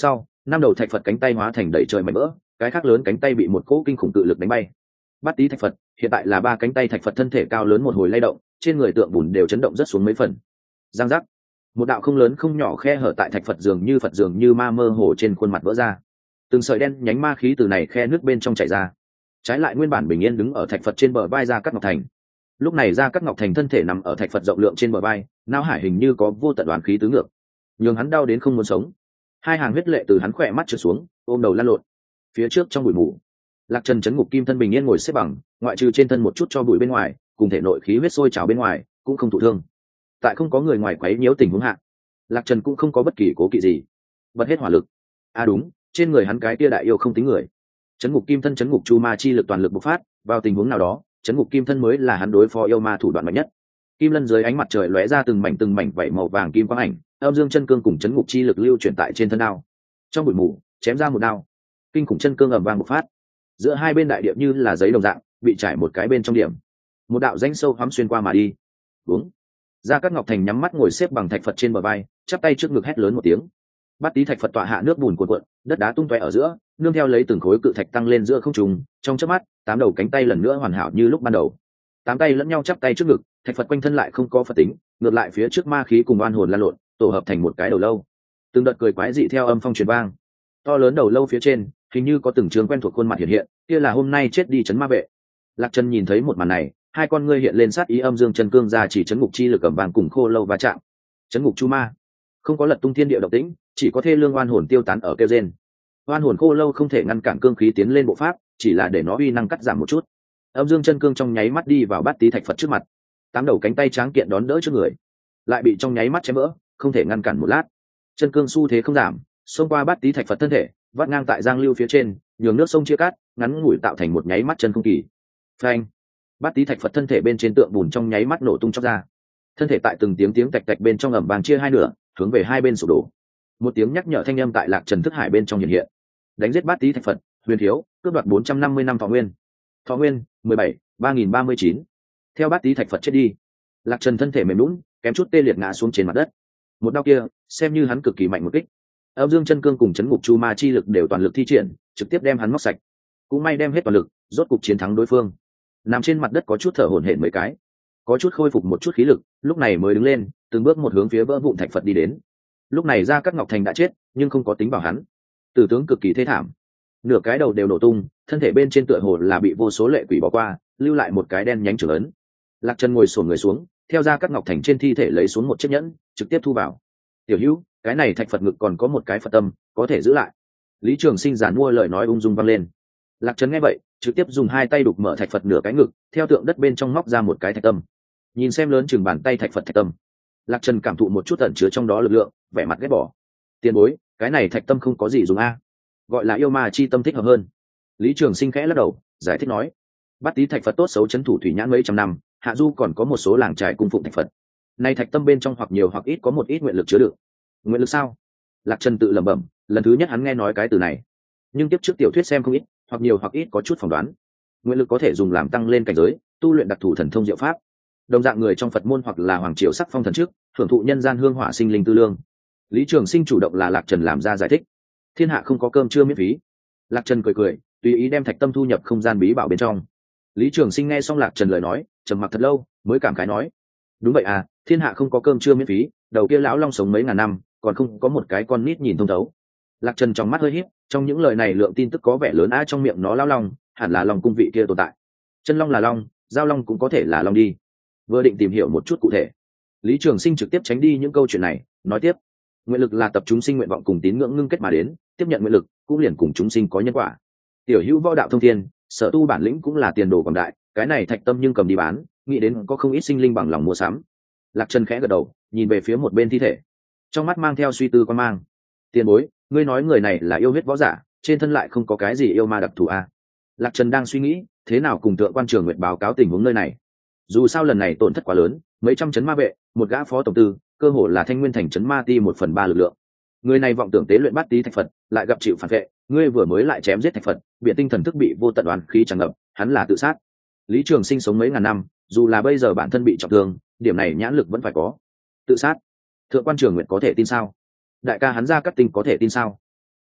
năm đầu thạch phật cánh tay hóa thành đầy trời mảnh vỡ, cái khác lớn cánh tay bị một cỗ kinh khủng cự lực đánh bay. Bát Tý thạch phật hiện tại là ba cánh tay thạch phật thân thể cao lớn một hồi lay động, trên người tượng bùn đều chấn động rất xuống mấy phần. Giang giác, một đạo không lớn không nhỏ khe hở tại thạch phật dường như phật dường như ma mơ hồ trên khuôn mặt vỡ ra, từng sợi đen nhánh ma khí từ này khe nước bên trong chảy ra. Trái lại nguyên bản bình yên đứng ở thạch phật trên bờ vai Gia Cát Ngọc Thành, lúc này Gia Cát Ngọc Thành thân thể nằm ở thạch phật rộng lượng trên bờ vai, não hải hình như có vô tận đoán khí tứ ngược, nhường hắn đau đến không muốn sống. Hai hàng huyết lệ từ hắn khỏe mắt trượt xuống, ôm đầu lăn lộn. Phía trước trong bụi mù, Lạc Trần chấn ngục kim thân bình yên ngồi xếp bằng, ngoại trừ trên thân một chút cho bụi bên ngoài, cùng thể nội khí huyết sôi trào bên ngoài, cũng không thụ thương. Tại không có người ngoài quấy nhiễu tình huống hạ, Lạc Trần cũng không có bất kỳ cố kỵ gì, bật hết hỏa lực. À đúng, trên người hắn cái kia đại yêu không tính người, chấn ngục kim thân chấn ngục chu ma chi lực toàn lực bộc phát, vào tình huống nào đó, chấn ngục kim thân mới là hắn đối phó yêu ma thủ đoạn mạnh nhất. Kim lân dưới ánh mặt trời lóe ra từng mảnh từng mảnh vảy màu vàng kim quang ảnh, âm dương chân cương cùng chấn ngục chi lực lưu chuyển tại trên thân đao. Trong bụi mù, chém ra một đao, kinh khủng chân cương ầm vang bộc phát, giữa hai bên đại địa như là giấy đồng dạng bị trải một cái bên trong điểm, một đạo rãnh sâu hoắm xuyên qua mà đi. Uống. Gia Cát Ngọc Thành nhắm mắt ngồi xếp bằng thạch phật trên bờ vai, chắp tay trước ngực hét lớn một tiếng. Bát Tý thạch phật tọa hạ nước bùn cuộn cuộn, đất đá tung tóe ở giữa, nương theo lấy từng khối cự thạch tăng lên giữa không trung, trong chớp mắt, tám đầu cánh tay lần nữa hoàn hảo như lúc ban đầu. Tám tay lẫn nhau chắp tay trước ngực, thạch phật quanh thân lại không có phật tính, ngược lại phía trước ma khí cùng oan hồn lan lộn, tổ hợp thành một cái đầu lâu. Từng đợt cười quái dị theo âm phong truyền vang. To lớn đầu lâu phía trên, hình như có từng trường quen thuộc khuôn mặt hiện hiện, kia là hôm nay chết đi trấn ma vệ. Lạc Trần nhìn thấy một màn này, hai con ngươi hiện lên sát ý, âm dương chân cương ra chỉ chấn ngục chi lực cầm vàng cùng khô lâu va chạm. Chấn ngục chu ma không có lật tung thiên địa động tĩnh, chỉ có thê lương oan hồn tiêu tán ở kêu rên. Oan hồn khô lâu không thể ngăn cản cương khí tiến lên bộ pháp, chỉ là để nó uy năng cắt giảm một chút. Âm dương chân cương trong nháy mắt đi vào Bát Tý thạch phật trước mặt, tám đầu cánh tay tráng kiện đón đỡ trước người, lại bị trong nháy mắt chém vỡ, không thể ngăn cản một lát. Chân cương xu thế không giảm, xông qua Bát Tý thạch phật thân thể, vắt ngang tại giang lưu phía trên, nhường nước sông chia cắt, ngắn ngủi tạo thành một nháy mắt chân không kỳ. Phanh! Bát Tý thạch phật thân thể bên trên tượng bùn trong nháy mắt nổ tung chóc ra, thân thể tại từng tiếng tiếng tạch tạch bên trong ẩm vàng chia hai nửa, hướng về hai bên sụp đổ. Một tiếng nhắc nhở thanh âm tại Lạc Trần thức hải bên trong hiện hiện. Đánh giết Bát Tý thạch phật, huyền thiếu, cướp đoạt bốn trăm năm mươi năm thọ nguyên. Thọ nguyên mười bảy, ba nghìn ba mươi chín. Theo Bát Tý thạch phật chết đi, Lạc Trần thân thể mềm nhũn, kém chút tê liệt ngã xuống trên mặt đất. Một đao kia, xem như hắn cực kỳ mạnh một kích. Âm dương chân cương cùng chấn ngục chu ma chi lực đều toàn lực thi triển, trực tiếp đem hắn móc sạch. Cũng may đem hết toàn lực, rốt cục chiến thắng đối phương. Nằm trên mặt đất có chút thở hổn hển mấy cái, có chút khôi phục một chút khí lực, lúc này mới đứng lên, từng bước một hướng phía vỡ vụn thạch phật đi đến. Lúc này Gia Cát Ngọc Thành đã chết, nhưng không có tính bảo hắn. Tử tướng cực kỳ thê thảm, nửa cái đầu đều nổ tung, thân thể bên trên tựa hồ là bị vô số lệ quỷ bỏ qua, lưu lại một cái đen nhánh trưởng ấn. Lạc Trần ngồi xổm người xuống, theo Gia Cát Ngọc Thành trên thi thể lấy xuống một chiếc nhẫn, trực tiếp thu vào. Tiểu Hữu, cái này thạch phật ngực còn có một cái phật tâm, có thể giữ lại. Lý Trường Sinh giản mua lời nói ung dung vang lên. Lạc Trần nghe vậy, trực tiếp dùng hai tay đục mở thạch phật nửa cái ngực, theo tượng đất bên trong móc ra một cái thạch tâm. Nhìn xem lớn chừng bàn tay thạch phật thạch tâm, Lạc Trần cảm thụ một chút ẩn chứa trong đó lực lượng, vẻ mặt ghét bỏ. Tiền bối, cái này thạch tâm không có gì dùng a, gọi là yêu ma chi tâm thích hợp hơn. Lý Trường Sinh khẽ lắc đầu, giải thích nói. Bát Tý thạch phật tốt xấu trấn thủ thủy nhãn mấy trăm năm, hạ du còn có một số làng trài cung phụng thạch phật. Nay thạch tâm bên trong hoặc nhiều hoặc ít có một ít nguyện lực chứa đựng. Nguyện lực sao? Lạc Trần tự lẩm bẩm, lần thứ nhất hắn nghe nói cái từ này. Nhưng tiếp trước tiểu thuyết xem không ít, hoặc nhiều hoặc ít có chút phỏng đoán. Nguyện lực có thể dùng làm tăng lên cảnh giới, tu luyện đặc thù thần thông diệu pháp. Đồng dạng người trong Phật môn hoặc là hoàng triều sắc phong thần trước, hưởng thụ nhân gian hương hỏa sinh linh tư lương. Lý Trường Sinh chủ động là Lạc Trần làm ra giải thích. Thiên hạ không có cơm trưa miễn phí. Lạc Trần cười cười, tùy ý đem thạch tâm thu nhập không gian bí bảo bên trong. Lý Trường Sinh nghe xong Lạc Trần lời nói, trầm mặc thật lâu, mới cảm khái nói: đúng vậy à, thiên hạ không có cơm trưa miễn phí, đầu kia lão long sống mấy ngàn năm, còn không có một cái con nít nhìn thông thấu. Lạc Trần trong mắt hơi híp, trong những lời này lượng tin tức có vẻ lớn á, trong miệng nó lão long, hẳn là long cung vị kia tồn tại. Chân long là long, giao long cũng có thể là long đi. Vừa định tìm hiểu một chút cụ thể, Lý Trường Sinh trực tiếp tránh đi những câu chuyện này, nói tiếp: nguyện lực là tập chúng sinh nguyện vọng cùng tín ngưỡng ngưng kết mà đến, tiếp nhận nguyện lực cũng liền cùng chúng sinh có nhân quả. Tiểu Hữu võ đạo thông thiên, sở tu bản lĩnh cũng là tiền đồ quảng đại, cái này thạch tâm nhưng cầm đi bán, nghĩ đến có không ít sinh linh bằng lòng mua sắm. Lạc Trần khẽ gật đầu, nhìn về phía một bên thi thể, trong mắt mang theo suy tư quan mang. Tiền bối, ngươi nói người này là yêu huyết võ giả, trên thân lại không có cái gì yêu ma đặc thù à? Lạc Trần đang suy nghĩ, thế nào cùng Thượng Quan Trường Nguyệt báo cáo tình huống nơi này. Dù sao lần này tổn thất quá lớn, mấy trăm chấn ma vệ, một gã phó tổng tư, cơ hồ là Thanh Nguyên thành chấn ma ti một phần ba lực lượng. Người này vọng tưởng tế luyện Bát Tý thạch Phật, lại gặp chịu phản vệ, ngươi vừa mới lại chém giết thạch Phật, biện tinh thần thức bị vô tận oán khí tràn ngập, hắn là tự sát. Lý Trường Sinh sống mấy ngàn năm, dù là bây giờ bản thân bị trọng thương, điểm này nhãn lực vẫn phải có. Tự sát? Thượng Quan Trường Nguyệt có thể tin sao? Đại ca hắn Gia Cát Tinh có thể tin sao?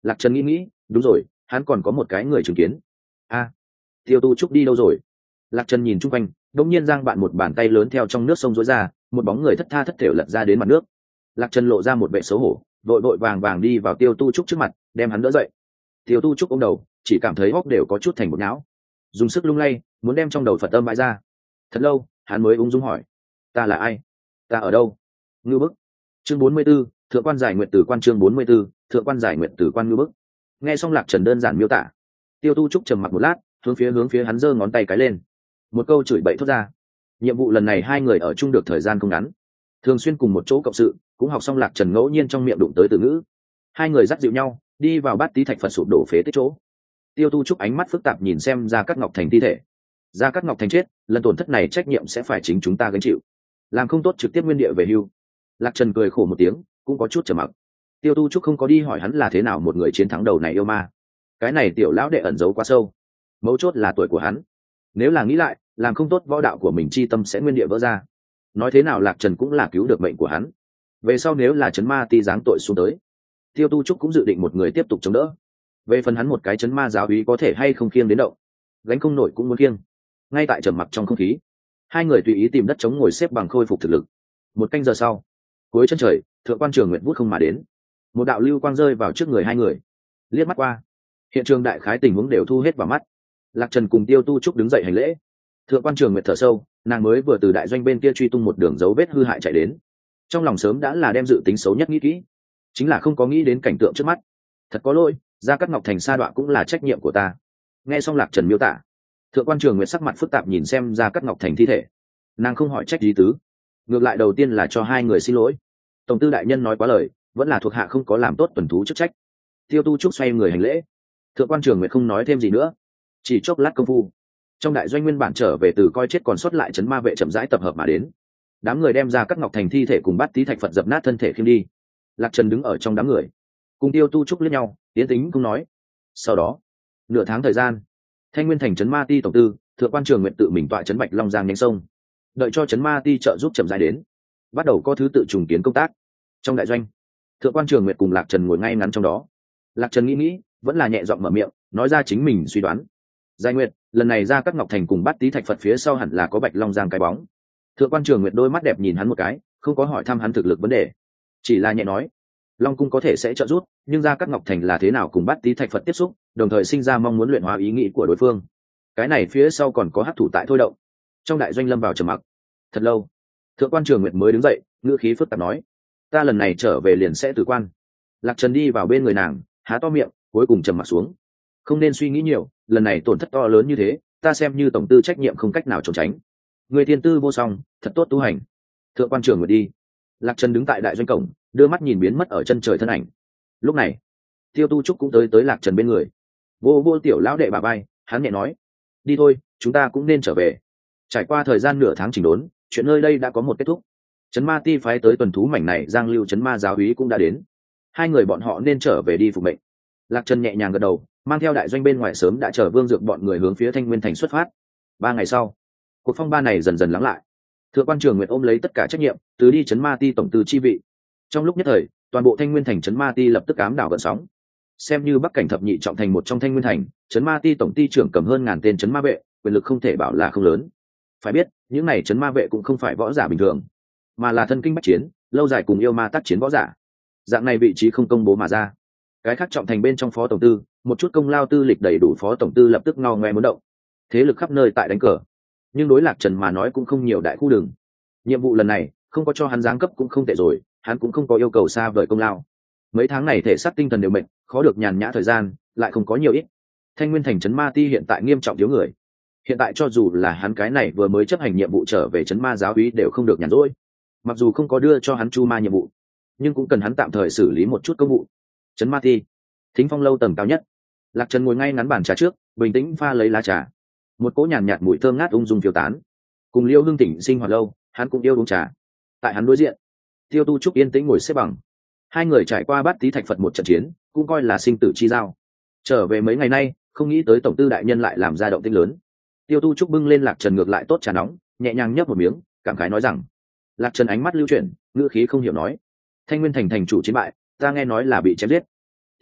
Lạc Trần nghĩ nghĩ, đúng rồi, hắn còn có một cái người chứng kiến. A, tiêu tu trúc đi đâu rồi? Lạc Trần nhìn chung quanh, đột nhiên giang bạn một bàn tay lớn theo trong nước sông rối ra, một bóng người thất tha thất thểu lật ra đến mặt nước. Lạc Trần lộ ra một vẻ xấu hổ, vội vội vàng vàng đi vào tiêu tu trúc trước mặt, đem hắn đỡ dậy. Tiêu tu trúc ôm đầu, chỉ cảm thấy óc đều có chút thành một não, dùng sức lung lay, muốn đem trong đầu Phật âm bãi ra. Thật lâu, hắn mới ung dung hỏi: ta là ai? Ta ở đâu? Ngưu bức. Chương bốn mươi 44, thượng quan giải nguyện tử quan. Chương bốn mươi 44, thượng quan giải nguyện tử quan. Ngưu bức. Nghe xong Lạc Trần đơn giản miêu tả, tiêu tu trúc trầm mặc một lát, hướng phía hướng phía hắn giơ ngón tay cái lên, một câu chửi bậy thốt ra. Nhiệm vụ lần này hai người ở chung được thời gian không ngắn, thường xuyên cùng một chỗ cộng sự, cũng học xong Lạc Trần ngẫu nhiên trong miệng đụng tới từ ngữ. Hai người dắt dịu nhau đi vào bát tí thạch Phật sụp đổ phế tích chỗ. Tiêu tu trúc ánh mắt phức tạp nhìn xem Gia Cát Ngọc Thành thi thể. Gia Cát Ngọc Thành chết, lần tổn thất này trách nhiệm sẽ phải chính chúng ta gánh chịu, làm không tốt trực tiếp nguyên địa về hưu. Lạc Trần cười khổ một tiếng, cũng có chút trầm mặc. Tiêu tu trúc không có đi hỏi hắn là thế nào một người chiến thắng đầu này yêu ma, cái này tiểu lão đệ ẩn giấu quá sâu, mấu chốt là tuổi của hắn. Nếu là nghĩ lại, làm không tốt võ đạo của mình chi tâm sẽ nguyên địa vỡ ra. Nói thế nào Lạc Trần cũng là cứu được mệnh của hắn. Về sau nếu là chấn ma ti giáng tội xuống tới, tiêu tu trúc cũng dự định một người tiếp tục chống đỡ. Về phần hắn một cái chấn ma giáo úy có thể hay không khiêng đến động, gánh không nổi cũng muốn khiêng. Ngay tại trầm mặc trong không khí, hai người tùy ý tìm đất chống ngồi xếp bằng khôi phục thực lực. Một canh giờ sau, cuối chân trời, thượng quan Trường Nguyệt vút không mà đến, một đạo lưu quang rơi vào trước người hai người. Liếc mắt qua, hiện trường đại khái tình huống đều thu hết vào mắt. Lạc Trần cùng tiêu tu trúc đứng dậy hành lễ. Thượng quan Trường Nguyệt thở sâu, nàng mới vừa từ đại doanh bên kia truy tung một đường dấu vết hư hại chạy đến, trong lòng sớm đã là đem dự tính xấu nhất nghĩ kỹ, chính là không có nghĩ đến cảnh tượng trước mắt. Thật có lỗi, Gia Cát Ngọc Thành sa đọa cũng là trách nhiệm của ta. Nghe xong Lạc Trần miêu tả, thượng quan Trường Nguyệt sắc mặt phức tạp nhìn xem Gia Cát Ngọc Thành thi thể, nàng không hỏi trách lý tứ, ngược lại đầu tiên là cho hai người xin lỗi. Tổng tư đại nhân nói quá lời, vẫn là thuộc hạ không có làm tốt tuần thú chức trách. Tiêu tu trúc xoay người hành lễ. Thượng quan Trường Nguyệt không nói thêm gì nữa. Chỉ chốc lát công phu, trong đại doanh nguyên bản trở về từ coi chết còn sót lại chấn ma vệ chậm rãi tập hợp mà đến. Đám người đem ra Cát Ngọc Thành thi thể cùng bắt tí thạch Phật dập nát thân thể khiêng đi. Lạc Trần đứng ở trong đám người, cùng tiêu tu trúc liếc nhau, tiến tính không nói. Sau đó nửa tháng thời gian, Thanh Nguyên Thành chấn ma ti tổng tư thượng quan Trường Nguyệt tự mình tọa chấn Bạch Long Giang nhánh sông, đợi cho chấn ma ti trợ giúp chậm rãi đến, bắt đầu có thứ tự trùng kiến công tác. Trong đại doanh, thượng quan Trường Nguyệt cùng Lạc Trần ngồi ngay ngắn trong đó. Lạc Trần nghĩ nghĩ, vẫn là nhẹ giọng mở miệng, nói ra chính mình suy đoán. Giai Nguyệt, lần này ra Cát Ngọc Thành cùng bắt tí thạch Phật phía sau hẳn là có Bạch Long Giang cái bóng. Thượng quan Trường Nguyệt đôi mắt đẹp nhìn hắn một cái, không có hỏi thăm hắn thực lực vấn đề, chỉ là nhẹ nói, Long cung có thể sẽ trợ giúp, nhưng ra Cát Ngọc Thành là thế nào cùng bắt tí thạch Phật tiếp xúc, đồng thời sinh ra mong muốn luyện hóa ý nghĩ của đối phương. Cái này phía sau còn có hắc thủ tại thôi động. Trong đại doanh lâm vào trầm mặc. Thật lâu, thượng quan Trường Nguyệt mới đứng dậy, ngữ khí phức tạp nói, ta lần này trở về liền sẽ từ quan. Lạc Trần đi vào bên người nàng, há to miệng, cuối cùng trầm mặc xuống. Không nên suy nghĩ nhiều, lần này tổn thất to lớn như thế, ta xem như tổng tư trách nhiệm không cách nào trốn tránh. Người thiên tư vô song, thật tốt tu hành. Thượng quan Trường Nguyệt đi. Lạc Trần đứng tại đại doanh cổng, đưa mắt nhìn biến mất ở chân trời thân ảnh. Lúc này, tiêu tu trúc cũng tới tới Lạc Trần bên người, vô vô tiểu lão đệ bà bay, hắn nhẹ nói, đi thôi, chúng ta cũng nên trở về. Trải qua thời gian nửa tháng chỉnh đốn, chuyện nơi đây đã có một kết thúc. Trấn ma ti phái tới tuần thú mảnh này giang lưu trấn ma giáo úy cũng đã đến, hai người bọn họ nên trở về đi phục mệnh. Lạc Trần nhẹ nhàng gật đầu, mang theo đại doanh bên ngoài sớm đã chờ Vương Dược bọn người hướng phía Thanh Nguyên Thành xuất phát. Ba ngày sau, cuộc phong ba này dần dần lắng lại. Thượng quan Trường Nguyệt ôm lấy tất cả trách nhiệm, từ đi trấn ma ti tổng tư chi vị. Trong lúc nhất thời, toàn bộ Thanh Nguyên Thành trấn ma ti lập tức ám đảo gợn sóng. Xem như Bắc cảnh thập nhị trọng thành một trong Thanh Nguyên Thành, trấn ma ti tổng ty trưởng cầm hơn ngàn tên trấn ma vệ, quyền lực không thể bảo là không lớn. Phải biết, những này trấn ma vệ cũng không phải võ giả bình thường, mà là thân kinh bách chiến, lâu dài cùng yêu ma tác chiến võ giả. Dạng này vị trí không công bố mà ra. Cái khác trọng thành bên trong phó tổng tư, một chút công lao tư lịch đầy đủ phó tổng tư lập tức ngao ngoe muốn động. Thế lực khắp nơi tại đánh cờ, nhưng đối Lạc Trần mà nói cũng không nhiều đại khu đường. Nhiệm vụ lần này không có cho hắn giáng cấp cũng không tệ rồi, hắn cũng không có yêu cầu xa vời công lao. Mấy tháng này thể xác tinh thần đều mệt, khó được nhàn nhã thời gian lại không có nhiều ít. Thanh Nguyên Thành trấn ma ti hiện tại nghiêm trọng thiếu người. Hiện tại cho dù là hắn cái này vừa mới chấp hành nhiệm vụ trở về trấn ma giáo úy đều không được nhàn rỗi. Mặc dù không có đưa cho hắn chu ma nhiệm vụ, nhưng cũng cần hắn tạm thời xử lý một chút công vụ. Trấn ma ti, Thính Phong lâu tầng cao nhất. Lạc Trần ngồi ngay ngắn bàn trà trước, bình tĩnh pha lấy lá trà. Một cỗ nhàn nhạt mùi thơm ngát ung dung phiêu tán. Cùng Liêu Hương Tỉnh sinh hoạt lâu, hắn cũng yêu uống trà. Tại hắn đối diện, Tiêu Tu Trúc yên tĩnh ngồi xếp bằng. Hai người trải qua bát tí thạch Phật một trận chiến, cũng coi là sinh tử chi giao. Trở về mấy ngày nay, không nghĩ tới tổng tư đại nhân lại làm ra động tĩnh lớn. Tiêu Tu Trúc bưng lên Lạc Trần ngược lại tốt trà nóng, nhẹ nhàng nhấp một miếng, cảm khái nói rằng. Lạc Trần ánh mắt lưu chuyển, ngữ khí không hiểu nói, Thanh Nguyên Thành thành chủ chiến bại, ta nghe nói là bị chém giết.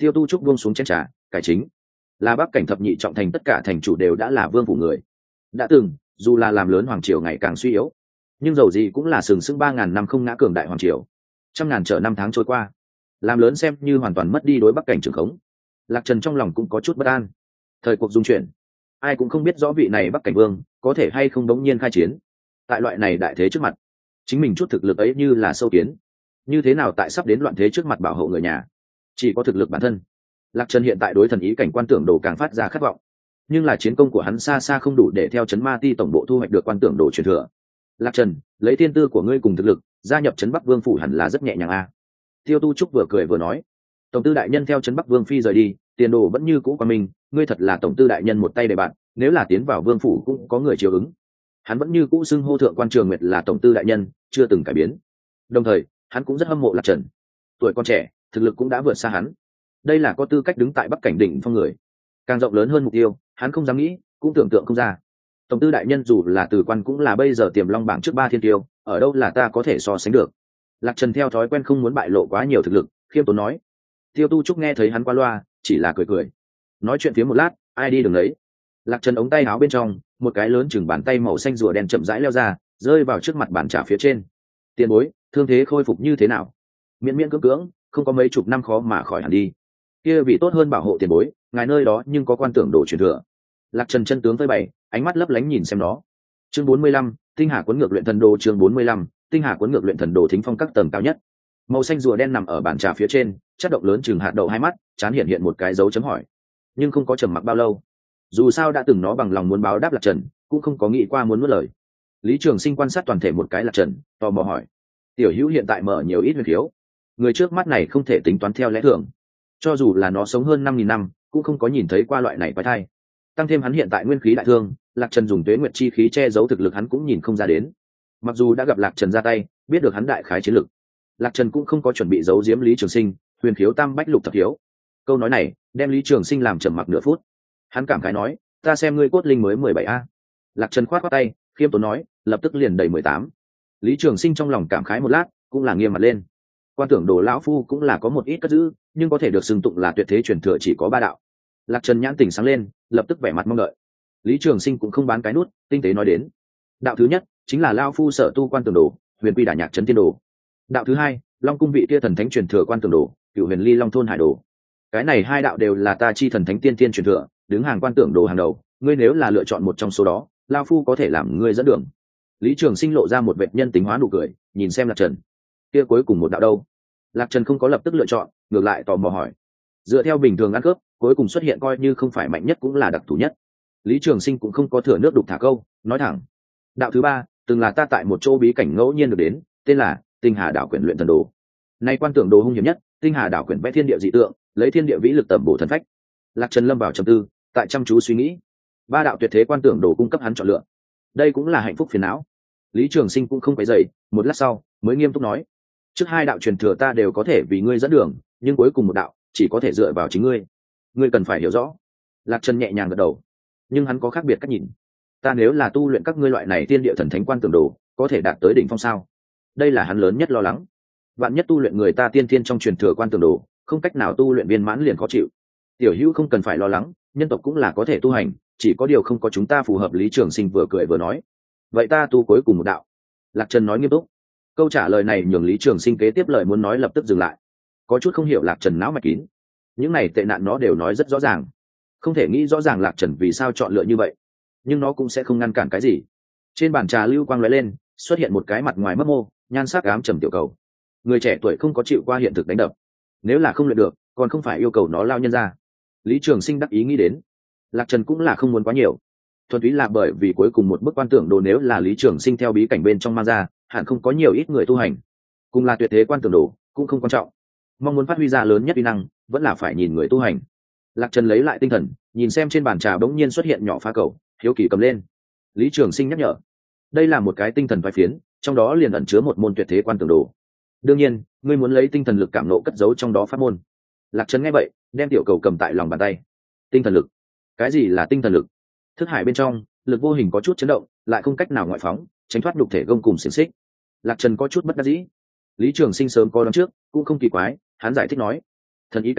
Tiêu Tu Trúc buông xuống chén trà, cải chính. Là Bắc cảnh thập nhị trọng thành tất cả thành chủ đều đã là vương phủ người. Đã từng, dù là làm lớn hoàng triều ngày càng suy yếu, nhưng dầu gì cũng là sừng sững ba ngàn năm không ngã cường đại hoàng triều. Trăm ngàn trở năm tháng trôi qua, làm lớn xem như hoàn toàn mất đi đối Bắc cảnh trường khống. Lạc Trần trong lòng cũng có chút bất an. Thời cuộc dung chuyển, ai cũng không biết rõ vị này Bắc cảnh vương có thể hay không đống nhiên khai chiến. Tại loại này đại thế trước mặt, chính mình chút thực lực ấy như là sâu kiến, như thế nào tại sắp đến loạn thế trước mặt bảo hộ người nhà, chỉ có thực lực bản thân. Lạc Trần hiện tại đối thần ý cảnh quan tưởng đồ càng phát ra khát vọng, nhưng là chiến công của hắn xa xa không đủ để theo Trấn Ma Ti tổng bộ thu hoạch được quan tưởng đồ truyền thừa. Lạc Trần, lấy thiên tư của ngươi cùng thực lực gia nhập Trấn Bắc Vương phủ hẳn là rất nhẹ nhàng a à. Tiêu Tu Trúc vừa cười vừa nói, tổng tư đại nhân theo Trấn Bắc Vương phi rời đi, tiền đồ vẫn như cũ qua mình, ngươi thật là tổng tư đại nhân một tay để bạn, nếu là tiến vào vương phủ cũng có người chiều ứng. Hắn vẫn như cũ xưng hô thượng quan Trường Nguyệt là tổng tư đại nhân, chưa từng cải biến. Đồng thời hắn cũng rất hâm mộ Lạc Trần, tuổi còn trẻ thực lực cũng đã vượt xa hắn, đây là có tư cách đứng tại Bắc cảnh đỉnh phong người. Càng rộng lớn hơn mục tiêu hắn không dám nghĩ, cũng tưởng tượng không ra. Tổng tư đại nhân dù là từ quan cũng là bây giờ tiềm long bảng trước ba thiên tiêu, ở đâu là ta có thể so sánh được. Lạc Trần theo thói quen không muốn bại lộ quá nhiều thực lực, khiêm tốn nói. Tiêu Tu Trúc nghe thấy hắn qua loa, chỉ là cười cười. Nói chuyện phía một lát, ai đi đường đấy. Lạc Trần ống tay áo bên trong, một cái lớn chừng bàn tay màu xanh rùa đen chậm rãi leo ra, rơi vào trước mặt bàn trà phía trên. Tiền bối, thương thế khôi phục như thế nào? Miễn miễn cưỡng cưỡng, không có mấy chục năm khó mà khỏi hẳn đi. Kia vì tốt hơn bảo hộ tiền bối, ngài nơi đó nhưng có quan tưởng đồ truyền thừa. Lạc Trần chân tướng với bày, ánh mắt lấp lánh nhìn xem nó. Chương bốn mươi lăm, Tinh Hà cuốn ngược luyện thần đồ. Chương bốn mươi lăm, Tinh Hà cuốn ngược luyện thần đồ thính phong các tầng cao nhất. Màu xanh rùa đen nằm ở bàn trà phía trên, chất động lớn chừng hạt đậu hai mắt, chán hiện hiện một cái dấu chấm hỏi, nhưng không có trầm mặc bao lâu. Dù sao đã từng nó bằng lòng muốn báo đáp Lạc Trần, cũng không có nghĩ qua muốn nuốt lời. Lý Trường Sinh quan sát toàn thể một cái Lạc Trần, tò mò hỏi, tiểu hữu hiện tại mở nhiều ít huyền khiếu, người trước mắt này không thể tính toán theo lẽ thường, cho dù là nó sống hơn năm nghìn năm cũng không có nhìn thấy qua loại này quái thai. Tăng thêm hắn hiện tại nguyên khí đại thương, Lạc Trần dùng tuế nguyệt chi khí che giấu thực lực hắn cũng nhìn không ra đến. Mặc dù đã gặp Lạc Trần ra tay, biết được hắn đại khái chiến lực, Lạc Trần cũng không có chuẩn bị giấu giếm Lý Trường Sinh huyền khiếu tam bách lục thập khiếu. Câu nói này đem Lý Trường Sinh làm trầm mặc nửa phút. Hắn cảm khái nói, ta xem ngươi cốt linh mới mười bảy a. Lạc Trần khoát khoát tay, khiêm tốn nói, lập tức liền đầy mười tám. Lý Trường Sinh trong lòng cảm khái một lát, cũng là nghiêm mặt lên. Quan tưởng đồ lão phu cũng là có một ít cất giữ, nhưng có thể được xưng tụng là tuyệt thế truyền thừa chỉ có ba đạo. Lạc Trần nhãn tỉnh sáng lên, lập tức vẻ mặt mong đợi. Lý Trường Sinh cũng không bán cái nút, tinh tế nói đến. Đạo thứ nhất chính là lão phu sở tu quan tưởng đồ, huyền quy đả nhạc trấn thiên đồ. Đạo thứ hai, Long cung vị kia thần thánh truyền thừa quan tưởng đồ, cửu huyền ly long thôn hải đồ. Cái này hai đạo đều là ta chi thần thánh tiên tiên truyền thừa, đứng hàng quan tưởng đồ hàng đầu, ngươi nếu là lựa chọn một trong số đó, lão phu có thể làm ngươi dẫn đường. Lý Trường Sinh lộ ra một vệt nhân tính hóa nụ cười, nhìn xem Lạc Trần. Kia cuối cùng một đạo đâu? Lạc Trần không có lập tức lựa chọn, ngược lại tò mò hỏi. Dựa theo bình thường ăn cướp, cuối cùng xuất hiện coi như không phải mạnh nhất cũng là đặc thù nhất. Lý Trường Sinh cũng không có thừa nước đục thả câu, nói thẳng. Đạo thứ ba, từng là ta tại một chỗ bí cảnh ngẫu nhiên được đến, tên là Tinh Hà Đảo Quyển luyện thần đồ. Nay quan tưởng đồ hung hiểm nhất, Tinh Hà Đảo Quyển vẽ thiên địa dị tượng, lấy thiên địa vĩ lực tẩm bổ thần phách. Lạc Trần lâm vào trầm tư, tại chăm chú suy nghĩ. Ba đạo tuyệt thế quan tưởng đồ cung cấp hắn chọn lựa. Đây cũng là hạnh phúc phiền não. Lý Trường Sinh cũng không phải dậy, một lát sau mới nghiêm túc nói, trước hai đạo truyền thừa ta đều có thể vì ngươi dẫn đường, nhưng cuối cùng một đạo chỉ có thể dựa vào chính ngươi. Ngươi cần phải hiểu rõ. Lạc Trần nhẹ nhàng gật đầu, nhưng hắn có khác biệt cách nhìn. Ta nếu là tu luyện các ngươi loại này thiên địa thần thánh quan tưởng đồ, có thể đạt tới đỉnh phong sao? Đây là hắn lớn nhất lo lắng. Vạn nhất tu luyện người ta tiên thiên trong truyền thừa quan tưởng đồ, không cách nào tu luyện viên mãn liền khó chịu. Tiểu hữu không cần phải lo lắng, nhân tộc cũng là có thể tu hành, chỉ có điều không có chúng ta phù hợp. Lý Trường Sinh vừa cười vừa nói, vậy ta tu cuối cùng một đạo. Lạc Trần nói nghiêm túc. Câu trả lời này nhường Lý Trường Sinh kế tiếp lời muốn nói lập tức dừng lại. Có chút không hiểu Lạc Trần não mạch kín, những này tệ nạn nó đều nói rất rõ ràng, không thể nghĩ rõ ràng Lạc Trần vì sao chọn lựa như vậy, nhưng nó cũng sẽ không ngăn cản cái gì. Trên bàn trà lưu quang lóe lên, xuất hiện một cái mặt ngoài mấp mô, nhan sắc ám trầm tiểu cầu. Người trẻ tuổi không có chịu qua hiện thực đánh đập, nếu là không luyện được, còn không phải yêu cầu nó lao nhân ra. Lý Trường Sinh đắc ý nghĩ đến. Lạc Trần cũng là không muốn quá nhiều, thuần túy là bởi vì cuối cùng một bức quan tưởng đồ nếu là Lý Trường Sinh theo bí cảnh bên trong mang ra, hẳn không có nhiều ít người tu hành. Cùng là tuyệt thế quan tưởng đồ cũng không quan trọng, mong muốn phát huy ra lớn nhất uy năng vẫn là phải nhìn người tu hành. Lạc Trần lấy lại tinh thần, nhìn xem trên bàn trà bỗng nhiên xuất hiện nhỏ phá cầu, hiếu kỳ cầm lên. Lý Trường Sinh nhắc nhở, đây là một cái tinh thần vai phiến, trong đó liền ẩn chứa một môn tuyệt thế quan tưởng đồ. Đương nhiên, ngươi muốn lấy tinh thần lực cảm nộ cất giấu trong đó pháp môn. Lạc Trần nghe vậy, đem tiểu cầu cầm tại lòng bàn tay. Tinh thần lực? Cái gì là tinh thần lực? Thức hải bên trong, lực vô hình có chút chấn động, lại không cách nào ngoại phóng, tránh thoát nhục thể gông cùng xiềng xích. Lạc Trần có chút bất đắc dĩ. Lý Trường Sinh sớm có đoán trước, cũng không kỳ quái, hắn giải thích nói, thần ý cảnh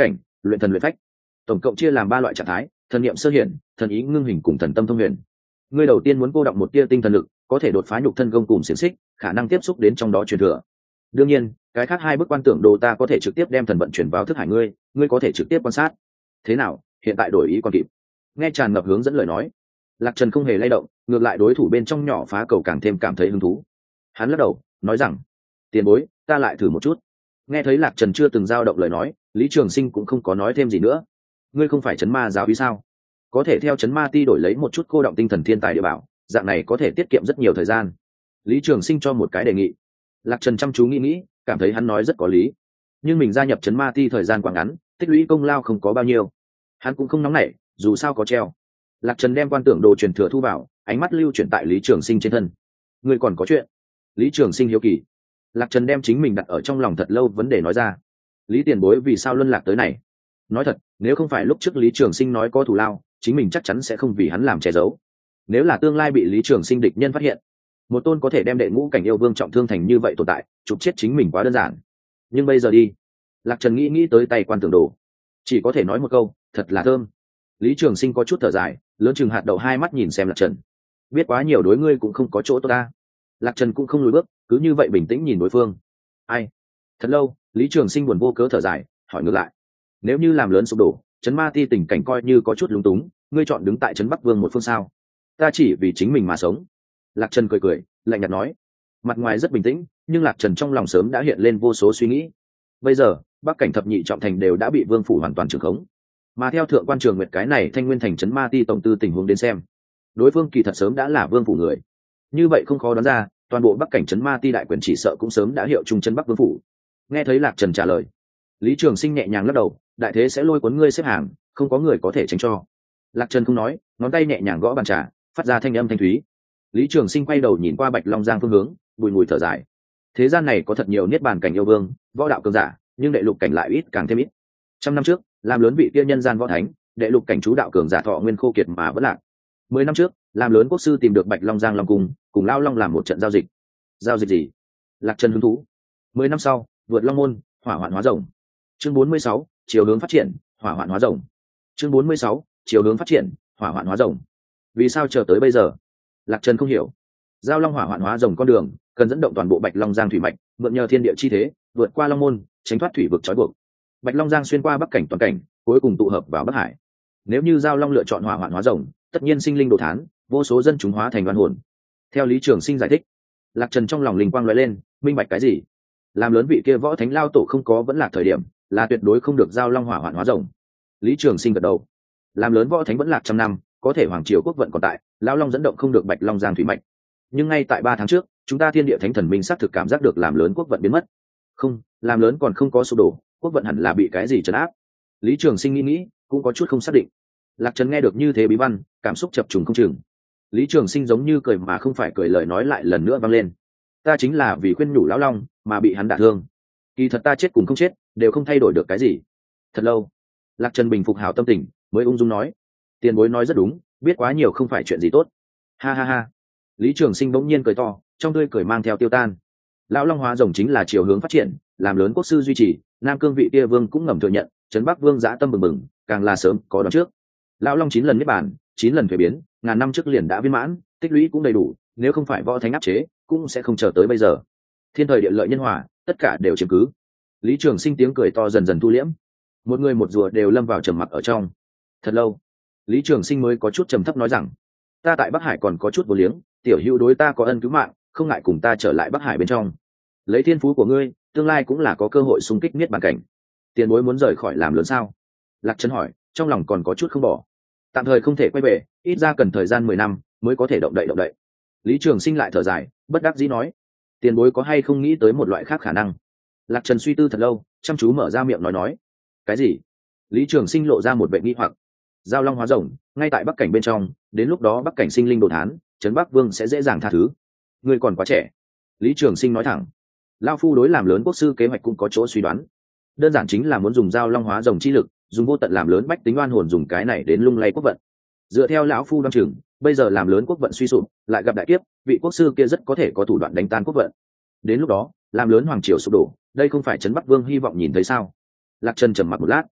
luyện thần luyện phách, tổng cộng chia làm ba loại trạng thái: thần niệm sơ hiển, thần ý ngưng hình cùng thần tâm thông huyền. Ngươi đầu tiên muốn cô động một tia tinh thần lực, có thể đột phá nhục thân gông cùng xiềng xích, khả năng tiếp xúc đến trong đó truyền thừa. Đương nhiên, cái khác hai bức quan tưởng đồ ta có thể trực tiếp đem thần vận chuyển vào thức hải ngươi, ngươi có thể trực tiếp quan sát. Thế nào, hiện tại đổi ý còn kịp? Nghe tràn ngập hướng dẫn lời nói, Lạc Trần không hề lay động, ngược lại đối thủ bên trong nhỏ phá cầu càng thêm cảm thấy hứng thú. Hắn lắc đầu, nói rằng: "Tiền bối, ta lại thử một chút." Nghe thấy Lạc Trần chưa từng dao động lời nói, Lý Trường Sinh cũng không có nói thêm gì nữa. Ngươi không phải chấn ma giáo úy sao? Có thể theo chấn ma ti đổi lấy một chút cô động tinh thần thiên tài địa bảo, dạng này có thể tiết kiệm rất nhiều thời gian. Lý Trường Sinh cho một cái đề nghị. Lạc Trần chăm chú nghĩ nghĩ, cảm thấy hắn nói rất có lý. Nhưng mình gia nhập chấn ma ti thời gian quá ngắn, tích lũy công lao không có bao nhiêu. Hắn cũng không nóng nảy, dù sao có treo. Lạc Trần đem quan tưởng đồ truyền thừa thu vào, ánh mắt lưu chuyển tại Lý Trường Sinh trên thân. Ngươi còn có chuyện? Lý Trường Sinh hiếu kỳ. Lạc Trần đem chính mình đặt ở trong lòng thật lâu vấn đề nói ra. Lý tiền bối vì sao luân lạc tới này? Nói thật, nếu không phải lúc trước Lý Trường Sinh nói có thù lao, chính mình chắc chắn sẽ không vì hắn làm che giấu. Nếu là tương lai bị Lý Trường Sinh địch nhân phát hiện, một tôn có thể đem đệ ngũ cảnh yêu vương trọng thương thành như vậy tồn tại, chụp chết chính mình quá đơn giản. Nhưng bây giờ đi. Lạc Trần nghĩ nghĩ tới tay quan tưởng đồ, chỉ có thể nói một câu, thật là thơm. Lý Trường Sinh có chút thở dài, lớn chừng hạt đậu hai mắt nhìn xem Lạc Trần. Biết quá nhiều đối ngươi cũng không có chỗ tốt ta. Lạc Trần cũng không lùi bước, cứ như vậy bình tĩnh nhìn đối phương. Ai? Thật lâu, Lý Trường Sinh buồn vô cớ thở dài, hỏi ngược lại: nếu như làm lớn sụp đổ, trấn ma ti tình cảnh coi như có chút lúng túng, ngươi chọn đứng tại trấn Bắc Vương một phương sao? Ta chỉ vì chính mình mà sống. Lạc Trần cười cười, lạnh nhạt nói. Mặt ngoài rất bình tĩnh, nhưng Lạc Trần trong lòng sớm đã hiện lên vô số suy nghĩ. Bây giờ, Bắc cảnh thập nhị trọng thành đều đã bị Vương phủ hoàn toàn trưởng khống, mà theo thượng quan Trường Nguyệt cái này Thanh Nguyên thành trấn ma ti tổng tư tình huống đến xem, đối phương kỳ thật sớm đã là Vương phủ người. Như vậy không khó đoán ra, toàn bộ Bắc cảnh trấn ma ti đại quyền chỉ sợ cũng sớm đã hiệu trung trấn Bắc Vương phủ. Nghe thấy Lạc Trần trả lời, Lý Trường Sinh nhẹ nhàng lắc đầu, đại thế sẽ lôi cuốn ngươi xếp hàng, không có người có thể tránh cho. Lạc Trần không nói, ngón tay nhẹ nhàng gõ bàn trà, phát ra thanh âm thanh thúy. Lý Trường Sinh quay đầu nhìn qua Bạch Long Giang phương hướng, bùi ngùi thở dài. Thế gian này có thật nhiều niết bàn cảnh yêu vương, võ đạo cường giả, nhưng đệ lục cảnh lại ít càng thêm ít. Trăm năm trước, làm lớn vị kia nhân gian võ thánh, đệ lục cảnh chú đạo cường giả thọ nguyên khô kiệt mà vẫn lạc. Mười năm trước, làm lớn quốc sư tìm được Bạch Long Giang Long cung, cùng Lao Long làm một trận giao dịch. Giao dịch gì? Lạc Trần hứng thú. Mười năm sau, vượt Long môn, hỏa hoạn hóa rồng. Chương bốn mươi sáu, chiều hướng phát triển, hỏa hoạn hóa rồng. Chương bốn mươi sáu, chiều hướng phát triển, hỏa hoạn hóa rồng. Vì sao chờ tới bây giờ? Lạc Trần không hiểu. Giao long hỏa hoạn hóa rồng con đường, cần dẫn động toàn bộ Bạch Long Giang thủy mạch, mượn nhờ thiên địa chi thế, vượt qua Long môn, tránh thoát thủy vực trói buộc. Bạch Long Giang xuyên qua Bắc cảnh toàn cảnh, cuối cùng tụ hợp vào Bắc Hải. Nếu như Giao Long lựa chọn hỏa hoạn hóa rồng, tất nhiên sinh linh đồ thán, vô số dân chúng hóa thành oan hồn. Theo Lý Trường Sinh giải thích, Lạc Trần trong lòng linh quang lóe lên, minh bạch cái gì? Làm lớn vị kia võ thánh lao tổ không có vẫn lạc thời điểm, là tuyệt đối không được Giao Long hỏa hoạn hóa rồng. Lý Trường Sinh gật đầu. Làm lớn võ thánh vẫn lạc trăm năm, có thể hoàng triều quốc vận còn tại, lão long dẫn động không được Bạch Long Giang thủy mạch. Nhưng ngay tại ba tháng trước, chúng ta thiên địa thánh thần minh xác thực cảm giác được làm lớn quốc vận biến mất. Không, làm lớn còn không có sụp đổ, quốc vận hẳn là bị cái gì trấn áp. Lý Trường Sinh nghĩ nghĩ, cũng có chút không xác định. Lạc Trần nghe được như thế bí văn, cảm xúc chập trùng không chừng. Lý Trường Sinh giống như cười mà không phải cười, lời nói lại lần nữa vang lên. Ta chính là vì khuyên nhủ lão long mà bị hắn đả thương. Kỳ thật ta chết cùng không chết, đều không thay đổi được cái gì. Thật lâu, Lạc Trần bình phục hảo tâm tình, mới ung dung nói: tiền bối nói rất đúng, biết quá nhiều không phải chuyện gì tốt. Ha ha ha. Lý Trường Sinh bỗng nhiên cười to, trong tươi cười mang theo tiêu tan. Lão long hóa rồng chính là chiều hướng phát triển, làm lớn quốc sư duy trì, Nam Cương vị kia vương cũng ngầm thừa nhận, trấn Bắc Vương dã tâm bừng bừng, càng là sớm có đón trước. Lão long chín lần niết bàn, chín lần thuế biến, ngàn năm trước liền đã viên mãn, tích lũy cũng đầy đủ, nếu không phải võ thánh áp chế, cũng sẽ không chờ tới bây giờ. Thiên thời địa lợi nhân hòa, tất cả đều chiếm cứ. Lý Trường Sinh tiếng cười to dần dần thu liễm, một người một rùa đều lâm vào trầm mặc ở trong. Thật lâu, Lý Trường Sinh mới có chút trầm thấp nói rằng: ta tại Bắc Hải còn có chút vô liếng, tiểu hữu đối ta có ân cứu mạng, không ngại cùng ta trở lại Bắc Hải bên trong. Lấy thiên phú của ngươi, tương lai cũng là có cơ hội xung kích niết bàn cảnh. Tiền bối muốn rời khỏi làm lớn sao? Lạc Trần hỏi, trong lòng còn có chút không bỏ. Tạm thời không thể quay về, ít ra cần thời gian mười năm mới có thể động đậy động đậy. Lý Trường Sinh lại thở dài, bất đắc dĩ nói: tiền bối có hay không nghĩ tới một loại khác khả năng? Lạc Trần suy tư thật lâu, chăm chú mở ra miệng nói nói. Cái gì? Lý Trường Sinh lộ ra một vẻ nghi hoặc. Giao long hóa rồng, ngay tại Bắc cảnh bên trong, đến lúc đó Bắc cảnh sinh linh đồ thán, trấn Bắc Vương sẽ dễ dàng tha thứ. Ngươi còn quá trẻ. Lý Trường Sinh nói thẳng. Lão phu đối làm lớn quốc sư kế hoạch cũng có chỗ suy đoán, đơn giản chính là muốn dùng giao long hóa rồng chi lực, dùng vô tận làm lớn bách tính oan hồn, dùng cái này đến lung lay quốc vận. Dựa theo lão phu đoán chừng, bây giờ làm lớn quốc vận suy sụp, lại gặp đại kiếp, vị quốc sư kia rất có thể có thủ đoạn đánh tan quốc vận. Đến lúc đó, làm lớn hoàng triều sụp đổ, đây không phải trấn Bắc Vương hy vọng nhìn thấy sao? Lạc Trần trầm mặc một lát.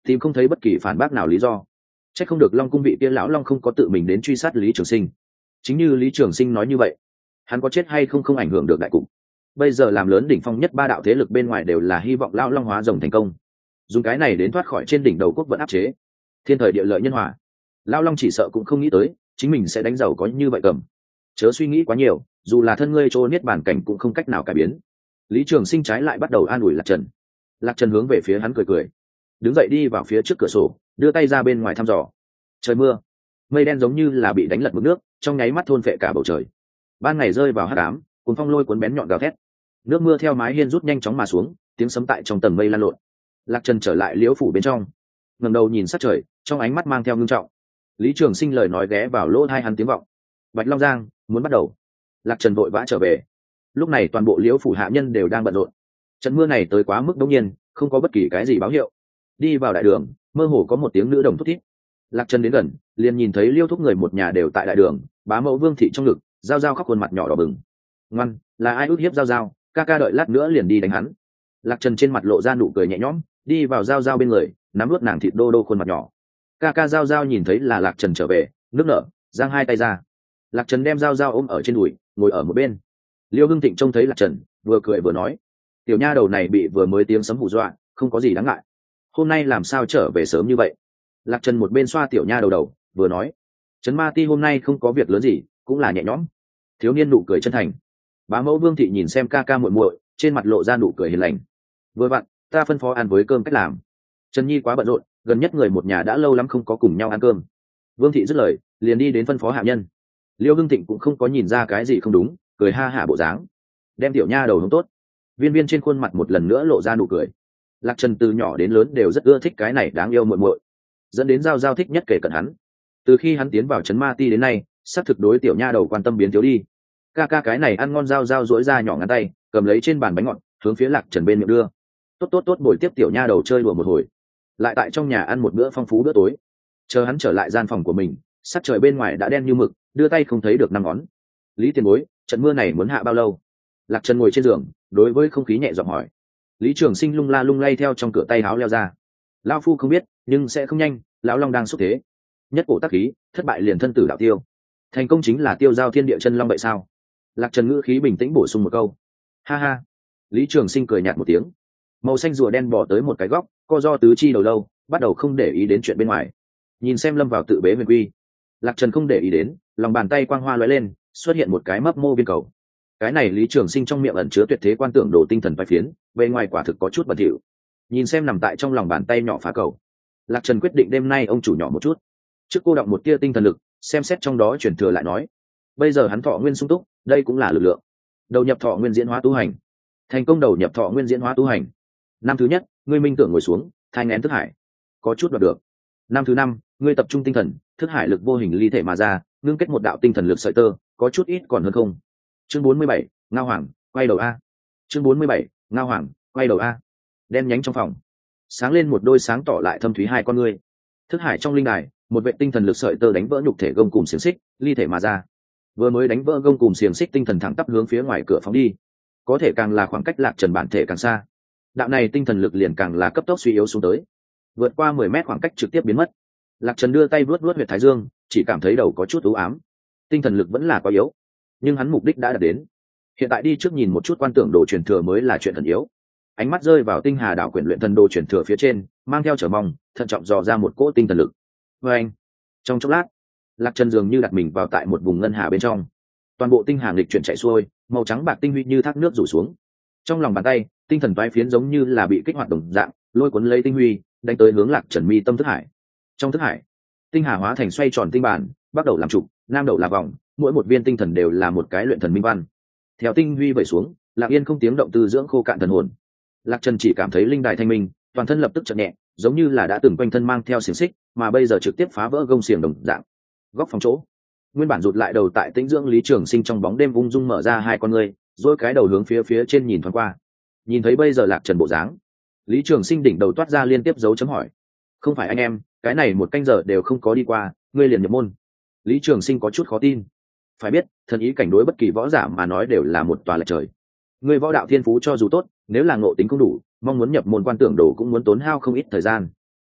tìm không thấy bất kỳ phản bác nào lý do. Chắc không được Long cung vị kia lão long không có tự mình đến truy sát Lý Trường Sinh. Chính như Lý Trường Sinh nói như vậy, hắn có chết hay không không ảnh hưởng được đại cục. Bây giờ làm lớn đỉnh phong nhất ba đạo thế lực bên ngoài đều là hy vọng lão long hóa rồng thành công, dùng cái này đến thoát khỏi trên đỉnh đầu quốc vận áp chế, thiên thời địa lợi nhân hòa. Lão long chỉ sợ cũng không nghĩ tới chính mình sẽ đánh giàu có như vậy cầm. Chớ suy nghĩ quá nhiều, dù là thân ngươi trô niết bàn cảnh cũng không cách nào cải biến. Lý Trường Sinh trái lại bắt đầu an ủi Lạc Trần. Lạc Trần hướng về phía hắn cười cười, đứng dậy đi vào phía trước cửa sổ, đưa tay ra bên ngoài thăm dò. Trời mưa, mây đen giống như là bị đánh lật mực nước, trong nháy mắt thôn phệ cả bầu trời. Ban ngày rơi vào hắc ám, cuốn phong lôi cuốn bén nhọn gào thét. Nước mưa theo mái hiên rút nhanh chóng mà xuống, tiếng sấm tại trong tầng mây lan lộn. Lạc Trần trở lại liễu phủ bên trong, ngẩng đầu nhìn sát trời, trong ánh mắt mang theo ngưng trọng. Lý Trường Sinh lời nói ghé vào lỗ tai hắn tiếng vọng. Bạch Long Giang muốn bắt đầu. Lạc Trần vội vã trở về. Lúc này toàn bộ liễu phủ hạ nhân đều đang bận rộn. Trận mưa này tới quá mức đột nhiên, không có bất kỳ cái gì báo hiệu. Đi vào đại đường, mơ hồ có một tiếng nữ đồng thút thít. Lạc Trần đến gần, liền nhìn thấy Liêu thúc người một nhà đều tại đại đường, bá mẫu Vương thị trong ngực, Giao Giao khóc khuôn mặt nhỏ đỏ bừng. Ngoan, là ai ức hiếp Giao Giao, ca ca đợi lát nữa liền đi đánh hắn. Lạc Trần trên mặt lộ ra nụ cười nhẹ nhõm, đi vào Giao Giao bên người, nắm nuốt nàng thịt đô đô khuôn mặt nhỏ. Ca ca Giao Giao nhìn thấy là Lạc Trần trở về, nước nở, giang hai tay ra. Lạc Trần đem Giao Giao ôm ở trên đùi, ngồi ở một bên. Liêu Hưng Thịnh trông thấy Lạc Trần, vừa cười vừa nói, tiểu nha đầu này bị vừa mới tiếng sấm hù dọa, không có gì đáng ngại. Hôm nay làm sao trở về sớm như vậy? Lạc Trần một bên xoa tiểu nha đầu đầu, vừa nói, Trấn Ma Ti hôm nay không có việc lớn gì, cũng là nhẹ nhõm. Thiếu niên nụ cười chân thành. Bá mẫu Vương thị nhìn xem ca ca muội muội, trên mặt lộ ra nụ cười hiền lành. Vừa vặn, ta phân phó ăn với cơm cách làm. Trần Nhi quá bận rộn, gần nhất người một nhà đã lâu lắm không có cùng nhau ăn cơm. Vương thị dứt lời, liền đi đến phân phó hạ nhân. Liêu Hưng Thịnh cũng không có nhìn ra cái gì không đúng, cười ha hả bộ dáng, đem tiểu nha đầu hướng tốt. Viên Viên trên khuôn mặt một lần nữa lộ ra nụ cười. Lạc Trần từ nhỏ đến lớn đều rất ưa thích cái này đáng yêu muội muội, dẫn đến Giao Giao thích nhất kể cận hắn. Từ khi hắn tiến vào Trấn Ma Ti đến nay, sắp thực đối tiểu nha đầu quan tâm biến thiếu đi. Ca ca cái này ăn ngon. Giao Giao duỗi ra nhỏ ngắn tay, cầm lấy trên bàn bánh ngọt, hướng phía Lạc Trần bên miệng đưa. Tốt tốt tốt, bồi tiếp tiểu nha đầu chơi đùa một hồi, lại tại trong nhà ăn một bữa phong phú bữa tối. Chờ hắn trở lại gian phòng của mình, sắc trời bên ngoài đã đen như mực, đưa tay không thấy được năm ngón. Lý tiền bối, trận mưa này muốn hạ bao lâu? Lạc Trần ngồi trên giường, đối với không khí nhẹ giọng hỏi. Lý Trường Sinh lung la lung lay theo trong cửa tay háo leo ra. Lão phu không biết, nhưng sẽ không nhanh, lão long đang xúc thế. Nhất cổ tác khí, thất bại liền thân tử đạo tiêu. Thành công chính là tiêu giao thiên địa chân long vậy sao? Lạc Trần ngữ khí bình tĩnh bổ sung một câu. Ha ha. Lý Trường Sinh cười nhạt một tiếng. Màu xanh rùa đen bỏ tới một cái góc, co do tứ chi đầu lâu, bắt đầu không để ý đến chuyện bên ngoài. Nhìn xem lâm vào tự bế huyền quy. Lạc Trần không để ý đến, lòng bàn tay quang hoa lóe lên, xuất hiện một cái mấp mô viên cầu. Cái này Lý Trường Sinh trong miệng ẩn chứa tuyệt thế quan tưởng đồ tinh thần vai phiến, bề ngoài quả thực có chút bẩn thỉu. Nhìn xem nằm tại trong lòng bàn tay nhỏ phá cầu, Lạc Trần quyết định đêm nay ông chủ nhỏ một chút, trước cô động một tia tinh thần lực, xem xét trong đó chuyển thừa lại nói. Bây giờ hắn thọ nguyên sung túc, đây cũng là lực lượng. Đầu nhập thọ nguyên diễn hóa tu hành, thành công đầu nhập thọ nguyên diễn hóa tu hành. Năm thứ nhất, ngươi minh tưởng ngồi xuống, thai nghén thức hải, có chút đoạt được. Năm thứ năm, ngươi tập trung tinh thần, thức hải lực vô hình ly thể mà ra, ngưng kết một đạo tinh thần lực sợi tơ, có chút ít còn hơn không. Chương bốn mươi bảy, Ngao Hoàng, quay đầu a. Chương bốn mươi bảy, Ngao Hoàng, quay đầu a. Đen nhánh trong phòng, sáng lên một đôi sáng tỏ lại thâm thúy hai con ngươi. Thức hải trong linh đài, một vệ tinh thần lực sợi tơ đánh vỡ nhục thể gông cùm xiềng xích, ly thể mà ra. Vừa mới đánh vỡ gông cùm xiềng xích, tinh thần thẳng tắp hướng phía ngoài cửa phóng đi. Có thể càng là khoảng cách Lạc Trần bản thể càng xa, đạo này tinh thần lực liền càng là cấp tốc suy yếu xuống tới, vượt qua mười mét khoảng cách trực tiếp biến mất. Lạc Trần đưa tay vuốt vuốt huyệt thái dương, chỉ cảm thấy đầu có chút u ám. Tinh thần lực vẫn là quá yếu, nhưng hắn mục đích đã đạt đến. Hiện tại đi trước nhìn một chút quan tưởng đồ truyền thừa mới là chuyện thần yếu. Ánh mắt rơi vào tinh hà đảo quyển luyện thần đồ truyền thừa phía trên, mang theo trở mong, thận trọng dò ra một cỗ tinh thần lực. Và anh, trong chốc lát, Lạc Trần dường như đặt mình vào tại một vùng ngân hà bên trong. Toàn bộ tinh hà nghịch chuyển chạy xuôi, màu trắng bạc tinh huy như thác nước rủ xuống. Trong lòng bàn tay, tinh thần vai phiến giống như là bị kích hoạt đồng dạng, lôi cuốn lấy tinh huy, đánh tới hướng Lạc Trần mi tâm thức hải. Trong thức hải, tinh hà hóa thành xoay tròn tinh bản, bắt đầu làm trục, nam đầu là vòng, mỗi một viên tinh thần đều là một cái luyện thần minh văn. Theo tinh huy vẩy xuống, Lạc Yên không tiếng động từ dưỡng khô cạn thần hồn. Lạc Trần chỉ cảm thấy linh đài thanh minh, toàn thân lập tức chợt nhẹ, giống như là đã từng quanh thân mang theo xiềng xích, mà bây giờ trực tiếp phá vỡ gông xiềng đồng dạng. Góc phòng chỗ, nguyên bản rụt lại đầu tại tĩnh dưỡng Lý Trường Sinh trong bóng đêm ung dung mở ra hai con ngươi, rồi cái đầu hướng phía phía trên nhìn thoáng qua. Nhìn thấy bây giờ Lạc Trần bộ dáng, Lý Trường Sinh đỉnh đầu toát ra liên tiếp dấu chấm hỏi. Không phải anh em, cái này một canh giờ đều không có đi qua, ngươi liền nhập môn. Lý Trường Sinh có chút khó tin. Phải biết, thần ý cảnh đối bất kỳ võ giả mà nói đều là một tòa lệch trời. Ngươi võ đạo thiên phú cho dù tốt, nếu là ngộ tính không đủ, mong muốn nhập môn quan tưởng đồ cũng muốn tốn hao không ít thời gian.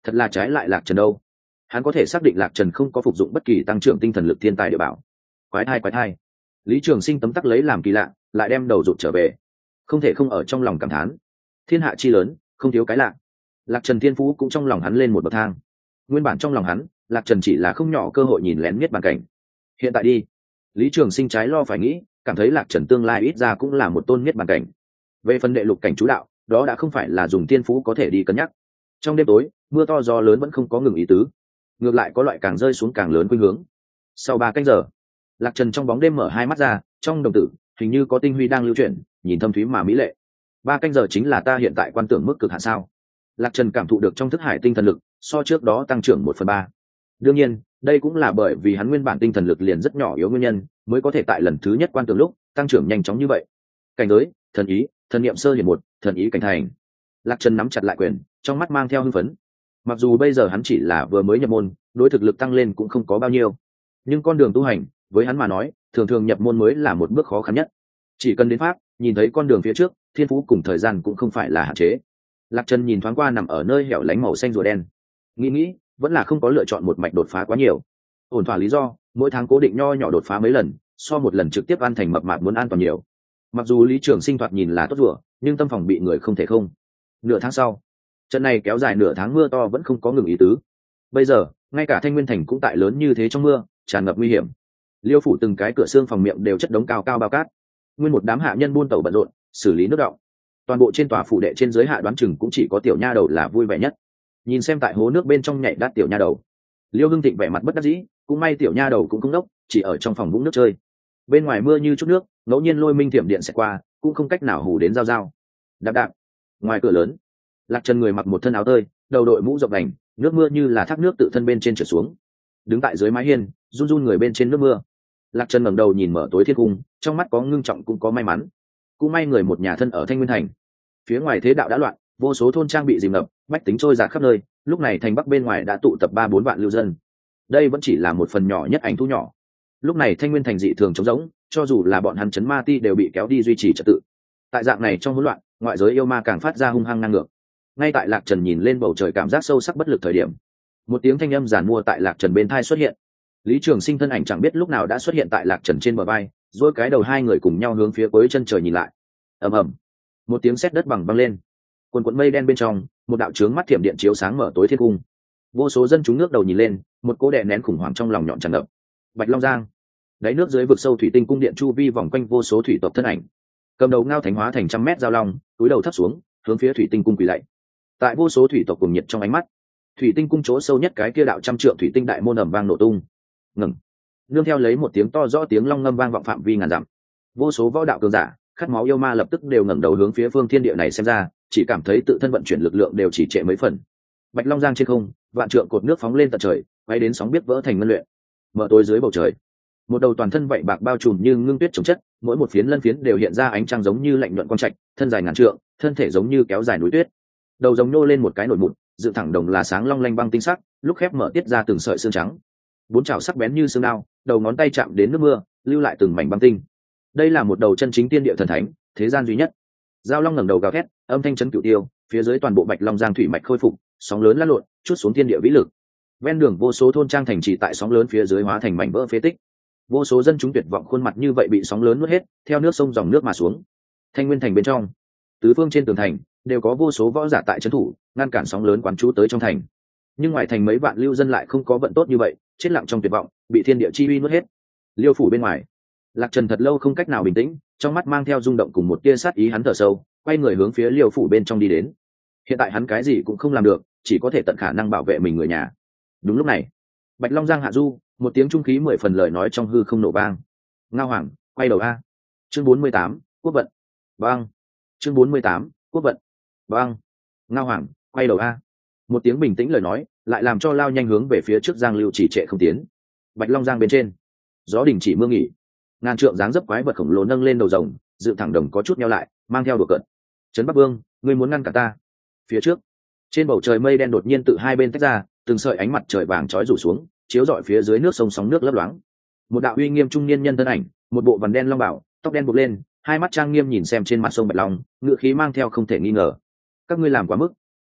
thật là trái lại Lạc Trần đâu. Hắn có thể xác định Lạc Trần không có phục dụng bất kỳ tăng trưởng tinh thần lực thiên tài địa bảo. Quái thai quái thai. Lý Trường Sinh tấm tắc lấy làm kỳ lạ, lại đem đầu rụt trở về, không thể không ở trong lòng cảm thán, thiên hạ chi lớn, không thiếu cái lạ. Lạc Trần thiên phú cũng trong lòng hắn lên một bậc thang. Nguyên bản trong lòng hắn, Lạc Trần chỉ là không nhỏ cơ hội nhìn lén miết bàn cảnh. Hiện tại đi, Lý Trường Sinh trái lo phải nghĩ, cảm thấy Lạc Trần tương lai ít ra cũng là một tôn miết bàn cảnh. Về phần đệ lục cảnh chú đạo, đó đã không phải là dùng tiên phú có thể đi cân nhắc. Trong đêm tối, mưa to gió lớn vẫn không có ngừng ý tứ, ngược lại có loại càng rơi xuống càng lớn khuynh hướng. Sau ba canh giờ, Lạc Trần trong bóng đêm mở hai mắt ra, trong đồng tử hình như có tinh huy đang lưu chuyển, nhìn thâm thúy mà mỹ lệ. Ba canh giờ chính là ta hiện tại quan tưởng mức cực hạn sao? Lạc Trần cảm thụ được trong thức hải tinh thần lực so trước đó tăng trưởng một phần ba. Đương nhiên, đây cũng là bởi vì hắn nguyên bản tinh thần lực liền rất nhỏ yếu nguyên nhân, mới có thể tại lần thứ nhất quan tưởng lúc tăng trưởng nhanh chóng như vậy. Cảnh giới, thần ý, thần niệm sơ hiển một, thần ý cảnh thành. Lạc Trần nắm chặt lại quyền, trong mắt mang theo hưng phấn. Mặc dù bây giờ hắn chỉ là vừa mới nhập môn, đối thực lực tăng lên cũng không có bao nhiêu, nhưng con đường tu hành với hắn mà nói, thường thường nhập môn mới là một bước khó khăn nhất. Chỉ cần đến pháp, nhìn thấy con đường phía trước, thiên phú cùng thời gian cũng không phải là hạn chế. Lạc Trần nhìn thoáng qua nằm ở nơi hẻo lánh màu xanh rùa đen, nghĩ nghĩ, vẫn là không có lựa chọn một mạch đột phá quá nhiều. Ổn thỏa lý do, mỗi tháng cố định nho nhỏ đột phá mấy lần, so một lần trực tiếp ăn thành mập mạp muốn an toàn nhiều. Mặc dù Lý Trường Sinh thoạt nhìn là tốt rùa, nhưng tâm phòng bị người không thể không. Nửa tháng sau, trận này kéo dài nửa tháng mưa to vẫn không có ngừng ý tứ. Bây giờ, ngay cả Thanh Nguyên Thành cũng tại lớn như thế trong mưa, tràn ngập nguy hiểm. Liêu phủ từng cái cửa xương phòng miệng đều chất đống cao cao bao cát, nguyên một đám hạ nhân buôn tàu bận rộn xử lý nước đọng. Toàn bộ trên tòa phủ đệ trên dưới hạ đoán chừng cũng chỉ có tiểu nha đầu là vui vẻ nhất. Nhìn xem tại hố nước bên trong nhảy đát tiểu nha đầu, Liêu Hưng Thịnh vẻ mặt bất đắc dĩ, cũng may tiểu nha đầu cũng không đốc, chỉ ở trong phòng vũng nước chơi. Bên ngoài mưa như chút nước, ngẫu nhiên lôi minh thiểm điện sẽ qua, cũng không cách nào hù đến giao giao. Đạp đạp, ngoài cửa lớn, Lạc Trần người mặc một thân áo tơi, đầu đội mũ rộng đành, nước mưa như là thác nước tự thân bên trên trượt xuống, đứng tại dưới mái hiên, run run người bên trên nước mưa. Lạc Trần ngẩng đầu nhìn mở tối thiên cung, trong mắt có ngưng trọng cũng có may mắn. Cũng may người một nhà thân ở Thanh Nguyên Thành. Phía ngoài thế đạo đã loạn, vô số thôn trang bị dìm ngập, bách tính trôi dạt khắp nơi, lúc này thành Bắc bên ngoài đã tụ tập ba bốn vạn lưu dân. Đây vẫn chỉ là một phần nhỏ nhất ảnh thu nhỏ. Lúc này Thanh Nguyên Thành dị thường trống rỗng, cho dù là bọn hắn trấn ma ti đều bị kéo đi duy trì trật tự. Tại dạng này trong hỗn loạn, ngoại giới yêu ma càng phát ra hung hăng ngang ngược. Ngay tại Lạc Trần nhìn lên bầu trời cảm giác sâu sắc bất lực thời điểm, một tiếng thanh âm giàn mua tại Lạc Trần bên thai xuất hiện. Lý Trường Sinh thân ảnh chẳng biết lúc nào đã xuất hiện tại Lạc Trần trên bờ vai, rồi cái đầu hai người cùng nhau hướng phía cuối chân trời nhìn lại. Ầm ầm, một tiếng sét đất bằng vang lên. Quần quần mây đen bên trong, một đạo chướng mắt thiểm điện chiếu sáng mở tối thiên cung. Vô số dân chúng ngước đầu nhìn lên, một cỗ đè nén khủng hoảng trong lòng nhọn tràn ngập. Bạch Long Giang, đáy nước dưới vực sâu thủy tinh cung điện chu vi vòng quanh vô số thủy tộc thân ảnh. Cầm đầu ngao thánh hóa thành trăm mét giao long, túi đầu thấp xuống, hướng phía thủy tinh cung quỳ lạy. Tại vô số thủy tộc cùng nhiệt trong ánh mắt, thủy tinh cung chỗ sâu nhất cái kia đạo trăm trượng thủy tinh đại môn ầm vang nổ tung. Ngừng. Nương theo lấy một tiếng to rõ tiếng long ngâm vang vọng phạm vi ngàn dặm. Vô số võ đạo cường giả, khát máu yêu ma lập tức đều ngẩng đầu hướng phía phương thiên địa này xem ra, chỉ cảm thấy tự thân vận chuyển lực lượng đều chỉ trệ mấy phần. Bạch Long Giang trên không, vạn trượng cột nước phóng lên tận trời, quay đến sóng biết vỡ thành ngân luyện. Mở tối dưới bầu trời, một đầu toàn thân vậy bạc bao trùm như ngưng tuyết chống chất, mỗi một phiến lân phiến đều hiện ra ánh trăng giống như lạnh nhuận quang trạch, thân dài ngàn trượng, thân thể giống như kéo dài núi tuyết. Đầu giống nô lên một cái nổi mụn, dựng thẳng đồng là sáng long lanh băng tinh sắc, lúc khép mở tiết ra từng sợi xương trắng. Bốn chảo sắc bén như xương đao, đầu ngón tay chạm đến nước mưa, lưu lại từng mảnh băng tinh. Đây là một đầu chân chính tiên địa thần thánh, thế gian duy nhất. Giao long ngẩng đầu gào thét, âm thanh chấn cửu tiêu, phía dưới toàn bộ Bạch Long Giang thủy mạch khôi phục, sóng lớn lăn lộn, chút xuống thiên địa vĩ lực. Ven đường vô số thôn trang thành trì tại sóng lớn phía dưới hóa thành mảnh vỡ phế tích. Vô số dân chúng tuyệt vọng khuôn mặt như vậy bị sóng lớn nuốt hết, theo nước sông dòng nước mà xuống. Thanh Nguyên Thành bên trong, tứ phương trên tường thành đều có vô số võ giả tại trấn thủ, ngăn cản sóng lớn quán trú tới trong thành. Nhưng ngoài thành mấy vạn lưu dân lại không có vận tốt như vậy, chết lặng trong tuyệt vọng, bị thiên địa chi uy nuốt hết. Liêu phủ bên ngoài, Lạc Trần thật lâu không cách nào bình tĩnh, trong mắt mang theo rung động cùng một tia sát ý, hắn thở sâu, quay người hướng phía Liêu phủ bên trong đi đến. Hiện tại hắn cái gì cũng không làm được, chỉ có thể tận khả năng bảo vệ mình người nhà. Đúng lúc này, Bạch Long Giang hạ du, một tiếng trung khí mười phần lời nói trong hư không nổ vang. Ngao Hoàng, quay đầu a. Chương bốn mươi tám, quốc vận. Vâng. Chương bốn mươi tám, quốc vận. Vâng. Ngao Hoàng, quay đầu a. Một tiếng bình tĩnh lời nói, lại làm cho lao nhanh hướng về phía trước Giang Lưu chỉ trệ không tiến. Bạch Long Giang bên trên, gió đình chỉ mưa nghỉ, ngàn trượng dáng dấp quái vật khổng lồ nâng lên đầu rồng, dựng thẳng đồng có chút nheo lại, mang theo đùa cợt. Trấn Bắc Vương, ngươi muốn ngăn cả ta? Phía trước, trên bầu trời mây đen đột nhiên tự hai bên tách ra, từng sợi ánh mặt trời vàng chói rủ xuống, chiếu rọi phía dưới nước sông sóng nước lấp loáng. Một đạo uy nghiêm trung niên nhân thân ảnh, một bộ vằn đen long bảo, tóc đen buộc lên, hai mắt trang nghiêm nhìn xem trên mặt sông Bạch Long, ngựa khí mang theo không thể nghi ngờ. Các ngươi làm quá mức.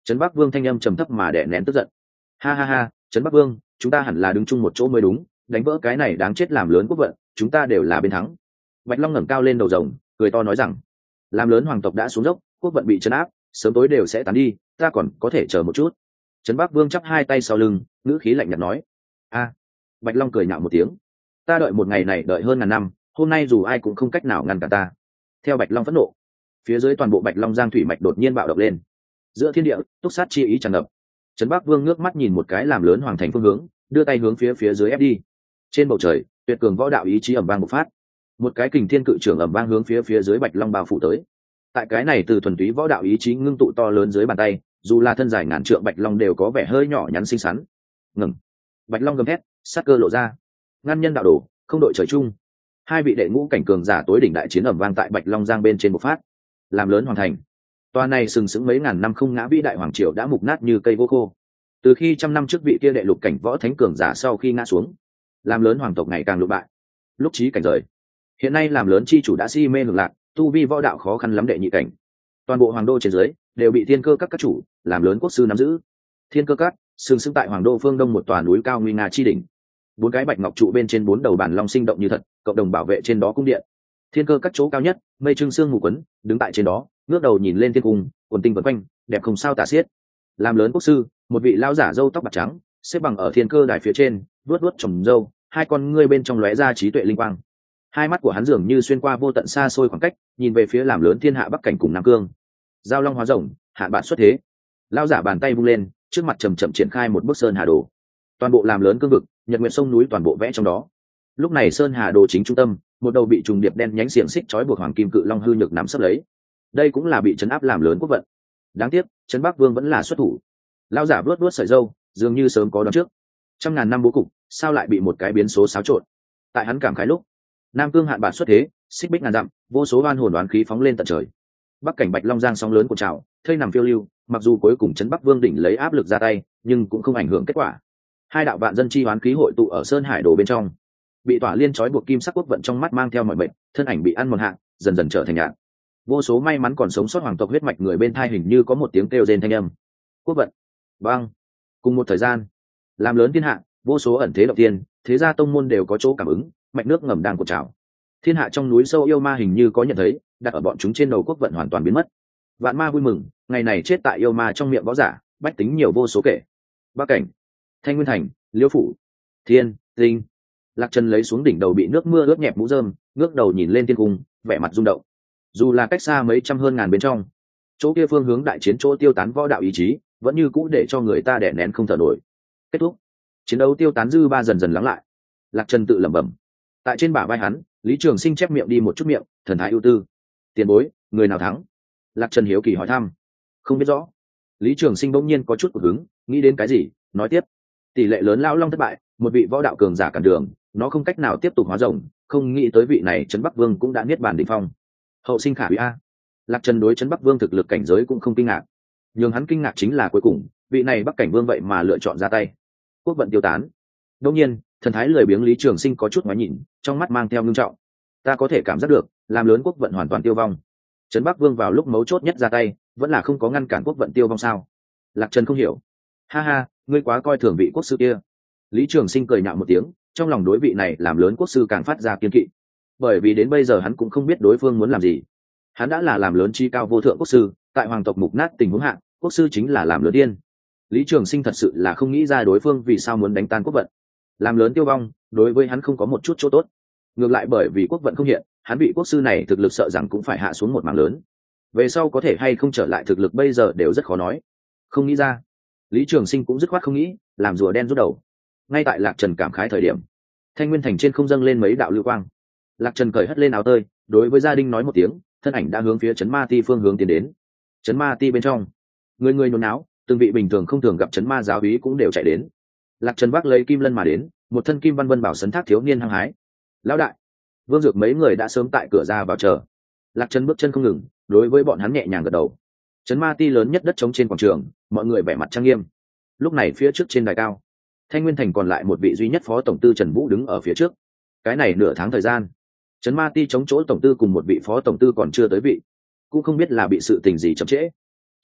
Trấn Bắc Vương thanh âm trầm thấp mà đè nén tức giận. Ha ha ha, Trấn Bắc Vương, chúng ta hẳn là đứng chung một chỗ mới đúng, đánh vỡ cái này đáng chết làm lớn quốc vận, chúng ta đều là bên thắng. Bạch Long ngẩng cao lên đầu rồng, cười to nói rằng, làm lớn hoàng tộc đã xuống dốc, quốc vận bị trấn áp, sớm tối đều sẽ tán đi, ta còn có thể chờ một chút. Trấn Bắc Vương chắp hai tay sau lưng, ngữ khí lạnh nhạt nói. A. Bạch Long cười nhạo một tiếng. Ta đợi một ngày này đợi hơn ngàn năm, hôm nay dù ai cũng không cách nào ngăn cản ta. Theo Bạch Long phẫn nộ, phía dưới toàn bộ Bạch Long Giang thủy mạch đột nhiên bạo động lên. Giữa thiên địa, túc sát chi ý tràn ngập. Trấn Bắc Vương ngước mắt nhìn một cái làm lớn hoàng thành phương hướng, đưa tay hướng phía phía dưới ép đi. Trên bầu trời, tuyệt cường võ đạo ý chí ầm vang bộc phát. Một cái kình thiên cự trưởng ầm vang hướng phía phía dưới Bạch Long bao phủ tới. Tại cái này từ thuần túy võ đạo ý chí ngưng tụ to lớn dưới bàn tay, dù là thân dài ngàn trượng Bạch Long đều có vẻ hơi nhỏ nhắn xinh xắn. Ngừng. Bạch Long gầm thét, sát cơ lộ ra. Ngăn nhân đạo đổ, không đội trời chung. Hai vị đệ ngũ cảnh cường giả tối đỉnh đại chiến ầm vang tại Bạch Long Giang bên trên bộc phát. Làm lớn hoàn thành. Tòa này sừng sững mấy ngàn năm không ngã vĩ đại hoàng triều đã mục nát như cây gỗ khô. Từ khi trăm năm trước vị kia đệ lục cảnh võ thánh cường giả sau khi ngã xuống, làm lớn hoàng tộc ngày càng lụ bại. Lúc chí cảnh rời. Hiện nay làm lớn chi chủ đã si mê ngược lạc, tu vi võ đạo khó khăn lắm đệ nhị cảnh. Toàn bộ hoàng đô trên dưới đều bị thiên cơ các các chủ, làm lớn quốc sư nắm giữ. Thiên cơ các sừng sững tại hoàng đô phương đông một tòa núi cao nguy nga chi đỉnh. Bốn cái bạch ngọc trụ bên trên bốn đầu bản long sinh động như thật, cộng đồng bảo vệ trên đó cung điện. Thiên cơ các chỗ cao nhất, mây trưng sương mù quấn, đứng tại trên đó, ngước đầu nhìn lên thiên cung, quần tinh vần quanh, đẹp không sao tả xiết. Làm lớn quốc sư, một vị lão giả râu tóc bạc trắng, xếp bằng ở thiên cơ đài phía trên, vuốt vuốt trồng râu, hai con ngươi bên trong lóe ra trí tuệ linh quang. Hai mắt của hắn dường như xuyên qua vô tận xa xôi khoảng cách, nhìn về phía làm lớn thiên hạ bắc cảnh cùng nam cương. Giao long hóa rồng, hạn bạn xuất thế. Lão giả bàn tay vung lên, trước mặt chầm chậm triển khai một bức sơn hà đồ. Toàn bộ làm lớn cương vực, nhật nguyệt sông núi toàn bộ vẽ trong đó. Lúc này sơn hà đồ chính trung tâm, một đầu bị trùng điệp đen nhánh xiềng xích trói buộc hoàng kim cự long hư nhược nắm sấp lấy. Đây cũng là bị chấn áp làm lớn quốc vận. Đáng tiếc, Trấn Bắc Vương vẫn là xuất thủ. Lão giả vuốt vuốt sợi râu, dường như sớm có đoán trước. Trăm ngàn năm bố cục, sao lại bị một cái biến số xáo trộn? Tại hắn cảm khái lúc, nam cương hạn bản xuất thế, xích bích ngàn dặm, vô số oan hồn đoán khí phóng lên tận trời. Bắc cảnh Bạch Long Giang sóng lớn của trào, thây nằm phiêu lưu, mặc dù cuối cùng Trấn Bắc Vương đỉnh lấy áp lực ra tay, nhưng cũng không ảnh hưởng kết quả. Hai đạo vạn dân chi oán khí hội tụ ở sơn hải đồ bên trong, bị tỏa liên trói buộc kim sắc quốc vận trong mắt mang theo mọi mệnh, thân ảnh bị ăn mòn hạ, dần dần trở thành nhạt. Vô số may mắn còn sống sót hoàng tộc huyết mạch người bên thai hình như có một tiếng kêu rên thanh âm. Quốc vận, băng. Cùng một thời gian, làm lớn thiên hạ, vô số ẩn thế động tiên, thế gia tông môn đều có chỗ cảm ứng, mạch nước ngầm đang cột trào. Thiên hạ trong núi sâu yêu ma hình như có nhận thấy, đặt ở bọn chúng trên đầu quốc vận hoàn toàn biến mất. Vạn ma vui mừng, ngày này chết tại yêu ma trong miệng võ giả, bách tính nhiều vô số kể. Bắc cảnh, Thanh Nguyên thành, Liêu phủ, Thiên, Tinh. Lạc Trần lấy xuống đỉnh đầu bị nước mưa ướt nhẹp mũ rơm, ngước đầu nhìn lên thiên cung, vẻ mặt rung động. Dù là cách xa mấy trăm hơn ngàn bên trong, chỗ kia phương hướng đại chiến chỗ tiêu tán võ đạo ý chí, vẫn như cũ để cho người ta đè nén không thở nổi. Kết thúc, chiến đấu tiêu tán dư ba dần dần lắng lại. Lạc Trần tự lẩm bẩm. Tại trên bả vai hắn, Lý Trường Sinh chép miệng đi một chút miệng, thần thái ưu tư. Tiền bối, người nào thắng? Lạc Trần hiếu kỳ hỏi thăm. Không biết rõ. Lý Trường Sinh bỗng nhiên có chút cột hứng, nghĩ đến cái gì, nói tiếp. Tỷ lệ lớn lão long thất bại, một vị võ đạo cường giả cản đường, nó không cách nào tiếp tục hóa rồng, không nghĩ tới vị này Trấn Bắc Vương cũng đã niết bàn đỉnh phong. Hậu sinh khả hủy a. Lạc Trần đối Trấn Bắc Vương thực lực cảnh giới cũng không kinh ngạc, nhưng hắn kinh ngạc chính là cuối cùng, vị này Bắc cảnh Vương vậy mà lựa chọn ra tay. Quốc vận tiêu tán. Đương nhiên, thần thái lười biếng Lý Trường Sinh có chút ngoái nhìn, trong mắt mang theo ngưng trọng. Ta có thể cảm giác được, làm lớn quốc vận hoàn toàn tiêu vong. Trấn Bắc Vương vào lúc mấu chốt nhất ra tay, vẫn là không có ngăn cản quốc vận tiêu vong sao? Lạc Trần không hiểu. Ha ha, ngươi quá coi thường vị quốc sư kia. Lý Trường Sinh cười nhạo một tiếng, trong lòng đối vị này làm lớn quốc sư càng phát ra kiên kỵ, bởi vì đến bây giờ hắn cũng không biết đối phương muốn làm gì. Hắn đã là làm lớn chi cao vô thượng quốc sư, tại hoàng tộc mục nát tình huống hạ, quốc sư chính là làm lớn điên. Lý Trường Sinh thật sự là không nghĩ ra đối phương vì sao muốn đánh tan quốc vận. Làm lớn tiêu vong, đối với hắn không có một chút chỗ tốt. Ngược lại bởi vì quốc vận không hiện, hắn bị quốc sư này thực lực sợ rằng cũng phải hạ xuống một mảng lớn. Về sau có thể hay không trở lại thực lực bây giờ đều rất khó nói. Không nghĩ ra. Lý Trường Sinh cũng dứt khoát không nghĩ, làm rùa đen rút đầu. Ngay tại Lạc Trần cảm khái thời điểm, Thanh Nguyên thành trên không dâng lên mấy đạo lưu quang. Lạc Trần cởi hất lên áo tơi, đối với gia đình nói một tiếng, thân ảnh đã hướng phía Trấn Ma Ti phương hướng tiến đến. Trấn Ma Ti bên trong, người người nhốn náo, từng vị bình thường không thường gặp Trấn Ma giáo úy cũng đều chạy đến. Lạc Trần vác lấy kim lân mà đến, một thân kim văn vân bảo sấn thác thiếu niên hăng hái. Lão đại, Vương Dược mấy người đã sớm tại cửa ra vào chờ. Lạc Trần bước chân không ngừng, đối với bọn hắn nhẹ nhàng gật đầu. Trấn Ma Ti lớn nhất đất trống trên quảng trường, mọi người vẻ mặt trang nghiêm. Lúc này phía trước trên đài cao, Thanh Nguyên thành còn lại một vị duy nhất phó tổng tư Trần Vũ đứng ở phía trước. Cái này nửa tháng thời gian, Trấn Ma Ti chống chỗ tổng tư cùng một vị phó tổng tư còn chưa tới vị, cũng không biết là bị sự tình gì chậm trễ.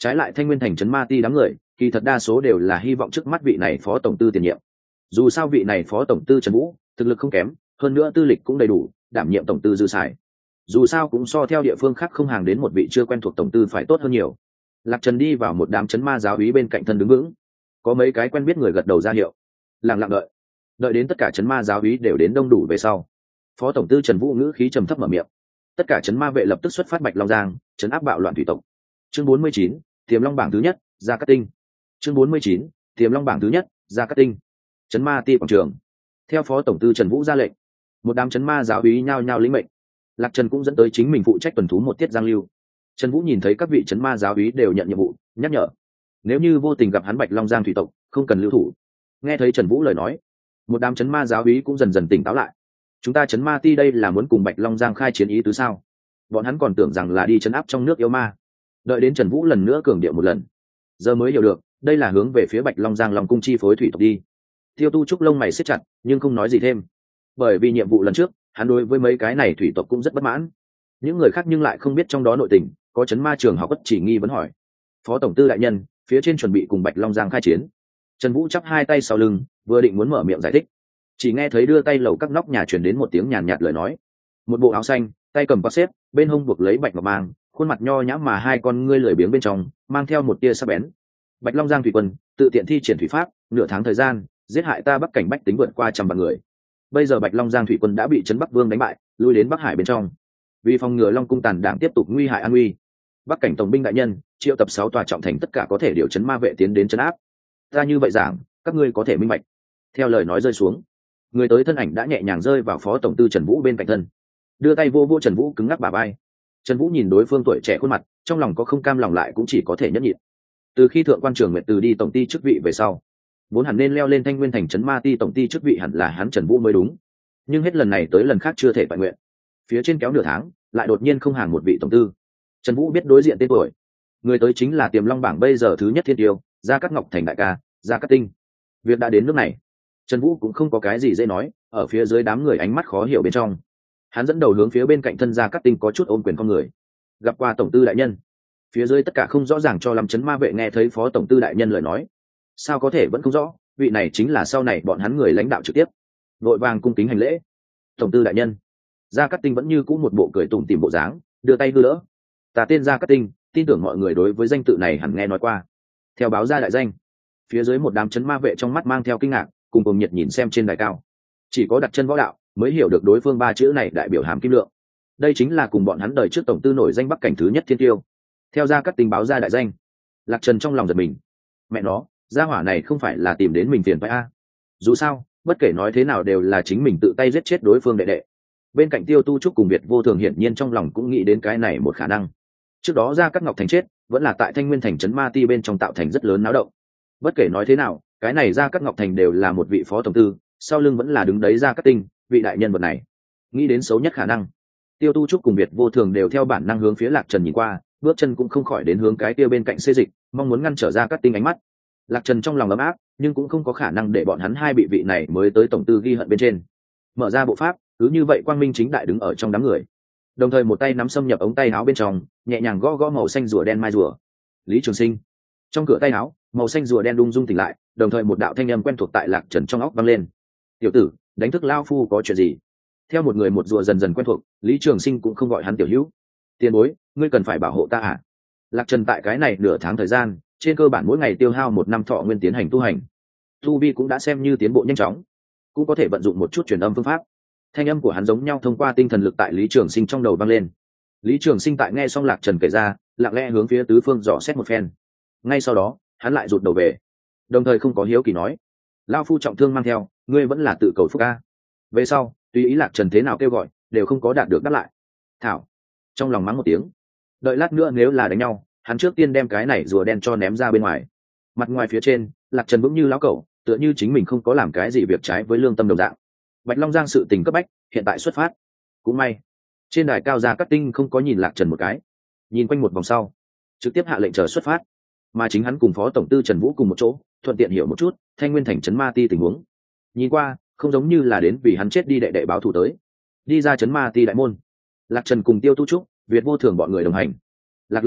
Trái lại thanh nguyên thành trấn ma ti đám người kỳ thật đa số đều là hy vọng trước mắt vị này phó tổng tư tiền nhiệm. Dù sao vị này phó tổng tư Trần Vũ thực lực không kém, hơn nữa tư lịch cũng đầy đủ đảm nhiệm tổng tư dư xài, dù sao cũng so theo địa phương khác không hàng đến một vị chưa quen thuộc tổng tư phải tốt hơn nhiều. Lạc Trần đi vào một đám trấn ma giáo úy bên cạnh thân đứng vững, có mấy cái quen biết người gật đầu ra hiệu, lặng lặng đợi đợi đến tất cả trấn ma giáo úy đều đến đông đủ về sau, phó tổng tư Trần Vũ ngữ khí trầm thấp mở miệng. Tất cả trấn ma vệ lập tức xuất phát Bạch Long Giang trấn áp bạo loạn thủy tộc. Chương bốn mươi chín, Tiềm Long bảng thứ nhất, Gia Cát Tinh. Chương bốn mươi chín, Tiềm Long bảng thứ nhất, Gia Cát Tinh. Trấn ma ti quảng trường. Theo phó tổng tư Trần Vũ ra lệnh, một đám trấn ma giáo úy nhao nhao lĩnh mệnh. Lạc Trần cũng dẫn tới chính mình phụ trách tuần thú một tiết giang lưu. Trần Vũ nhìn thấy các vị trấn ma giáo úy đều nhận nhiệm vụ, nhắc nhở nếu như vô tình gặp hắn Bạch Long Giang thủy tộc không cần lưu thủ. Nghe thấy Trần Vũ lời nói, một đám trấn ma giáo úy cũng dần dần tỉnh táo lại. Chúng ta trấn ma ti đây là muốn cùng Bạch Long Giang khai chiến ý tứ sao? Bọn hắn còn tưởng rằng là đi trấn áp trong nước yêu ma. Đợi đến Trần Vũ lần nữa cường điệu một lần, giờ mới hiểu được đây là hướng về phía Bạch Long Giang Long cung chi phối thủy tộc đi. Tiêu Tu Trúc lông mày siết chặt nhưng không nói gì thêm, bởi vì nhiệm vụ lần trước hắn đối với mấy cái này thủy tộc cũng rất bất mãn. Những người khác nhưng lại không biết trong đó nội tình, có trấn ma trường học bất chỉ nghi vấn hỏi phó tổng tư đại nhân phía trên chuẩn bị cùng Bạch Long Giang khai chiến. Trần Vũ chắp hai tay sau lưng vừa định muốn mở miệng giải thích, chỉ nghe thấy đưa tay lầu các nóc nhà truyền đến một tiếng nhàn nhạt lời nói. Một bộ áo xanh, tay cầm quạt xếp, bên hông buộc lấy bạch ngọc mang, khuôn mặt nho nhã mà hai con ngươi lười biếng bên trong mang theo một tia sắc bén. Bạch Long Giang thủy quân tự tiện thi triển thủy pháp, nửa tháng thời gian giết hại ta Bắc cảnh bách tính vượt qua trăm vạn người. Bây giờ Bạch Long Giang thủy quân đã bị trấn Bắc Vương đánh bại, lui đến Bắc Hải bên trong. Vì phòng ngừa Long cung tàn đảng tiếp tục nguy hại an nguy, Bắc cảnh tổng binh đại nhân triệu tập sáu tòa trọng thành tất cả có thể điều trấn ma vệ tiến đến trấn áp. Ta như vậy giảng, các ngươi có thể minh bạch. Theo lời nói rơi xuống, người tới thân ảnh đã nhẹ nhàng rơi vào phó tổng tư Trần Vũ bên cạnh thân, đưa tay vô vô Trần Vũ cứng ngắc bả vai. Trần Vũ nhìn đối phương tuổi trẻ khuôn mặt, trong lòng có không cam lòng lại cũng chỉ có thể nhẫn nhịn. Từ khi thượng quan Trường Nguyệt từ đi tổng ty chức vị về sau, vốn hẳn nên leo lên thanh nguyên thành trấn ma ti tổng ty chức vị hẳn là hắn Trần Vũ mới đúng, nhưng hết lần này tới lần khác chưa thể toàn nguyện. Phía trên kéo nửa tháng lại đột nhiên không hàng một vị tổng tư. Trần Vũ biết đối diện tên tuổi, người tới chính là Tiềm Long bảng bây giờ thứ nhất thiên tiêu, Gia Cát Ngọc thành đại ca, Gia Cát Tinh. Việc đã đến nước này, Trần Vũ cũng không có cái gì dễ nói, ở phía dưới đám người ánh mắt khó hiểu bên trong, hắn dẫn đầu hướng phía bên cạnh thân Gia Cát Tinh có chút ôm quyền con người. Gặp qua tổng tư đại nhân. Phía dưới tất cả không rõ ràng cho lắm trấn ma vệ nghe thấy phó tổng tư đại nhân lời nói, sao có thể vẫn không rõ, vị này chính là sau này bọn hắn người lãnh đạo trực tiếp. Vội vàng cung kính hành lễ. Tổng tư đại nhân. Gia Cát Tinh vẫn như cũ một bộ cười tủm tỉm bộ dáng, đưa tay đưa đỡ. Ta tên Gia Cát Tinh, tin tưởng mọi người đối với danh tự này hẳn nghe nói qua. Theo báo ra đại danh. Phía dưới một đám trấn ma vệ trong mắt mang theo kinh ngạc, cùng cùng nhiệt nhìn xem trên đài cao. Chỉ có đặt chân võ đạo mới hiểu được đối phương ba chữ này đại biểu hàm kim lượng. Đây chính là cùng bọn hắn đời trước tổng tư nổi danh Bắc cảnh thứ nhất thiên tiêu. Theo Gia Cát Tinh báo ra đại danh, Lạc Trần trong lòng giật mình. Mẹ nó, gia hỏa này không phải là tìm đến mình phiền phải a? Dù sao, bất kể nói thế nào đều là chính mình tự tay giết chết đối phương đệ đệ. Bên cạnh Tiêu Tu Trúc cùng Việt Vô Thường hiển nhiên trong lòng cũng nghĩ đến cái này một khả năng. Trước đó Gia Cát Ngọc thành chết, vẫn là tại Thanh Nguyên thành trấn ma ti bên trong tạo thành rất lớn náo động. Bất kể nói thế nào, cái này Gia Cát Ngọc thành đều là một vị phó tổng tư, sau lưng vẫn là đứng đấy Gia Cát Tinh, vị đại nhân vật này. Nghĩ đến xấu nhất khả năng, Tiêu Tu Trúc cùng Việt Vô Thường đều theo bản năng hướng phía Lạc Trần nhìn qua, bước chân cũng không khỏi đến hướng cái kia bên cạnh xê dịch, mong muốn ngăn trở Gia Cát Tinh ánh mắt. Lạc Trần trong lòng ấm áp, nhưng cũng không có khả năng để bọn hắn hai bị vị này mới tới tổng tư ghi hận bên trên. Mở ra bộ pháp, cứ như vậy quang minh chính đại đứng ở trong đám người, đồng thời một tay nắm xâm nhập ống tay áo bên trong, nhẹ nhàng gõ gõ màu xanh rùa đen mai rùa. Lý Trường Sinh. Trong cửa tay áo, màu xanh rùa đen đung rung tỉnh lại, đồng thời một đạo thanh âm quen thuộc tại Lạc Trần trong óc vang lên. Tiểu tử, đánh thức lao phu có chuyện gì? Theo một người một rùa dần dần quen thuộc, Lý Trường Sinh cũng không gọi hắn tiểu hữu. Tiền bối, ngươi cần phải bảo hộ ta à? Lạc Trần tại cái này nửa tháng thời gian, trên cơ bản mỗi ngày tiêu hao một năm thọ nguyên tiến hành tu hành, tu vi cũng đã xem như tiến bộ nhanh chóng, cũng có thể vận dụng một chút truyền âm phương pháp. Thanh âm của hắn giống nhau thông qua tinh thần lực tại Lý Trường Sinh trong đầu vang lên. Lý Trường Sinh tại nghe xong Lạc Trần kể ra, lặng lẽ hướng phía tứ phương dò xét một phen. Ngay sau đó, hắn lại rụt đầu về, đồng thời không có hiếu kỳ nói: lao phu trọng thương mang theo, ngươi vẫn là tự cầu phúc a. Về sau, tùy ý Lạc Trần thế nào kêu gọi, đều không có đạt được đáp lại. Thảo, trong lòng mắng một tiếng, đợi lát nữa nếu là đánh nhau, hắn trước tiên đem cái này rùa đen cho ném ra bên ngoài. Mặt ngoài phía trên, Lạc Trần vững như lão cẩu, tựa như chính mình không có làm cái gì việc trái với lương tâm đồng dạng. Bạch Long Giang sự tình cấp bách, hiện tại xuất phát. Cũng may, trên đài cao Gia Cát Tinh không có nhìn Lạc Trần một cái, nhìn quanh một vòng sau, trực tiếp hạ lệnh chờ xuất phát. Mà chính hắn cùng phó tổng tư Trần Vũ cùng một chỗ, thuận tiện hiểu một chút Thanh Nguyên thành trấn ma ti tình huống. Nhìn qua, không giống như là đến vì hắn chết đi đệ đệ báo thù tới. Đi ra trấn ma ti đại môn, Lạc Trần cùng Tiêu Tu Trúc, Việt Vô Thường bọn người đồng hành. Lạc lão đệ,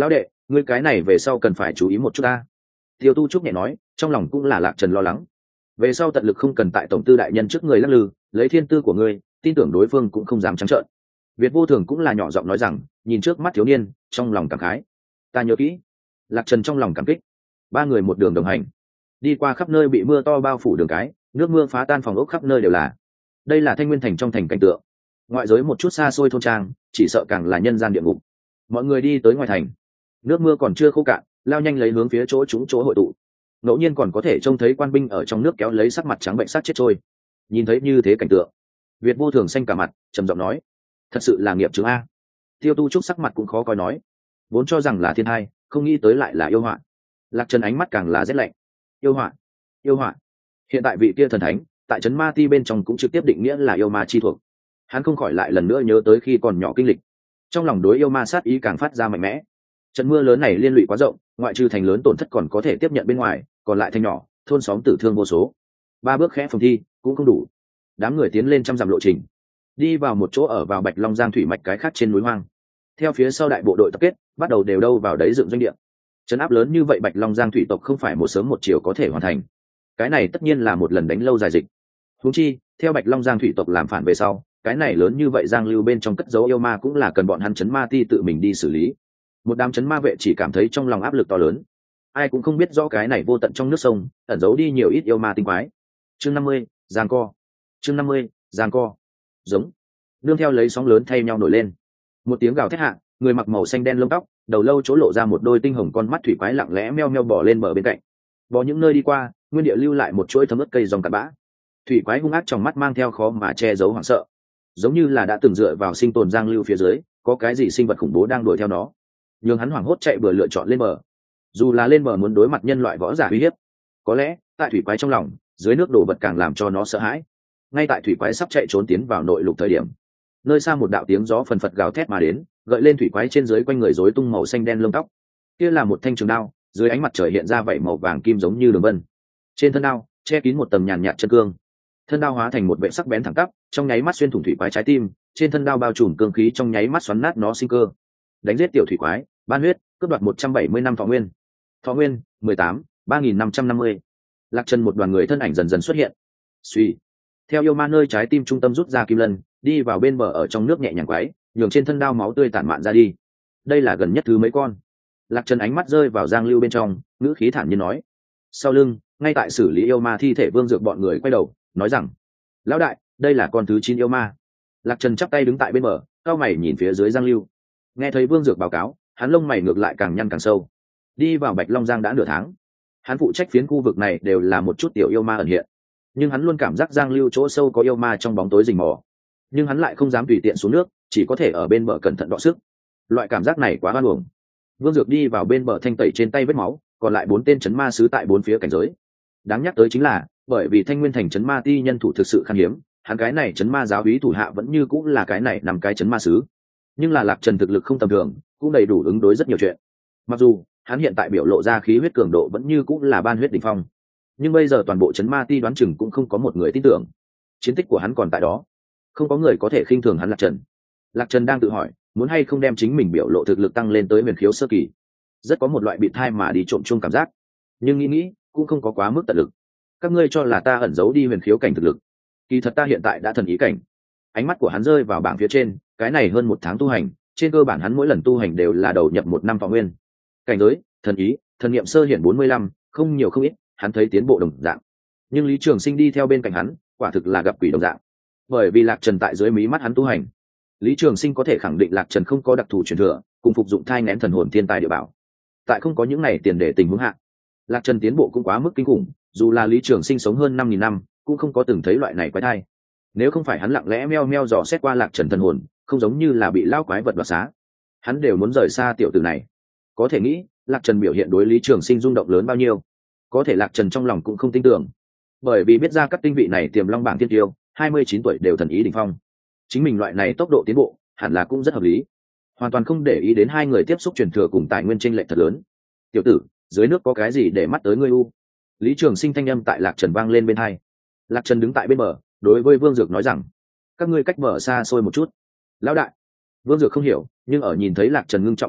ngươi cái này về sau cần phải chú ý một chút ta. Tiêu Tu Trúc nhẹ nói, trong lòng cũng là Lạc Trần lo lắng. Về sau tận lực không cần tại tổng tư đại nhân trước người lắc lư, lấy thiên tư của ngươi, tin tưởng đối phương cũng không dám trắng trợn. Việt Vô Thường cũng là nhỏ giọng nói rằng, nhìn trước mắt thiếu niên, trong lòng cảm khái. Ta nhớ kỹ. Lạc Trần trong lòng cảm kích. Ba người một đường đồng hành, đi qua khắp nơi bị mưa to bao phủ đường cái, nước mưa phá tan phòng ốc khắp nơi đều là. Đây là Thanh Nguyên thành trong thành cảnh tượng. Ngoại giới một chút xa xôi thôn trang, chỉ sợ càng là nhân gian địa ngục. Mọi người đi tới ngoài thành, nước mưa còn chưa khô cạn, lao nhanh lấy hướng phía chỗ chúng chỗ hội tụ. Ngẫu nhiên còn có thể trông thấy quan binh ở trong nước kéo lấy sắc mặt trắng bệnh sát chết trôi. Nhìn thấy như thế cảnh tượng, Việt Vô Thường xanh cả mặt, trầm giọng nói: thật sự là nghiệp chướng a. Tiêu Tu Trúc sắc mặt cũng khó coi nói: vốn cho rằng là thiên hai, không nghĩ tới lại là yêu họa. Lạc Trần ánh mắt càng là rét lạnh. Yêu họa, yêu họa. Hiện tại vị kia thần thánh tại trấn ma ti bên trong cũng trực tiếp định nghĩa là yêu ma chi thuộc. Hắn không khỏi lại lần nữa nhớ tới khi còn nhỏ kinh lịch, trong lòng đối yêu ma sát ý càng phát ra mạnh mẽ. Trận mưa lớn này liên lụy quá rộng, ngoại trừ thành lớn tổn thất còn có thể tiếp nhận bên ngoài, còn lại thành nhỏ, thôn xóm tử thương vô số. Ba bước khẽ phòng thi cũng không đủ. Đám người tiến lên trăm dặm lộ trình, đi vào một chỗ ở vào Bạch Long Giang thủy mạch cái khác trên núi hoang. Theo phía sau đại bộ đội tập kết, bắt đầu đều đâu vào đấy dựng doanh địa. Trấn áp lớn như vậy Bạch Long Giang thủy tộc không phải một sớm một chiều có thể hoàn thành. Cái này tất nhiên là một lần đánh lâu dài dịch. Huống chi, theo Bạch Long Giang thủy tộc làm phản về sau, cái này lớn như vậy Giang lưu bên trong cất giấu yêu ma cũng là cần bọn hắn trấn ma ti tự mình đi xử lý. Một đám trấn ma vệ chỉ cảm thấy trong lòng áp lực to lớn. Ai cũng không biết rõ cái này vô tận trong nước sông ẩn giấu đi nhiều ít yêu ma tinh quái. Chương năm mươi, giang co. Chương năm mươi, giang co. Giống. Nương theo lấy sóng lớn thay nhau nổi lên. Một tiếng gào thét hạ, người mặc màu xanh đen lông tóc, đầu lâu chỗ lộ ra một đôi tinh hồng con mắt thủy quái lặng lẽ meo meo bò lên bờ bên cạnh. Bò những nơi đi qua, nguyên địa lưu lại một chuỗi thấm ướt cây dòng cặn bã. Thủy quái hung ác trong mắt mang theo khó mà che giấu hoảng sợ, giống như là đã từng dựa vào sinh tồn Giang lưu phía dưới, có cái gì sinh vật khủng bố đang đuổi theo nó. Nhưng hắn hoảng hốt chạy bừa lựa chọn lên bờ. Dù là lên bờ muốn đối mặt nhân loại võ giả uy hiếp, có lẽ tại thủy quái trong lòng, dưới nước đổ vật càng làm cho nó sợ hãi. Ngay tại thủy quái sắp chạy trốn tiến vào nội lục thời điểm, nơi xa một đạo tiếng gió phần phật gào thét mà đến, gợi lên thủy quái trên dưới quanh người rối tung màu xanh đen lông tóc. Kia là một thanh trường đao, dưới ánh mặt trời hiện ra vảy màu vàng kim giống như đường vân. Trên thân đao che kín một tầng nhàn nhạt chân cương, thân đao hóa thành một vệ sắc bén thẳng tắp, trong nháy mắt xuyên thủng thủy quái trái tim. Trên thân đao bao trùm cương khí trong nháy mắt xoắn nát nó sinh cơ. Đánh giết tiểu thủy quái, ban huyết, cướp đoạt một trăm bảy mươi năm thọ nguyên. Thọ nguyên mười tám, ba nghìn năm trăm năm mươi. Lạc Trần một đoàn người thân ảnh dần dần xuất hiện. Suy, theo yêu ma nơi trái tim trung tâm rút ra kim lân, đi vào bên bờ ở trong nước nhẹ nhàng quái, nhường trên thân đao máu tươi tản mạn ra đi. Đây là gần nhất thứ mấy con. Lạc Trần ánh mắt rơi vào Giang lưu bên trong, ngữ khí thản nhiên nói. Sau lưng, ngay tại xử lý yêu ma thi thể Vương Dược bọn người quay đầu nói rằng: lão đại, đây là con thứ chín yêu ma. Lạc Trần chắp tay đứng tại bên bờ, cao mày nhìn phía dưới Giang lưu. Nghe thấy Vương Dược báo cáo, hắn lông mày ngược lại càng nhăn càng sâu. Đi vào Bạch Long Giang đã nửa tháng, hắn phụ trách phiến khu vực này đều là một chút tiểu yêu ma ẩn hiện, nhưng hắn luôn cảm giác Giang lưu chỗ sâu có yêu ma trong bóng tối rình mò, nhưng hắn lại không dám tùy tiện xuống nước, chỉ có thể ở bên bờ cẩn thận đọ sức. Loại cảm giác này quá oan uổng. Vương Dược đi vào bên bờ thanh tẩy trên tay vết máu, còn lại bốn tên chấn ma sứ tại bốn phía cảnh giới. Đáng nhắc tới chính là, bởi vì Thanh Nguyên thành chấn ma ti nhân thủ thực sự khan hiếm, hắn cái này chấn ma giáo úy thủ hạ vẫn như cũng là cái này nằm cái chấn ma sứ. Nhưng là Lạc Trần thực lực không tầm thường, cũng đầy đủ ứng đối rất nhiều chuyện. Mặc dù hắn hiện tại biểu lộ ra khí huyết cường độ vẫn như cũng là ban huyết đỉnh phong, nhưng bây giờ toàn bộ chấn ma ti đoán chừng cũng không có một người tin tưởng. Chiến tích của hắn còn tại đó, không có người có thể khinh thường hắn. Lạc Trần Lạc Trần đang tự hỏi, muốn hay không đem chính mình biểu lộ thực lực tăng lên tới huyền khiếu sơ kỳ. Rất có một loại bị thai mà đi trộm chung cảm giác, nhưng nghĩ nghĩ cũng không có quá mức tận lực. Các ngươi cho là ta ẩn giấu đi huyền khiếu cảnh thực lực, kỳ thật ta hiện tại đã thần ý cảnh. Ánh mắt của hắn rơi vào bảng phía trên, cái này hơn một tháng tu hành, trên cơ bản hắn mỗi lần tu hành đều là đầu nhập một năm thọ nguyên. Cảnh giới, thần ý, thần niệm sơ hiển bốn mươi lăm, không nhiều không ít, hắn thấy tiến bộ đồng dạng. Nhưng Lý Trường Sinh đi theo bên cạnh hắn, quả thực là gặp quỷ đồng dạng. Bởi vì Lạc Trần tại dưới mí mắt hắn tu hành, Lý Trường Sinh có thể khẳng định Lạc Trần không có đặc thù truyền thừa, cùng phục dụng thai nghén thần hồn thiên tài địa bảo. Tại không có những này tiền để tình huống hạ, Lạc Trần tiến bộ cũng quá mức kinh khủng, dù là Lý Trường Sinh sống hơn năm nghìn năm, cũng không có từng thấy loại này quái thai. Nếu không phải hắn lặng lẽ meo meo dò xét qua Lạc Trần thần hồn, không giống như là bị lao quái vật đoạt xá, hắn đều muốn rời xa tiểu tử này. Có thể nghĩ, Lạc Trần biểu hiện đối Lý Trường Sinh rung động lớn bao nhiêu. Có thể Lạc Trần trong lòng cũng không tin tưởng, bởi vì biết ra các tinh vị này tiềm long bảng tiên tiêu, hai mươi chín tuổi đều thần ý đỉnh phong. Chính mình loại này tốc độ tiến bộ, hẳn là cũng rất hợp lý. Hoàn toàn không để ý đến hai người tiếp xúc truyền thừa cùng tài nguyên chênh lệch thật lớn. Tiểu tử, dưới nước có cái gì để mắt tới ngươi u? Lý Trường Sinh thanh âm tại Lạc Trần vang lên bên tai. Lạc Trần đứng tại bên bờ, đối với Vương Dược nói rằng: các ngươi cách bờ xa xôi một chút. Lão đại. Vương Dược không hiểu, nhưng ở nhìn thấy Lạc Trần ngưng trọng ánh mắt,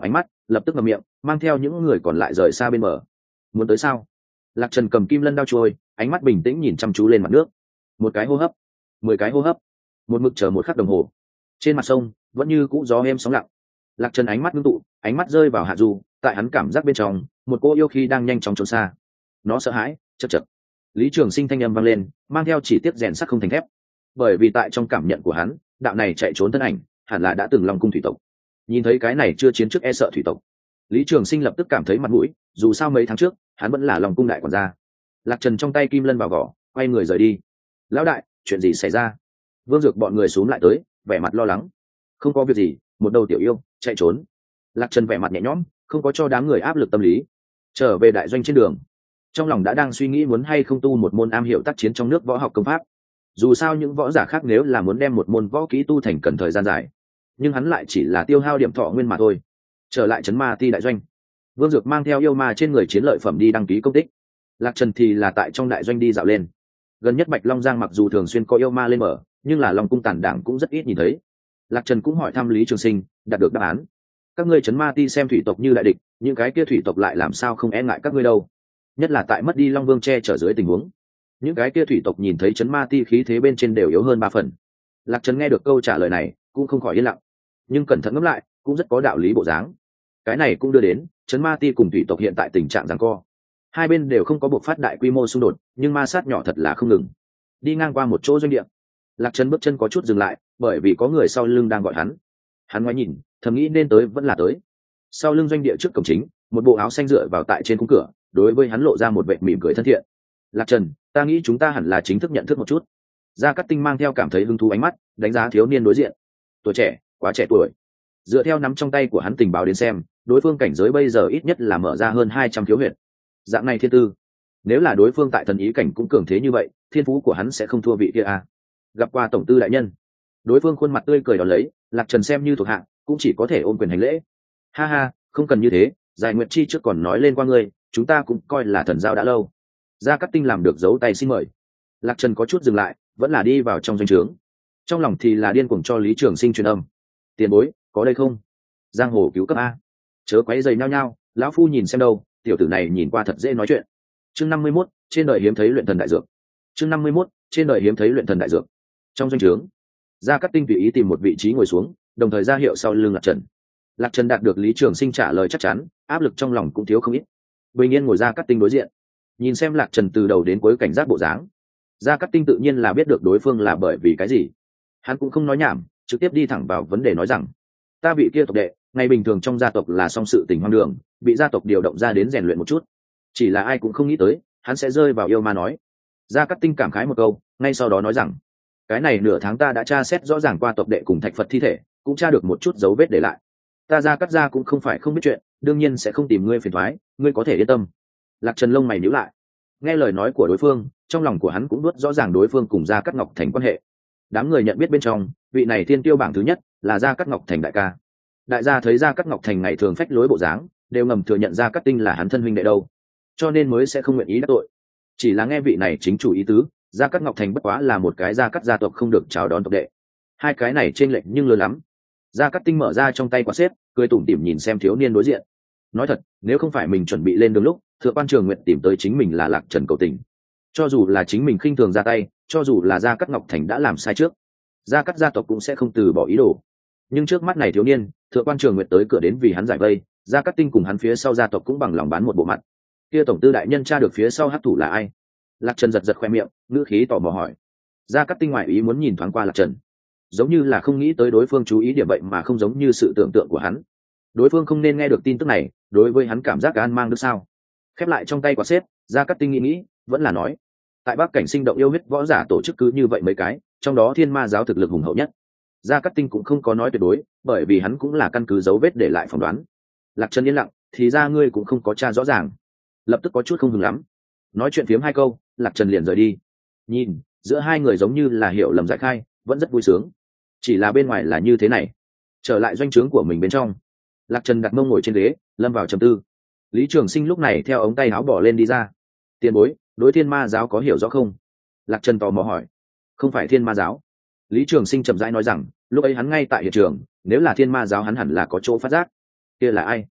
lập tức ngậm miệng mang theo những người còn lại rời xa bên bờ. Muốn tới sao? Lạc Trần cầm kim lân đao trôi, ánh mắt bình tĩnh nhìn chăm chú lên mặt nước. Một cái hô hấp, mười cái hô hấp, một mực chờ một khắc đồng hồ. Trên mặt sông vẫn như cũ gió êm sóng lặng. Lạc Trần ánh mắt ngưng tụ, ánh mắt rơi vào hạ du, tại hắn cảm giác bên trong một cô yêu khí đang nhanh chóng trốn xa. Nó sợ hãi, chật chật. Lý Trường Sinh thanh âm vang lên, mang theo chỉ tiết rèn sắt không thành thép. Bởi vì tại trong cảm nhận của hắn, đạo này chạy trốn thân ảnh hẳn là đã từng Long cung thủy tộc. Nhìn thấy cái này chưa chiến trước e sợ thủy tộc, Lý Trường Sinh lập tức cảm thấy mặt mũi, dù sao mấy tháng trước hắn vẫn là Long cung đại quản gia. Lạc Trần trong tay kim lân vào vỏ, quay người rời đi. Lão đại, chuyện gì xảy ra? Vương Dược bọn người xuống lại tới, vẻ mặt lo lắng. Không có việc gì, một đầu tiểu yêu chạy trốn. Lạc Trần vẻ mặt nhẹ nhõm, không có cho đám người áp lực tâm lý. Trở về đại doanh trên đường, trong lòng đã đang suy nghĩ muốn hay không tu một môn am hiểu tác chiến trong nước võ học công pháp. Dù sao những võ giả khác nếu là muốn đem một môn võ kỹ tu thành cần thời gian dài, nhưng hắn lại chỉ là tiêu hao điểm thọ nguyên mà thôi. Trở lại trấn ma ti đại doanh, Vương Dược mang theo yêu ma trên người chiến lợi phẩm đi đăng ký công tích. Lạc Trần thì là tại trong đại doanh đi dạo lên. Gần nhất Bạch Long Giang mặc dù thường xuyên có yêu ma lên mở, nhưng là Long cung tản đảng cũng rất ít nhìn thấy. Lạc Trần cũng hỏi thăm Lý Trường Sinh, đạt được đáp án. Các ngươi trấn ma ti xem thủy tộc như đại địch, những cái kia thủy tộc lại làm sao không e ngại các ngươi đâu? Nhất là tại mất đi Long Vương che chở dưới tình huống, những cái kia thủy tộc nhìn thấy trấn ma ti khí thế bên trên đều yếu hơn ba phần. Lạc Trần nghe được câu trả lời này cũng không khỏi yên lặng, nhưng cẩn thận ngẫm lại cũng rất có đạo lý bộ dáng. Cái này cũng đưa đến trấn ma ti cùng thủy tộc hiện tại tình trạng giằng co, hai bên đều không có buộc phát đại quy mô xung đột, nhưng ma sát nhỏ thật là không ngừng. Đi ngang qua một chỗ doanh địa, Lạc Trần bước chân có chút dừng lại, bởi vì có người sau lưng đang gọi hắn. Hắn ngoái nhìn, thầm nghĩ nên tới vẫn là tới. Sau lưng doanh địa trước cổng chính, một bộ áo xanh dựa vào tại trên khung cửa, đối với hắn lộ ra một vẻ mỉm cười thân thiện. Lạc Trần, ta nghĩ chúng ta hẳn là chính thức nhận thức một chút. Gia Cát Tinh mang theo cảm thấy hứng thú ánh mắt đánh giá thiếu niên đối diện. Tuổi trẻ, quá trẻ tuổi. Dựa theo nắm trong tay của hắn tình báo đến xem, đối phương cảnh giới bây giờ ít nhất là mở ra hơn hai trăm khiếu huyệt. Dạng này thiên tư, nếu là đối phương tại thần ý cảnh cũng cường thế như vậy, thiên phú của hắn sẽ không thua vị kia à? Gặp qua tổng tư đại nhân. Đối phương khuôn mặt tươi cười đón lấy, Lạc Trần xem như thuộc hạ, cũng chỉ có thể ôm quyền hành lễ. Ha ha, không cần như thế, Giải Nguyệt Chi trước còn nói lên qua ngươi, chúng ta cũng coi là thần giao đã lâu. Gia Cát Tinh làm được giấu tay xin mời. Lạc Trần có chút dừng lại, vẫn là đi vào trong doanh trướng. Trong lòng thì là điên cuồng cho Lý Trường Sinh truyền âm. Tiền bối, có đây không? Giang hồ cứu cấp a. Chớ quấy rầy nhau nhau, lão phu nhìn xem đâu, tiểu tử này nhìn qua thật dễ nói chuyện. Chương năm mươi mốt, trên đời hiếm thấy luyện thần đại dược. Chương năm mươi mốt, trên đời hiếm thấy luyện thần đại dược. Trong doanh trướng, Gia Cát Tinh tùy ý tìm một vị trí ngồi xuống, đồng thời ra hiệu sau lưng Lạc Trần. Lạc Trần đạt được Lý Trường Sinh trả lời chắc chắn, áp lực trong lòng cũng thiếu không ít. Bình yên ngồi Gia Cát Tinh đối diện, nhìn xem Lạc Trần từ đầu đến cuối cảnh giác bộ dáng. Gia Cát Tinh tự nhiên là biết được đối phương là bởi vì cái gì. Hắn cũng không nói nhảm, trực tiếp đi thẳng vào vấn đề nói rằng: ta vị kia tộc đệ, ngày bình thường trong gia tộc là song sự tình hoang đường, bị gia tộc điều động ra đến rèn luyện một chút. Chỉ là ai cũng không nghĩ tới, hắn sẽ rơi vào yêu ma nói. Gia Cát Tinh cảm khái một câu, ngay sau đó nói rằng: cái này nửa tháng ta đã tra xét rõ ràng qua tộc đệ cùng thạch Phật thi thể, cũng tra được một chút dấu vết để lại. Ta Gia Cát gia cũng không phải không biết chuyện, đương nhiên sẽ không tìm ngươi phiền toái, ngươi có thể yên tâm. Lạc Trần lông mày nhíu lại, nghe lời nói của đối phương, trong lòng của hắn cũng biết rõ ràng đối phương cùng Gia Cát Ngọc Thành quan hệ. Đám người nhận biết bên trong, vị này thiên tiêu bảng thứ nhất là Gia Cát Ngọc Thành đại ca. Đại gia thấy Gia Cát Ngọc Thành ngày thường phách lối bộ dáng, đều ngầm thừa nhận Gia Cát Tinh là hắn thân huynh đệ đâu, cho nên mới sẽ không nguyện ý đắc tội. Chỉ là nghe vị này chính chủ ý tứ, Gia Cát Ngọc Thành bất quá là một cái Gia Cát gia tộc không được chào đón tộc đệ. Hai cái này chênh lệch nhưng lớn lắm. Gia Cát Tinh mở ra trong tay quạt xếp, cười tủm tỉm nhìn xem thiếu niên đối diện. Nói thật, nếu không phải mình chuẩn bị lên đường lúc, Thượng quan Trường Nguyệt tìm tới chính mình là Lạc Trần cầu tình. Cho dù là chính mình khinh thường ra tay, cho dù là Gia Cát Ngọc Thành đã làm sai trước, Gia Cát gia tộc cũng sẽ không từ bỏ ý đồ. Nhưng trước mắt này thiếu niên, Thượng quan Trường Nguyệt tới cửa đến vì hắn giải vây, Gia Cát Tinh cùng hắn phía sau gia tộc cũng bằng lòng bán một bộ mặt. Kia tổng tư đại nhân tra được phía sau hắc thủ là ai? Lạc Trần giật giật khoe miệng, ngữ khí tò mò hỏi. Gia Cát Tinh ngoại ý muốn nhìn thoáng qua Lạc Trần, giống như là không nghĩ tới đối phương chú ý điểm vậy mà không giống như sự tưởng tượng của hắn. Đối phương không nên nghe được tin tức này, đối với hắn cảm giác an mang được sao? Khép lại trong tay quạt xếp, Gia Cát Tinh nghĩ nghĩ, vẫn là nói: tại Bắc Cảnh sinh động yêu huyết võ giả tổ chức cứ như vậy mấy cái, trong đó Thiên Ma giáo thực lực hùng hậu nhất. Gia Cát Tinh cũng không có nói tuyệt đối, bởi vì hắn cũng là căn cứ dấu vết để lại phỏng đoán. Lạc Trần yên lặng, thì ra ngươi cũng không có tra rõ ràng. Lập tức có chút không hứng lắm. Nói chuyện phiếm hai câu, Lạc Trần liền rời đi. Nhìn, giữa hai người giống như là hiểu lầm giải khai, vẫn rất vui sướng. Chỉ là bên ngoài là như thế này. Trở lại doanh trướng của mình bên trong, Lạc Trần đặt mông ngồi trên ghế, lâm vào trầm tư. Lý Trường Sinh lúc này theo ống tay áo bỏ lên đi ra. Tiền bối, đối Thiên Ma giáo có hiểu rõ không? Lạc Trần tò mò hỏi. Không phải Thiên Ma giáo. Lý Trường Sinh chậm rãi nói rằng, lúc ấy hắn ngay tại hiện trường, nếu là Thiên Ma giáo hắn hẳn là có chỗ phát giác. Kia là ai?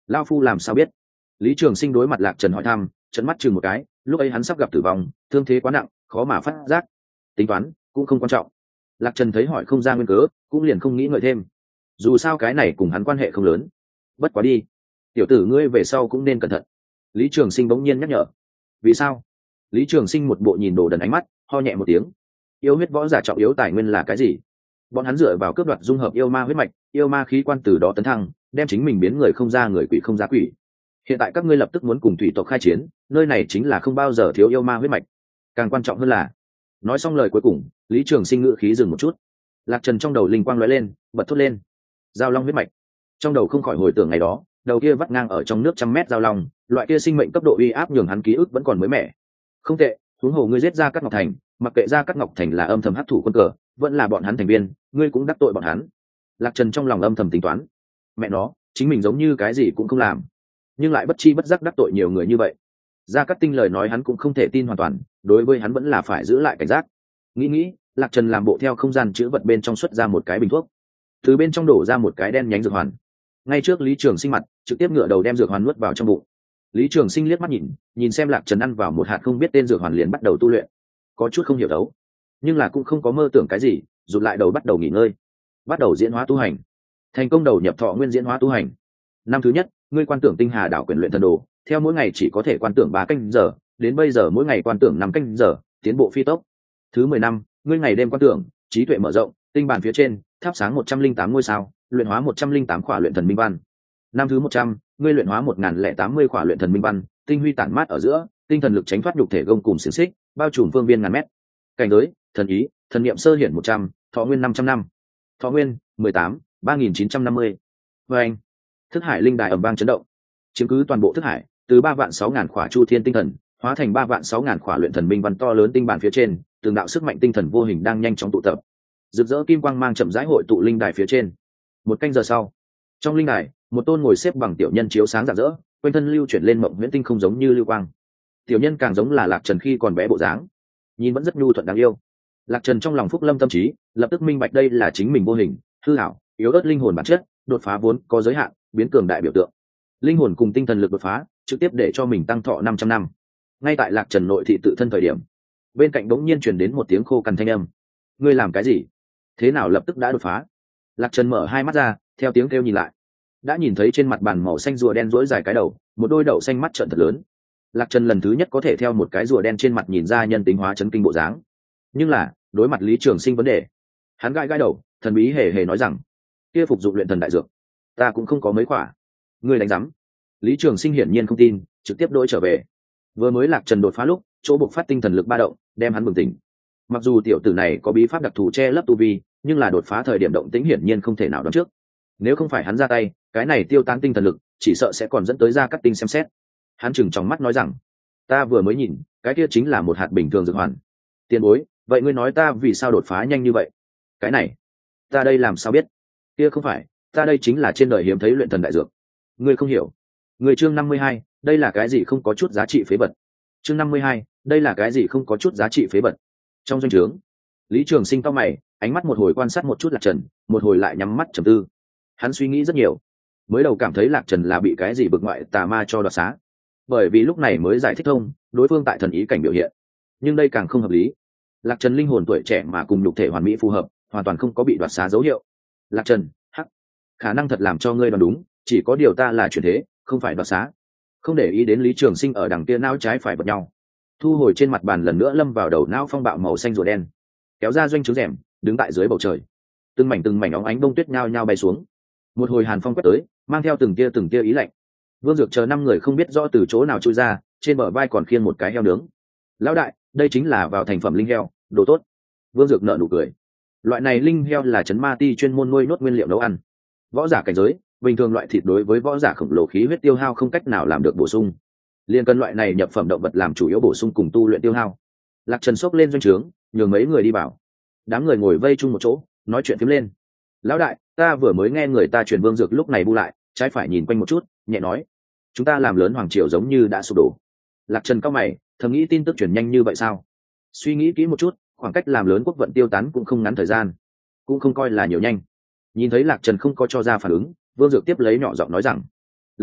Lao phu làm sao biết? Lý Trường Sinh đối mặt Lạc Trần hỏi thăm, trấn mắt chừng một cái, lúc ấy hắn sắp gặp tử vong, thương thế quá nặng, khó mà phát giác. Tính toán cũng không quan trọng. Lạc Trần thấy hỏi không ra nguyên cớ, cũng liền không nghĩ ngợi thêm. Dù sao cái này cùng hắn quan hệ không lớn. Bất quá đi, tiểu tử ngươi về sau cũng nên cẩn thận. Lý Trường Sinh bỗng nhiên nhắc nhở. Vì sao? Lý Trường Sinh một bộ nhìn đồ đần ánh mắt, ho nhẹ một tiếng. Yêu huyết võ giả trọng yếu tài nguyên là cái gì? Bọn hắn dựa vào cướp đoạt dung hợp yêu ma huyết mạch, yêu ma khí quan từ đó tấn thăng, đem chính mình biến người không ra người, quỷ không ra quỷ. Hiện tại các ngươi lập tức muốn cùng thủy tộc khai chiến, nơi này chính là không bao giờ thiếu yêu ma huyết mạch. Càng quan trọng hơn là, nói xong lời cuối cùng, Lý Trường Sinh ngữ khí dừng một chút. Lạc Trần trong đầu linh quang lóe lên, bật thốt lên. Giao long huyết mạch. Trong đầu không khỏi hồi tưởng ngày đó, đầu kia vắt ngang ở trong nước trăm mét giao long, loại kia sinh mệnh cấp độ uy áp nhường hắn ký ức vẫn còn mới mẻ. Không tệ, huống hồ ngươi giết ra Cát Ngọc Thành, mặc kệ ra Cát Ngọc Thành là âm thầm hắc thủ quân cờ, vẫn là bọn hắn thành viên, ngươi cũng đắc tội bọn hắn. Lạc Trần trong lòng âm thầm tính toán. Mẹ nó, chính mình giống như cái gì cũng không làm, nhưng lại bất chi bất giác đắc tội nhiều người như vậy. Gia Cát Tinh lời nói hắn cũng không thể tin hoàn toàn, đối với hắn vẫn là phải giữ lại cảnh giác. Nghĩ nghĩ, Lạc Trần làm bộ theo không gian chữ vật bên trong xuất ra một cái bình thuốc, từ bên trong đổ ra một cái đen nhánh dược hoàn. Ngay trước Lý Trường Sinh mặt, trực tiếp ngửa đầu đem dược hoàn nuốt vào trong bụng. Lý Trường Sinh liếc mắt nhìn, nhìn xem Lạc Trần ăn vào một hạt không biết tên dược hoàn liền bắt đầu tu luyện. Có chút không hiểu đấu, nhưng là cũng không có mơ tưởng cái gì, rụt lại đầu bắt đầu nghỉ ngơi, bắt đầu diễn hóa tu hành. Thành công đầu nhập thọ nguyên diễn hóa tu hành. Năm thứ nhất, ngươi quan tưởng tinh hà đảo quyền luyện thần đồ, theo mỗi ngày chỉ có thể quan tưởng ba canh giờ, đến bây giờ mỗi ngày quan tưởng năm canh giờ, tiến bộ phi tốc. Thứ mười năm, ngươi ngày đêm quan tưởng, trí tuệ mở rộng, tinh bản phía trên thắp sáng một trăm linh tám ngôi sao, luyện hóa một trăm linh tám khỏa luyện thần minh văn. Năm thứ một trăm, ngươi luyện hóa một nghìn lẻ tám mươi khỏa luyện thần minh văn, tinh huy tản mát ở giữa, tinh thần lực tránh thoát nhục thể gông cùng xiềng xích, bao trùm phương viên ngàn mét. Cảnh giới, thần ý, thần niệm sơ hiển một trăm, thọ nguyên năm trăm năm. Thọ nguyên mười tám, ba nghìn chín trăm năm mươi. Và anh, thức hải linh đài ầm vang chấn động, chiếm cứ toàn bộ thức hải, từ ba vạn sáu ngàn khỏa chu thiên tinh thần hóa thành ba vạn sáu ngàn khỏa luyện thần minh văn to lớn tinh bản phía trên, từng đạo sức mạnh tinh thần vô hình đang nhanh chóng tụ tập, rực rỡ kim quang mang chậm rãi hội tụ linh đài phía trên. Một canh giờ sau, trong linh đài, một tôn ngồi xếp bằng tiểu nhân chiếu sáng rạng rỡ, quanh thân lưu chuyển lên mộng huyễn tinh không giống như lưu quang. Tiểu nhân càng giống là Lạc Trần khi còn bé bộ dáng, nhìn vẫn rất nhu thuận đáng yêu. Lạc Trần trong lòng phúc lâm tâm trí, lập tức minh bạch đây là chính mình vô hình, hư ảo, yếu ớt linh hồn bản chất, đột phá vốn có giới hạn, biến cường đại biểu tượng. Linh hồn cùng tinh thần lực đột phá, trực tiếp để cho mình tăng thọ năm trăm năm. Ngay tại Lạc Trần nội thị tự thân thời điểm, bên cạnh bỗng nhiên truyền đến một tiếng khô cằn thanh âm. Ngươi làm cái gì? Thế nào lập tức đã đột phá? Lạc Trần mở hai mắt ra, theo tiếng kêu nhìn lại, đã nhìn thấy trên mặt bàn màu xanh rùa đen rỗi dài cái đầu, một đôi đậu xanh mắt trợn thật lớn. Lạc Trần lần thứ nhất có thể theo một cái rùa đen trên mặt nhìn ra nhân tính hóa chấn kinh bộ dáng. Nhưng là, đối mặt Lý Trường Sinh vấn đề, hắn gãi gãi đầu, thần bí hề hề nói rằng, kia phục dụng luyện thần đại dược, ta cũng không có mấy quả. Ngươi đánh rắm? Lý Trường Sinh hiển nhiên không tin, trực tiếp đổi trở về. Vừa mới Lạc Trần đột phá lúc, chỗ bộc phát tinh thần lực ba động, đem hắn bừng tỉnh. Mặc dù tiểu tử này có bí pháp đặc thù che lấp tu vi, nhưng là đột phá thời điểm động tĩnh hiển nhiên không thể nào đoán trước. Nếu không phải hắn ra tay, cái này tiêu tán tinh thần lực, chỉ sợ sẽ còn dẫn tới Gia Cát Tinh xem xét. Hắn chừng trong mắt nói rằng, ta vừa mới nhìn, cái kia chính là một hạt bình thường dược hoàn. Tiền bối, vậy ngươi nói ta vì sao đột phá nhanh như vậy? Cái này, ta đây làm sao biết? Kia không phải, ta đây chính là trên đời hiếm thấy luyện thần đại dược. Ngươi không hiểu. Người chương năm mươi hai, đây là cái gì không có chút giá trị phế vật. Chương năm mươi hai, đây là cái gì không có chút giá trị phế vật. Trong doanh trướng, Lý Trường Sinh cau mày, ánh mắt một hồi quan sát một chút Lạc Trần, một hồi lại nhắm mắt trầm tư. Hắn suy nghĩ rất nhiều, mới đầu cảm thấy Lạc Trần là bị cái gì bực ngoại tà ma cho đoạt xá, bởi vì lúc này mới giải thích thông đối phương tại thần ý cảnh biểu hiện. Nhưng đây càng không hợp lý. Lạc Trần linh hồn tuổi trẻ mà cùng nhục thể hoàn mỹ phù hợp, hoàn toàn không có bị đoạt xá dấu hiệu. Lạc Trần, hắc, khả năng thật làm cho ngươi đoán đúng, chỉ có điều ta là chuyển thế, không phải đoạt xá. Không để ý đến Lý Trường Sinh ở đằng kia não trái phải bật nhau, thu hồi trên mặt bàn lần nữa lâm vào đầu não phong bạo màu xanh rùa đen, kéo ra doanh trướng rèm, đứng tại dưới bầu trời. Từng mảnh từng mảnh óng ánh bông tuyết nhao nhao bay xuống, một hồi hàn phong quét tới, mang theo từng tia từng tia ý lạnh. Vương Dược chờ năm người không biết rõ từ chỗ nào chui ra, trên bờ vai còn khiêng một cái heo nướng. Lão đại, đây chính là vào thành phẩm linh heo, đồ tốt. Vương Dược nở nụ cười. Loại này linh heo là trấn ma ti chuyên môn nuôi nốt nguyên liệu nấu ăn. Võ giả cảnh giới, bình thường loại thịt đối với võ giả khổng lồ khí huyết tiêu hao không cách nào làm được bổ sung, liền cần loại này nhập phẩm động vật làm chủ yếu bổ sung cùng tu luyện tiêu hao. Lạc Trần xốc lên doanh trướng, nhường mấy người đi vào. Đám người ngồi vây chung một chỗ, nói chuyện phím lên. Lão đại, ta vừa mới nghe người ta truyền Vương Dược lúc này bu lại, trái phải nhìn quanh một chút, nhẹ nói, chúng ta làm lớn hoàng triều giống như đã sụp đổ. Lạc Trần cao mày, thầm nghĩ tin tức truyền nhanh như vậy sao? Suy nghĩ kỹ một chút, khoảng cách làm lớn quốc vận tiêu tán cũng không ngắn thời gian, cũng không coi là nhiều nhanh. Nhìn thấy Lạc Trần không có cho ra phản ứng, Vương Dược tiếp lấy nhỏ giọng nói rằng, lão đại,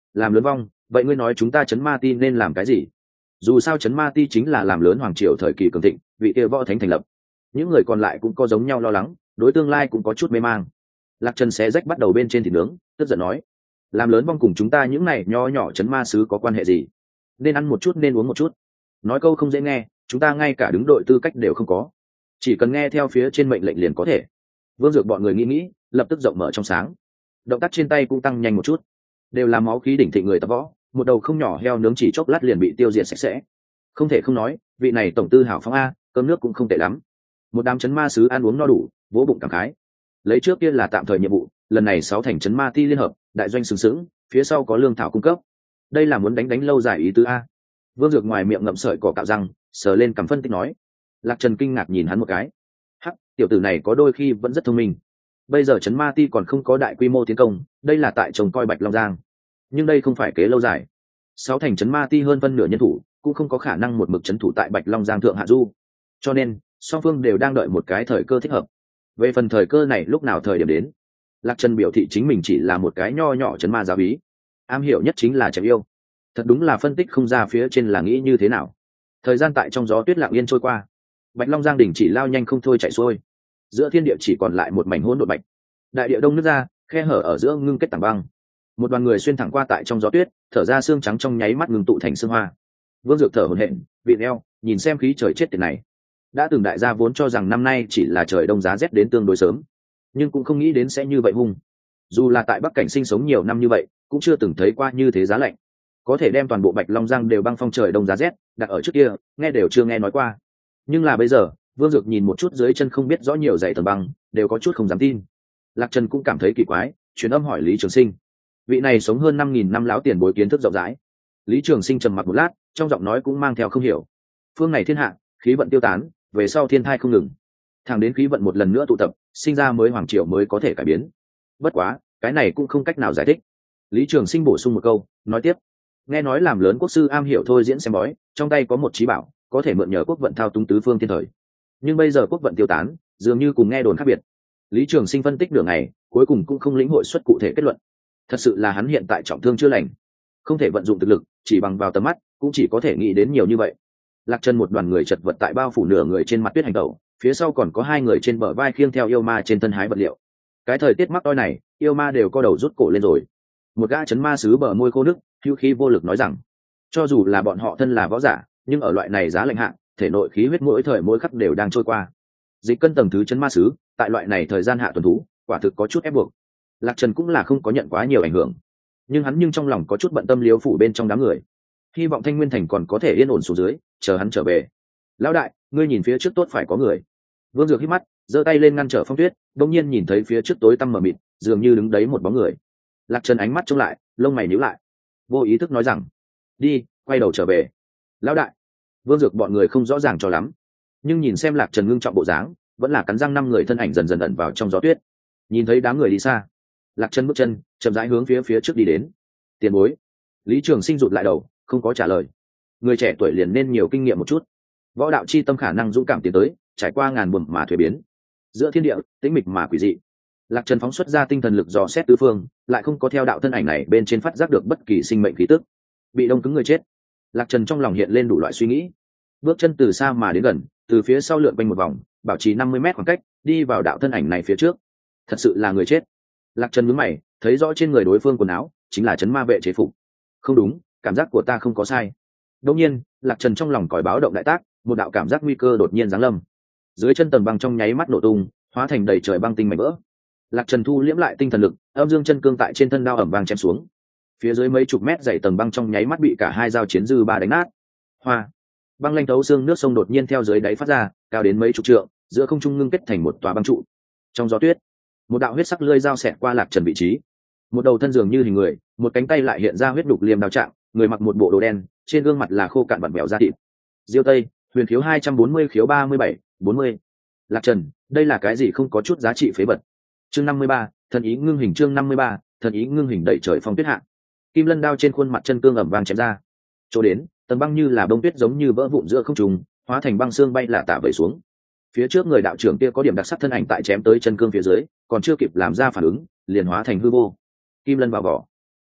làm lớn vong, vậy ngươi nói chúng ta chấn ma ti nên làm cái gì? Dù sao chấn ma ti chính là làm lớn hoàng triều thời kỳ cường thịnh, vị kia võ thánh thành lập. Những người còn lại cũng có giống nhau lo lắng, đối tương lai cũng có chút mê mang. Lạc Trần xé rách bắt đầu bên trên thịt nướng, tức giận nói: làm lớn vong cùng chúng ta những này nho nhỏ chấn ma sứ có quan hệ gì? Nên ăn một chút nên uống một chút. Nói câu không dễ nghe, chúng ta ngay cả đứng đội tư cách đều không có, chỉ cần nghe theo phía trên mệnh lệnh liền có thể. Vương Dược bọn người nghĩ nghĩ, lập tức rộng mở trong sáng, động tác trên tay cũng tăng nhanh một chút. Đều là máu khí đỉnh thịnh người tập võ, một đầu không nhỏ heo nướng chỉ chốc lát liền bị tiêu diệt sạch sẽ. Không thể không nói, vị này tổng tư hảo phóng a, cơm nước cũng không tệ lắm. Một đám chấn ma sứ ăn uống no đủ, vỗ bụng cảm khái. Lấy trước kia là tạm thời nhiệm vụ, lần này sáu thành chấn ma ti liên hợp, đại doanh sừng sững, phía sau có lương thảo cung cấp. Đây là muốn đánh đánh lâu dài ý tứ a. Vương Dược ngoài miệng ngậm sợi cỏ cạo răng, sờ lên cằm phân tích nói. Lạc Trần kinh ngạc nhìn hắn một cái. Hắc, tiểu tử này có đôi khi vẫn rất thông minh. Bây giờ chấn ma ti còn không có đại quy mô tiến công, đây là tại trông coi Bạch Long Giang. Nhưng đây không phải kế lâu dài. Sáu thành chấn ma ti hơn phân nửa nhân thủ, cũng không có khả năng một mực chấn thủ tại Bạch Long Giang thượng hạ du. Cho nên, song phương đều đang đợi một cái thời cơ thích hợp. Về phần thời cơ này lúc nào thời điểm đến, Lạc Trần biểu thị chính mình chỉ là một cái nho nhỏ chấn ma giáo bí, am hiểu nhất chính là chém yêu. Thật đúng là phân tích không ra phía trên là nghĩ như thế nào. Thời gian tại trong gió tuyết lặng yên trôi qua, Bạch Long Giang đỉnh chỉ lao nhanh không thôi chạy xuôi, giữa thiên địa chỉ còn lại một mảnh hỗn độn bạch. Đại địa đông nước ra, khe hở ở giữa ngưng kết tảng băng. Một đoàn người xuyên thẳng qua tại trong gió tuyết, thở ra xương trắng trong nháy mắt ngừng tụ thành xương hoa. Vương Dược thở hổn hển, vịn eo, nhìn xem khí trời chết tiệt này. Đã từng đại gia vốn cho rằng năm nay chỉ là trời đông giá rét đến tương đối sớm, nhưng cũng không nghĩ đến sẽ như vậy hung. Dù là tại Bắc Cảnh sinh sống nhiều năm như vậy, cũng chưa từng thấy qua như thế giá lạnh. Có thể đem toàn bộ Bạch Long Giang đều băng phong trời đông giá rét, đặt ở trước kia, nghe đều chưa nghe nói qua. Nhưng là bây giờ, Vương Dược nhìn một chút dưới chân không biết rõ nhiều dãy tầng băng, đều có chút không dám tin. Lạc Trần cũng cảm thấy kỳ quái, truyền âm hỏi Lý Trường Sinh. Vị này sống hơn năm nghìn năm lão tiền bối kiến thức rộng rãi. Lý Trường Sinh trầm mặc một lát, trong giọng nói cũng mang theo không hiểu. Phương này thiên hạ, khí vận tiêu tán, về sau thiên thai không ngừng. Thẳng đến khí vận một lần nữa tụ tập, sinh ra mới hoàng triều mới có thể cải biến. Bất quá, cái này cũng không cách nào giải thích. Lý Trường Sinh bổ sung một câu, nói tiếp: nghe nói làm lớn quốc sư am hiểu thôi diễn xem bói, trong tay có một trí bảo, có thể mượn nhờ quốc vận thao túng tứ phương thiên thời. Nhưng bây giờ quốc vận tiêu tán, dường như cùng nghe đồn khác biệt. Lý Trường Sinh phân tích nửa ngày, cuối cùng cũng không lĩnh hội xuất cụ thể kết luận. Thật sự là hắn hiện tại trọng thương chưa lành, không thể vận dụng thực lực, chỉ bằng vào tầm mắt, cũng chỉ có thể nghĩ đến nhiều như vậy. Lạc Trần một đoàn người chật vật tại bao phủ nửa người trên mặt tuyết hành tẩu, phía sau còn có hai người trên bờ vai khiêng theo yêu ma trên thân hái vật liệu. Cái thời tiết mắc oi này, yêu ma đều co đầu rút cổ lên rồi. Một gã chấn ma sứ bờ môi khô nước, hữu khí vô lực nói rằng, cho dù là bọn họ thân là võ giả, nhưng ở loại này giá lạnh hạn, thể nội khí huyết mỗi thời mỗi khắc đều đang trôi qua. Dịch cân tầng thứ chấn ma sứ, tại loại này thời gian hạ tuần thú, quả thực có chút ép buộc. Lạc Trần cũng là không có nhận quá nhiều ảnh hưởng, nhưng hắn nhưng trong lòng có chút bận tâm liếu phủ bên trong đám người, hy vọng Thanh Nguyên thành còn có thể yên ổn xuống dưới, chờ hắn trở về. Lão đại, ngươi nhìn phía trước tốt phải có người. Vương Dược hít mắt, giơ tay lên ngăn trở phong tuyết, đột nhiên nhìn thấy phía trước tối tăm mờ mịt, dường như đứng đấy một bóng người. Lạc Trần ánh mắt trông lại, lông mày nhíu lại, vô ý thức nói rằng, đi, quay đầu trở về. Lão đại. Vương Dược bọn người không rõ ràng cho lắm, nhưng nhìn xem Lạc Trần ngưng trọng bộ dáng, vẫn là cắn răng năm người thân ảnh dần dần ẩn vào trong gió tuyết. Nhìn thấy đám người đi xa, Lạc Trần bước chân chậm rãi hướng phía phía trước đi đến. Tiền bối. Lý Trường Sinh rụt lại đầu, không có trả lời. Người trẻ tuổi liền nên nhiều kinh nghiệm một chút, võ đạo chi tâm khả năng dũng cảm tiến tới, trải qua ngàn buồm mà thuế biến. Giữa thiên địa tĩnh mịch mà quỷ dị, Lạc Trần phóng xuất ra tinh thần lực dò xét tứ phương, lại không có theo đạo thân ảnh này bên trên phát giác được bất kỳ sinh mệnh khí tức. Bị đông cứng người chết. Lạc Trần trong lòng hiện lên đủ loại suy nghĩ, bước chân từ xa mà đến gần, từ phía sau lượn quanh một vòng, bảo trì năm mươi mét khoảng cách, đi vào đạo thân ảnh này phía trước. Thật sự là người chết. Lạc Trần nhướng mày, thấy rõ trên người đối phương quần áo chính là chấn ma vệ chế phục. Không đúng, cảm giác của ta không có sai. Đột nhiên, Lạc Trần trong lòng còi báo động đại tác, một đạo cảm giác nguy cơ đột nhiên giáng lâm. Dưới chân tầng băng trong nháy mắt nổ tung, hóa thành đầy trời băng tinh mảnh vỡ. Lạc Trần thu liễm lại tinh thần lực, âm dương chân cương tại trên thân đao ẩm vang chém xuống. Phía dưới mấy chục mét dày tầng băng trong nháy mắt bị cả hai dao chiến dư ba đánh nát. Hoa, băng lanh thấu xương, nước sông đột nhiên theo dưới đáy phát ra, cao đến mấy chục trượng, giữa không trung ngưng kết thành một tòa băng trụ. Trong gió tuyết, một đạo huyết sắc lưỡi dao xẹt qua Lạc Trần vị trí. Một đầu thân dường như hình người, một cánh tay lại hiện ra huyết đục liềm đao trạng, người mặc một bộ đồ đen, trên gương mặt là khô cạn vặn vẹo da thịt. Diêu Tây, huyền khiếu hai trăm bốn mươi khiếu ba mươi bảy, bốn mươi. Lạc Trần, đây là cái gì không có chút giá trị phế vật. Chương năm mươi ba, thần ý ngưng hình. Chương năm mươi ba, thần ý ngưng hình. Đẩy trời phong tuyết hạ, kim lân đao trên khuôn mặt chân cương ẩm vang chém ra. Chỗ đến, tầng băng như là bông tuyết giống như vỡ vụn giữa không trung, hóa thành băng xương bay lả tả vẩy xuống. Phía trước người đạo trưởng kia có điểm đặc sắc thân ảnh tại chém tới chân cương phía dưới, còn chưa kịp làm ra phản ứng, liền hóa thành hư vô. Kim lân vào vỏ.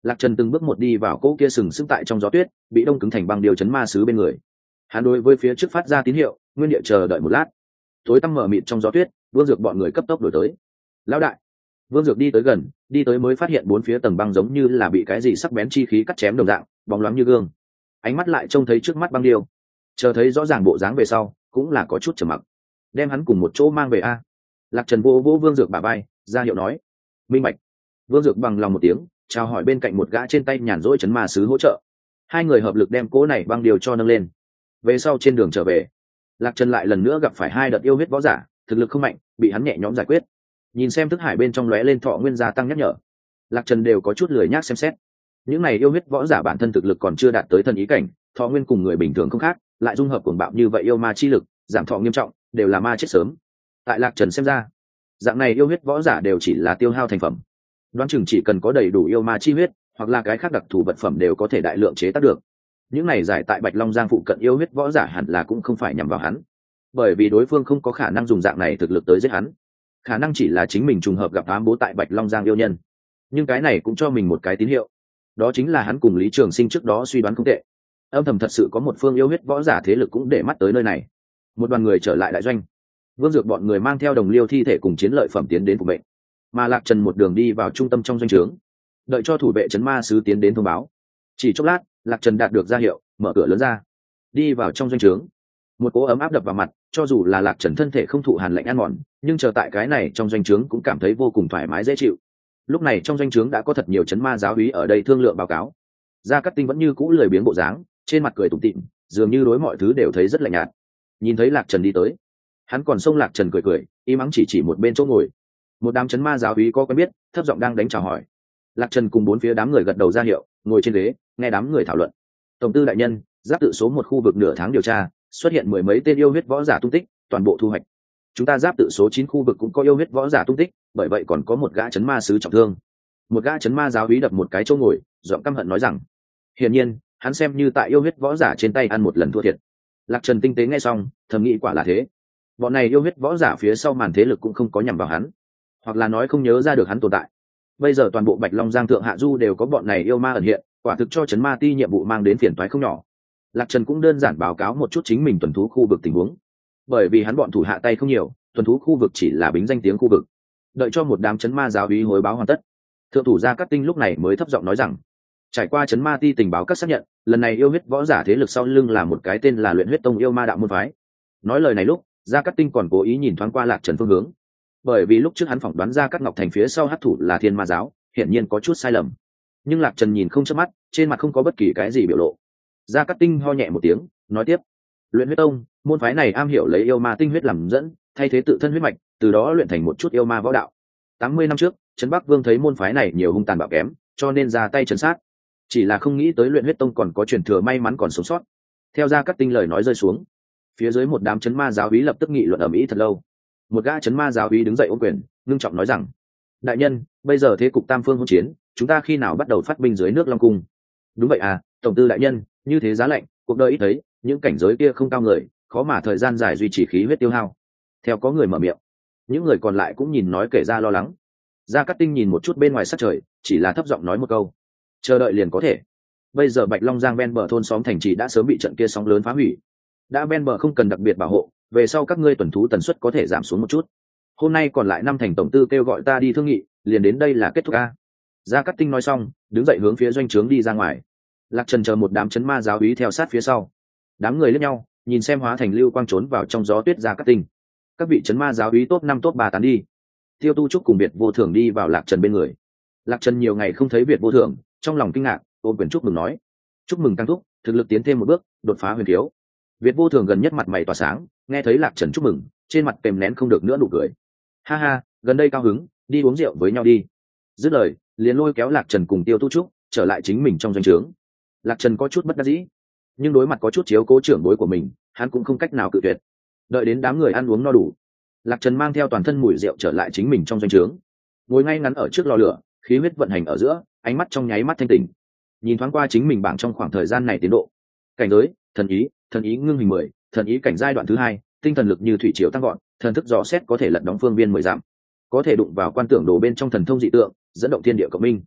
Lạc Trần từng bước một đi vào cỗ kia sừng sững tại trong gió tuyết, bị đông cứng thành băng điều chấn ma sứ bên người. Hắn đối với phía trước phát ra tín hiệu, nguyên địa chờ đợi một lát. Tối tăm mờ mịt trong gió tuyết, Vương Dược bọn người cấp tốc đuổi tới. Lão đại! Vương Dược đi tới gần, đi tới mới phát hiện bốn phía tầng băng giống như là bị cái gì sắc bén chi khí cắt chém đồng dạng, bóng loáng như gương. Ánh mắt lại trông thấy trước mắt băng điêu, chờ thấy rõ ràng bộ dáng về sau, cũng là có chút trầm mặc. Đem hắn cùng một chỗ mang về a. Lạc Trần vô vô Vương Dược bả vai, ra hiệu nói. Minh bạch. Vương Dược bằng lòng một tiếng, chào hỏi bên cạnh một gã trên tay nhàn rỗi chấn ma sứ hỗ trợ. Hai người hợp lực đem cỗ này băng điều cho nâng lên. Về sau trên đường trở về, Lạc Trần lại lần nữa gặp phải hai đợt yêu huyết võ giả, thực lực không mạnh, bị hắn nhẹ nhõm giải quyết. Nhìn xem thức hải bên trong lóe lên thọ nguyên gia tăng nhắc nhở, Lạc Trần đều có chút lười nhác xem xét. Những này yêu huyết võ giả bản thân thực lực còn chưa đạt tới thần ý cảnh, thọ nguyên cùng người bình thường không khác, lại dung hợp cuồng bạo như vậy yêu ma chi lực, giảm thọ nghiêm trọng, đều là ma chết sớm. Tại Lạc Trần xem ra, dạng này yêu huyết võ giả đều chỉ là tiêu hao thành phẩm. Đoán chừng chỉ cần có đầy đủ yêu ma chi huyết, hoặc là cái khác đặc thù vật phẩm đều có thể đại lượng chế tác được. Những này giải tại Bạch Long Giang phụ cận yêu huyết võ giả hẳn là cũng không phải nhằm vào hắn, bởi vì đối phương không có khả năng dùng dạng này thực lực tới giết hắn, khả năng chỉ là chính mình trùng hợp gặp ám bố tại Bạch Long Giang yêu nhân. Nhưng cái này cũng cho mình một cái tín hiệu, đó chính là hắn cùng Lý Trường Sinh trước đó suy đoán không tệ, âm thầm thật sự có một phương yêu huyết võ giả thế lực cũng để mắt tới nơi này. Một đoàn người trở lại đại doanh, Vương Dược bọn người mang theo đồng liêu thi thể cùng chiến lợi phẩm tiến đến phục mệnh, mà Lạc Trần một đường đi vào trung tâm trong doanh trướng, đợi cho thủ vệ trấn ma sứ tiến đến thông báo. Chỉ chốc lát, Lạc Trần đạt được ra hiệu, mở cửa lớn ra, đi vào trong doanh trướng. Một cỗ ấm áp đập vào mặt, cho dù là Lạc Trần thân thể không thụ hàn lạnh ăn mòn, nhưng chờ tại cái này trong doanh trướng cũng cảm thấy vô cùng thoải mái dễ chịu. Lúc này trong doanh trướng đã có thật nhiều trấn ma giáo úy ở đây thương lượng báo cáo. Gia Cát Tinh vẫn như cũ lười biếng bộ dáng, trên mặt cười tủm tỉm, dường như đối mọi thứ đều thấy rất lạnh nhạt. Nhìn thấy Lạc Trần đi tới, hắn còn xông Lạc Trần cười cười, im ắng chỉ chỉ một bên chỗ ngồi. Một đám trấn ma giáo úy có quen biết, thấp giọng đang đánh chào hỏi. Lạc Trần cùng bốn phía đám người gật đầu ra hiệu, ngồi trên ghế, nghe đám người thảo luận. Tổng tư đại nhân, giáp tự số một khu vực nửa tháng điều tra, xuất hiện mười mấy tên yêu huyết võ giả tung tích, toàn bộ thu hoạch. Chúng ta giáp tự số chín khu vực cũng có yêu huyết võ giả tung tích, bởi vậy còn có một gã trấn ma sứ trọng thương. Một gã trấn ma giáo úy đập một cái chỗ ngồi, giọng căm hận nói rằng, hiển nhiên, hắn xem như tại yêu huyết võ giả trên tay ăn một lần thua thiệt. Lạc Trần tinh tế nghe xong, thầm nghĩ quả là thế. Bọn này yêu huyết võ giả phía sau màn thế lực cũng không có nhằm vào hắn, hoặc là nói không nhớ ra được hắn tồn tại. Bây giờ toàn bộ Bạch Long Giang thượng hạ du đều có bọn này yêu ma ẩn hiện, quả thực cho trấn ma ti nhiệm vụ mang đến phiền toái không nhỏ. Lạc Trần cũng đơn giản báo cáo một chút chính mình tuần thú khu vực tình huống, bởi vì hắn bọn thủ hạ tay không nhiều, tuần thú khu vực chỉ là bính danh tiếng khu vực. Đợi cho một đám trấn ma giáo úy hồi báo hoàn tất, thượng thủ Gia Cát Tinh lúc này mới thấp giọng nói rằng, trải qua trấn ma ti tình báo các xác nhận, lần này yêu huyết võ giả thế lực sau lưng là một cái tên là Luyện Huyết Tông yêu ma đạo môn phái. Nói lời này lúc, Gia Cát Tinh còn cố ý nhìn thoáng qua Lạc Trần phương hướng, bởi vì lúc trước hắn phỏng đoán ra Cát Ngọc Thành phía sau hắc thủ là Thiên Ma giáo, hiển nhiên có chút sai lầm. Nhưng Lạc Trần nhìn không chớp mắt, trên mặt không có bất kỳ cái gì biểu lộ. Gia Cát Tinh ho nhẹ một tiếng, nói tiếp, Luyện Huyết Tông, môn phái này am hiểu lấy yêu ma tinh huyết làm dẫn, thay thế tự thân huyết mạch, từ đó luyện thành một chút yêu ma võ đạo. tám mươi năm trước, Trấn Bắc Vương thấy môn phái này nhiều hung tàn bạo kém, cho nên ra tay trấn sát. Chỉ là không nghĩ tới Luyện Huyết Tông còn có truyền thừa may mắn còn sống sót. Theo Gia Cát Tinh lời nói rơi xuống, phía dưới một đám trấn ma giáo úy lập tức nghị luận ầm ĩ thật lâu. Một gã trấn ma giáo úy đứng dậy ôm quyền, ngưng trọng nói rằng, đại nhân, bây giờ thế cục tam phương hỗn chiến, chúng ta khi nào bắt đầu phát binh dưới nước Long Cung? Đúng vậy à, tổng tư đại nhân, như thế giá lạnh, cuộc đời ít thấy, những cảnh giới kia không cao người, khó mà thời gian dài duy trì khí huyết tiêu hao. Theo có người mở miệng, những người còn lại cũng nhìn nói kể ra lo lắng. Gia Cát Tinh nhìn một chút bên ngoài sát trời, chỉ là thấp giọng nói một câu, chờ đợi liền có thể. Bây giờ Bạch Long Giang ven bờ thôn xóm thành trì đã sớm bị trận kia sóng lớn phá hủy, đã ven bờ không cần đặc biệt bảo hộ, về sau các ngươi tuần thú tần suất có thể giảm xuống một chút. Hôm nay còn lại năm thành tổng tư kêu gọi ta đi thương nghị, liền đến đây là kết thúc a. Gia Cát Tinh nói xong, đứng dậy hướng phía doanh trướng đi ra ngoài. Lạc Trần chờ một đám trấn ma giáo úy theo sát phía sau. Đám người liếc nhau, nhìn xem hóa thành lưu quang trốn vào trong gió tuyết Gia Cát Tinh. Các vị trấn ma giáo úy top năm top ba tán đi. Tiêu Tu Trúc cùng Việt Vô Thường đi vào Lạc Trần bên người. Lạc Trần nhiều ngày không thấy Việt Vô Thường, trong lòng kinh ngạc, ôm quyền chúc mừng nói, chúc mừng tăng thúc, thực lực tiến thêm một bước, đột phá huyền thiếu. Việt Vô Thường gần nhất mặt mày tỏa sáng, nghe thấy Lạc Trần chúc mừng, trên mặt kèm nén không được nữa nụ cười. Ha ha, gần đây cao hứng, đi uống rượu với nhau đi. Dứt lời, liền lôi kéo Lạc Trần cùng Tiêu Tu Trúc trở lại chính mình trong doanh trướng. Lạc Trần có chút bất đắc dĩ, nhưng đối mặt có chút chiếu cố trưởng bối của mình, hắn cũng không cách nào cự tuyệt. Đợi đến đám người ăn uống no đủ, Lạc Trần mang theo toàn thân mùi rượu trở lại chính mình trong doanh trướng, ngồi ngay ngắn ở trước lò lửa, khí huyết vận hành ở giữa, ánh mắt trong nháy mắt thanh tỉnh, nhìn thoáng qua chính mình bảng trong khoảng thời gian này tiến độ. Cảnh giới, thần ý, thần ý ngưng hình mười, thần ý cảnh giai đoạn thứ hai, tinh thần lực như thủy triều tăng gọn, thần thức dò xét có thể lật đóng phương viên mười dặm, có thể đụng vào quan tưởng đồ bên trong thần thông dị tượng, dẫn động thiên địa cộng minh.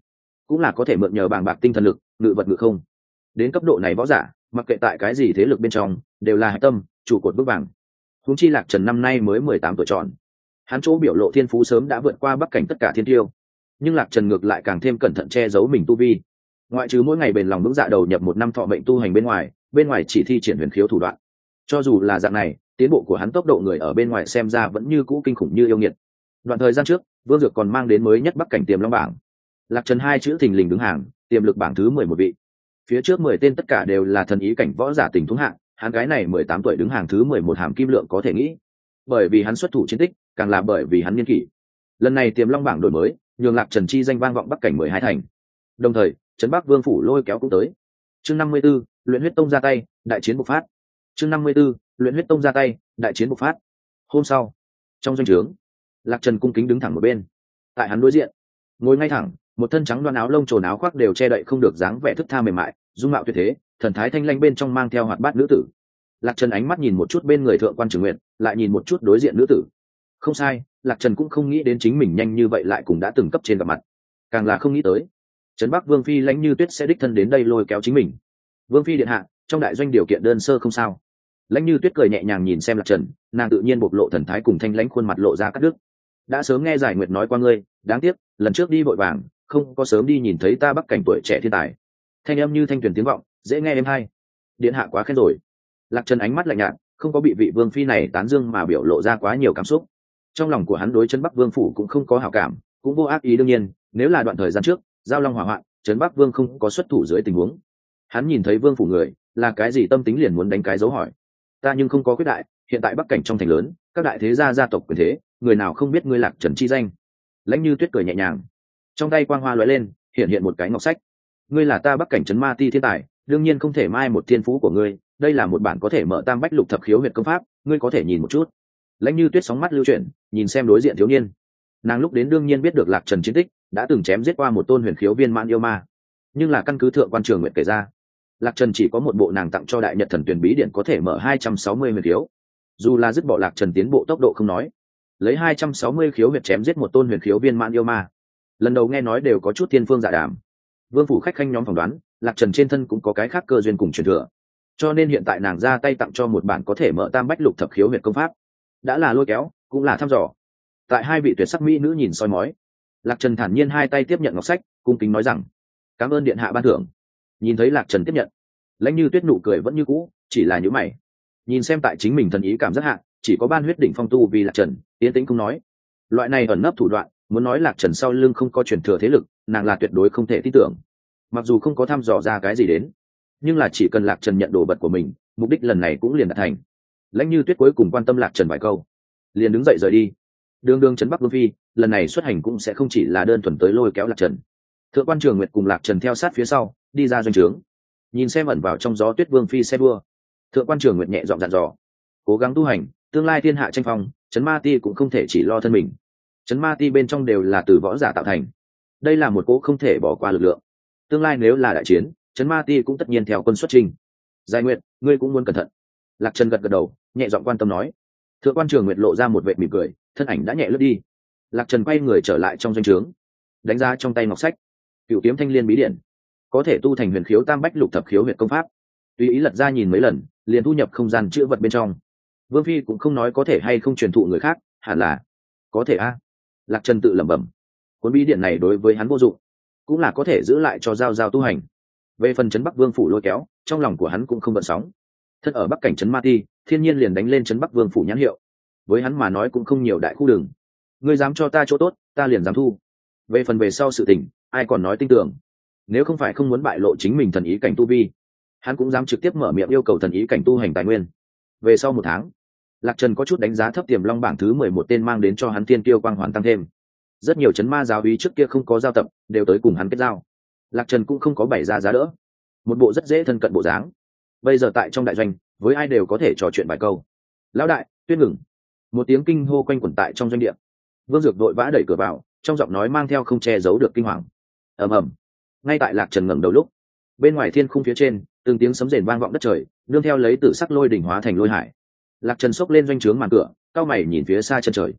cũng là có thể mượn nhờ bàng bạc tinh thần lực ngự vật ngự không. Đến cấp độ này võ giả mặc kệ tại cái gì thế lực bên trong đều là hạch tâm trụ cột vững vàng. Huống chi Lạc Trần năm nay mới mười tám tuổi tròn, hắn chỗ biểu lộ thiên phú sớm đã vượt qua bắc cảnh tất cả thiên tiêu, nhưng Lạc Trần ngược lại càng thêm cẩn thận che giấu mình tu vi. Ngoại trừ mỗi ngày bền lòng vững dạ đầu nhập một năm thọ mệnh tu hành bên ngoài, bên ngoài chỉ thi triển huyền khiếu thủ đoạn. Cho dù là dạng này, tiến bộ của hắn tốc độ người ở bên ngoài xem ra vẫn như cũ kinh khủng như yêu nghiệt. Đoạn thời gian trước, Vương Dược còn mang đến mới nhất bắc cảnh tiềm long bảng. Lạc Trần hai chữ thình lình đứng hàng, tiềm lực bảng thứ mười một vị. Phía trước mười tên tất cả đều là thần ý cảnh võ giả tình huống hạng, hắn gái này mười tám tuổi đứng hàng thứ mười một hàm kim lượng có thể nghĩ. Bởi vì hắn xuất thủ chiến tích, càng là bởi vì hắn niên kỷ. Lần này tiềm long bảng đổi mới, nhường Lạc Trần chi danh vang vọng bắc cảnh mười hai thành. Đồng thời, trấn Bắc Vương phủ lôi kéo cũng tới. Chương năm mươi 54, Luyện huyết tông ra tay, đại chiến bộc phát. Chương năm mươi 54, Luyện huyết tông ra tay, đại chiến bộc phát. Hôm sau, trong doanh trướng, Lạc Trần cung kính đứng thẳng một bên. Tại hắn đối diện, ngồi ngay thẳng, một thân trắng đoan áo lông trồn áo khoác đều che đậy không được dáng vẻ thức tha mềm mại, dung mạo tuyệt thế, thần thái thanh lanh bên trong mang theo hoạt bát nữ tử. Lạc Trần ánh mắt nhìn một chút bên người thượng quan Trường Nguyệt, lại nhìn một chút đối diện nữ tử. Không sai, Lạc Trần cũng không nghĩ đến chính mình nhanh như vậy lại cùng đã từng cấp trên gặp mặt, càng là không nghĩ tới trấn Bắc Vương phi Lãnh Như Tuyết sẽ đích thân đến đây lôi kéo chính mình. Vương phi điện hạ, trong đại doanh điều kiện đơn sơ không sao. Lãnh Như Tuyết cười nhẹ nhàng nhìn xem Lạc Trần, nàng tự nhiên bộc lộ thần thái cùng thanh lãnh khuôn mặt lộ ra cắt đứt. Đã sớm nghe Giải Nguyệt nói qua ngươi, đáng tiếc lần trước đi vội vàng, không có sớm đi nhìn thấy ta bắc cảnh tuổi trẻ thiên tài. Thanh âm như thanh truyền tiếng vọng, dễ nghe êm hay. Điện hạ quá khen rồi. Lạc Trần ánh mắt lạnh nhạt, không có bị vị vương phi này tán dương mà biểu lộ ra quá nhiều cảm xúc. Trong lòng của hắn đối trấn Bắc Vương phủ cũng không có hảo cảm, cũng vô ác ý. Đương nhiên, nếu là đoạn thời gian trước giao long hỏa hoạn, trấn Bắc Vương không có xuất thủ dưới tình huống, hắn nhìn thấy vương phủ người là cái gì tâm tính liền muốn đánh cái dấu hỏi. Ta nhưng không có quyết đại, hiện tại bắc cảnh trong thành lớn, các đại thế gia gia tộc quyền thế, người nào không biết ngươi Lạc Trần chi danh. Lãnh Như Tuyết cười nhẹ nhàng, trong tay quang hoa lóe lên, hiện hiện một cái ngọc sách. Ngươi là ta bắc cảnh trấn ma ti thiên tài, đương nhiên không thể mai một thiên phú của ngươi, đây là một bản có thể mở tam bách lục thập khiếu huyệt công pháp, ngươi có thể nhìn một chút. Lãnh Như Tuyết sóng mắt lưu chuyển, nhìn xem đối diện thiếu niên. Nàng lúc đến đương nhiên biết được Lạc Trần chiến tích, đã từng chém giết qua một tôn huyền khiếu viên mãn yêu ma, nhưng là căn cứ thượng quan Trường Nguyệt kể ra, Lạc Trần chỉ có một bộ nàng tặng cho đại nhật thần tuyển bí điển có thể mở hai trăm sáu mươi huyền khiếu. Dù là dứt bỏ Lạc Trần tiến bộ tốc độ không nói, lấy hai trăm sáu mươi khiếu huyệt chém giết một tôn huyền khiếu viên mãn yêu ma, lần đầu nghe nói đều có chút thiên phương dạ đàm. Vương phủ khách khanh nhóm phỏng đoán, Lạc Trần trên thân cũng có cái khác cơ duyên cùng truyền thừa, cho nên hiện tại nàng ra tay tặng cho một bản có thể mở tam bách lục thập khiếu huyệt công pháp, đã là lôi kéo, cũng là thăm dò. Tại hai vị tuyệt sắc mỹ nữ nhìn soi mói, Lạc Trần thản nhiên hai tay tiếp nhận ngọc sách, cung kính nói rằng: cảm ơn điện hạ ban thưởng. Nhìn thấy Lạc Trần tiếp nhận, Lãnh Như Tuyết nụ cười vẫn như cũ, chỉ là nhíu mày. Nhìn xem tại chính mình thần ý cảm giác hạ, chỉ có ban huyết đỉnh phong tu vì Lạc Trần, yên tĩnh không nói. Loại này ẩn nấp thủ đoạn, muốn nói Lạc Trần sau lưng không có truyền thừa thế lực, nàng là tuyệt đối không thể tin tưởng. Mặc dù không có thăm dò ra cái gì đến, nhưng là chỉ cần Lạc Trần nhận đồ vật của mình, mục đích lần này cũng liền đạt thành. Lãnh Như Tuyết cuối cùng quan tâm Lạc Trần vài câu, liền đứng dậy rời đi. Đường đường trấn Bắc Vương phi, lần này xuất hành cũng sẽ không chỉ là đơn thuần tới lôi kéo Lạc Trần. Thượng quan Trường Nguyệt cùng Lạc Trần theo sát phía sau, đi ra doanh trướng. Nhìn xem ẩn vào trong gió tuyết vương phi xe đua, thượng quan Trường Nguyệt nhẹ giọng dặn dò: cố gắng tu hành, tương lai thiên hạ tranh phong, trấn ma ti cũng không thể chỉ lo thân mình. Trấn ma ti bên trong đều là từ võ giả tạo thành, đây là một cỗ không thể bỏ qua lực lượng. Tương lai nếu là đại chiến, trấn ma ti cũng tất nhiên theo quân xuất trình. Giải Nguyệt, ngươi cũng muốn cẩn thận. Lạc Trần gật gật đầu, nhẹ giọng quan tâm nói. Thượng quan Trường Nguyệt lộ ra một vẻ mỉm cười, thân ảnh đã nhẹ lướt đi. Lạc Trần quay người trở lại trong doanh trướng, đánh ra trong tay ngọc sách, Cửu Kiếm Thanh Liên bí điển, có thể tu thành huyền khiếu tam bách lục thập khiếu huyệt công pháp. Tùy ý lật ra nhìn mấy lần, liền thu nhập không gian chữ vật bên trong. Vương phi cũng không nói có thể hay không truyền thụ người khác, hẳn là có thể a. Lạc Trần tự lẩm bẩm, cuốn bí điển này đối với hắn vô dụng, cũng là có thể giữ lại cho giao giao tu hành. Về phần trấn Bắc Vương phủ lôi kéo, trong lòng của hắn cũng không bận sóng. Thân ở bắc cảnh trấn ma ti, thiên nhiên liền đánh lên trấn Bắc Vương phủ nhãn hiệu, với hắn mà nói cũng không nhiều đại khu đường. Ngươi dám cho ta chỗ tốt, ta liền dám thu. Về phần về sau sự tình, ai còn nói tin tưởng. Nếu không phải không muốn bại lộ chính mình thần ý cảnh tu vi, hắn cũng dám trực tiếp mở miệng yêu cầu thần ý cảnh tu hành tài nguyên. Về sau một tháng, Lạc Trần có chút đánh giá thấp tiềm long bảng thứ mười một tên mang đến cho hắn tiên tiêu quang hoàn tăng thêm. Rất nhiều chấn ma giáo úy trước kia không có giao tập, đều tới cùng hắn kết giao. Lạc Trần cũng không có bày ra giá đỡ, một bộ rất dễ thân cận bộ dáng. Bây giờ tại trong đại doanh, với ai đều có thể trò chuyện vài câu. Lão đại, Tuyết ngừng. Một tiếng kinh hô quanh quẩn tại trong doanh địa. Vương Dược vội vã đẩy cửa vào, trong giọng nói mang theo không che giấu được kinh hoàng. Ầm ầm. Ngay tại Lạc Trần ngẩng đầu lúc, bên ngoài thiên khung phía trên, từng tiếng sấm rền vang vọng đất trời, nương theo lấy tử sắc lôi đỉnh hóa thành lôi hải. Lạc Trần xốc lên doanh trướng màn cửa, cao mày nhìn phía xa chân trời.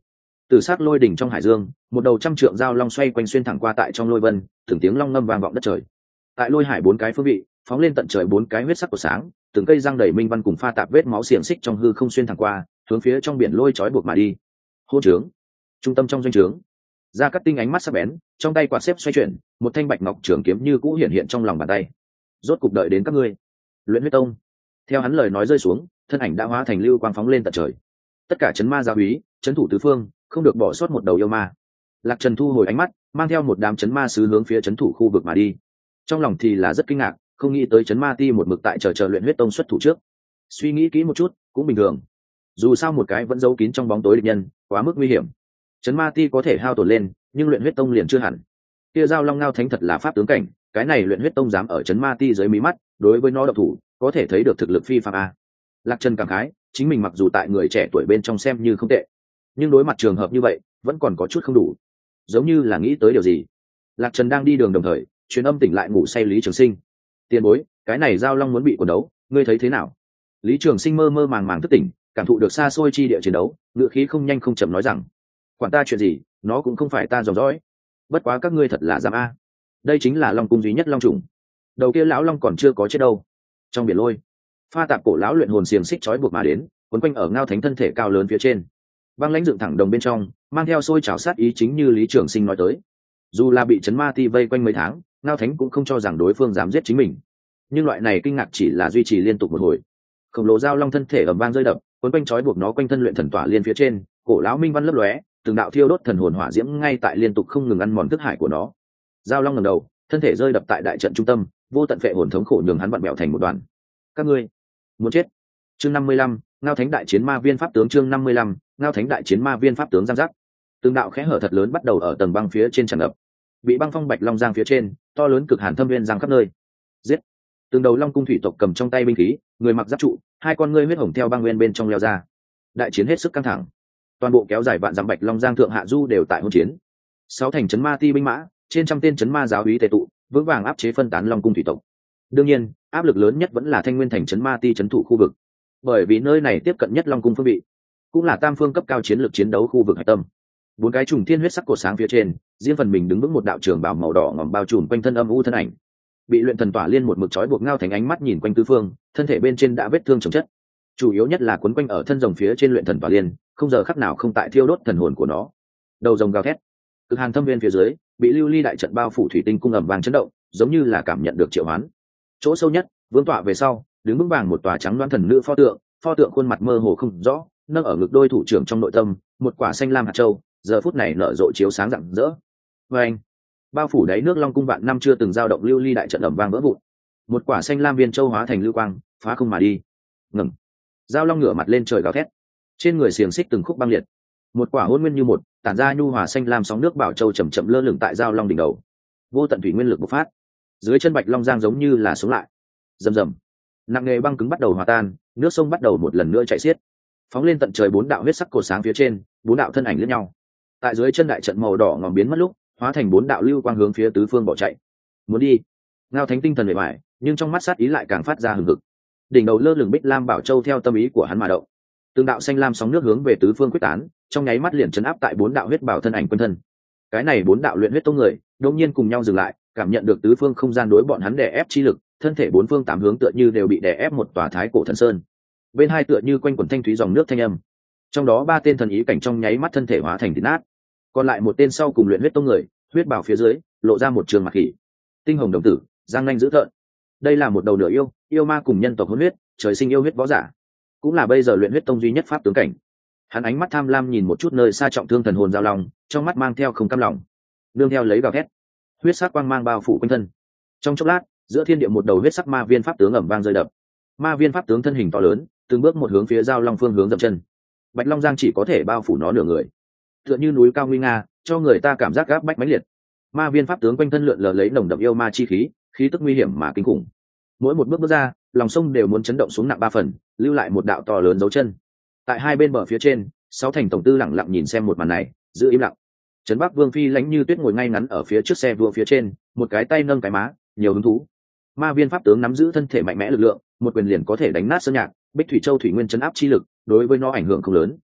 Từ sát lôi đỉnh trong hải dương, một đầu trăm trượng dao long xoay quanh xuyên thẳng qua tại trong lôi vân, từng tiếng long ngâm vang vọng đất trời. Tại lôi hải bốn cái phương vị, phóng lên tận trời bốn cái huyết sắc của sáng, từng cây răng đầy minh văn cùng pha tạp vết máu xiềng xích trong hư không xuyên thẳng qua, hướng phía trong biển lôi trói buộc mà đi. Hô trướng, trung tâm trong doanh trướng, Gia Cát Tinh ánh mắt sắc bén, trong tay quạt xếp xoay chuyển, một thanh bạch ngọc trường kiếm như cũ hiện hiện trong lòng bàn tay. Rốt cục đợi đến các ngươi. Luyện Huyết Tông. Theo hắn lời nói rơi xuống, thân ảnh đã hóa thành lưu quang phóng lên tận trời. Tất cả chấn ma giáo úy, chấn thủ tứ phương, không được bỏ sót một đầu yêu ma. Lạc Trần thu hồi ánh mắt, mang theo một đám chấn ma sứ hướng phía chấn thủ khu vực mà đi. Trong lòng thì là rất kinh ngạc, không nghĩ tới chấn ma ti một mực tại chờ chờ Luyện Huyết Tông xuất thủ trước. Suy nghĩ kỹ một chút, cũng bình thường. Dù sao một cái vẫn giấu kín trong bóng tối địch nhân, quá mức nguy hiểm. Chấn ma ti có thể hao tổn lên, nhưng Luyện Huyết Tông liền chưa hẳn. Kia Giao Long Ngao Thánh thật là pháp tướng cảnh, cái này Luyện Huyết Tông dám ở chấn ma ti dưới mí mắt, đối với nó độc thủ, có thể thấy được thực lực phi phàm a. Lạc Trần cảm khái, chính mình mặc dù tại người trẻ tuổi bên trong xem như không tệ, nhưng đối mặt trường hợp như vậy, vẫn còn có chút không đủ. Giống như là nghĩ tới điều gì. Lạc Trần đang đi đường đồng thời, truyền âm tỉnh lại ngủ say Lý Trường Sinh. Tiền bối, cái này Giao Long muốn bị quần đấu, ngươi thấy thế nào? Lý Trường Sinh mơ mơ màng màng thức tỉnh, cảm thụ được xa xôi chi địa chiến đấu, ngựa khí không nhanh không chậm nói rằng: quản ta chuyện gì, nó cũng không phải ta dòng dõi. Bất quá các ngươi thật là dám a. Đây chính là Long cung duy nhất long trùng. Đầu kia lão long còn chưa có chết đâu. Trong biển lôi, pha tạp cổ lão luyện hồn xiềng xích trói buộc mà đến, quấn quanh ở Ngao Thánh thân thể cao lớn phía trên. Băng lãnh dựng thẳng đồng bên trong, mang theo sôi trào sát ý chính như Lý Trường Sinh nói tới. Dù là bị chấn ma ti vây quanh mấy tháng, Ngao Thánh cũng không cho rằng đối phương dám giết chính mình. Nhưng loại này kinh ngạc chỉ là duy trì liên tục một hồi. Khổng lồ giao long thân thể ầm vang rơi đập, quấn quanh trói buộc nó quanh thân luyện thần tỏa liên phía trên, cổ lão minh văn lấp lóe, từng đạo thiêu đốt thần hồn hỏa diễm ngay tại liên tục không ngừng ăn mòn thức hải của nó. Giao long ngẩng đầu, thân thể rơi đập tại đại trận trung tâm, vô tận phệ hồn thống khổ nhường hắn vặn bẹo thành một đoàn. Các ngươi muốn chết. Chương năm mươi lăm, Ngao Thánh đại chiến ma viên pháp tướng. Chương năm mươi lăm, Ngao Thánh đại chiến ma viên pháp tướng giang giác. Từng đạo khẽ hở thật lớn bắt đầu ở tầng băng phía trên tràn ngập. Bị băng phong bạch long giang phía trên, to lớn cực hàn thâm viên giang khắp nơi. Giết. Từng đầu long cung thủy tộc cầm trong tay binh khí, người mặc giáp trụ, hai con ngươi huyết hồng theo băng nguyên bên trong leo ra. Đại chiến hết sức căng thẳng. Toàn bộ kéo dài vạn dặm bạch long giang thượng hạ du đều tại hỗn chiến. Sáu thành chấn ma ti binh mã, trên trăm tên chấn ma giáo úy tề tụ, vững vàng áp chế phân tán long cung thủy tộc. Đương nhiên, áp lực lớn nhất vẫn là Thanh Nguyên thành chấn ma ti chấn thủ khu vực, bởi vì nơi này tiếp cận nhất long cung phương vị, cũng là tam phương cấp cao chiến lược chiến đấu khu vực hải tâm. Bốn cái trùng thiên huyết sắc cột sáng phía trên, riêng phần mình đứng vững một đạo trường bào màu đỏ ngòm bao trùm quanh thân âm u thân ảnh. Bị luyện thần tỏa liên một mực trói buộc Ngao Thánh ánh mắt nhìn quanh tứ phương, thân thể bên trên đã vết thương chồng chất, chủ yếu nhất là quấn quanh ở thân rồng phía trên luyện thần tỏa liên, không giờ khắc nào không tại thiêu đốt thần hồn của nó. Đầu rồng gào thét, cực hàn thâm viên phía dưới bị lưu ly đại trận bao phủ thủy tinh cung ầm vang chấn động, giống như là cảm nhận được triệu hoán. Chỗ sâu nhất, vương tọa về sau, đứng vững vàng một tòa trắng đoán thần nữ pho tượng, pho tượng khuôn mặt mơ hồ không rõ, nâng ở ngực đôi thủ trưởng trong nội tâm, một quả xanh lam hạt châu, giờ phút này nở rộ chiếu sáng rạng rỡ. Oeng! Bao phủ đáy nước long cung vạn năm chưa từng dao động lưu ly đại trận ầm vang vỡ vụn. Một quả xanh lam viên châu hóa thành lưu quang, phá không mà đi. Ngừng. Giao long ngửa mặt lên trời gào thét, trên người xiềng xích từng khúc băng liệt. Một quả hôn nguyên như một, tản ra nhu hòa xanh lam sóng nước bảo châu chậm chậm lơ lửng tại giao long đỉnh đầu. Vô tận thủy nguyên lực bộc phát, dưới chân bạch long giang giống như là sống lại. Rầm rầm, nặng nghề băng cứng bắt đầu hòa tan, nước sông bắt đầu một lần nữa chảy xiết. Phóng lên tận trời bốn đạo huyết sắc cột sáng phía trên, bốn đạo thân ảnh lẫn nhau. Tại dưới chân đại trận màu đỏ ngòm biến mất lúc, hóa thành bốn đạo lưu quang hướng phía tứ phương bỏ chạy. Muốn đi. Ngao Thánh tinh thần bề ngoài, nhưng trong mắt sát ý lại càng phát ra hừng hực. Đỉnh đầu lơ lửng bích lam bảo châu theo tâm ý của hắn mà động. Từng đạo xanh lam sóng nước hướng về tứ phương quyết tán, trong nháy mắt liền chấn áp tại bốn đạo huyết bảo thân ảnh quanh thân. Cái này bốn đạo luyện huyết tông người, đột nhiên cùng nhau dừng lại, cảm nhận được tứ phương không gian đối bọn hắn đè ép chi lực, thân thể bốn phương tám hướng tựa như đều bị đè ép một tòa thái cổ thần sơn. Bên hai tựa như quanh quẩn thanh thúy dòng nước thanh âm. Trong đó ba tên thần ý cảnh trong nháy mắt thân thể hóa thành thịt nát. Còn lại một tên sau cùng luyện huyết tông người, huyết bảo phía dưới, lộ ra một trường mặt khỉ. Tinh hồng đồng tử, giang nanh dữ tợn. Đây là một đầu nửa yêu, yêu ma cùng nhân tộc hỗn huyết, trời sinh yêu huyết võ giả, cũng là bây giờ luyện huyết tông duy nhất pháp tướng cảnh. Hắn ánh mắt tham lam nhìn một chút nơi xa trọng thương thần hồn giao long, trong mắt mang theo không cam lòng. Nương theo lấy gào thét, huyết sắc quang mang bao phủ quanh thân. Trong chốc lát, giữa thiên địa một đầu huyết sắc ma viên pháp tướng ầm vang rơi đập. Ma viên pháp tướng thân hình to lớn, từng bước một hướng phía giao long phương hướng dậm chân. Bạch long giang chỉ có thể bao phủ nó nửa người, tựa như núi cao nguy nga, cho người ta cảm giác gáp bách mãnh liệt. Ma viên pháp tướng quanh thân lượn lờ lấy nồng đậm yêu ma chi khí, khí tức nguy hiểm mà kinh khủng. Mỗi một bước bước ra, lòng sông đều muốn chấn động xuống nặng ba phần, lưu lại một đạo to lớn dấu chân. Tại hai bên bờ phía trên, sáu thành tổng tư lặng lặng nhìn xem một màn này, giữ im lặng. Trấn Bắc Vương phi lãnh như tuyết ngồi ngay ngắn ở phía trước xe vua phía trên, một cái tay nâng cái má, nhiều hứng thú. Ma viên pháp tướng nắm giữ thân thể mạnh mẽ lực lượng, một quyền liền có thể đánh nát sơn nhạc, Bích Thủy Châu thủy nguyên chấn áp chi lực, đối với nó ảnh hưởng không lớn.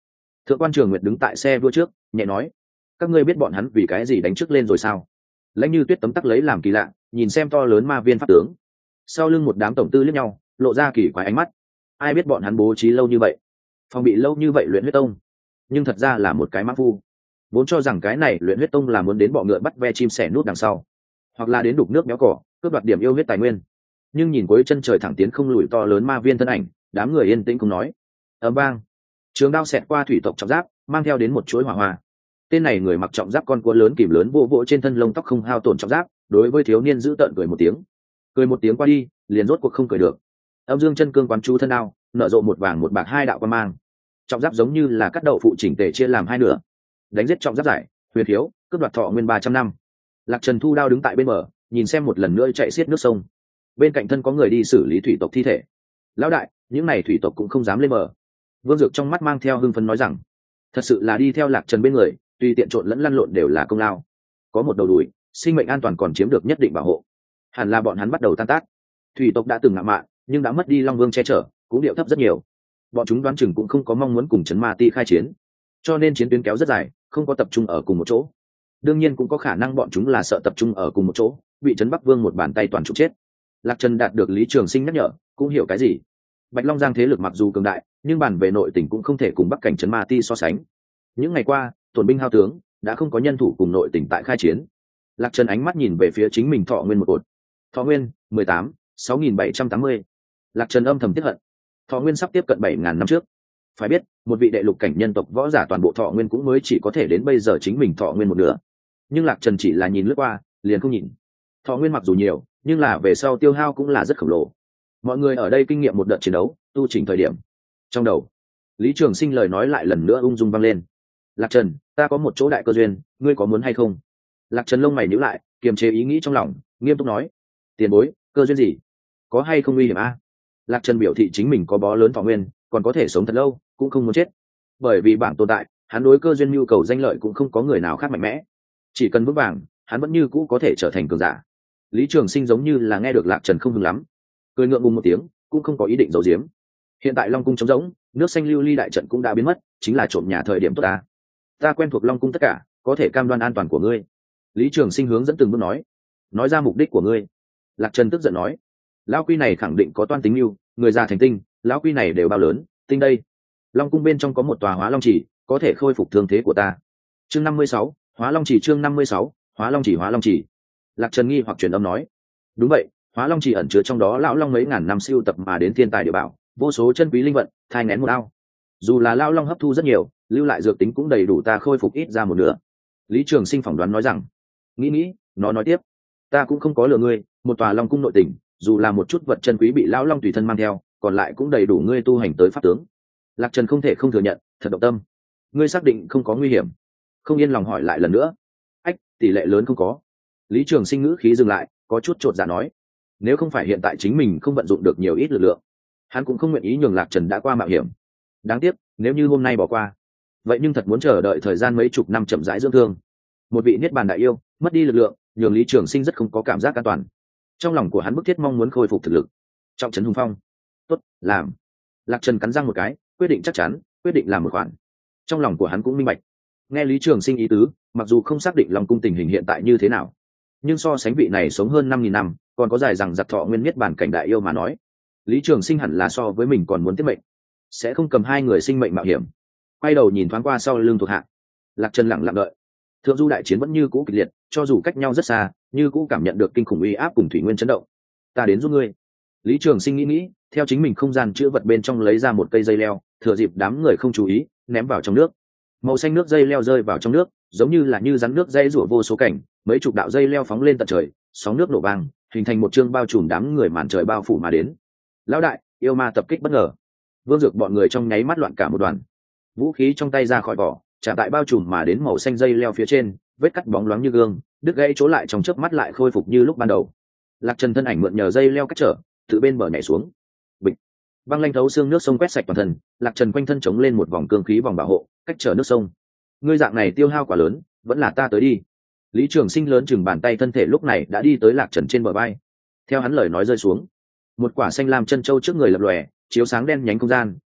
Thượng quan Trường Nguyệt đứng tại xe vua trước nhẹ nói, các ngươi biết bọn hắn vì cái gì đánh trước lên rồi sao? Lãnh Như Tuyết tấm tắc lấy làm kỳ lạ, nhìn xem to lớn ma viên pháp tướng, sau lưng một đám tổng tư liếc nhau, lộ ra kỳ quái ánh mắt. Ai biết bọn hắn bố trí lâu như vậy, phòng bị lâu như vậy luyện huyết tông, nhưng thật ra là một cái mã phu. Vốn cho rằng cái này luyện huyết tông là muốn đến bọ ngựa bắt ve chim sẻ nút đằng sau, hoặc là đến đục nước béo cỏ cướp đoạt điểm yêu huyết tài nguyên. Nhưng nhìn cuối chân trời thẳng tiến không lùi to lớn ma viên thân ảnh, đám người yên tĩnh không nói. Ầm vang, trường đao xẹt qua thủy tộc trọng giáp, mang theo đến một chuỗi hỏa hoa. Tên này người mặc trọng giáp con cua lớn kìm lớn vô vỗ trên thân lông tóc không hao tổn trọng giáp, đối với thiếu niên giữ tợn cười một tiếng. Cười một tiếng qua đi, liền rốt cuộc không cười được. Âm dương chân cương quán chú thân đao, nở rộ một vàng một bạc hai đạo quan mang. Trọng giáp giống như là cắt đậu phụ chỉnh tề chia làm hai nửa. Đánh giết trọng giáp giải, huyền thiếu, cướp đoạt thọ nguyên ba trăm năm. Lạc Trần thu đao đứng tại bên bờ, nhìn xem một lần nữa chạy xiết nước sông. Bên cạnh thân có người đi xử lý thủy tộc thi thể. Lão đại, những này thủy tộc cũng không dám lên bờ. Vương Dược trong mắt mang theo hưng phấn nói rằng, thật sự là đi theo Lạc Trần bên người, tùy tiện trộn lẫn lăn lộn đều là công lao. Có một đầu đùi, sinh mệnh an toàn còn chiếm được nhất định bảo hộ. Hẳn là bọn hắn bắt đầu tan tác. Thủy tộc đã từng ngạo mạn, nhưng đã mất đi Long Vương che chở, cũng điệu thấp rất nhiều. Bọn chúng đoán chừng cũng không có mong muốn cùng Trấn Ma Ti khai chiến, cho nên chiến tuyến kéo rất dài, không có tập trung ở cùng một chỗ. Đương nhiên cũng có khả năng bọn chúng là sợ tập trung ở cùng một chỗ, bị Trấn Bắc Vương một bàn tay toàn trục chết. Lạc Trần đạt được Lý Trường Sinh nhắc nhở, cũng hiểu cái gì. Bạch Long Giang thế lực mặc dù cường đại, nhưng bản về nội tỉnh cũng không thể cùng Bắc cảnh Trấn Ma Ti so sánh. Những ngày qua, tổn binh hao tướng, đã không có nhân thủ cùng nội tỉnh tại khai chiến. Lạc Trần ánh mắt nhìn về phía chính mình thọ nguyên một cột. Thọ nguyên mười tám, sáu nghìn bảy trăm tám mươi. Lạc Trần âm thầm tiếc hận. Thọ nguyên sắp tiếp cận bảy ngàn năm trước. Phải biết, một vị đệ lục cảnh nhân tộc võ giả toàn bộ thọ nguyên cũng mới chỉ có thể đến bây giờ chính mình thọ nguyên một nửa. Nhưng Lạc Trần chỉ là nhìn lướt qua, liền không nhìn. Thọ nguyên mặc dù nhiều, nhưng là về sau tiêu hao cũng là rất khổng lồ. Mọi người ở đây kinh nghiệm một đợt chiến đấu, tu chỉnh thời điểm. Trong đầu, Lý Trường Sinh lời nói lại lần nữa ung dung vang lên. Lạc Trần, ta có một chỗ đại cơ duyên, ngươi có muốn hay không? Lạc Trần lông mày nhíu lại, kiềm chế ý nghĩ trong lòng, nghiêm túc nói, tiền bối, cơ duyên gì? Có hay không nguy hiểm a? Lạc Trần biểu thị chính mình có bó lớn thọ nguyên, còn có thể sống thật lâu, cũng không muốn chết. Bởi vì bảng tồn tại, hắn đối cơ duyên nhu cầu danh lợi cũng không có người nào khác mạnh mẽ. Chỉ cần vững vàng, hắn vẫn như cũ có thể trở thành cường giả. Lý Trường Sinh giống như là nghe được Lạc Trần không hứng lắm, cười ngượng ngùng một tiếng, cũng không có ý định giấu giếm. Hiện tại Long cung trống rỗng, nước xanh lưu ly đại trận cũng đã biến mất, chính là trộm nhà thời điểm tốt ta. Ta quen thuộc Long cung tất cả, có thể cam đoan an toàn của ngươi. Lý Trường Sinh hướng dẫn từng bước nói, nói ra mục đích của ngươi. Lạc Trần tức giận nói, lão quy này khẳng định có toan tính mưu, người già thành tinh, lão quy này đều bao lớn, tinh đây. Long cung bên trong có một tòa Hóa Long Chỉ, có thể khôi phục thương thế của ta. Chương năm mươi sáu, Hóa Long Chỉ chương năm mươi sáu, Hóa Long Chỉ Hóa Long Chỉ. Lạc Trần nghi hoặc truyền âm nói, đúng vậy, Hóa Long Chỉ ẩn chứa trong đó lão long mấy ngàn năm siêu tập mà đến thiên tài địa bảo, vô số chân quý linh vật, thai nghén một ao. Dù là lão long hấp thu rất nhiều, lưu lại dược tính cũng đầy đủ ta khôi phục ít ra một nửa. Lý Trường Sinh phỏng đoán nói rằng, nghĩ nghĩ, nó nói tiếp, ta cũng không có lừa ngươi, một tòa long cung nội tình, dù là một chút vật chân quý bị lão long tùy thân mang theo, còn lại cũng đầy đủ ngươi tu hành tới pháp tướng. Lạc Trần không thể không thừa nhận, thật động tâm. Ngươi xác định không có nguy hiểm? Không yên lòng hỏi lại lần nữa. Ách, tỷ lệ lớn không có. Lý Trường Sinh ngữ khí dừng lại, có chút chột dạ nói, nếu không phải hiện tại chính mình không vận dụng được nhiều ít lực lượng, hắn cũng không nguyện ý nhường Lạc Trần đã qua mạo hiểm. Đáng tiếc, nếu như hôm nay bỏ qua, vậy nhưng thật muốn chờ đợi thời gian mấy chục năm chậm rãi dưỡng thương. Một vị niết bàn đại yêu mất đi lực lượng, nhường Lý Trường Sinh rất không có cảm giác an toàn. Trong lòng của hắn bức thiết mong muốn khôi phục thực lực. Trọng trấn hùng phong. Tốt, làm. Lạc Trần cắn răng một cái, quyết định chắc chắn, quyết định làm một khoản. Trong lòng của hắn cũng minh bạch. Nghe Lý Trường Sinh ý tứ, mặc dù không xác định Long cung tình hình hiện tại như thế nào, nhưng so sánh vị này sống hơn năm nghìn năm, còn có dài rằng giặc thọ nguyên niết bàn cảnh đại yêu mà nói, Lý Trường Sinh hẳn là so với mình còn muốn tiết mệnh, sẽ không cầm hai người sinh mệnh mạo hiểm. Quay đầu nhìn thoáng qua sau lưng thuộc hạ, Lạc Trần lặng lặng đợi. Thượng du đại chiến vẫn như cũ kịch liệt, cho dù cách nhau rất xa, như cũ cảm nhận được kinh khủng uy áp cùng thủy nguyên chấn động. Ta đến giúp ngươi. Lý Trường Sinh nghĩ nghĩ, theo chính mình không gian chứa vật bên trong lấy ra một cây dây leo, thừa dịp đám người không chú ý, ném vào trong nước. Màu xanh nước dây leo rơi vào trong nước, giống như là như rắn nước dây rủa vô số cảnh, mấy chục đạo dây leo phóng lên tận trời, sóng nước nổ vang, hình thành một chương bao trùm đám người màn trời bao phủ mà đến. Lão đại, yêu ma tập kích bất ngờ. Vương Dược bọn người trong nháy mắt loạn cả một đoàn. Vũ khí trong tay ra khỏi vỏ, chạm tại bao trùm mà đến màu xanh dây leo phía trên, vết cắt bóng loáng như gương, đứt gãy chỗ lại trong chớp mắt lại khôi phục như lúc ban đầu. Lạc Trần thân ảnh mượn nhờ dây leo cách trở, từ bên bờ nhảy xuống. Bịch. Băng lanh thấu xương nước sông quét sạch toàn thân, Lạc Trần quanh thân chống lên một vòng cương khí vòng bảo hộ, cách trở nước sông. Ngươi dạng này tiêu hao quá lớn, vẫn là ta tới đi. Lý Trường Sinh lớn chừng bàn tay thân thể lúc này đã đi tới Lạc Trần trên bờ vai. Theo hắn lời nói rơi xuống, một quả xanh lam chân châu trước người lập lòe, chiếu sáng đen nhánh không gian,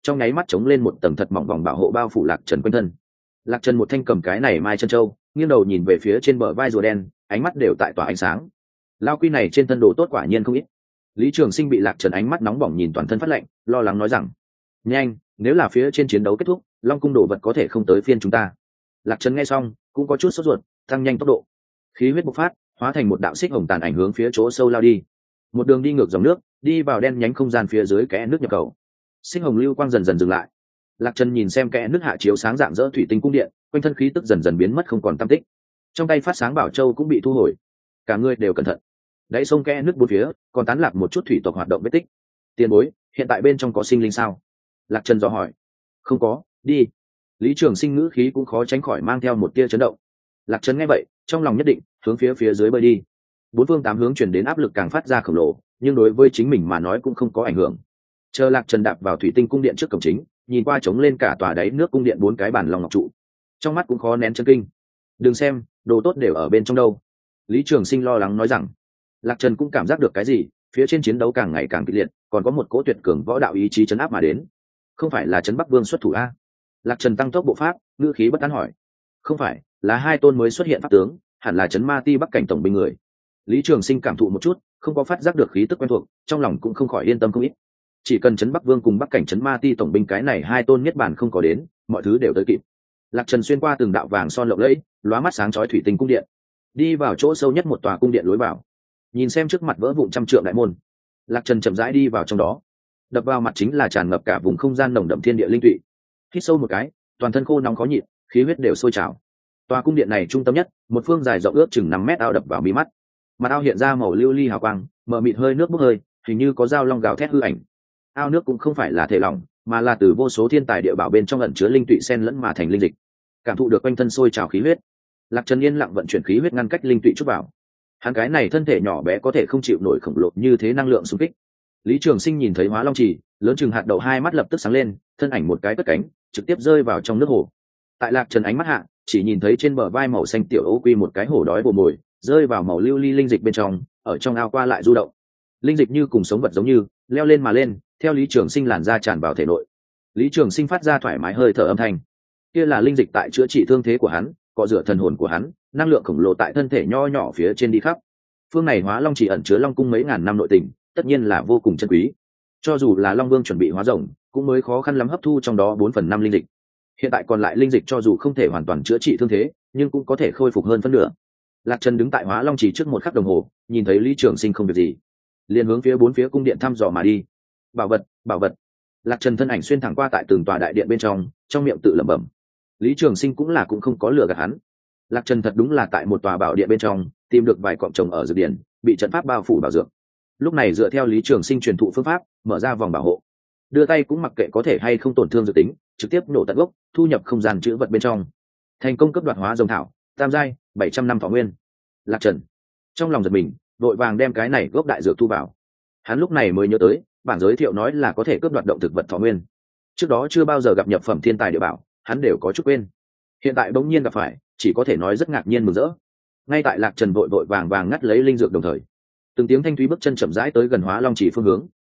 trong nháy mắt chống lên một tầng thật mỏng vòng bảo hộ bao phủ lạc trần quanh thân. Lạc trần một thanh cầm cái này mai chân châu, nghiêng đầu nhìn về phía trên bờ vai rùa đen, ánh mắt đều tại tỏa ánh sáng. Lao quy này trên thân đồ tốt quả nhiên không ít. Lý Trường Sinh bị lạc trần ánh mắt nóng bỏng nhìn toàn thân phát lạnh, lo lắng nói rằng: nhanh, nếu là phía trên chiến đấu kết thúc, Long cung đồ vật có thể không tới phiên chúng ta. Lạc trần nghe xong cũng có chút sốt ruột, tăng nhanh tốc độ, khí huyết bộc phát, hóa thành một đạo xích hồng tàn ảnh hướng phía chỗ sâu lao đi, một đường đi ngược dòng nước, đi vào đen nhánh không gian phía dưới kẽ nước nhập khẩu. Xích hồng lưu quang dần dần dừng lại. Lạc trần nhìn xem kẽ nước hạ chiếu sáng dạng dỡ thủy tinh cung điện, quanh thân khí tức dần dần biến mất không còn tăm tích, trong tay phát sáng bảo châu cũng bị thu hồi. Cả người đều cẩn thận. Đáy sông kẽ nước bốn phía còn tán lạc một chút thủy tộc hoạt động vết tích. Tiền bối, hiện tại bên trong có sinh linh sao? Lạc trần dò hỏi. Không có, đi. Lý Trường Sinh ngữ khí cũng khó tránh khỏi mang theo một tia chấn động. Lạc trần nghe vậy, trong lòng nhất định hướng phía phía dưới bơi đi. Bốn phương tám hướng truyền đến áp lực càng phát ra khổng lồ, nhưng đối với chính mình mà nói cũng không có ảnh hưởng. Chờ Lạc trần đạp vào thủy tinh cung điện trước cổng chính, nhìn qua trống lên cả tòa đáy nước cung điện bốn cái bản lòng ngọc trụ, trong mắt cũng khó nén chân kinh. Đừng xem, đồ tốt đều ở bên trong đâu. Lý Trường Sinh lo lắng nói rằng. Lạc trần cũng cảm giác được cái gì, phía trên chiến đấu càng ngày càng kịch liệt, còn có một cỗ tuyệt cường võ đạo ý chí chấn áp mà đến. Không phải là trấn Bắc Vương xuất thủ a? Lạc trần tăng tốc bộ pháp, ngữ khí bất an hỏi. Không phải, là hai tôn mới xuất hiện pháp tướng, hẳn là trấn Ma Ti Bắc cảnh tổng binh người. Lý Trường Sinh cảm thụ một chút, không có phát giác được khí tức quen thuộc, trong lòng cũng không khỏi yên tâm không ít. Chỉ cần trấn Bắc Vương cùng Bắc cảnh trấn Ma Ti tổng binh cái này hai tôn nhất bản không có đến, mọi thứ đều tới kịp. Lạc trần xuyên qua từng đạo vàng son lộng lẫy, lóa mắt sáng chói thủy tinh cung điện, đi vào chỗ sâu nhất một tòa cung điện lối vào. Nhìn xem trước mặt vỡ vụn trăm trượng đại môn, Lạc trần chậm rãi đi vào trong đó. Đập vào mặt chính là tràn ngập cả vùng không gian nồng đậm thiên địa linh tụy. Hít sâu một cái, toàn thân khô nóng khó nhịn, khí huyết đều sôi trào. Tòa cung điện này trung tâm nhất, một phương dài rộng ước chừng năm mét ao đập vào mí mắt. Mặt ao hiện ra màu lưu ly hào quang, mờ mịt hơi nước bốc hơi, hình như có dao long gào thét hư ảnh. Ao nước cũng không phải là thể lỏng, mà là từ vô số thiên tài địa bảo bên trong ẩn chứa linh tụy xen lẫn mà thành linh dịch. Cảm thụ được quanh thân sôi trào khí huyết, Lạc trần yên lặng vận chuyển khí huyết ngăn cách linh tụy chút vào. Hắn cái này thân thể nhỏ bé có thể không chịu nổi khổng lồ như thế năng lượng xung kích. Lý Trường Sinh nhìn thấy Hóa Long Chỉ lớn chừng hạt đậu, hai mắt lập tức sáng lên, thân ảnh một cái cất cánh, trực tiếp rơi vào trong nước hồ. Tại Lạc trần ánh mắt hạ, chỉ nhìn thấy trên bờ vai màu xanh tiểu ấu quy một cái hổ đói bồ mồi, rơi vào màu lưu ly linh dịch bên trong, ở trong ao qua lại du động. Linh dịch như cùng sống vật giống như leo lên mà lên, theo Lý Trường Sinh làn ra tràn vào thể nội. Lý Trường Sinh phát ra thoải mái hơi thở âm thanh, kia là linh dịch tại chữa trị thương thế của hắn, cọ rửa thần hồn của hắn, năng lượng khổng lồ tại thân thể nho nhỏ phía trên đi khắp. Phương này Hóa Long Chỉ ẩn chứa Long cung mấy ngàn năm nội tình, tất nhiên là vô cùng chân quý. Cho dù là Long Vương chuẩn bị hóa rồng, cũng mới khó khăn lắm hấp thu trong đó bốn phần năm linh dịch. Hiện tại còn lại linh dịch cho dù không thể hoàn toàn chữa trị thương thế, nhưng cũng có thể khôi phục hơn phân nửa. Lạc trần đứng tại Hóa Long Chỉ trước một khắc đồng hồ, nhìn thấy Lý Trường Sinh không việc gì, liền hướng phía bốn phía cung điện thăm dò mà đi. Bảo vật, bảo vật. Lạc trần thân ảnh xuyên thẳng qua tại từng tòa đại điện bên trong, trong miệng tự lẩm bẩm. Lý Trường Sinh cũng là cũng không có lừa gạt hắn. Lạc trần thật đúng là tại một tòa bảo điện bên trong tìm được vài cọng trồng ở dược điển, bị trận pháp bao phủ bảo dược. Lúc này dựa theo Lý Trường Sinh truyền thụ phương pháp, mở ra vòng bảo hộ, đưa tay cũng mặc kệ có thể hay không tổn thương dự tính, trực tiếp nổ tận gốc, thu nhập không gian chữ vật bên trong, thành công cấp đoạt Hóa rồng thảo tam giai, bảy trăm năm thọ nguyên. Lạc trần trong lòng giật mình, đội vàng đem cái này gốc đại dược thu vào. Hắn lúc này mới nhớ tới bản giới thiệu nói là có thể cướp đoạt động thực vật thọ nguyên, trước đó chưa bao giờ gặp nhập phẩm thiên tài địa bảo, hắn đều có chút quên. Hiện tại bỗng nhiên gặp phải, chỉ có thể nói rất ngạc nhiên mừng rỡ. Ngay tại Lạc trần vội vội vàng vàng ngắt lấy linh dược, đồng thời từng tiếng thanh thúy bước chân chậm rãi tới gần Hóa Long Chỉ phương hướng.